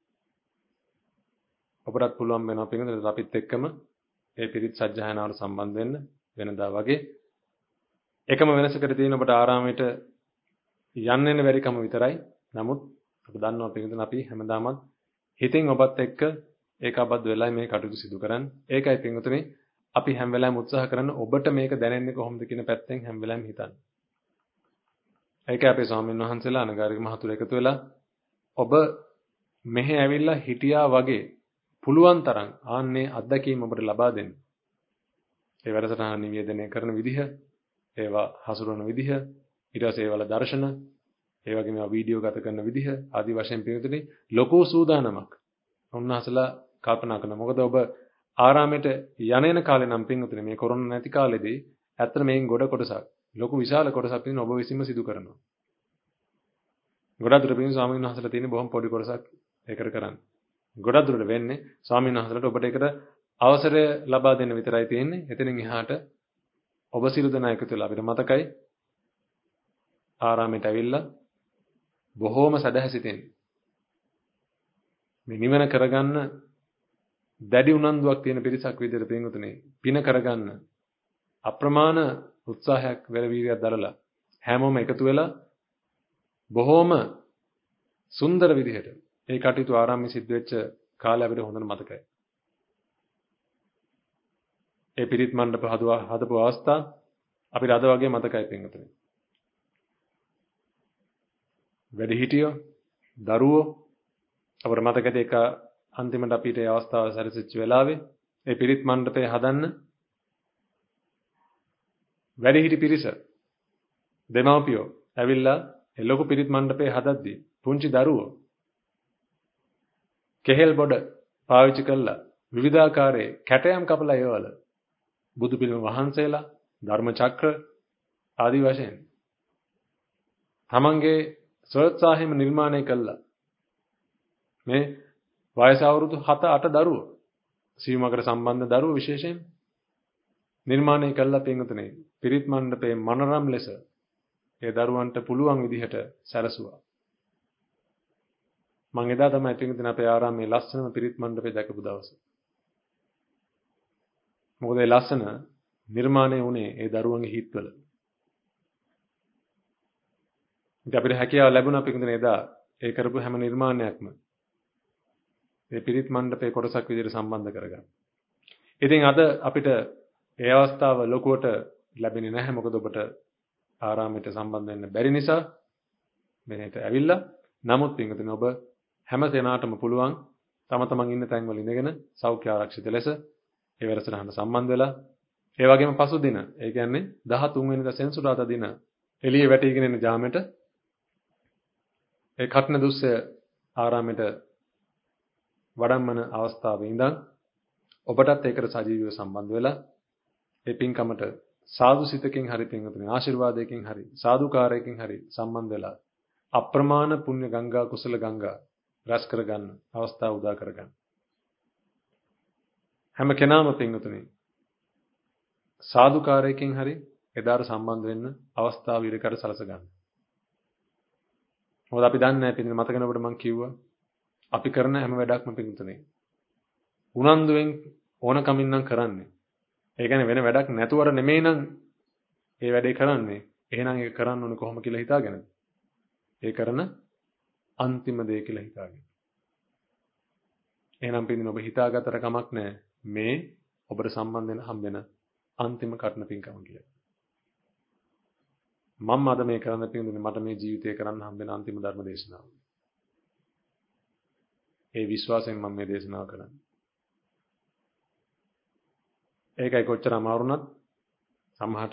ඔබටත් පුළුවන් වෙනවා පින්වතුනි අපිත් එක්කම ඒ පිරිත් සජ්ජායනාවට සම්බන්ධ වෙන්න වෙනදා වගේ. එකම වෙනසකට තියෙන ඔබට ආරාමයට යන්න එන්න බැරිකම විතරයි. නමුත් අපි දන්නවා පින්වතුනි අපි හැමදාමත් හිතින් ඔබත් එක්ක ඒකාබද්ධ වෙලා මේ කටයුතු සිදු කරන්නේ. ඒකයි පින්වතුනි අපි හැම වෙලාවෙම උත්සාහ කරන ඔබට මේක දැනෙන්නේ කොහොමද කියන පැත්තෙන් හැම වෙලාවෙම හිතන්නේ. ඒකයි අපේ ස්වාමීන් වහන්සේලා අනගාരിക මහතුරු එකතු වෙලා ඔබ මෙහෙ ඇවිල්ලා හිටියා වගේ පුළුවන් තරම් ආන්නේ අත්දැකීම් ඔබට ලබා දෙන්න. ඒ වැඩසටහන නිවේදනය කරන විදිහ, ඒවා හසුරවන විදිහ, ඊට පස්සේ ඒවල දර්ශන, ඒ වගේම ඒවා වීඩියෝ ගත කරන විදිහ ආදී වශයෙන් පිළිතුරේ ලොකු සූදානමක් උන්වහන්සේලා කල්පනා කරනවා. මොකද ඔබ ආරාමයට යන කාලේ නම් පින්වතුනි මේ කොරෝනා නැති කාලෙදී ඇත්තට මේන් ගොඩ කොටසක් ලොකු විශාල කොටසක් තියෙන ඔබ විසින්ම සිදු කරනවා. ගොඩක් දුර පින් ස්වාමීන් වහන්සේලා තියෙන බොහොම පොඩි කොටසක් ඒකට කරන්නේ. ගොඩක් දුරට වෙන්නේ ස්වාමීන් වහන්සේලාට ඔබට ඒකට අවසරය ලබා දෙන්න විතරයි තියෙන්නේ. එතනින් එහාට ඔබ සියලු දෙනා එකතු වෙලා අපිට මතකයි ආරාමයට ඇවිල්ලා බොහොම සදහැසිතින් මේ නිවන කරගන්න දැඩි උනන්දුවක් තියෙන පිරිසක් විදිහට පින්වතුනි පින කරගන්න අප්‍රමාණ උත්සාහයක් වීර්යයක් දරලා හැමෝම එකතු වෙලා බොහොම සුන්දර විදිහට ඒ කටයුතු ආරාමයේ සිද්ධ වෙච්ච කාලය අපිට හොඳට මතකයි. ඒ පිරිත් මණ්ඩප හදපු අවස්ථා අපිට අද වගේ මතකයි පින්වතුනි. වැඩිහිටියෝ, දරුවෝ අපිට මතකද ඒක අන්තිමට අපිට ඒ අවස්ථාව සැරසෙච්ච වෙලාවේ ඒ පිරිත් මණ්ඩපය හදන්න වැඩිහිටි පිරිස දෙමව්පියෝ ඇවිල්ලා ඒ ලොකු පිරිත් මණ්ඩපය හදද්දී පුංචි දරුවෝ කෙහෙල් බොඩ පාවිච්චි කළා විවිධාකාරයේ කැටයම් කපලා ඒවල බුදු පිළිම වහන්සේලා ධර්ම චක්‍ර ආදී වශයෙන් තමන්ගේ ස්වෝත්සාහයෙන් නිර්මාණය කළා මේ වයස අවුරුදු 7-8 දරුවෝ සීමාවකට සම්බන්ධ දරුවෝ විශේෂයෙන් නිර්මාණය කළා පින්වතුනි පිරිත් මණ්ඩපයේ මනරම් ලෙස ඒ දරුවන්ට පුළුවන් විදිහට සැලසුවා. මම එදා තමයි පින්වතුනි අපේ ආරාමයේ ලස්සනම පිරිත් මණ්ඩපය දැකපු දවස. මොකද ඒ ලස්සන නිර්මාණය වුණේ ඒ දරුවන්ගේ හිත්වල. ඉතින් අපිට හැකියාව ලැබුණා පින්වතුනි එදා ඒ කරපු හැම නිර්මාණයක්ම මේ පිරිත් මණ්ඩපයේ කොටසක් විදිහට සම්බන්ධ කරගන්න. ඉතින් අද අපිට ඒ අවස්ථාව ලොකුවට ලැබෙන්නේ නැහැ. මොකද ඔබට ආරාමයට සම්බන්ධ වෙන්න බැරි නිසා මෙහෙට ඇවිල්ලා. නමුත් පින්වතුනි ඔබ හැම දෙනාටම පුළුවන් තම තමන් ඉන්න තැන්වල ඉඳගෙන සෞඛ්‍ය ආරක්ෂිත ලෙස ඒ වැඩසටහනට සම්බන්ධ වෙලා ඒ වගේම පසු දින ඒ කියන්නේ 13 වෙනිදා සෙන්සුරාදා දින එළිය වැටීගෙන එන ජාමෙට ඒ කටන දුස්සය ආරාමයට වඩම්මන අවස්ථාවේ ඉඳන් ඔබටත් ඒකට සජීවීව සම්බන්ධ වෙලා ඒ පින්කමට සාදු සිතකින් හරි පින්වතුනි ආශිර්වාදයකින් හරි සාදුකාරයකින් හරි සම්බන්ධ වෙලා අප්‍රමාණ පුණ්‍ය ගංගා කුසල ගංගා රැස් කරගන්න අවස්ථාව උදා කරගන්න. හැම කෙනාම පින්වතුනි සාදුකාරයකින් හරි එදාට සම්බන්ධ වෙන්න අවස්ථාව ඉරකට සලස ගන්න. මොකද අපි දන්නේ නැහැ පින්වතුනි මතක වෙනකොට මම කිව්වා අපි කරන හැම වැඩක්ම පින්වතුනි උනන්දුවෙන් ඕනකමින් නම් කරන්නේ. ඒ කියන්නේ වෙන වැඩක් නැතුවර නෙමෙයි නම් ඒ වැඩේ කරන්නේ. එහෙනම් ඒක කරන්න ඕනේ කොහොම කියලා හිතාගෙනද? ඒ කරන අන්තිම දේ කියලා හිතාගෙන. එහෙනම් පින්වතුනි ඔබ හිතාගත්තට කමක් නැහැ. මේ ඔබට සම්බන්ධ වෙන හම්බෙන අන්තිම කටන පින්කම කියලා. මම අද මේ කරන්න පින්වතුනි මට මේ ජීවිතේ කරන්න හම්බෙන අන්තිම ධර්ම දේශනාව. ඒ විශ්වාසයෙන් මම මේ දේශනාව කරන්නේ. ඒකයි කොච්චර අමාරුණත් සමහරට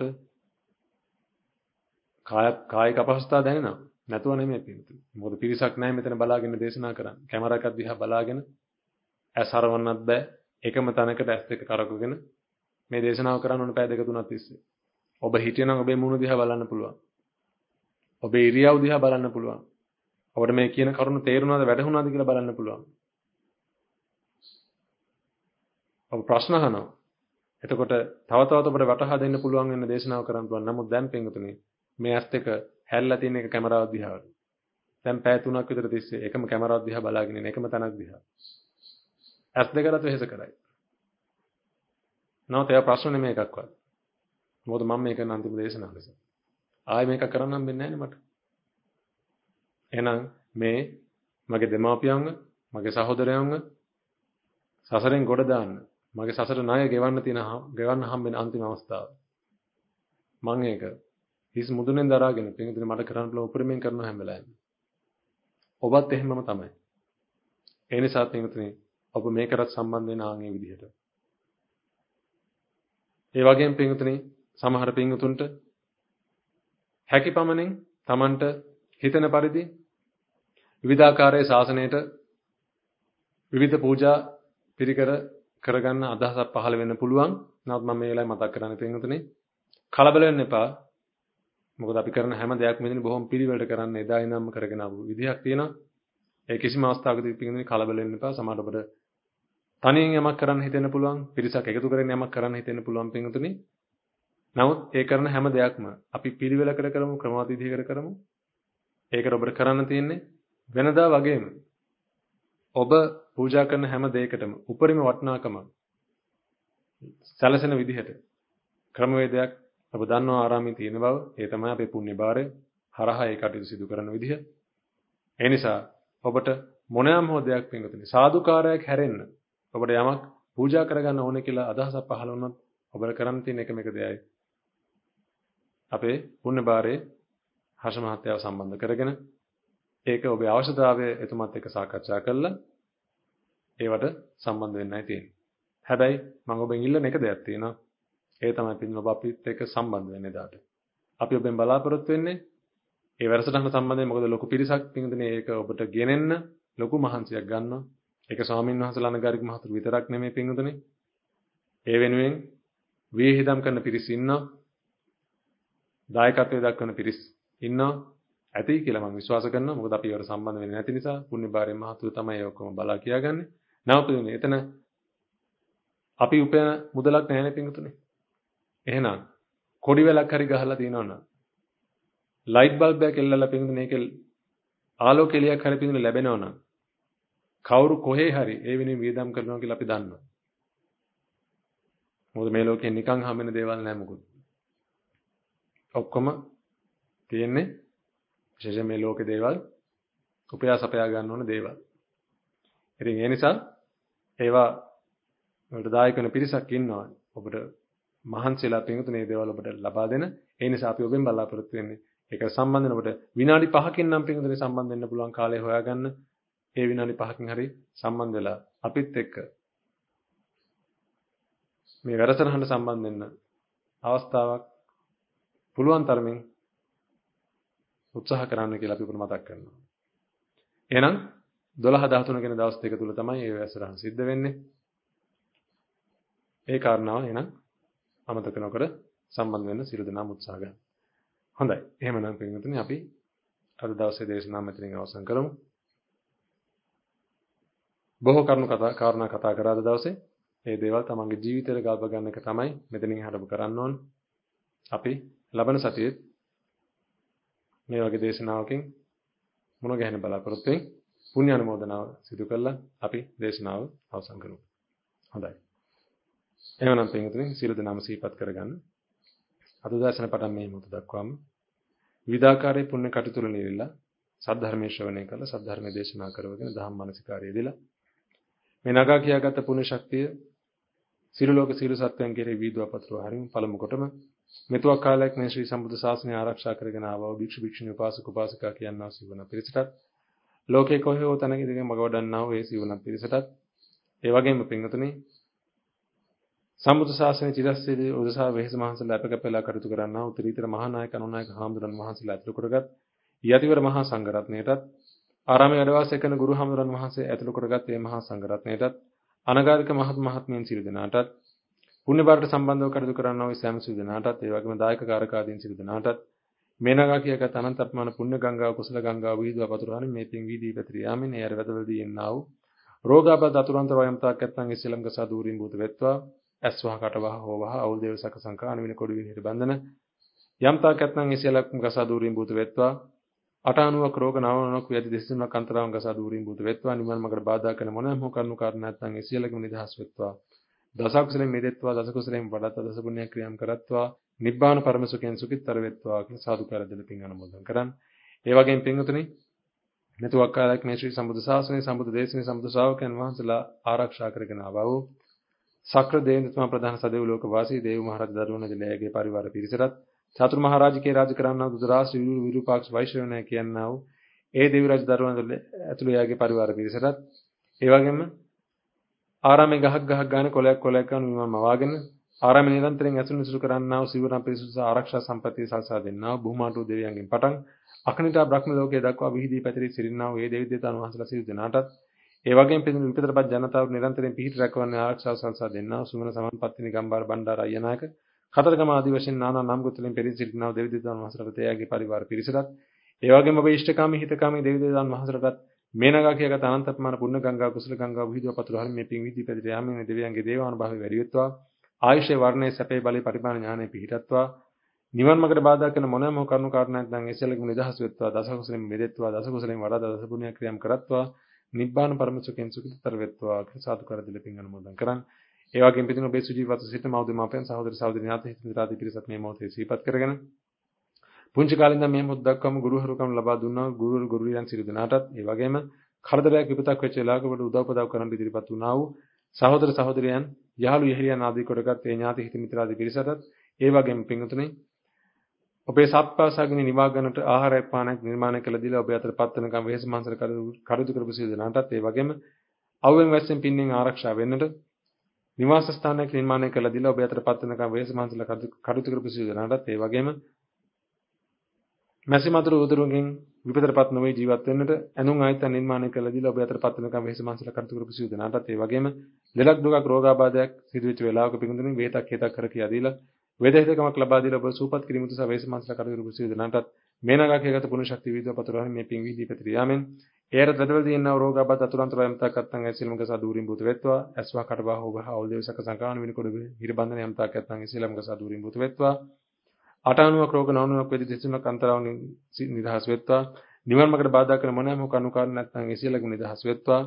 කායික අපහසුතාව දැනෙනවා. නැතුව නෙමෙයි පින්වතුනි. මොකද පිරිසක් නැහැ මෙතන බලාගෙන දේශනා කරන්නේ. කැමරා එකක් දිහා බලාගෙන ඇස් හරවන්නත් බෑ. එකම තැනකට ඇස් දෙක කරකවගෙන මේ දේශනාව කරන්න ඕන පැය දෙක තුනක් තිස්සේ. ඔබ හිටියනම් ඔබේ මූණ දිහා බලන්න පුළුවන්. ඔබේ ඉරියව් දිහා බලන්න පුළුවන්. ඔබට මේ කියන කරුණ තේරුණාද වැටහුණාද කියලා බලන්න පුළුවන්. ඔබ ප්‍රශ්න අහනවා. එතකොට තව තවත් ඔබට වටහා දෙන්න පුළුවන් වෙන දේශනාව කරන්න පුළුවන්. නමුත් දැන් පින්වතුනි මේ ඇස් දෙක හැල්ලා තියෙන එක කැමරාව දිහාට. දැන් පැය 3ක් විතර තිස්සේ එකම කැමරාව දිහා බලාගෙන ඉන්න එකම තැනක් දිහා. ඇස් දෙකකට වෙහෙස කරයි. නමුත් ඒවා ප්‍රශ්න නෙමෙයි එකක්වත්. මොකද මම මේක කරන අන්තිම දේශනාව නිසා. ආයෙ මේක කරන්න හම්බෙන්නේ නැහැ නේ මට. එහෙනම් මේ මගේ දෙමාපියන්ව, මගේ සහෝදරයන්ව සසරෙන් ගොඩ දාන්න, මගේ සසර ණය ගෙවන්න හම්බෙන අන්තිම අවස්ථාව. මම ඒක හිස් මුදුනෙන් දරාගෙන පින්විතනේ මට කරන්න පුළුවන් උපරිමයෙන් කරන හැම වෙලාවෙම. ඔබත් එහෙමම තමයි. ඒ නිසා පින්විතනේ ඔබ මේකටත් සම්බන්ධ වෙන ආන්ගේ විදිහට. ඒ වගේම පින්විතනේ සමහර පින්විතුන්ට හැකියපමණින් Tamanට හිතන පරිදි විවිධාකාරයේ ශාසනයට විවිධ පූජා පිරිකර කරගන්න අදහසක් පහළ වෙන්න පුළුවන්. නමුත් මම මේ වෙලාවේ මතක් කරන්නේ පින්විතනේ කලබල වෙන්න එපා. මොකද අපි කරන හැම දෙයක්ම ඉතින් බොහොම පිළිවෙලට කරන්න එදා ඉඳන්ම කරගෙන ආපු විදිහක් තියෙනවා. ඒ කිසිම අවස්ථාවකදී පින්විතනේ කලබල වෙන්න එපා. සමහරවිට ඔබට තනියෙන් යමක් කරන්න හිතෙන්න පුළුවන්. පිරිසක් එකතු කරගෙන යමක් කරන්න හිතෙන්න පුළුවන් පින්විතනේ. නමුත් ඒ කරන හැම දෙයක්ම අපි පිළිවෙලකට කරමු, ක්‍රමවත් විදිහකට කරමු. ඒකට ඔබට කරන්න තියෙන්නේ වෙනදා වගේම ඔබ පූජා කරන හැම දෙයකටම උපරිම වටිනාකම සැලසෙන විදිහට ක්‍රමවේදයක් ඔබ දන්නවා ආරාමයේ තියෙන බව. ඒ තමයි අපේ පුණ්‍ය භාරය හරහා ඒ කටයුතු සිදු කරන විදිහ. ඒ නිසා ඔබට මොනෑම හෝ දෙයක් පින්වතුනි සාදුකාරයක් හැරෙන්න ඔබට යමක් පූජා කරගන්න ඕනේ කියලා අදහසක් පහළ වුණොත් ඔබට කරන්න තියෙන එකම එක දෙයයි අපේ පුණ්‍ය භාරයේ හර්ෂ මහත්තයාව සම්බන්ධ කරගෙන ඒක ඔබේ අවශ්‍යතාවය එතුමත් එක්ක සාකච්ඡා කරලා ඒවට සම්බන්ධ වෙන්නයි තියෙන්නේ. හැබැයි මම ඔබෙන් ඉල්ලන එක දෙයක් තියෙනවා. ඒ තමයි පින්න ඔබ අපිත් එක්ක සම්බන්ධ වෙන්න එදාට. අපි ඔබෙන් බලාපොරොත්තු වෙන්නේ ඒ වැඩසටහන සම්බන්ධයෙන් මොකද ලොකු පිරිසක් පින්දුනේ ඒක ඔබට ගෙනෙන්න ලොකු මහන්සියක් ගන්නවා. ඒක ස්වාමීන් වහන්සේලා අනගාരിക මහතුරු විතරක් නෙමෙයි පින්දුනේ. ඒ වෙනුවෙන් විහිදම් කරන පිරිස ඉන්නවා. දායකත්වයේ දක්වන පිරිස් ඉන්නවා. ඇති කියලා මම විශ්වාස කරනවා. මොකද අපි ඒවට සම්බන්ධ වෙන්නේ නැති නිසා පුණ්‍ය භාරයෙන් මහතුරු තමයි ඒ ඔක්කොම බලා කියාගන්නේ. නැවතුනේ එතන අපි උපයන මුදලක් නැහැ පින්දුනේ. එහෙනම් කොඩි වැලක් හරි ගහලා තියනවනම් ලයිට් බල්බ් එකක් එල්ලලා පින්දුනේ ඒකේ ආලෝක එළියක් හරි පින්දුනේ ලැබෙනවනම් කවුරු කොහේ හරි ඒ වෙනින් වියදම් කරනවා කියලා අපි දන්නවා. මොකද මේ ලෝකේ නිකන් හැමෙන දේවල් නැහැ මොකද. ඔක්කොම තියෙන්නේ විශේෂයෙන් මේ ලෝකේ දේවල් උපයාස අපයා ගන්න ඕන දේවල්. ඉතින් ඒ නිසා ඒවා වලට දායක වෙන පිරිසක් ඉන්නවා. ඔබට මහන්සියලා පින්තුනේ දේවල් ඔබට ලබා දෙන. ඒ නිසා අපි ඔබෙන් බලාපොරොත්තු වෙන්නේ ඒක සම්බන්ධන ඔබට විනාඩි 5කින් නම් පින්තුනේ සම්බන්ධ වෙන්න පුළුවන් කාලය හොයාගන්න. ඒ විනාඩි 5කින් හරි සම්බන්ධ වෙලා අපිත් එක්ක මේ වැඩසටහනට සම්බන්ධ වෙන්න අවස්ථාවක් පුළුවන් තරමින් උත්සාහ කරන්න කියලා අපි උපර මතක් කරනවා. එහෙනම් 12-13 වෙනි දවස් දෙක තුල තමයි මේ වැඩසටහන සිද්ධ වෙන්නේ. ඒ කාරණාව එහෙනම් අමතක නොකර සම්බන්ධ වෙන්න සියලු දෙනාම උත්සාහ ගන්න. හොඳයි. එහෙමනම් පින්වතුනි අපි අද දවසේ දේශනාව මෙතනින් අවසන් කරමු. බොහෝ කාරණා කතා කරා අද දවසේ. ඒ දේවල් තමන්ගේ ජීවිතයට ගල්ප ගන්න එක තමයි මෙතනින් හරපු කරන්න ඕන. අපි ලබන සතියේ මේ වගේ දේශනාවකින් මුණ ගැහෙන බලාපොරොත්තු වෙමින් පුණ්‍ය අනුමෝදනාව සිදු කළා අපි දේශනාව අවසන් කරමු. හොඳයි. එහෙනම් පින්වතුනි සියලු දෙනාම සිහිපත් කරගන්න. අද දවසේ පටන් මේ මොහොත දක්වාම විවිධාකාරයේ පුණ්‍ය කටයුතු නිරිලා සද්ධර්මයේ ශ්‍රවණය කළ සද්ධර්මයේ දේශනා කරවගෙන ධම්ම මානසිකාරය දීලා මේ නගා කියාගත් පුණ්‍ය ශක්තිය සියලු ලෝක සියලු සත්වයන් කෙරෙහි වීදුව පතුරව හරින් පළමු කොටම මෙතුවක් කාලයක් මේ ශ්‍රී සම්බුද්ධ ශාසනය ආරක්ෂා කරගෙන ආවා වූ භික්ෂු භික්ෂුණී උපාසක උපාසිකා කියනවා සිවණ පිරිසටත් ලෝකේ කොහේ හෝ තැනක ඉඳගෙන මග වඩන්නා වූ ඒ සිවණ පිරිසටත් ඒ වගේම පින්වතුනි සම්බුද්ධ ශාසනයේ චිරස්ථිරී උදසා වෙහෙස මහන්සලා අපකපලා කටයුතු කරන්නා වූ ත්‍රිවිධ මහා නායක අනුනායක හාමුදුරන් වහන්සේලා ඇතුළු කරගත් යතිවර මහා සංඝරත්නයටත් ආරාමයේ වැඩ වාසය කරන ගුරු හාමුදුරන් වහන්සේ ඇතුළු කරගත් මේ මහා සංඝරත්නයටත් අනගාരിക මහත් මහත්මයන් සියලු දෙනාටත් පුණ්‍ය බාරට සම්බන්ධව කටයුතු කරන්නා වූ සෑම සියලු දෙනාටත් ඒ වගේම දායක කාරකාදීන් සියලු දෙනාටත් මේ නගා කියගත් අනන්ත අපමාන පුණ්‍ය ගංගාව කුසල ගංගාව වීදුව පතුරවන්නේ මේ පින් වීදී පැතිර යාමෙන් ඒ අර වැදවලදී එන්නා වූ රෝගාබද අතුරන්තර වයම්තාක් ඇත්නම් ඒ සියලම් ගසා දූරින් භූත වෙත්වා ඇස්වහ කටවහ හෝවහ අවුල් දේව සක සංකාන වින කොඩු වින හිර බන්ධන යම්තාක් ඇත්නම් ඒ සියලම් ගසා දූරින් භූත වෙත්වා 89ක් රෝග 99ක් ව්‍යාධි 203ක් අන්තරාවන් ගසා දූරින් භූත වෙත්වා නිවන් මාර්ගට බාධා කරන මොනම හෝ කරුණු කාරණා නැත්නම් ඒ සියලකම නිදහස් වෙත්වා දසකුසලෙන් මෙදෙත්වා දසකුසලෙන් වඩත් දස පුණ්‍ය ක්‍රියාම් කරත්වා නිබ්බාන පරම සුඛෙන් සුඛිතතර වෙත්වා කියලා සාදුකාර දෙල පින් අනුමෝදන් කරන් ඒ වගේම පින්වතුනි මෙතුවක් කාලයක් මේ ශ්‍රී සම්බුද්ධ ශාසනයේ සම්බුද්ධ දේශනයේ සම්බුද්ධ ශ්‍රාවකයන් වහන්සේලා ආරක්ෂා කරගෙන ආවා වූ සක්‍ර දේවතුමා ප්‍රධාන සදෙව් ලෝක වාසී දේව මහරජ දරුවන දෙලෑගේ පරිවාර පිරිසටත් චතුර් මහ රාජිකේ රාජ කරන්නා වූ දුරාශ්‍රී විරූපාක්ෂ වෛශ්‍රවණය කියනා වූ ඒ දේව රජ දරුවන ඇතුළු යාගේ පරිවාර පිරිසටත් ඒ වගේම ආරාමේ ගහක් ගාන කොලයක් ගාන විමම මවාගෙන ආරාමේ නිරන්තරයෙන් ඇසුරු නිසුරු කරන්නා වූ සිවණ පිරිසුස ආරක්ෂා සම්පත්තිය සල්සා දෙන්නා වූ බුමාටු දෙවියන්ගෙන් පටන් අකනිටා බ්‍රහ්ම ලෝකයේ දක්වා විහිදී පැතිරී සිටිනා වූ ඒ දේව දේවතාවුන් වහන්සේලා සියලු දෙනාටත් ඒ වගේම පිළිතුරු විපතරපත් ජනතාව නිරන්තරයෙන් පිහිට රැකවන්නේ ආරක්ෂාව සල්සා දෙන්නා වූ සුමන සමන්පත්තිනි ගම්බාර බණ්ඩාර අයනායක කතරගම ආදී වශයෙන් නානා නම් ගොතලින් පෙරී සිටිනා වූ දේව දේවතාවුන් වහන්සේලාට එයාගේ පරිවාර පිරිසටත් ඒ වගේම ඔබ ඉෂ්ඨකාමී හිතකාමී දේව දේවතාවුන් වහන්සේලාට මේ නගා කියගත අනන්ත අපමාන පුණ්‍ය ගංගා කුසල ගංගා විහිදුව පතුරු හරින් මේ පින් විදි පැතිර යාමෙන් දෙවියන්ගේ දේවානුභාවය වැඩි වෙත්වා ආයුෂේ වර්ණයේ සැපේ බලේ පරිපාලන ඥානෙ පිහිටත්වා නිවන් මාර්ගට බාධා කරන මොනම කරුණු කාරණාවක් නැත්නම් එසලකම නිදහස් වෙත්වා දස කුසලෙන් මෙදෙත්වා දස කුසලෙන් වඩා දස පුණ්‍ය ක්‍රියාම් කරත්වා නිබ්බාන පරම සුඛෙන් සුඛිතතර වෙත්වා කියලා සාදු කර දෙල පින් අනුමෝදන් කරන් ඒ වගේම පිටින් ඔබේ සුජීවත සිට මෞදමාපයන් සහෝදර සහෝදරි ඥාති හිත මිත්‍රාදී පිරිසත් මේ මොහොතේ සිහිපත් කරගෙන පුංචි කාලේ ඉඳන් මේ මොහොත දක්වාම ගුරුහරුකම් ලබා දුන්නා ගුරුවරයන් සියලු දෙනාටත් ඒ වගේම කරදරයක් විපතක් වෙච්ච වෙලාවක ඔබට උදව්පදව් කරන් ඉදිරිපත් වුණා වූ සහෝදර සහෝදරයන් යහළු යහිලියන් ආදී කොටගත් ඒ ඥාති හිත මිත්‍රාදී පිරිසටත් ඒ වගේම පින්වතුනි ඔබේ සත්පාසාගෙන නිවා ගන්නට ආහාරයක් පානයක් නිර්මාණය කළ දීලා ඔබ අතර පත්වනකම් වෙහෙස මහන්සල කටයුතු කරපු සියලු දෙනාටත් ඒ වගේම අවුවෙන් වැස්සෙන් පින්නෙන් ආරක්ෂා වෙන්නට නිවාස ස්ථානයක් නිර්මාණය කළ දීලා ඔබ අතර පත්වනකම් වෙහෙස මහන්සල කටයුතු කරපු සියලු දෙනාටත් ඒ වගේම මැසි මතුරු උදුරුගෙන් විපතරපත් නොවේ ජීවත් වෙන්නට ඇනුම් ආයතන නිර්මාණය කළ දීලා ඔබ අතර පත්වනකම් වෙහෙස මහන්සල කටයුතු කරපු සියලු දෙනාටත් ඒ වගේම ලෙඩක් දුකක් රෝගාබාධයක් සිදුවෙච්ච වෙලාවක පිඟුතුනි වේතක් හේතක් කර කියා දීලා වේදහිතකමක් ලබා දීලා ඔබ සූපත් කිරීම උදෙසා වෙහෙස මහන්සල කටයුතු කරපු සියලු දෙනාටත් මේ නගා කියගත පුණ්‍ය ශක්තිය වීදුව පතුරවන්නේ මේ පිං වීදී පැතිර යාමෙන් ඒරත් වැදවලදී එන්නා රෝගාබාධ අතුරන්තර යම්තාක් අත්නම් ඇසිලමක සාදූරින් භූත වෙත්වා ඇස්වා කටබා හොබ අවුල් දේවසක සංකාන විනකොඩ හිර බන්ධන යම්තාක් අත්නම් ඇසිලමක සාදූරින් භූත වෙත්වා 89ක් රෝග 99ක් වේදි 33ක් අන්තරාවන් නිදහස් වෙත්වා නිවන් මාර්ගට බාධා කරන මොනෑම කණු කාරණ නැත්නම් එසිලකම නිදහස් වෙත්වා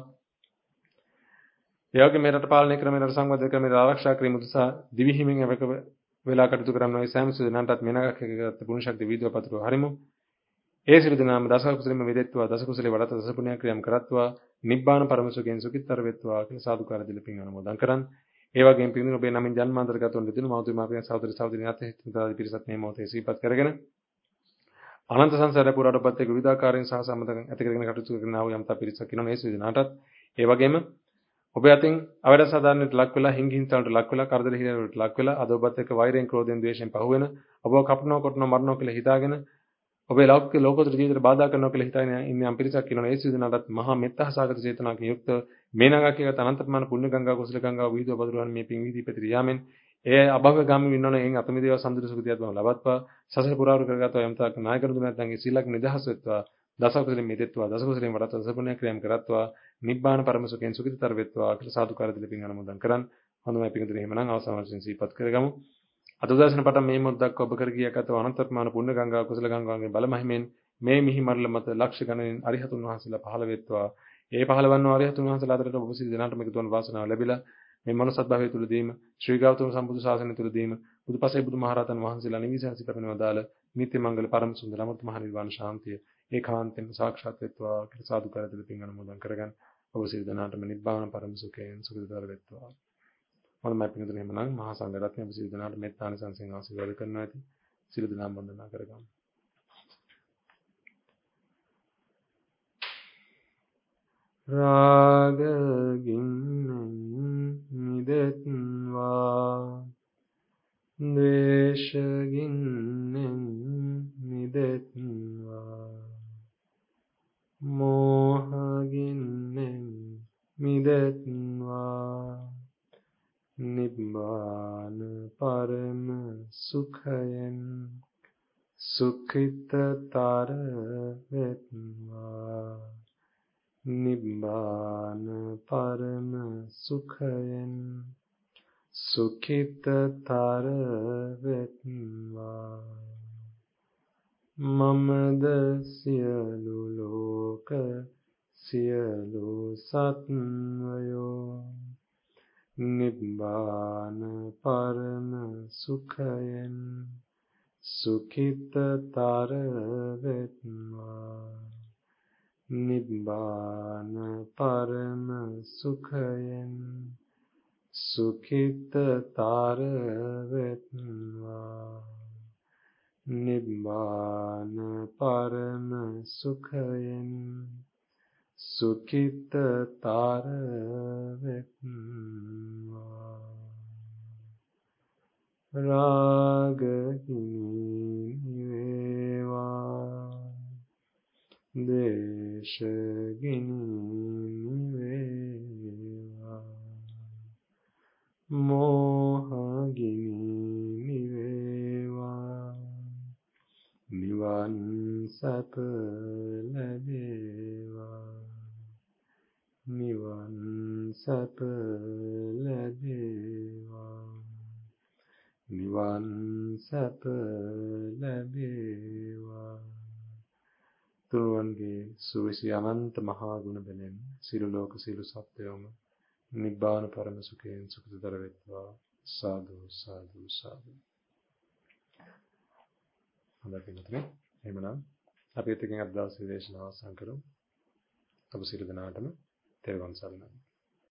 එයාගේ මේ රට පාලනය ක්‍රමයේ රට සංවර්ධන ක්‍රමයේ ආරක්ෂා කිරීම උදෙසා දිවි හිමින් අවක වෙලා කටයුතු කරනවා ඒ සෑම සුදුනන්ටත් මෙනගක් එකගත පුණ්‍ය ශක්තිය වීදුව පතුරව හරිමු ඒ සියලු දෙනාම දස කුසලෙම මෙදෙත්වා දස කුසලේ වඩත දස පුණ්‍ය ක්‍රියාම් කරත්වා නිබ්බාන පරම සුඛෙන් සුඛිතතර වෙත්වා කියලා සාදුකාර දෙල පින් අනුමෝදන් කරන් ඒ වගේම පින් ඔබේ නමින් ජන්මාන්තරගත වන දෙතුණු මෞතුමා මාපියන් සහෝදර සහෝදරි ඥාති හිතමිත්‍රාදී පිරිසත් මේ මොහොතේ සිහිපත් කරගෙන අනන්ත සංසාරේ පුරාටපත් එක් විවිධාකාරයෙන් සහ සම්මතකම් ඇති කරගෙන කටයුතු කරන ආ වූ යම්තා පිරිසක් ඉන්නවා මේ සියලු දෙනාටත් ඒ වගේම ඔබ අතින් අවඩ සාධාරණයට ලක් වෙලා හිංහිංසාවට ලක් වෙලා කරදර හිරවලට ලක් වෙලා අද ඔබත් එක්ක වෛරයෙන් ක්‍රෝධයෙන් ද්වේෂයෙන් පහුවෙන ඔබව කපනවා කොටනවා මරනවා කියලා හිතාගෙන ඔබේ ලෞකික ලෝකෝත්තර ජීවිතයට බාධා කරනවා කියලා හිතාගෙන ඉන්න යම් පිරිසක් ඉන්නවා ඒ සිදුනටත් මහා මෙත්තා සාගත චේතනාවකින් යුක්ත මේ නගා කියගත අනන්තප්‍රමාණ පුණ්‍ය ගංගා කුසල ගංගා වීදුව පතුරවන මේ පිං වීදී පැතිර යාමෙන් ඒ අභවගාමී වින්නෝනේ එන් අතමිදේව සම්දුර සුඛිතියත් බව ලබත්වා සසර පුරාරු කරගත්වා යම් තාක් නායකරු දුන්නත් ඒ සීලක් නිදහස් වෙත්වා දසකුසලෙන් මිදෙත්වා දසකුසලෙන් වඩත් දස පුණ්‍ය ක්‍රියාම් කරත්වා නිබ්බාන පරම සුඛෙන් සුඛිතතර වෙත්වා කියලා සාදුකාර දෙල පින් අනුමෝදන් කරන් හොඳයි පිටුතුනි එහෙමනම් අවසාන වශයෙන් සිහිපත් කරගමු. අද උදෑසන පටන් මේ මොහොතක් ඔබ කර ගියකට අනන්තත්මාන පුණ්‍ය ගංගා කුසල ගංගාගේ බල මහිමෙන් මේ මිහි මරල මත ලක්ෂ ගණනින් අරිහතුන් වහන්සේලා පහළ වෙත්වා. ඒ පහළවන්ව අරිහතුන් වහන්සේලා අතරට ඔබ සියලු දෙනාටම එකතු වන වාසනාව ලැබිලා මේ මනුස්සත් භවය තුලදීම ශ්‍රී ගෞතම සම්බුදු ශාසනය තුලදීම බුදුපසේ බුදුමහරහතන් වහන්සේලා නිවිසන්සි පැමිණවදාල නිත්‍ය මංගල පරම සුන්දර අමෘත මහ නිර්වාණ ශාන්තිය ඒකාන්තයෙන් සාක්ෂාත් වෙත්වා කියලා සාදු කරදෙල පින් අනුමෝදන් කරගන්න. ඔබ සියලු දෙනාටම නිබ්බාන පරම සුඛයෙන් සුඛිතතර වෙත්වා. මොනම පිටුතුනේ එහෙමනම් මහා සංඝ රත්නය ඔබ සියලු දෙනාට මෙත්තාන සංසෙන් ආශිර්වාද කරනවා ඇති. සියලු දෙනාම වන්දනා කරගමු. රාග ගින්නෙන් මිදෙත්වා ද්වේෂ ගින්නෙන් මිදෙත්වා මෝහ ගින්නෙන් මිදෙත්වා නිබ්බාන පරම සුඛයෙන් සුඛිතතර වෙත්වා නිබ්බාන පරම සුඛයෙන් සුඛිතතර වෙත්වා මමද සියලු ලෝක සියලු සත්වයෝ නිබ්බාන පරම සුඛයෙන් සුඛිතතර වෙත්වා නිබ්බාන පරම සුඛයෙන් සුඛිතතර වෙත්වා නිබ්බාන පරම සුඛයෙන් සුඛිතතර වෙත්වා රාග හිමි වේවා දේශ ගිනි වේවා මෝහ ගිනි වේවා නිවන් සප ලැබේවා නිවන් සප ලැබේවා නිවන් සප ලැබේවා තුන්වන්ගේ සුවිසි අනන්ත මහා ගුණ බලෙන් සියලු ලෝක සියලු සත්වයෝම නිබ්බාන පරම සුඛයෙන් සුඛිතතර වෙත්වා සාදු සාදු සාදු. හොඳයි පිටුතුනේ එහෙමනම් අපි එතකින් අද දවසේ දේශනාව අවසන් කරමු. ඔබ සියලු දෙනාටම තෙරුවන් සරණයි.